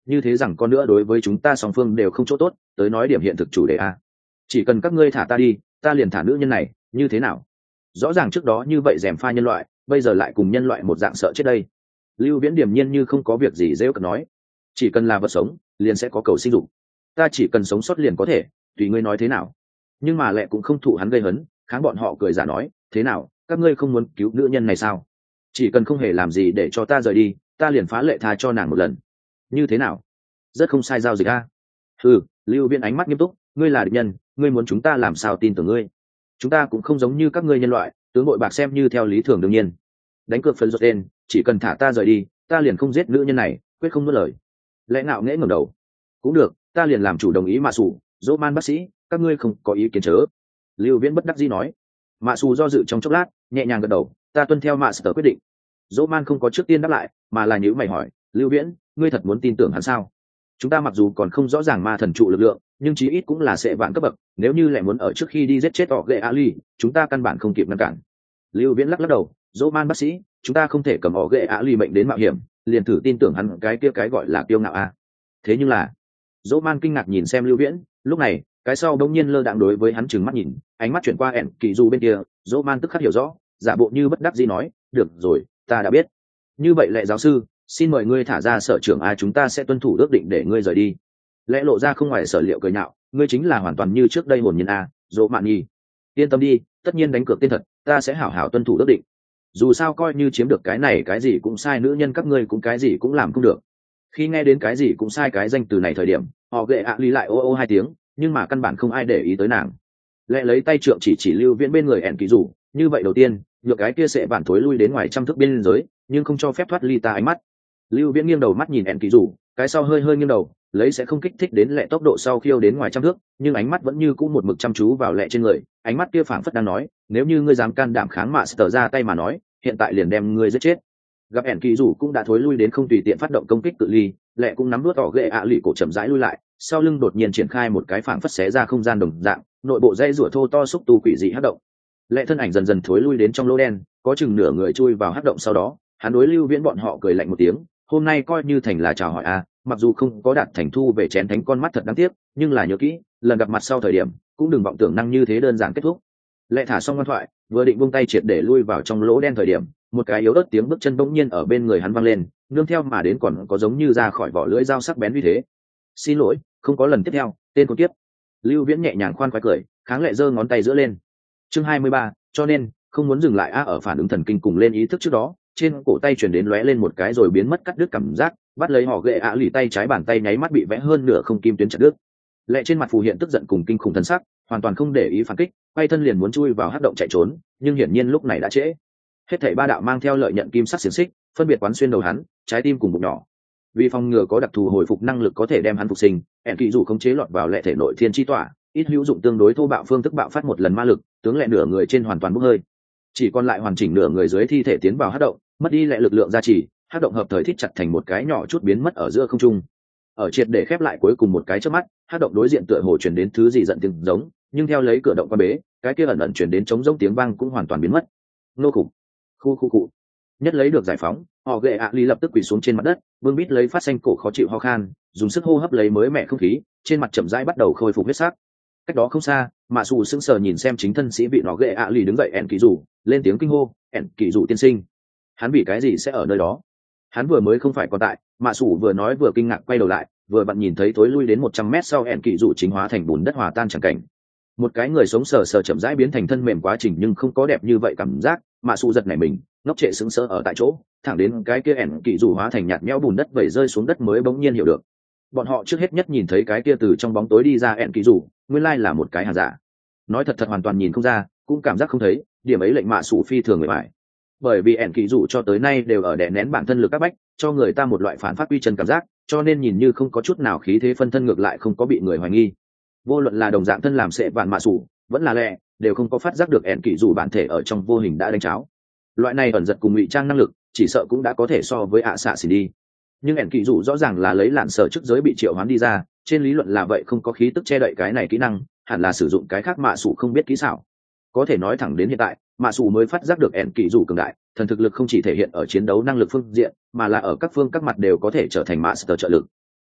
như thế rằng con nữa đối với chúng ta song phương đều không chỗ tốt. Tới nói điểm hiện thực chủ đề a, chỉ cần các ngươi thả ta đi, ta liền thả nữ nhân này, như thế nào? Rõ ràng trước đó như vậy rèm pha nhân loại, bây giờ lại cùng nhân loại một dạng sợ chết đây. Lưu Viễn điềm nhiên như không có việc gì dễ cợt nói, chỉ cần là vật sống liền sẽ có cầu sinh dục, ta chỉ cần sống sót liền có thể, tùy ngươi nói thế nào. Nhưng mà Lệ cũng không thụ hắn gây hấn, kháng bọn họ cười giả nói, thế nào, các ngươi không muốn cứu nữ nhân này sao? Chỉ cần không hề làm gì để cho ta rời đi, ta liền phá lệ tha cho nàng một lần, như thế nào? Rất không sai giao dịch a. Ừ, Lưu Viễn ánh mắt nghiêm túc, ngươi là địch nhân, ngươi muốn chúng ta làm sao tin tưởng ngươi? Chúng ta cũng không giống như các ngươi nhân loại, tướng bội bạc xem như theo lý thường đương nhiên. Đánh cược phần rốt tên, chỉ cần thả ta rời đi, ta liền không giết nữ nhân này, quyết không nuốt lời. Lẽ ngạo nghễ ngẩng đầu, cũng được, ta liền làm chủ đồng ý. Mạ Sủ, Dỗ Man bác sĩ, các ngươi không có ý kiến chớ? Lưu Viễn bất đắc dĩ nói. Mạ Sủ do dự trong chốc lát, nhẹ nhàng gật đầu, ta tuân theo Mạ Sở quyết định. Dỗ Man không có trước tiên đáp lại, mà là nhíu mày hỏi, Lưu Viễn, ngươi thật muốn tin tưởng hắn sao? Chúng ta mặc dù còn không rõ ràng ma thần trụ lực lượng, nhưng chí ít cũng là sẽ vạn cấp bậc, nếu như lại muốn ở trước khi đi giết chết họ ghệ Ali, chúng ta căn bản không kịp ngăn cản. Lưu Viễn lắc lắc đầu, Dỗ Man bác sĩ, chúng ta không thể cầm họ ghệ Ali mệnh đến mạo hiểm, liền thử tin tưởng hắn cái kia cái gọi là kiêu ngạo a. Thế nhưng là, Dỗ Man kinh ngạc nhìn xem Lưu Viễn, lúc này, cái sau bỗng nhiên lơ đãng đối với hắn trừng mắt nhìn, ánh mắt chuyển qua ẻn kỳ du bên kia, Dỗ Man tức khắc hiểu rõ, giả bộ như bất đắc dĩ nói, được rồi, ta đã biết. Như vậy Lệ giáo sư, xin mời ngươi thả ra sở trưởng a, chúng ta sẽ tuân thủ ước định để ngươi rời đi. Lẽ lộ ra không ngoài sở liệu cười nhạo, ngươi chính là hoàn toàn như trước đây hồn nhiên a, Dỗ Mạn Nhi. Yên tâm đi, tất nhiên đánh cược tên thật, ta sẽ hảo hảo tuân thủ ước định. Dù sao coi như chiếm được cái này cái gì cũng sai, nữ nhân các ngươi cũng cái gì cũng làm không được. Khi nghe đến cái gì cũng sai cái danh từ này thời điểm, họ ghệ ạ ly lại ô ô hai tiếng, nhưng mà căn bản không ai để ý tới nàng. Lẽ lấy tay trượng chỉ Lưu Viễn bên người ẻn kỳ rủ, như vậy đầu tiên, nhược cái kia sẽ bản thối lui đến ngoài trăm thước biên giới, nhưng không cho phép thoát ly ta ánh mắt. Lưu Viễn nghiêng đầu mắt nhìn ẻn kỳ rủ, cái sau hơi hơi nghiêng đầu, lấy sẽ không kích thích đến Lệ tốc độ sau khiêu đến ngoài trăm thước, nhưng ánh mắt vẫn như cũ một mực chăm chú vào Lệ trên người, ánh mắt kia phảng phất đang nói, nếu như ngươi dám can đảm kháng Master ra tay mà nói, hiện tại liền đem ngươi giết chết. Gặp ẻn kỳ rủ cũng đã thối lui đến không tùy tiện phát động công kích cự ly, Lệ cũng nắm đuốt tỏ ghệ ạ lì cổ chậm rãi lui lại, sau lưng đột nhiên triển khai một cái phảng phất xé ra không gian đồng dạng, nội bộ dây rủa thô to xúc tu quỷ dị hất động. Lệ thân ảnh dần dần thối lui đến trong lỗ đen, có chừng nửa người chui vào hất động, sau đó hắn đối Lưu Viễn bọn họ cười lạnh một tiếng, hôm nay coi như thành là chào hỏi a, mặc dù không có đạt thành thu về chén thánh con mắt thật đáng tiếc, nhưng là nhớ kỹ, lần gặp mặt sau thời điểm cũng đừng vọng tưởng năng như thế đơn giản kết thúc. Lệ thả xong ngoan thoại, vừa định buông tay triệt để lui vào trong lỗ đen thời điểm, một cái yếu ớt tiếng bước chân bỗng nhiên ở bên người hắn vang lên, nương theo mà đến còn có giống như ra khỏi vỏ lưỡi dao sắc bén như thế. Xin lỗi, không có lần tiếp theo, tên con tiếp. Lưu Viễn nhẹ nhàng khoan khoái cười, kháng Lệ giơ ngón tay giữa lên. Chương 23, cho nên không muốn dừng lại a, ở phản ứng thần kinh cùng lên ý thức trước đó, trên cổ tay chuyển đến lóe lên một cái rồi biến mất cắt đứt cảm giác, bắt lấy họ ghệ ạ lì tay trái bàn tay nháy mắt bị vẽ hơn nửa không kim tuyến chặt đứt. Lệ trên mặt phù hiện tức giận cùng kinh khủng thần sắc, hoàn toàn không để ý phản kích, quay thân liền muốn chui vào hắc động chạy trốn, nhưng hiển nhiên lúc này đã trễ. Hết thảy ba đạo mang theo lợi nhận kim sắc xiềng xích, phân biệt quán xuyên đầu hắn, trái tim cùng bụng nhỏ. Vì phòng ngừa có đặc thù hồi phục năng lực có thể đem hắn phục sinh, ẻn kỳ dù khống chế lọt vào Lệ thể nội thiên chi tỏa, ít hữu dụng tương đối thô bạo phương thức bạo phát một lần ma lực, tướng Lệ nửa người trên hoàn toàn bốc hơi, chỉ còn lại hoàn chỉnh nửa người dưới thi thể tiến vào hắc động, mất đi Lệ lực lượng gia trì, hắc động hợp thời thít chặt thành một cái nhỏ chút biến mất ở giữa không trung. Ở triệt để khép lại cuối cùng một cái trước mắt, hắc động đối diện tựa hồ truyền đến thứ gì giận tiếng giống, nhưng theo lấy cửa động qua bế, cái kia ẩn ẩn truyền đến trống rỗng tiếng vang cũng hoàn toàn biến mất. Nô khủng, khu. Nhất lấy được giải phóng, họ ghệ ạ lý lập tức quỳ xuống trên mặt đất, vương bít lấy phát xanh cổ khó chịu ho khan, dùng sức hô hấp lấy mới mẻ không khí, trên mặt chậm rãi bắt đầu khôi phục huyết sắc. Cách đó không xa, Mạ Sủ sững sờ nhìn xem chính thân sĩ vị nó ghệ ạ lý đứng dậy ẻn kỳ rủ, lên tiếng kinh hô, ẻn kỳ rủ tiên sinh, hắn vì cái gì sẽ ở nơi đó? Hắn vừa mới không phải còn tại. Mạ Sủ vừa nói vừa kinh ngạc quay đầu lại, vừa vặn nhìn thấy tối lui đến 100 mét sau ẻn kỳ rủ chính hóa thành bùn đất hòa tan chẳng cảnh. Một cái người sống sờ sờ chậm rãi biến thành thân mềm quá trình nhưng không có đẹp như vậy cảm giác. Mạ Sủ giật nảy mình, ngốc trệ sững sờ ở tại chỗ, thẳng đến cái kia ẻn kỳ rủ hóa thành nhạt nhẽo bùn đất vẩy rơi xuống đất mới bỗng nhiên hiểu được. Bọn họ trước hết nhất nhìn thấy cái kia từ trong bóng tối đi ra ẻn kỳ rủ, nguyên lai là một cái hàng giả. Nói thật hoàn toàn nhìn không ra, cũng cảm giác không thấy, điểm ấy lệnh Mạ Sủ phi thường người bại. Bởi vì ẻn kỳ rủ cho tới nay đều ở đè nén bản thân lực các bách, cho người ta một loại phản phát quy chân cảm giác, cho nên nhìn như không có chút nào khí thế phân thân, ngược lại không có bị người hoài nghi. Vô luận là đồng dạng thân làm sệ vạn Mạ Sủ, vẫn là Lệ, đều không có phát giác được ẻn kỳ rủ bản thể ở trong vô hình đã đánh cháo. Loại này ẩn giật cùng ngụy trang năng lực, chỉ sợ cũng đã có thể so với ạ xạ xỉ đi. Nhưng ẻn kỳ rủ rõ ràng là lấy lạn sở trước giới bị triệu hoán đi ra, trên lý luận là vậy không có khí tức che đậy cái này kỹ năng, hẳn là sử dụng cái khác Mạ Sủ không biết kỹ xảo. Có thể nói thẳng đến hiện tại, Mạ Sủ mới phát giác được ẻn kỳ rủ cường đại, thần thực lực không chỉ thể hiện ở chiến đấu năng lực phương diện, mà là ở các phương các mặt đều có thể trở thành Master trợ lực.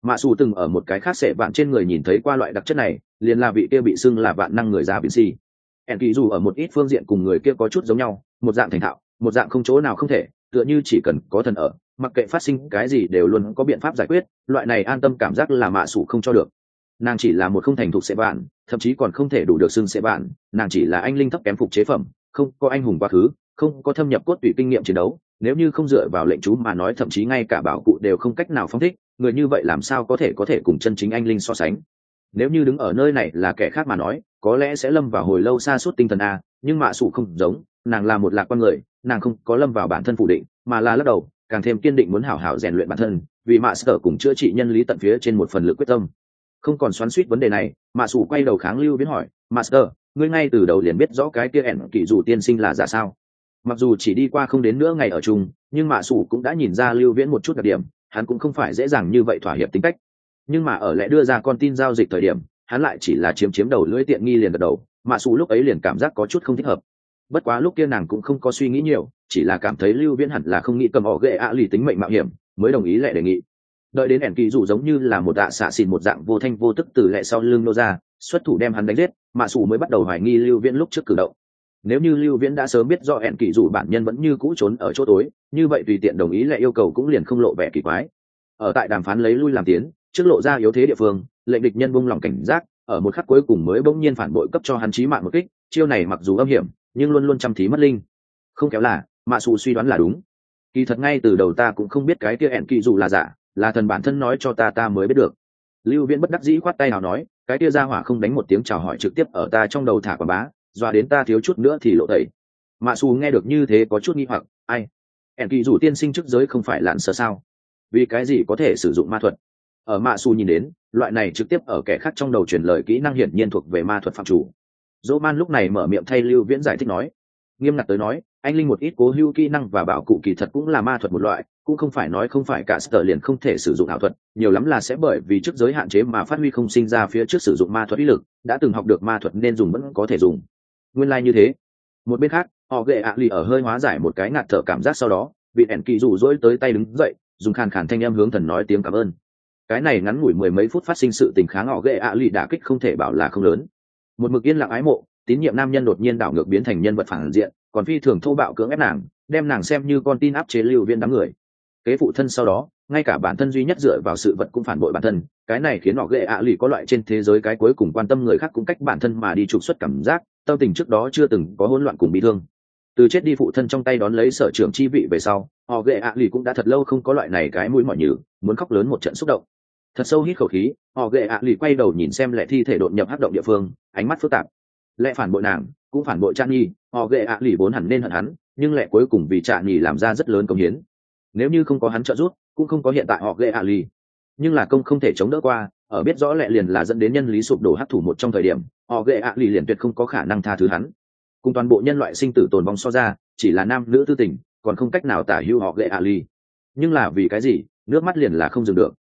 Mạ Sủ từng ở một cái khác sẽ vạn trên người nhìn thấy qua loại đặc chất này, liền là vị kia bị xưng là vạn năng người già biến si. En kỳ dù ở một ít phương diện cùng người kia có chút giống nhau, một dạng thành thạo, một dạng không chỗ nào không thể, tựa như chỉ cần có thần ở, mặc kệ phát sinh cái gì đều luôn có biện pháp giải quyết, loại này an tâm cảm giác là Mạ Sủ không cho được. Nàng chỉ là một không thành thục sẽ vạn, thậm chí còn không thể đủ được xưng sẽ vạn, nàng chỉ là anh linh thấp kém phục chế phẩm, không có anh hùng quá khứ, không có thâm nhập cốt tủy kinh nghiệm chiến đấu, nếu như không dựa vào lệnh chú mà nói thậm chí ngay cả bảo cụ đều không cách nào phóng thích, người như vậy làm sao có thể cùng chân chính anh linh so sánh. Nếu như đứng ở nơi này là kẻ khác mà nói có lẽ sẽ lâm vào hồi lâu xa suốt tinh thần a, nhưng Mạ Sủ không giống, nàng là một lạc quan người, nàng không có lâm vào bản thân phủ định mà là lắc đầu, càng thêm kiên định muốn hảo hảo rèn luyện bản thân, vì Mạ Sở cùng chữa trị nhân lý tận phía trên một phần lực quyết tâm. Không còn xoắn xuýt vấn đề này, Mạ Sủ quay đầu kháng Lưu Viễn hỏi, Master, ngươi ngay từ đầu liền biết rõ cái kia ẻn kỳ dù tiên sinh là giả sao? Mặc dù chỉ đi qua không đến nửa ngày ở chung, nhưng Mạ Sủ cũng đã nhìn ra Lưu Viễn một chút đặc điểm, hắn cũng không phải dễ dàng như vậy thỏa hiệp tính cách. Nhưng mà ở lẽ đưa ra con tin giao dịch thời điểm, hắn lại chỉ là chiếm đầu lưỡi tiện nghi liền gật đầu. Mạ Sủ lúc ấy liền cảm giác có chút không thích hợp. Bất quá lúc kia nàng cũng không có suy nghĩ nhiều, chỉ là cảm thấy Lưu Viễn hẳn là không nghĩ cầm họ ghệ ạ lì tính mệnh mạo hiểm, mới đồng ý lẽ đề nghị. Đợi đến ẻn kỳ dù giống như là một xạ xìn một dạng vô thanh vô tức từ lẽ sau lưng nô ra, xuất thủ đem hắn đánh giết, Mạ Sủ mới bắt đầu hoài nghi Lưu Viễn lúc trước cử động. Nếu như Lưu Viễn đã sớm biết do ẻn kỳ dù bản nhân vẫn như cũ trốn ở chỗ tối, như vậy tùy tiện đồng ý lẽ yêu cầu cũng liền không lộ vẻ kỳ quái. Ở tại đàm phán lấy lui làm tiến, trước lộ ra yếu thế địa phương, lệnh địch nhân buông lòng cảnh giác, ở một khắc cuối cùng mới bỗng nhiên phản bội cấp cho hắn chí mạng một kích, chiêu này mặc dù âm hiểm, nhưng luôn luôn chăm thí mất linh. Không kéo là, Mạ Sủ suy đoán là đúng. Kỳ thật ngay từ đầu ta cũng không biết cái kia ẻn kỳ dù là giả, là thần bản thân nói cho ta mới biết được. Lưu Viễn bất đắc dĩ khoát tay nào nói, cái kia ra hỏa không đánh một tiếng chào hỏi trực tiếp ở ta trong đầu thả quả bá, dọa đến ta thiếu chút nữa thì lộ tẩy. Mạ Sủ nghe được như thế có chút nghi hoặc, ai? ẻn kỳ dù tiên sinh trước giới không phải lạn sợ sao? Vì cái gì có thể sử dụng ma thuật? Ở Mạ Sủ nhìn đến, loại này trực tiếp ở kẻ khác trong đầu truyền lời kỹ năng hiển nhiên thuộc về ma thuật phạm chủ. Dỗ Man lúc này mở miệng thay Lưu Viễn giải thích nói, nghiêm ngặt tới nói, anh linh một ít cố hữu kỹ năng và bảo cụ kỳ thật cũng là ma thuật một loại, cũng không phải nói không phải cả sở liền không thể sử dụng ảo thuật, nhiều lắm là sẽ bởi vì trước giới hạn chế mà phát huy không sinh ra phía trước sử dụng ma thuật uy lực, đã từng học được ma thuật nên dùng vẫn có thể dùng. Nguyên lai like như thế. Một bên khác, họ ghệ ạ lì ở hơi hóa giải một cái ngạt thở cảm giác sau đó, vị ẻn kỳ rủ rỗi tới tay đứng dậy, dùng khàn khàn thanh em hướng thần nói tiếng cảm ơn. Cái này ngắn ngủi mười mấy phút phát sinh sự tình kháng họ ghệ ạ lì đả kích không thể bảo là không lớn. Một mực yên lặng ái mộ, tín nhiệm nam nhân đột nhiên đảo ngược biến thành nhân vật phản diện, còn phi thường thô bạo cưỡng ép nàng, đem nàng xem như con tin áp chế Lưu Viễn đám người. Kế phụ thân sau đó, ngay cả bản thân duy nhất dựa vào sự vật cũng phản bội bản thân, cái này khiến họ ghệ ạ lì có loại trên thế giới cái cuối cùng quan tâm người khác cũng cách bản thân mà đi trục xuất cảm giác, tâm tình trước đó chưa từng có hỗn loạn cùng bị thương. Từ chết đi phụ thân trong tay đón lấy sở trưởng chi vị về sau, họ ghệ ạ lì cũng đã thật lâu không có loại này cái mũi mỏi nhừ, muốn khóc lớn một trận xúc động. Thật sâu hít khẩu khí, họ ghệ ạ lì quay đầu nhìn xem lệ thi thể đột nhập hắc động địa phương, ánh mắt phức tạp. Lệ phản bội nàng, cũng phản bội Trạn Nhi, họ ghệ ạ lì vốn hẳn nên hận hắn, nhưng lệ cuối cùng vì Trạn Nhi làm ra rất lớn công hiến. Nếu như không có hắn trợ giúp, cũng không có hiện tại họ ghệ ạ lì. Nhưng là công không thể chống đỡ qua, ở biết rõ lệ liền là dẫn đến nhân lý sụp đổ hắc thủ một trong thời điểm, họ ghệ ạ lì liền tuyệt không có khả năng tha thứ hắn. Cùng toàn bộ nhân loại sinh tử tồn vong so ra, chỉ là nam nữ tư tình, còn không cách nào tả hữu họ ghệ ạ lì. Nhưng là vì cái gì, nước mắt liền là không dừng được.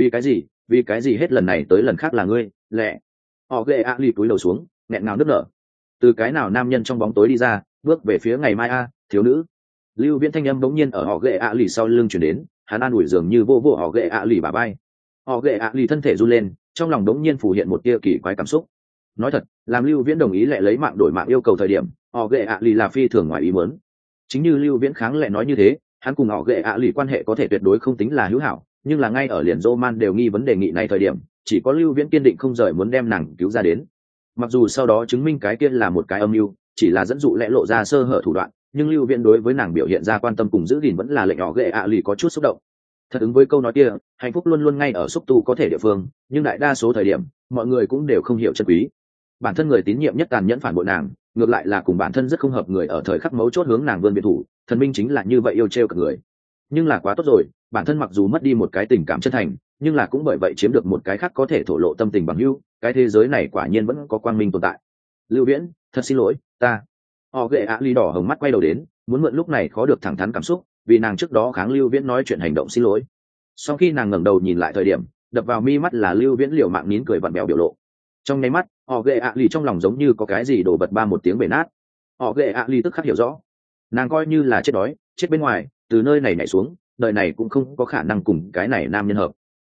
Vì cái gì hết lần này tới lần khác là ngươi, lệ. Họ ghệ ạ lì cúi đầu xuống, nghẹn ngào nức nở. Từ cái nào nam nhân trong bóng tối đi ra, bước về phía ngày mai thiếu nữ. Lưu Viễn thanh âm bỗng nhiên ở họ ghệ ạ lì sau lưng chuyển đến, hắn an ủi dường như vô vô họ ghệ ạ lì bả vai. Họ ghệ ạ lì thân thể run lên, trong lòng bỗng nhiên phủ hiện một tia kỳ quái cảm xúc. Nói thật, làm Lưu Viễn đồng ý lại lấy mạng đổi mạng yêu cầu thời điểm, họ ghệ ạ lì là phi thường ngoài ý muốn. Chính như Lưu Viễn kháng lệ nói như thế, hắn cùng họ ghệ ạ lì quan hệ có thể tuyệt đối không tính là hữu hảo, nhưng là ngay ở liền Roman đều nghi vấn đề nghị này thời điểm, chỉ có Lưu Viễn kiên định không rời muốn đem nàng cứu ra đến. Mặc dù sau đó chứng minh cái kia là một cái âm mưu, chỉ là dẫn dụ lẽ lộ ra sơ hở thủ đoạn, nhưng Lưu Viễn đối với nàng biểu hiện ra quan tâm cùng giữ gìn vẫn là lệnh họ ghệ ạ lì có chút xúc động. Thật ứng với câu nói kia, hạnh phúc luôn luôn ngay ở xúc tu có thể địa phương, nhưng đại đa số thời điểm, mọi người cũng đều không hiểu chân quý. Bản thân người tín nhiệm nhất tàn nhẫn phản bội nàng, ngược lại là cùng bản thân rất không hợp người ở thời khắc mấu chốt hướng nàng vươn biệt thủ, thần minh chính là như vậy yêu trêu cả người. Nhưng là quá tốt rồi, bản thân mặc dù mất đi một cái tình cảm chân thành, nhưng là cũng bởi vậy chiếm được một cái khác có thể thổ lộ tâm tình bằng hữu, cái thế giới này quả nhiên vẫn có quang minh tồn tại. Lưu Viễn, thật xin lỗi, ta. Họ ghệ ạ ly đỏ hồng mắt quay đầu đến, muốn mượn lúc này khó được thẳng thắn cảm xúc, vì nàng trước đó kháng Lưu Viễn nói chuyện hành động xin lỗi. Sau khi nàng ngẩng đầu nhìn lại thời điểm, đập vào mi mắt là Lưu Viễn liều mạng nín cười vặn bèo biểu lộ. Trong nháy mắt, họ ghệ ạ ly trong lòng giống như có cái gì đổ bật ba một tiếng bể nát. Họ ghệ ạ ly tức khắc hiểu rõ, nàng coi như là chết đói, chết bên ngoài, từ nơi này nhảy xuống, đời này cũng không có khả năng cùng cái này nam nhân hợp.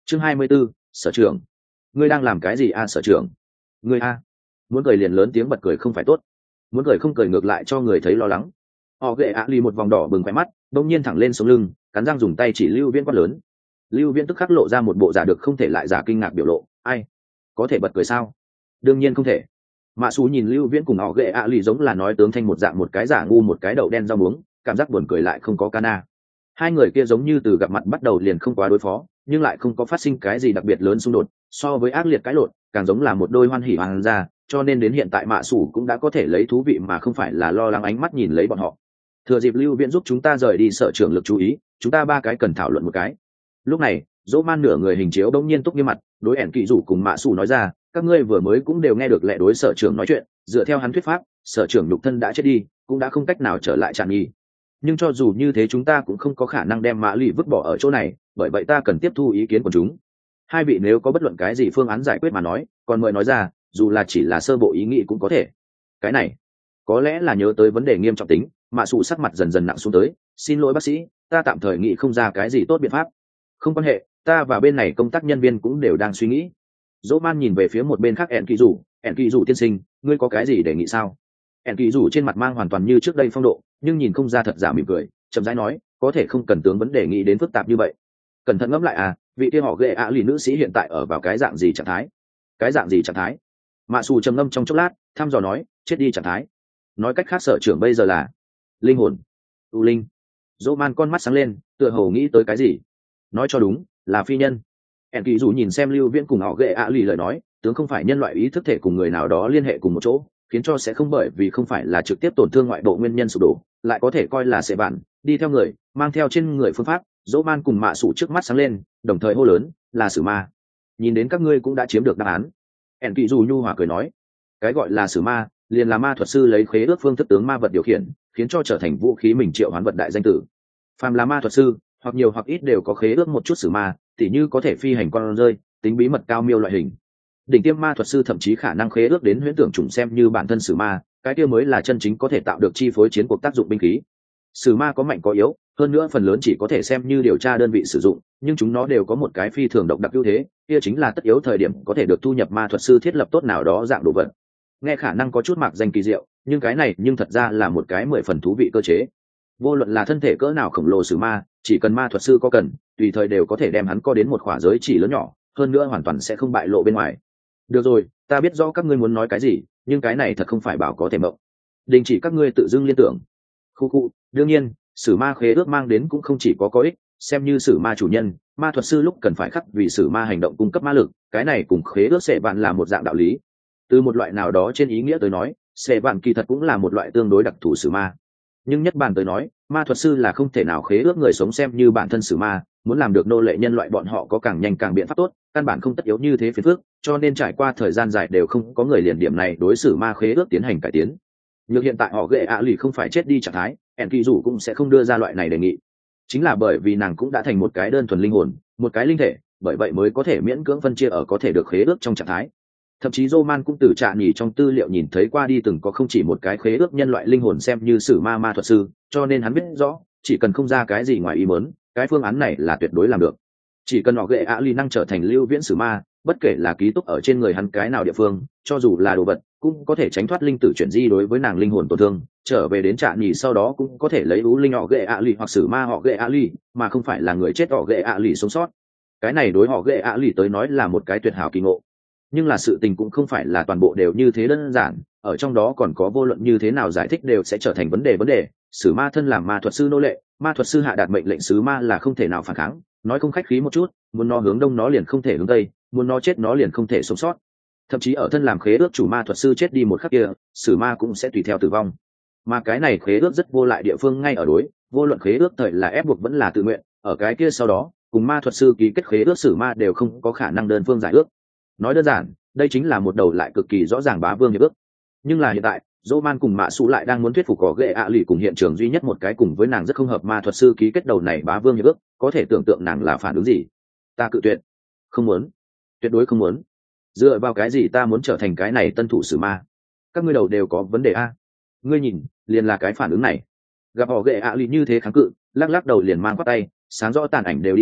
Chương 24, sở trưởng. Ngươi đang làm cái gì a sở trưởng? Ngươi a. Muốn cười liền lớn tiếng bật cười không phải tốt. Muốn cười không cười ngược lại cho người thấy lo lắng. Họ ghệ ạ lì một vòng đỏ bừng khóe mắt, đông nhiên thẳng lên sống lưng, cắn răng dùng tay chỉ Lưu Viễn quát lớn. Lưu Viễn tức khắc lộ ra một bộ giả được không thể lại giả kinh ngạc biểu lộ. Ai? Có thể bật cười sao? Đương nhiên không thể. Mạ Sú nhìn Lưu Viễn cùng họ ghệ ạ lì giống là nói tướng thanh một dạng, một cái giả ngu một cái đậu đen rau muống, cảm giác buồn cười lại không có cana. Hai người kia giống như từ gặp mặt bắt đầu liền không quá đối phó, nhưng lại không có phát sinh cái gì đặc biệt lớn xung đột, so với ác liệt cãi lộn, càng giống là một đôi hoan hỉ hoàng gia, cho nên đến hiện tại Mạ Sú cũng đã có thể lấy thú vị mà không phải là lo lắng ánh mắt nhìn lấy bọn họ. Thừa dịp Lưu Viễn giúp chúng ta rời đi sở trưởng lực chú ý, chúng ta ba cái cần thảo luận một cái. Lúc này, Dỗ Man nửa người hình chiếu bỗng nhiên túc nghiêm mặt, đối ẻn kỵ rủ cùng Mạ Sú nói ra, các ngươi vừa mới cũng đều nghe được lệ đối sở trưởng nói chuyện, dựa theo hắn thuyết pháp, sở trưởng nhục thân đã chết đi, cũng đã không cách nào trở lại Trạm Nhi. Nhưng cho dù như thế chúng ta cũng không có khả năng đem Mã Lì vứt bỏ ở chỗ này, bởi vậy ta cần tiếp thu ý kiến của chúng. Hai vị nếu có bất luận cái gì phương án giải quyết mà nói, còn mời nói ra, dù là chỉ là sơ bộ ý nghĩ cũng có thể. Cái này, có lẽ là nhớ tới vấn đề nghiêm trọng tính, Mạ Sụ sắc mặt dần dần nặng xuống tới. Xin lỗi bác sĩ, ta tạm thời nghĩ không ra cái gì tốt biện pháp. Không quan hệ, ta và bên này công tác nhân viên cũng đều đang suy nghĩ. Dỗ Man nhìn về phía một bên khác ẻn kỳ rủ tiên sinh, ngươi có cái gì đề nghị sao? ẻn kỳ rủ trên mặt mang hoàn toàn như trước đây phong độ, nhưng nhìn không ra thật giả mỉm cười, chậm rãi nói, có thể không cần tướng vấn đề nghĩ đến phức tạp như vậy. Cẩn thận ngẫm lại à, vị kia họ ghệ ạ lì nữ sĩ hiện tại ở vào cái dạng gì trạng thái? Cái dạng gì trạng thái? Mạ Sụ trầm ngâm trong chốc lát, thăm dò nói, chết đi trạng thái. Nói cách khác sở trưởng bây giờ là linh hồn. U linh. Dỗ Man con mắt sáng lên, tựa hồ nghĩ tới cái gì. Nói cho đúng, là phi nhân. ẻn kỳ rủ nhìn xem Lưu Viễn cùng họ ghệ ạ lì lời nói, tướng không phải nhân loại ý thức thể cùng người nào đó liên hệ cùng một chỗ, khiến cho sẽ không bởi vì không phải là trực tiếp tổn thương ngoại bộ nguyên nhân sụp đổ, lại có thể coi là sẽ bản đi theo người, mang theo trên người phương pháp. Dỗ Man cùng Mạ Sụ trước mắt sáng lên, đồng thời hô lớn, là sử ma. Nhìn đến các ngươi cũng đã chiếm được đáp án. ẻn kỳ rủ nhu hòa cười nói, cái gọi là sử ma liền là ma thuật sư lấy khế ước phương thức tướng ma vật điều khiển, khiến cho trở thành vũ khí mình triệu hoán vật đại danh tử. Phàm là ma thuật sư, hoặc nhiều hoặc ít đều có khế ước một chút sử ma, tỉ như có thể phi hành con rơi, tính bí mật cao miêu loại hình. Đỉnh tiêm ma thuật sư thậm chí khả năng khế ước đến huyễn tưởng chủng xem như bản thân sử ma, cái kia mới là chân chính có thể tạo được chi phối chiến cuộc tác dụng binh khí. Sử ma có mạnh có yếu, hơn nữa phần lớn chỉ có thể xem như điều tra đơn vị sử dụng, nhưng chúng nó đều có một cái phi thường độc đặc ưu thế, kia chính là tất yếu thời điểm có thể được thu nhập ma thuật sư thiết lập tốt nào đó dạng đồ vật. Nghe khả năng có chút mạc danh kỳ diệu, nhưng cái này nhưng thật ra là một cái 10 phần thú vị cơ chế. Vô luận là thân thể cỡ nào khổng lồ sử ma, chỉ cần ma thuật sư có cần, tùy thời đều có thể đem hắn co đến một khỏa giới chỉ lớn nhỏ, hơn nữa hoàn toàn sẽ không bại lộ bên ngoài. Được rồi, ta biết rõ các ngươi muốn nói cái gì, nhưng cái này thật không phải bảo có thể mộng. Đình chỉ các ngươi tự dưng liên tưởng. Khu, đương nhiên, sử ma khế ước mang đến cũng không chỉ có ích, xem như sử ma chủ nhân, ma thuật sư lúc cần phải khắc vì sử ma hành động cung cấp ma lực, cái này cùng khế ước sẽ bạn là một dạng đạo lý. Từ một loại nào đó trên ý nghĩa tới nói, sẽ bạn kỳ thật cũng là một loại tương đối đặc thù sử ma. Nhưng nhất bản tới nói, ma thuật sư là không thể nào khế ước người sống xem như bản thân sử ma, muốn làm được nô lệ nhân loại bọn họ có càng nhanh càng biện pháp tốt, căn bản không tất yếu như thế phiền phức, cho nên trải qua thời gian dài đều không có người liền điểm này đối xử ma khế ước tiến hành cải tiến. Nhưng hiện tại họ ghệ ạ lì không phải chết đi trạng thái, ẻn kỳ rủ cũng sẽ không đưa ra loại này đề nghị. Chính là bởi vì nàng cũng đã thành một cái đơn thuần linh hồn, một cái linh thể, bởi vậy mới có thể miễn cưỡng phân chia ở có thể được khế ước trong trạng thái. Thậm chí Roman cũng từ Trạ Nhỉ trong tư liệu nhìn thấy qua đi từng có không chỉ một cái khế ước nhân loại linh hồn xem như sử ma ma thuật sư, cho nên hắn biết rõ, chỉ cần không ra cái gì ngoài ý muốn, cái phương án này là tuyệt đối làm được. Chỉ cần họ ghệ ạ lì năng trở thành lưu viễn sử ma, bất kể là ký túc ở trên người hắn cái nào địa phương, cho dù là đồ vật, cũng có thể tránh thoát linh tử chuyển di đối với nàng linh hồn tổn thương, trở về đến Trạ Nhỉ sau đó cũng có thể lấy ú linh họ ghệ ạ lì hoặc sử ma họ ghệ ạ lì, mà không phải là người chết họ ghệ ạ lì sống sót. Cái này đối họ ghệ ạ lì tới nói là một cái tuyệt hảo kỳ ngộ. Nhưng là sự tình cũng không phải là toàn bộ đều như thế đơn giản, ở trong đó còn có vô luận như thế nào giải thích đều sẽ trở thành vấn đề. Sử ma thân làm ma thuật sư nô lệ, ma thuật sư hạ đạt mệnh lệnh sứ ma là không thể nào phản kháng, nói không khách khí một chút, muốn nó hướng đông nó liền không thể hướng tây, muốn nó chết nó liền không thể sống sót. Thậm chí ở thân làm khế ước chủ ma thuật sư chết đi một khắc kia, sử ma cũng sẽ tùy theo tử vong. Mà cái này khế ước rất vô lại địa phương ngay ở đối, vô luận khế ước thời là ép buộc vẫn là tự nguyện, ở cái kia sau đó, cùng ma thuật sư ký kết khế ước sử ma đều không có khả năng đơn phương giải ước. Nói đơn giản, đây chính là một đầu lại cực kỳ rõ ràng bá vương hiệp ước. Nhưng là hiện tại, Roman cùng Mạ Sụ lại đang muốn thuyết phục có ghệ ạ lì cùng hiện trường duy nhất một cái cùng với nàng rất không hợp ma thuật sư ký kết đầu này bá vương hiệp ước, có thể tưởng tượng nàng là phản ứng gì. Ta cự tuyệt, không muốn, tuyệt đối không muốn. Dựa vào cái gì ta muốn trở thành cái này tân thủ sử ma? Các ngươi đầu đều có vấn đề a. Ngươi nhìn, liền là cái phản ứng này. Gặp họ ghệ ạ lì như thế kháng cự, lắc lắc đầu liền mang quát tay, sáng rõ tàn ảnh đều đi ra,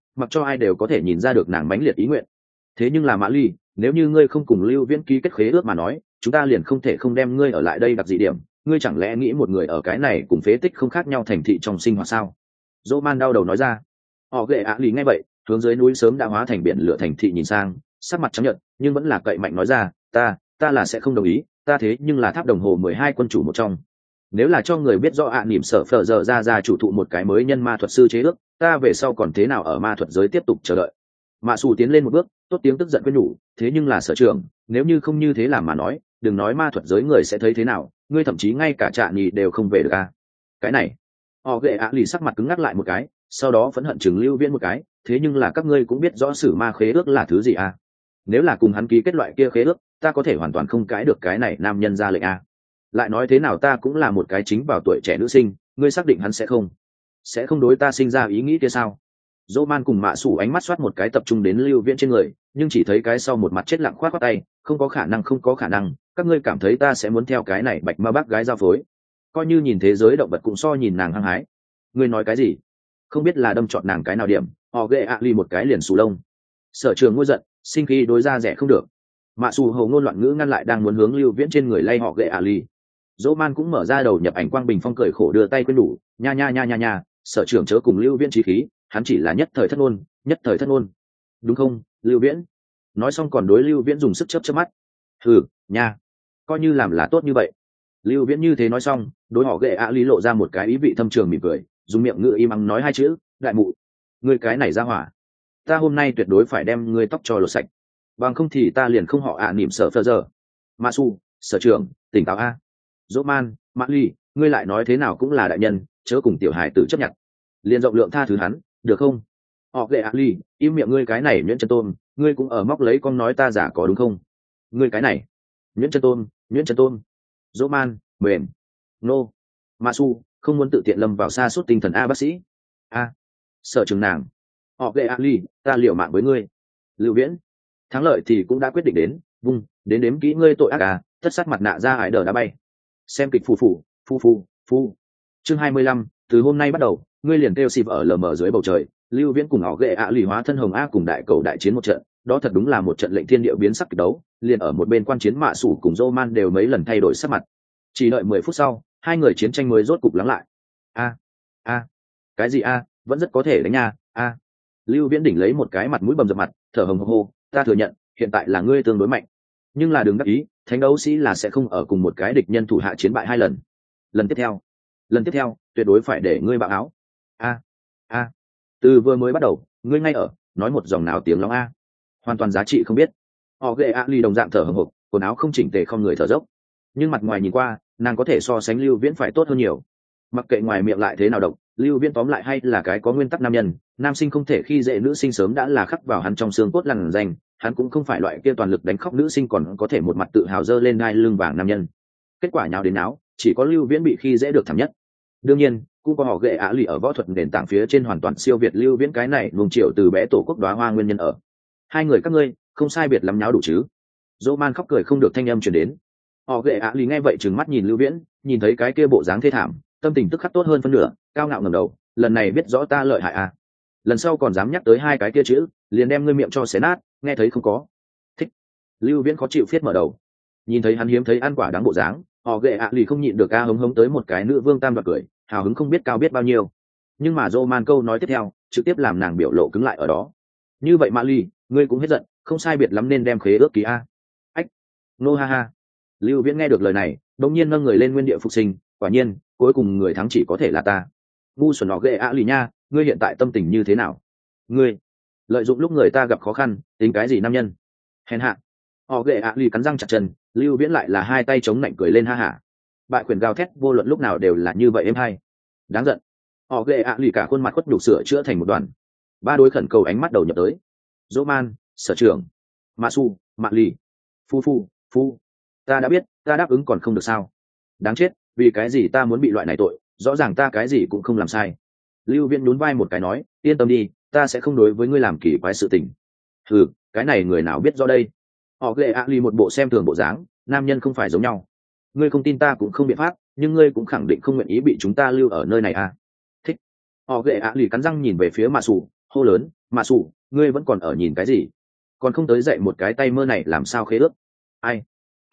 mặc cho ai đều có thể nhìn ra được nàng mãnh liệt ý nguyện. Thế nhưng là Mã Ly, nếu như ngươi không cùng Lưu Viễn ký kết khế ước mà nói, chúng ta liền không thể không đem ngươi ở lại đây đặc dị điểm. Ngươi chẳng lẽ nghĩ một người ở cái này cùng phế tích không khác nhau thành thị trong sinh hoạt sao? Dỗ Man đau đầu nói ra. Họ ghệ ạ lì nghe vậy, hướng dưới núi sớm đã hóa thành biển lửa thành thị nhìn sang, sắc mặt trắng nhợt nhưng vẫn là cậy mạnh nói ra, ta là sẽ không đồng ý, ta thế nhưng là tháp đồng hồ 12 quân chủ một trong. Nếu là cho người biết rõ ạ niệm sở phở giờ ra chủ thụ một cái mới nhân ma thuật sư chế ước, ta về sau còn thế nào ở ma thuật giới tiếp tục chờ đợi. Mạ Sù tiến lên một bước, tốt tiếng tức giận quên nhủ, thế nhưng là sở trường, nếu như không như thế làm mà nói, đừng nói ma thuật giới người sẽ thấy thế nào, ngươi thậm chí ngay cả Trạ Nhị đều không về được à? Cái này, họ ghệ ạ lì sắc mặt cứng ngắc lại một cái, sau đó phẫn hận chừng Lưu Viễn một cái, thế nhưng là các ngươi cũng biết rõ sử ma khế ước là thứ gì à? Nếu là cùng hắn ký kết loại kia khế ước, ta có thể hoàn toàn không cãi được cái này nam nhân ra lệnh à? Lại nói thế nào ta cũng là một cái chính vào tuổi trẻ nữ sinh, ngươi xác định hắn sẽ không đối ta sinh ra ý nghĩ kia sao? Dỗ Man cùng Mạ Sủ ánh mắt xoát một cái tập trung đến Lưu Viễn trên người, nhưng chỉ thấy cái sau một mặt chết lặng khoát tay, không có khả năng, các ngươi cảm thấy ta sẽ muốn theo cái này bạch ma bác gái giao phối? Coi như nhìn thế giới động vật cũng so nhìn nàng hăng hái. Ngươi nói cái gì? Không biết là đâm chọn nàng cái nào điểm, họ ghệ ạ ly một cái liền sù lông. Sở trường ngôi giận, sinh khí đối ra rẻ không được. Mạ Sủ hầu ngôn loạn ngữ ngăn lại đang muốn hướng Lưu Viễn trên người lay họ ghệ ạ ly. Dỗ Man cũng mở ra đầu nhập ảnh quang bình phong cười khổ đưa tay quên đủ, nha, sở trưởng chớ cùng Lưu Viễn chí khí, hắn chỉ là nhất thời thất ngôn, đúng không, Lưu Viễn? Nói xong còn đối Lưu Viễn dùng sức chớp mắt. Nha, coi như làm là tốt như vậy. Lưu Viễn như thế nói xong, đối họ ghệ ạ lý lộ ra một cái ý vị thâm trường mỉm cười, dùng miệng ngự im ắng nói hai chữ, đại mụ, ngươi cái này ra hỏa, ta hôm nay tuyệt đối phải đem ngươi tóc cho lột sạch, bằng không thì ta liền không họ ạ niệm sở phơ giờ. Masu, sở trưởng, tỉnh táo a. Dỗ Man, Mã Ly, ngươi lại nói thế nào cũng là đại nhân, chớ cùng tiểu hài tử chấp nhận, liền rộng lượng tha thứ hắn, được không? Họ ghệ ạ ly, im miệng ngươi cái này nhuyễn chân tôm, ngươi cũng ở móc lấy con nói ta giả có đúng không? Ngươi cái này nhuyễn chân tôm. Dỗ Man, mềm, nô, Masu, không muốn tự tiện lâm vào xa suốt tinh thần a bác sĩ. A, sợ chừng nàng. Họ ghệ ạ ly, ta liều mạng với ngươi. Lưu Viễn, thắng lợi thì cũng đã quyết định đến, vung, đến đếm kỹ ngươi tội ác à, tất sát mặt nạ ra hải đờ đã bay. Xem kịch phu. Chương 25, từ hôm nay bắt đầu, ngươi liền kêu xịp ở lờ mờ dưới bầu trời. Lưu Viễn cùng họ ghệ ạ lì hóa thân hồng a cùng đại cầu đại chiến một trận, đó thật đúng là một trận lệnh thiên địa biến sắc kịch đấu, liền ở một bên quan chiến Mạ Sủ cùng Roman đều mấy lần thay đổi sắc mặt. Chỉ đợi 10 phút sau, hai người chiến tranh mới rốt cục lắng lại. Cái gì vẫn rất có thể đấy nha. Lưu Viễn đỉnh lấy một cái mặt mũi bầm dập mặt, thở hồng hộc, ta thừa nhận, hiện tại là ngươi tương đối mạnh, nhưng là đừng đắc ý, thánh đấu sĩ là sẽ không ở cùng một cái địch nhân thủ hạ chiến bại hai lần. Lần tiếp theo tuyệt đối phải để ngươi bạo áo. Từ vừa mới bắt đầu, ngươi ngay ở nói một dòng nào tiếng lóng a, hoàn toàn giá trị không biết. Họ ghệ ạ ly đồng dạng thở hồng hộc, quần áo không chỉnh tề không người thở dốc, nhưng mặt ngoài nhìn qua nàng có thể so sánh Lưu Viễn phải tốt hơn nhiều. Mặc kệ ngoài miệng lại thế nào độc, Lưu Viễn tóm lại hay là cái có nguyên tắc nam nhân, nam sinh không thể khi dễ nữ sinh sớm đã là khắc vào hắn trong xương cốt lằn danh, hắn cũng không phải loại kia toàn lực đánh khóc nữ sinh còn có thể một mặt tự hào dơ lên ngai lưng vàng nam nhân. Kết quả nháo đến náo, chỉ có Lưu Viễn bị khi dễ được thảm nhất. Đương nhiên cũng có họ ghệ ạ lì ở võ thuật nền tảng phía trên hoàn toàn siêu việt Lưu Viễn cái này vùng triệu từ bé tổ quốc đóa hoa nguyên nhân ở. Hai người các ngươi không sai biệt lắm nháo đủ chứ? Dỗ Man khóc cười không được thanh âm truyền đến. Họ ghệ ạ lì nghe vậy trừng mắt nhìn Lưu Viễn, nhìn thấy cái kia bộ dáng thê thảm, tâm tình tức khắc tốt hơn phân nửa, cao ngạo ngẩng đầu, lần này biết rõ ta lợi hại à? Lần sau còn dám nhắc tới hai cái kia chữ, liền đem ngươi miệng cho xé nát, nghe thấy không có? Thích. Lưu Viễn khó chịu phiết mở đầu, nhìn thấy hắn hiếm thấy ăn quả đáng bộ dáng, họ ghệ ạ lì không nhịn được hống hống tới một cái nữ vương tam đoạt cười, hào hứng không biết cao biết bao nhiêu. Nhưng mà Roman câu nói tiếp theo trực tiếp làm nàng biểu lộ cứng lại ở đó. Như vậy Mã Ly, ngươi cũng hết giận, không sai biệt lắm nên đem khế ước ký a. Ách, nô ha ha. Lưu Viễn nghe được lời này, đột nhiên nâng người lên nguyên địa phục sinh, quả nhiên, cuối cùng người thắng chỉ có thể là ta. Ngu xuẩn họ ghệ ạ lì nha, ngươi hiện tại tâm tình như thế nào? Ngươi lợi dụng lúc người ta gặp khó khăn, tính cái gì nam nhân? Hèn hạ. Họ ghệ ạ lì cắn răng chặt chân, Lưu Viễn lại là hai tay chống nạnh cười lên ha hả. Bại quyền gào thét vô luận lúc nào đều là như vậy em hay. Đáng giận. Họ ghệ ạ lì cả khuôn mặt khuất nhục sửa chữa thành một đoàn. Ba đối khẩn cầu ánh mắt đầu nhập tới. Dỗ Man, sở trưởng, Masu, Mạ Lì, phu. Ta đã biết, ta đáp ứng còn không được sao? Đáng chết, vì cái gì ta muốn bị loại này tội, rõ ràng ta cái gì cũng không làm sai. Lưu Viễn nhún vai một cái nói, yên tâm đi, ta sẽ không đối với ngươi làm kỳ quái sự tình. Cái này người nào biết rõ đây? Họ ghệ ạ lì một bộ xem thường bộ dáng, nam nhân không phải giống nhau. Ngươi không tin ta cũng không biện pháp, nhưng ngươi cũng khẳng định không nguyện ý bị chúng ta lưu ở nơi này à? Thích. Họ ghệ ạ lì cắn răng nhìn về phía Mạ Sủ, hô lớn mạ sủ, ngươi vẫn còn ở nhìn cái gì, còn không tới dậy một cái tay mơ này làm sao khế ước. Ai?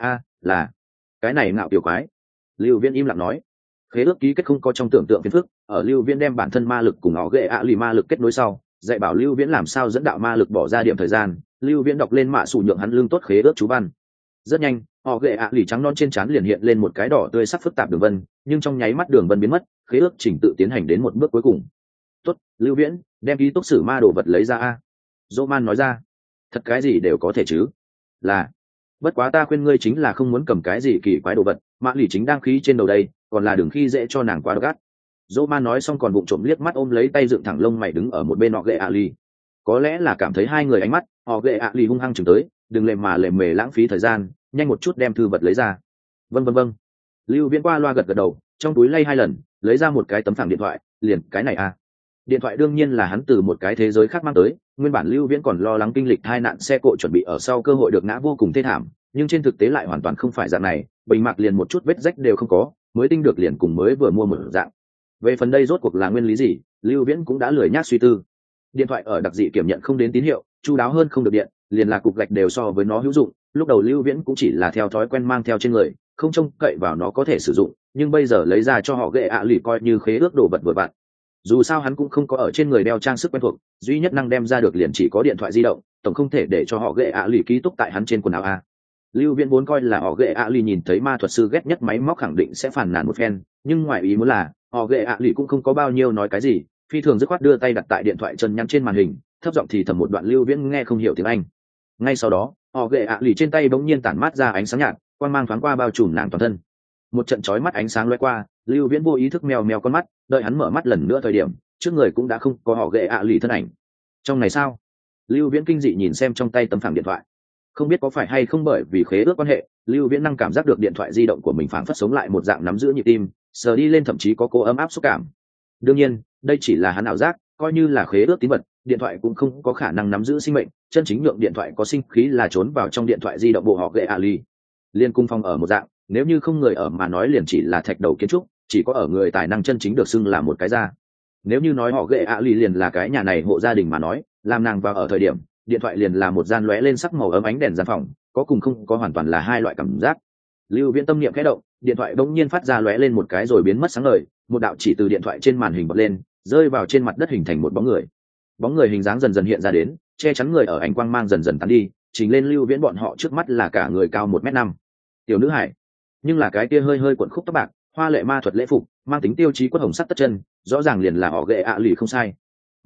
Là cái này ngạo kiểu quái. Lưu Viễn im lặng nói, khế ước ký kết không có trong tưởng tượng phiền phức. Ở Lưu Viễn đem bản thân ma lực cùng họ ghệ ạ lì ma lực kết nối sau, dạy bảo Lưu Viễn làm sao dẫn đạo ma lực bỏ ra điểm thời gian. Lưu Viễn đọc lên mạ sủ nhượng hắn lương tốt khế ước chú văn. Rất nhanh, họ ghệ ạ lì trắng non trên trán liền hiện lên một cái đỏ tươi sắc phức tạp đường vân, nhưng trong nháy mắt đường vân biến mất, khế ước chỉnh tự tiến hành đến một bước cuối cùng. Tốt, Lưu Viễn, đem ký túc sử ma đồ vật lấy ra a. Roman nói ra. Thật cái gì đều có thể chứ? Là. Bất quá ta khuyên ngươi chính là không muốn cầm cái gì kỳ quái đồ vật, mã lì chính đang khí trên đầu đây, còn là đừng khi dễ cho nàng quá độc ác. Roman nói xong còn bụng trộm liếc mắt ôm lấy tay dựng thẳng lông mày đứng ở một bên họ ghệ ạ lì. Có lẽ là cảm thấy hai người ánh mắt, họ ghệ ạ lì hung hăng chừng tới, đừng lề mà lề mề lãng phí thời gian, nhanh một chút đem thư vật lấy ra. Vâng. Lưu Viễn qua loa gật gật đầu, trong túi lay 2 lần, lấy ra một cái tấm phẳng điện thoại, liền cái này à. Điện thoại đương nhiên là hắn từ một cái thế giới khác mang tới, nguyên bản Lưu Viễn còn lo lắng kinh lịch tai nạn xe cộ chuẩn bị ở sau cơ hội được ngã vô cùng thê thảm, nhưng trên thực tế lại hoàn toàn không phải dạng này, bình mạc liền một chút vết rách đều không có, mới tinh được liền cùng mới vừa mua một dạng. Về phần đây rốt cuộc là nguyên lý gì, Lưu Viễn cũng đã lười nhác suy tư. Điện thoại ở đặc dị kiểm nhận không đến tín hiệu, chu đáo hơn không được điện, liền là cục gạch đều so với nó hữu dụng, lúc đầu Lưu Viễn cũng chỉ là theo thói quen mang theo trên người, không trông cậy vào nó có thể sử dụng, nhưng bây giờ lấy ra cho họ ghệ ạ lì coi như khế ước đồ vật vừa vặn. Dù sao hắn cũng không có ở trên người đeo trang sức quen thuộc, duy nhất năng đem ra được liền chỉ có điện thoại di động, tổng không thể để cho họ ghệ ạ lì ký túc tại hắn trên quần áo a. Lưu Viễn vốn coi là họ ghệ ạ lì nhìn thấy ma thuật sư ghét nhất máy móc khẳng định sẽ phản nàn một phen, nhưng ngoài ý muốn là họ ghệ ạ lì cũng không có bao nhiêu nói cái gì, phi thường dứt khoát đưa tay đặt tại điện thoại chân nhắn trên màn hình, thấp giọng thì thầm một đoạn Lưu Viễn nghe không hiểu tiếng Anh. Ngay sau đó họ ghệ ạ lì trên tay bỗng nhiên tản mát ra ánh sáng nhạt, quang mang thoáng qua bao trùm nàng toàn thân. Một trận chói mắt ánh sáng lóe qua, Lưu Viễn vô ý thức mèo mèo con mắt, đợi hắn mở mắt lần nữa thời điểm, trước người cũng đã không có họ ghệ ạ lì thân ảnh. Trong này sao? Lưu Viễn kinh dị nhìn xem trong tay tấm phẳng điện thoại. Không biết có phải hay không bởi vì khế ước quan hệ, Lưu Viễn năng cảm giác được điện thoại di động của mình phảng phất sống lại một dạng nắm giữ nhịp tim, sờ đi lên thậm chí có cô ấm áp xúc cảm. Đương nhiên, đây chỉ là hắn ảo giác, coi như là khế ước tín vật, điện thoại cũng không có khả năng nắm giữ sinh mệnh, chân chính nhượng điện thoại có sinh khí là trốn vào trong điện thoại di động bộ họ ghệ ạ lì. Liên cung phong ở một dạng, nếu như không người ở mà nói liền chỉ là thạch đầu kiến trúc, chỉ có ở người tài năng chân chính được xưng là một cái ra. Nếu như nói họ ghệ ạ lì liền là cái nhà này hộ gia đình mà nói, làm nàng vào ở thời điểm, điện thoại liền là một gian lóe lên sắc màu ấm ánh đèn gian phòng, có cùng không có hoàn toàn là hai loại cảm giác. Lưu Viễn tâm niệm khẽ động, điện thoại bỗng nhiên phát ra lóe lên một cái rồi biến mất sáng ngời, một đạo chỉ từ điện thoại trên màn hình bật lên, rơi vào trên mặt đất hình thành một bóng người. Bóng người hình dáng dần dần hiện ra đến, che chắn người ở ánh quang mang dần dần tán đi, trình lên Lưu Viễn bọn họ trước mắt là cả người cao 1m5. Tiểu nữ hải, nhưng là cái kia hơi hơi cuộn khúc tóc bạc, hoa lệ ma thuật lễ phục, mang tính tiêu chí quất hồng sắt tất chân, rõ ràng liền là họ ghệ ạ lì không sai.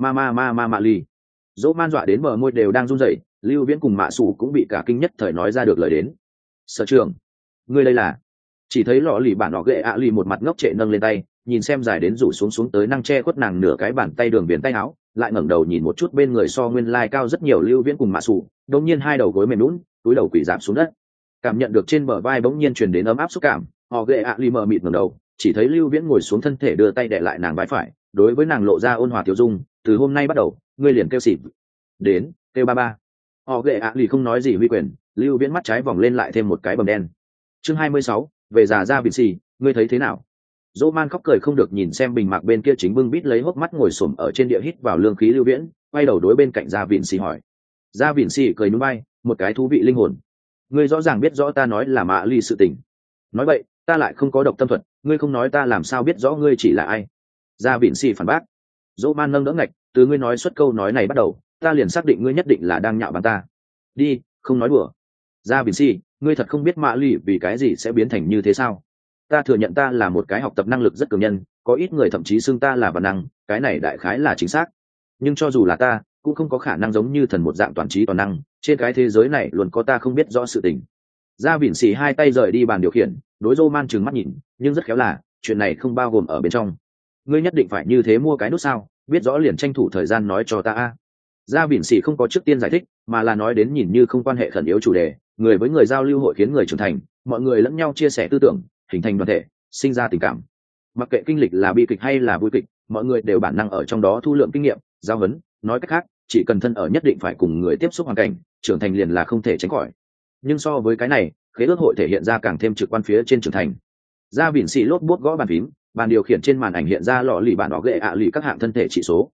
Ma lì. Dỗ man dọa đến bờ môi đều đang run rẩy, Lưu Viễn cùng Mạ Sủ cũng bị cả kinh nhất thời nói ra được lời đến. Sở trường, ngươi đây là? Chỉ thấy lọ lì bản họ ghệ ạ lì một mặt ngốc trệ nâng lên tay, nhìn xem dài đến rủ xuống tới năng che khuất nàng nửa cái bàn tay đường viền tay áo, lại ngẩng đầu nhìn một chút bên người so nguyên lai cao rất nhiều Lưu Viễn cùng Mạ Sủ, đột nhiên hai đầu gối mềm nhũn, túi đầu quỳ rạp xuống đất. Cảm nhận được trên bờ vai bỗng nhiên truyền đến ấm áp xúc cảm, họ ghệ ạ lì mờ mịt ngẩng đầu, chỉ thấy Lưu Viễn ngồi xuống thân thể đưa tay đè lại nàng vai phải, đối với nàng lộ ra ôn hòa tiêu dung, từ hôm nay bắt đầu, ngươi liền kêu xịp. Đến, kêu ba. Họ ghệ ạ lì không nói gì huy quyền, Lưu Viễn mắt trái vòng lên lại thêm một cái bầm đen. Chương 26, về già ra biển xì, ngươi thấy thế nào? Dỗ man khóc cười không được nhìn xem bình mạc bên kia chính bưng bít lấy hốc mắt ngồi xổm ở trên địa hít vào lương khí Lưu Viễn, quay đầu đối bên cạnh Gia Vịn Xì hỏi. Gia Vịn Xì cười núi bay, một cái thú vị linh hồn. Ngươi rõ ràng biết rõ ta nói là Mạ Ly sự tình. Nói vậy, ta lại không có độc tâm thuật, ngươi không nói ta làm sao biết rõ ngươi chỉ là ai? Gia Vịn Xì phản bác. Dỗ man nâng đỡ ngạch, từ ngươi nói xuất câu nói này bắt đầu, ta liền xác định ngươi nhất định là đang nhạo báng ta. Đi, không nói đùa. Gia Vịn Xì, ngươi thật không biết Mạ Ly vì cái gì sẽ biến thành như thế sao? Ta thừa nhận ta là một cái học tập năng lực rất cường nhân, có ít người thậm chí xưng ta là văn năng, cái này đại khái là chính xác. Nhưng cho dù là ta, cũng không có khả năng giống như thần một dạng toàn trí toàn năng, trên cái thế giới này luôn có ta không biết rõ sự tình. Gia Vịn Xì hai tay rời đi bàn điều khiển, đối Roman trừng mắt nhìn, nhưng rất khéo là, chuyện này không bao gồm ở bên trong. Ngươi nhất định phải như thế mua cái nút sao, biết rõ liền tranh thủ thời gian nói cho ta a. Gia Vịn Xì không có trước tiên giải thích, mà là nói đến nhìn như không quan hệ khẩn yếu chủ đề, người với người giao lưu hội khiến người trưởng thành, mọi người lẫn nhau chia sẻ tư tưởng, hình thành đoàn thể, sinh ra tình cảm. Mặc kệ kinh lịch là bi kịch hay là vui kịch, mọi người đều bản năng ở trong đó thu lượng kinh nghiệm, giao huấn, nói cách khác, chỉ cần thân ở nhất định phải cùng người tiếp xúc hoàn cảnh, trưởng thành liền là không thể tránh khỏi. Nhưng so với cái này, khế ước hội thể hiện ra càng thêm trực quan phía trên trưởng thành. Gia Vịn Xì lốt buốt gõ bàn phím, bàn điều khiển trên màn ảnh hiện ra lọ lì bản đỏ ghệ ạ lì các hạng thân thể chỉ số.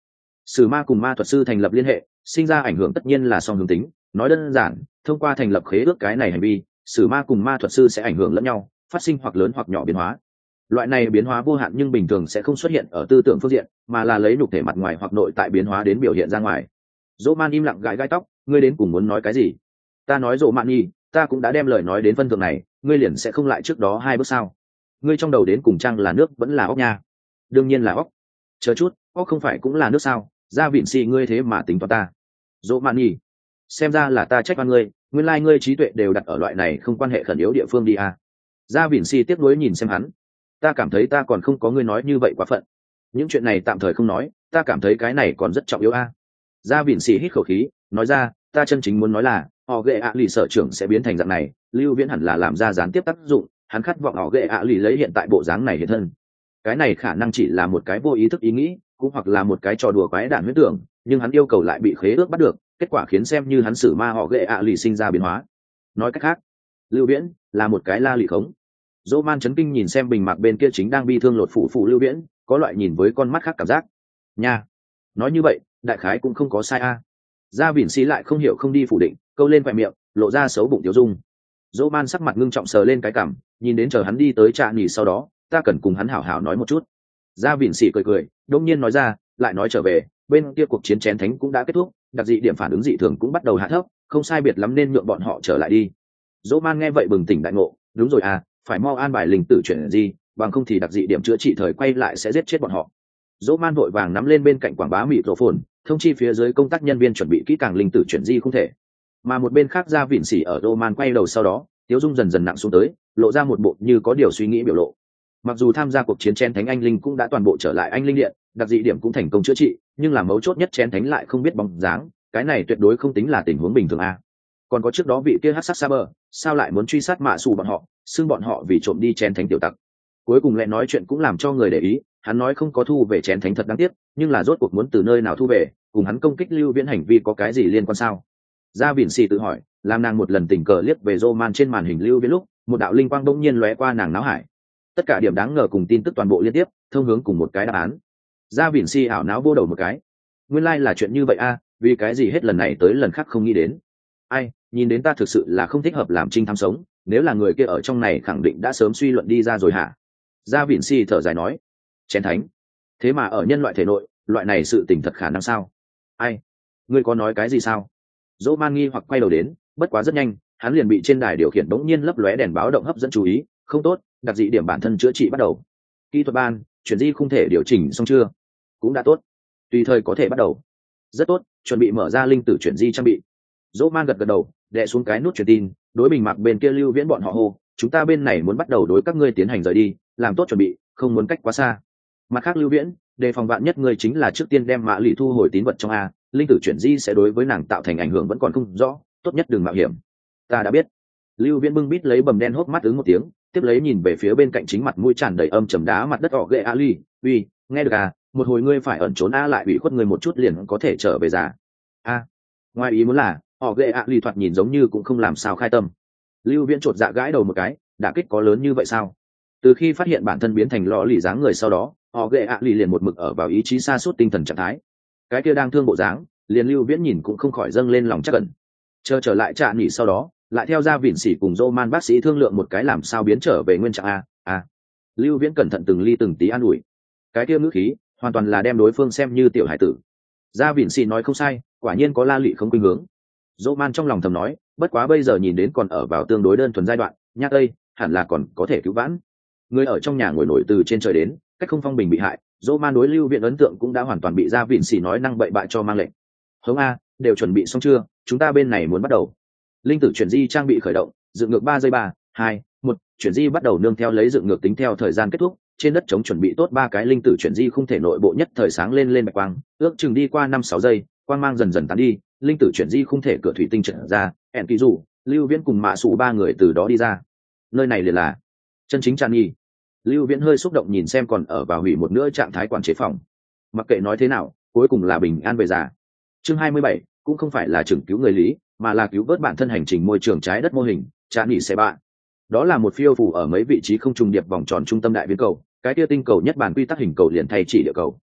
Sử ma cùng ma thuật sư thành lập liên hệ, sinh ra ảnh hưởng tất nhiên là song hướng tính. Nói đơn giản, thông qua thành lập khế ước cái này hành vi, sử ma cùng ma thuật sư sẽ ảnh hưởng lẫn nhau, phát sinh hoặc lớn hoặc nhỏ biến hóa. Loại này biến hóa vô hạn nhưng bình thường sẽ không xuất hiện ở tư tưởng phương diện, mà là lấy nhục thể mặt ngoài hoặc nội tại biến hóa đến biểu hiện ra ngoài. Dỗ Man im lặng gãi gai tóc, ngươi đến cùng muốn nói cái gì? Ta nói Dỗ Man nhi, ta cũng đã đem lời nói đến phân thượng này, ngươi liền sẽ không lại trước đó 2 bước sao? Ngươi trong đầu đến cùng chăng là nước vẫn là óc nha? Đương nhiên là óc. Chờ chút, óc không phải cũng là nước sao? Gia Vịn Si ngươi thế mà tính toán ta? Dỗ Man nhi, xem ra là ta trách oan ngươi, nguyên lai ngươi trí tuệ đều đặt ở loại này không quan hệ khẩn yếu địa phương đi à? Gia Vịn Si tiếc nuối nhìn xem hắn, ta cảm thấy ta còn không có ngươi nói như vậy quá phận. Những chuyện này tạm thời không nói, ta cảm thấy cái này còn rất trọng yếu a. Gia Vịn Si hít khẩu khí, nói ra, ta chân chính muốn nói là, họ ghệ ạ lì sở trưởng sẽ biến thành dạng này, Lưu Viễn hẳn là làm ra gián tiếp tác dụng, hắn khát vọng họ ghệ ạ lì lấy hiện tại bộ dáng này hiện thân. Cái này khả năng chỉ là một cái vô ý thức ý nghĩ, cũng hoặc là một cái trò đùa quái đản huyễn tưởng, nhưng hắn yêu cầu lại bị khế ước bắt được, kết quả khiến xem như hắn xử ma họ ghệ ạ lì sinh ra biến hóa. Nói cách khác, Lưu Viễn là một cái la lì khống. Dỗ Man chấn kinh nhìn xem bình mạc bên kia chính đang bi thương lột phủ Lưu Viễn, có loại nhìn với con mắt khác cảm giác. Nha, nói như vậy, đại khái cũng không có sai a. Gia Vịn Si lại không hiểu không đi phủ định, câu lên vài miệng, lộ ra xấu bụng tiêu dung. Dỗ Man sắc mặt ngưng trọng sờ lên cái cằm, nhìn đến chờ hắn đi tới trà nghỉ sau đó, ta cần cùng hắn hảo hảo nói một chút. Gia Vịn Si cười cười, đông nhiên nói ra, lại nói trở về, bên kia cuộc chiến chén thánh cũng đã kết thúc, đặc dị điểm phản ứng dị thường cũng bắt đầu hạ thấp, không sai biệt lắm nên nhượng bọn họ trở lại đi. Dỗ Man nghe vậy bừng tỉnh đại ngộ, đúng rồi à, phải mau an bài linh tử chuyển gì, bằng không thì đặc dị điểm chữa trị thời quay lại sẽ giết chết bọn họ. Dỗ Man vội vàng nắm lên bên cạnh quảng bá mịt rổ phồn, thông chi phía dưới công tác nhân viên chuẩn bị kỹ càng linh tử chuyển di không thể. Mà một bên khác Gia Vịn Si ở Dỗ Man quay đầu sau đó, Tiếu Dung dần dần nặng xuống tới, lộ ra một bộ như có điều suy nghĩ biểu lộ. Mặc dù tham gia cuộc chiến chén thánh anh linh cũng đã toàn bộ trở lại anh linh điện, đặc dị điểm cũng thành công chữa trị, nhưng là mấu chốt nhất chén thánh lại không biết bóng dáng, cái này tuyệt đối không tính là tình huống bình thường a. Còn có trước đó vị kia hắc sắc Saber, sao lại muốn truy sát mạ xù bọn họ, xưng bọn họ vì trộm đi chén thánh tiểu tặc. Cuối cùng lại nói chuyện cũng làm cho người để ý, hắn nói không có thu về chén thánh thật đáng tiếc, nhưng là rốt cuộc muốn từ nơi nào thu về, cùng hắn công kích Lưu Viễn hành vi có cái gì liên quan sao? Gia Vịn Si tự hỏi, làm nàng một lần tình cờ liếc về Roman trên màn hình Lưu Viễn lúc, một đạo linh quang bỗng nhiên lóe qua nàng não hải. Tất cả điểm đáng ngờ cùng tin tức toàn bộ liên tiếp, thông hướng cùng một cái đáp án. Gia Vịn Si ảo não vô đầu một cái. Nguyên lai là chuyện như vậy a, vì cái gì hết lần này tới lần khác không nghĩ đến. Ai, nhìn đến ta thực sự là không thích hợp làm trinh thám sống, nếu là người kia ở trong này khẳng định đã sớm suy luận đi ra rồi hả? Gia Vịn Si thở dài nói, chén thánh, thế mà ở nhân loại thể nội, loại này sự tình thật khả năng sao? Ai, ngươi có nói cái gì sao? Dỗ Man nghi hoặc quay đầu đến, bất quá rất nhanh, hắn liền bị trên đài điều khiển bỗng nhiên lấp lóe đèn báo động hấp dẫn chú ý, không tốt, đặc dị điểm bản thân chữa trị bắt đầu. Kỹ thuật ban, chuyển di không thể điều chỉnh xong chưa? Cũng đã tốt, tùy thời có thể bắt đầu. Rất tốt, chuẩn bị mở ra linh tử chuyển di trang bị. Dỗ Man gật gật đầu, đè xuống cái nút truyền tin, đối bình mặc bên kia Lưu Viễn bọn họ hô, chúng ta bên này muốn bắt đầu đối các ngươi tiến hành rời đi, làm tốt chuẩn bị, không muốn cách quá xa. Mặt khác Lưu Viễn, đề phòng vạn nhất ngươi chính là trước tiên đem mã lì thu hồi tín vật trong a, linh tử chuyển di sẽ đối với nàng tạo thành ảnh hưởng vẫn còn không rõ, tốt nhất đừng mạo hiểm. Ta đã biết. Lưu Viễn bưng bít lấy bầm đen hốc mắt ứng một tiếng, tiếp lấy nhìn về phía bên cạnh chính mặt mũi tràn đầy âm trầm đá mặt đất họ ghệ Ali, uy, nghe được à, một hồi ngươi phải ẩn trốn a lại ủy khuất ngươi một chút liền có thể trở về già. A, ngoài ý muốn là họ ghệ Ali thoạt nhìn giống như cũng không làm sao khai tâm. Lưu Viễn chột dạ gãi đầu một cái, đả kích có lớn như vậy sao? Từ khi phát hiện bản thân biến thành lọ lì dáng người sau đó, họ ghệ Ali liền một mực ở vào ý chí sa sút tinh thần trạng thái. Cái kia đang thương bộ dáng, liền Lưu Viễn nhìn cũng không khỏi dâng lên lòng chắc ẩn. Chờ trở lại trạm nghỉ sau đó, lại theo Gia Vịn Si cùng Roman bác sĩ thương lượng một cái làm sao biến trở về nguyên trạng a. Lưu Viễn cẩn thận từng ly từng tí an ủi. Cái kia ngữ khí hoàn toàn là đem đối phương xem như tiểu hải tử. Gia Vịn Si nói không sai, quả nhiên có la lị không khuynh hướng. Roman trong lòng thầm nói, bất quá bây giờ nhìn đến còn ở vào tương đối đơn thuần giai đoạn, nhắc đây hẳn là còn có thể cứu vãn. Người ở trong nhà ngồi nổi từ trên trời đến, cách không phong bình bị hại, Roman đối Lưu Viễn ấn tượng cũng đã hoàn toàn bị Gia Vịn Si nói năng bậy bạ cho mang lệnh. Hống a, đều chuẩn bị xong chưa, chúng ta bên này muốn bắt đầu. Linh tử chuyển di trang bị khởi động, dựng ngược 3 giây 3, 2, 1, chuyển di bắt đầu nương theo lấy dựng ngược tính theo thời gian kết thúc, trên đất chống chuẩn bị tốt 3 cái linh tử chuyển di không thể nội bộ nhất thời sáng lên bạch quang, ước chừng đi qua 5-6 giây, quang mang dần dần tán đi, linh tử chuyển di không thể cửa thủy tinh trở ra, ẻn kỳ dù, Lưu Viễn cùng mạ sụ 3 người từ đó đi ra. Nơi này liền là chân chính tràn nghi. Lưu Viễn hơi xúc động nhìn xem còn ở vào hủy một nửa trạng thái quản chế phòng. Mặc kệ nói thế nào, cuối cùng là bình an về già. Chương 27, cũng không phải là chừng cứu người lý, mà là cứu vớt bản thân hành trình môi trường trái đất mô hình trạm nghỉ xe bạ. Đó là một phiêu phủ ở mấy vị trí không trùng điệp vòng tròn trung tâm đại viên cầu, cái kia tinh cầu nhất bản quy tắc hình cầu liền thay chỉ địa cầu.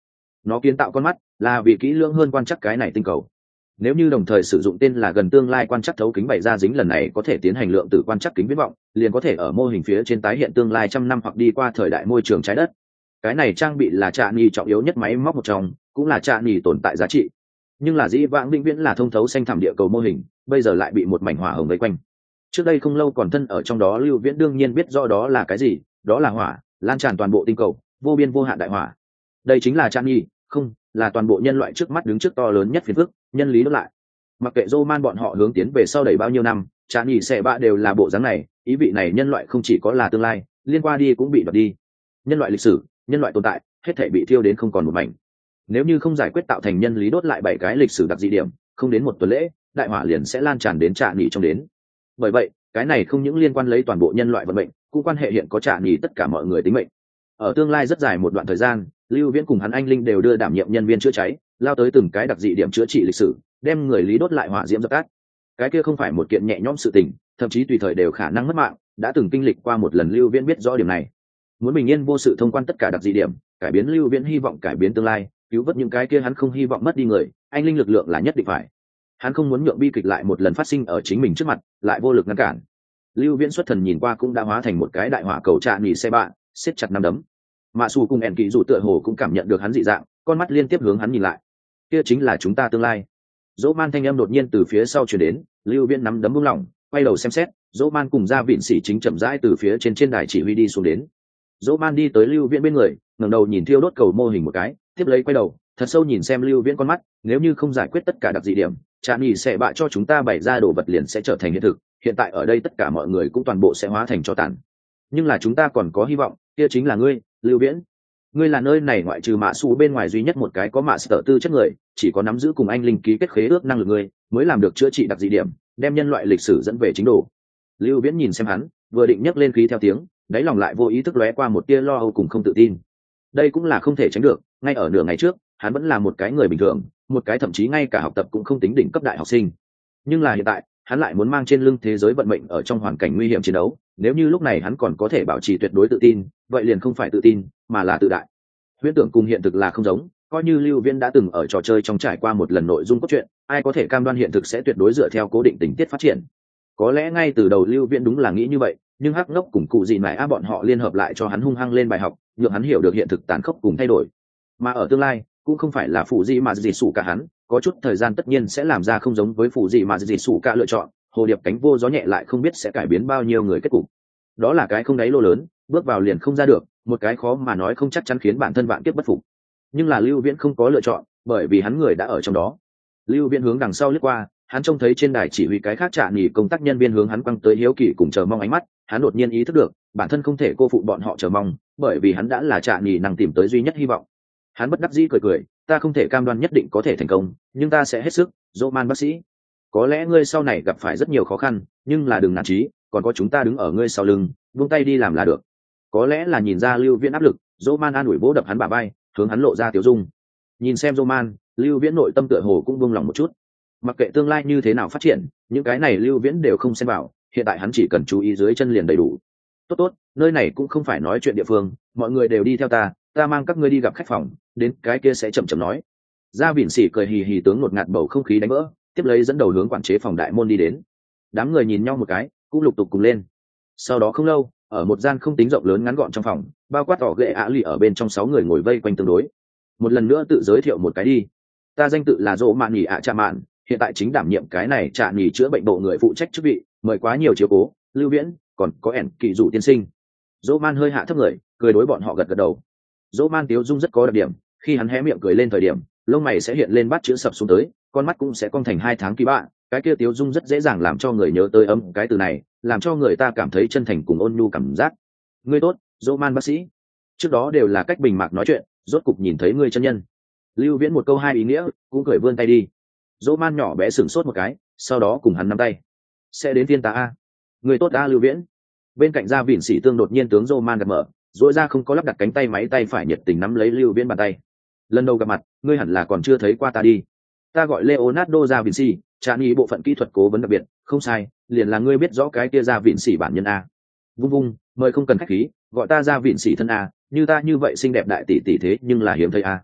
nó kiến tạo con mắt là vì kỹ lưỡng hơn quan trắc cái này tinh cầu. Nếu như đồng thời sử dụng tên là gần tương lai quan trắc thấu kính bày ra dính, lần này có thể tiến hành lượng tử quan trắc kính viễn vọng, liền có thể ở mô hình phía trên tái hiện tương lai trăm năm hoặc đi qua thời đại môi trường trái đất. Cái này trang bị là Trạ Nỉ trọng yếu nhất máy móc một trong, cũng là Trạ Nỉ tồn tại giá trị. Nhưng là dĩ vãng vĩnh viễn là thông thấu xanh thẳm địa cầu mô hình, bây giờ lại bị một mảnh hỏa hồng vây quanh. Trước đây không lâu còn thân ở trong đó Lưu Viễn đương nhiên biết rõ đó là cái gì, đó là hỏa, lan tràn toàn bộ tinh cầu, vô biên vô hạn đại hỏa. Đây chính là Trạ Nỉ, không, là toàn bộ nhân loại trước mắt đứng trước to lớn nhất phiền phức, nhân lý đốt lại. Mặc kệ Roman bọn họ hướng tiến về sau đẩy bao nhiêu năm, Trạ Nỉ sẽ bạ đều là bộ dáng này, ý vị này nhân loại không chỉ có là tương lai, liên qua đi cũng bị đoạt đi. Nhân loại lịch sử, nhân loại tồn tại, hết thảy bị thiêu đến không còn một mảnh. Nếu như không giải quyết tạo thành nhân lý đốt lại 7 cái lịch sử đặc dị điểm, không đến một tuần lễ, đại hỏa liền sẽ lan tràn đến Trạ Nỉ trong đến. Bởi vậy, cái này không những liên quan lấy toàn bộ nhân loại vận mệnh, cũng quan hệ hiện có Trạ Nỉ tất cả mọi người tính mệnh. Ở tương lai rất dài một đoạn thời gian, Lưu Viễn cùng hắn anh linh đều đưa đảm nhiệm nhân viên chữa cháy, lao tới từng cái đặc dị điểm chữa trị lịch sử, đem người lý đốt lại hỏa diễm dập tắt. Cái kia không phải một kiện nhẹ nhõm sự tình, thậm chí tùy thời đều khả năng mất mạng, đã từng kinh lịch qua một lần Lưu Viễn biết rõ điểm này. Muốn bình yên vô sự thông quan tất cả đặc dị điểm, cải biến Lưu Viễn hy vọng cải biến tương lai, cứu vớt những cái kia hắn không hy vọng mất đi người, anh linh lực lượng là nhất định phải. Hắn không muốn nhượng bi kịch lại một lần phát sinh ở chính mình trước mặt, lại vô lực ngăn cản. Lưu Viễn xuất thần nhìn qua cũng đã hóa thành một cái đại hỏa cầu Trạ Nỉ xe bạ, siết chặt nắm đấm. Mạ Sủ cùng ẻn kỳ dù tựa hồ cũng cảm nhận được hắn dị dạng, con mắt liên tiếp hướng hắn nhìn lại. Kia chính là chúng ta tương lai. Dỗ Man thanh âm đột nhiên từ phía sau truyền đến, Lưu Viễn nắm đấm buông lỏng, quay đầu xem xét, Dỗ Man cùng Gia Vịn Sĩ chính chậm rãi từ phía trên đài chỉ huy đi xuống đến. Dỗ Man đi tới Lưu Viễn bên người, ngẩng đầu nhìn thiêu đốt cầu mô hình một cái, tiếp lấy quay đầu, thật sâu nhìn xem Lưu Viễn con mắt, nếu như không giải quyết tất cả đặc dị điểm, Trạ Nỉ sẽ bạ cho chúng ta bày ra đồ vật liền sẽ trở thành hiện thực, hiện tại ở đây tất cả mọi người cũng toàn bộ sẽ hóa thành tro tàn. Nhưng là chúng ta còn có hy vọng, kia chính là ngươi, Lưu Viễn. Ngươi là nơi này ngoại trừ Mạ Sủ bên ngoài duy nhất một cái có mạ sở tư chất người, chỉ có nắm giữ cùng anh linh ký kết khế ước năng lực ngươi, mới làm được chữa trị đặc dị điểm, đem nhân loại lịch sử dẫn về chính đồ. Lưu Viễn nhìn xem hắn, vừa định nhấc lên khí theo tiếng, đáy lòng lại vô ý thức lóe qua một tia lo âu cùng không tự tin. Đây cũng là không thể tránh được, ngay ở nửa ngày trước, hắn vẫn là một cái người bình thường, một cái thậm chí ngay cả học tập cũng không tính đỉnh cấp đại học sinh. Nhưng là hiện tại, hắn lại muốn mang trên lưng thế giới vận mệnh ở trong hoàn cảnh nguy hiểm chiến đấu, nếu như lúc này hắn còn có thể bảo trì tuyệt đối tự tin, vậy liền không phải tự tin, mà là tự đại. Huyễn tưởng cùng hiện thực là không giống, coi như Lưu Viễn đã từng ở trò chơi trong trải qua một lần nội dung cốt truyện, ai có thể cam đoan hiện thực sẽ tuyệt đối dựa theo cố định tình tiết phát triển. Có lẽ ngay từ đầu Lưu Viễn đúng là nghĩ như vậy, nhưng Hắc Ngốc cùng cụ gì mày á bọn họ liên hợp lại cho hắn hung hăng lên bài học, nhượng hắn hiểu được hiện thực tàn khốc cùng thay đổi. Mà ở tương lai, cũng không phải là phụ gì mà gì sủ cả hắn, có chút thời gian tất nhiên sẽ làm ra không giống với phụ gì mà gì sủ cả lựa chọn, hồ điệp cánh vô gió nhẹ lại không biết sẽ cải biến bao nhiêu người kết cục. Đó là cái không đáy lô lớn, bước vào liền không ra được, một cái khó mà nói không chắc chắn khiến bản thân vạn kiếp bất phục. Nhưng là Lưu Viễn không có lựa chọn, bởi vì hắn người đã ở trong đó. Lưu Viễn hướng đằng sau lướt qua, hắn trông thấy trên đài chỉ huy cái khác Trạ Nỉ công tác nhân viên hướng hắn quăng tới hiếu kỳ cùng chờ mong ánh mắt, hắn đột nhiên ý thức được bản thân không thể cô phụ bọn họ chờ mong, bởi vì hắn đã là Trạ Nỉ năng tìm tới duy nhất hy vọng. Hắn bất đắc dĩ cười cười, ta không thể cam đoan nhất định có thể thành công, nhưng ta sẽ hết sức. Roman bác sĩ, có lẽ ngươi sau này gặp phải rất nhiều khó khăn, nhưng là đừng nản chí, còn có chúng ta đứng ở ngươi sau lưng, buông tay đi làm là được. Có lẽ là nhìn ra Lưu Viễn áp lực, Roman an ủi vỗ đập hắn bả vai, hướng hắn lộ ra tiểu dung. Nhìn xem Roman, Lưu Viễn nội tâm tựa hồ cũng buông lòng một chút. Mặc kệ tương lai như thế nào phát triển, những cái này Lưu Viễn đều không xen vào, hiện tại hắn chỉ cần chú ý dưới chân liền đầy đủ. Tốt tốt, nơi này cũng không phải nói chuyện địa phương, mọi người đều đi theo ta, ta mang các ngươi đi gặp khách phòng, đến cái kia sẽ chậm chậm nói. Gia Vịn Sĩ cười hì hì tướng ngột ngạt bầu không khí đánh vỡ, tiếp lấy dẫn đầu hướng quản chế phòng đại môn đi đến. Đám người nhìn nhau một cái, cũng lục tục cùng lên. Sau đó không lâu, ở một gian không tính rộng lớn ngắn gọn trong phòng, bao quát tỏ ghệ ạ lì ở bên trong 6 người ngồi vây quanh tương đối. Một lần nữa tự giới thiệu một cái đi. Ta danh tự là Dỗ Mạn Nhỉ ạ Trạ Mạn, hiện tại chính đảm nhiệm cái này Trạ Nỉ chữa bệnh bộ người phụ trách chức vị, mời quá nhiều chiếu cố, Lưu Viễn, còn có ẻn kỳ dụ tiên sinh. Dỗ Man hơi hạ thấp người, cười đối bọn họ gật gật đầu. Dỗ Man tiếu dung rất có đặc điểm, khi hắn hé miệng cười lên thời điểm, lông mày sẽ hiện lên bát chữ sập xuống tới, con mắt cũng sẽ cong thành 2 tháng kỳ bạ, cái kia tiếu dung rất dễ dàng làm cho người nhớ tới ấm cái từ này, làm cho người ta cảm thấy chân thành cùng ôn nhu cảm giác. Ngươi tốt, Dỗ Man bác sĩ. Trước đó đều là cách bình mạc nói chuyện, rốt cục nhìn thấy ngươi chân nhân. Lưu Viễn một câu hai ý nghĩa, cũng cười vươn tay đi. Dỗ Man nhỏ bé sửng sốt một cái, sau đó cùng hắn nắm tay. Sẽ đến thiên ta a. Người tốt a Lưu Viễn. Bên cạnh Gia Vịn Sĩ tương đột nhiên tướng Dỗ Man gật mở, dỗi ra không có lắp đặt cánh tay máy tay phải nhiệt tình nắm lấy Lưu Viễn bàn tay. Lần đầu gặp mặt, ngươi hẳn là còn chưa thấy qua ta đi. Ta gọi Leonardo Gia Vịn Sĩ, Trạ Nỉ bộ phận kỹ thuật cố vấn đặc biệt, không sai, liền là ngươi biết rõ cái kia Gia Vịn Sĩ bản nhân a. Vung vung, mời không cần khách khí, gọi ta Gia Vịn Sĩ thân a, như ta như vậy xinh đẹp đại tỷ tỷ thế nhưng là hiếm thấy a.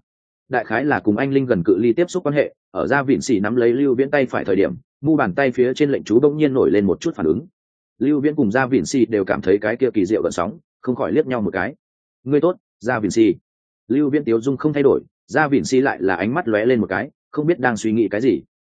đại khái là cùng anh linh gần cự ly tiếp xúc quan hệ, ở ra vịn xì nắm lấy lưu viễn tay phải thời điểm, mu bàn tay phía trên lệnh chú bỗng nhiên nổi lên một chút phản ứng. Lưu viễn cùng ra vịn xì đều cảm thấy cái kia kỳ diệu gợn sóng, không khỏi liếc nhau một cái. Ngươi tốt, ra vịn xì. Lưu viễn tiếu dung không thay đổi, ra vịn xì lại là ánh mắt lóe lên một cái, không biết đang suy nghĩ cái gì.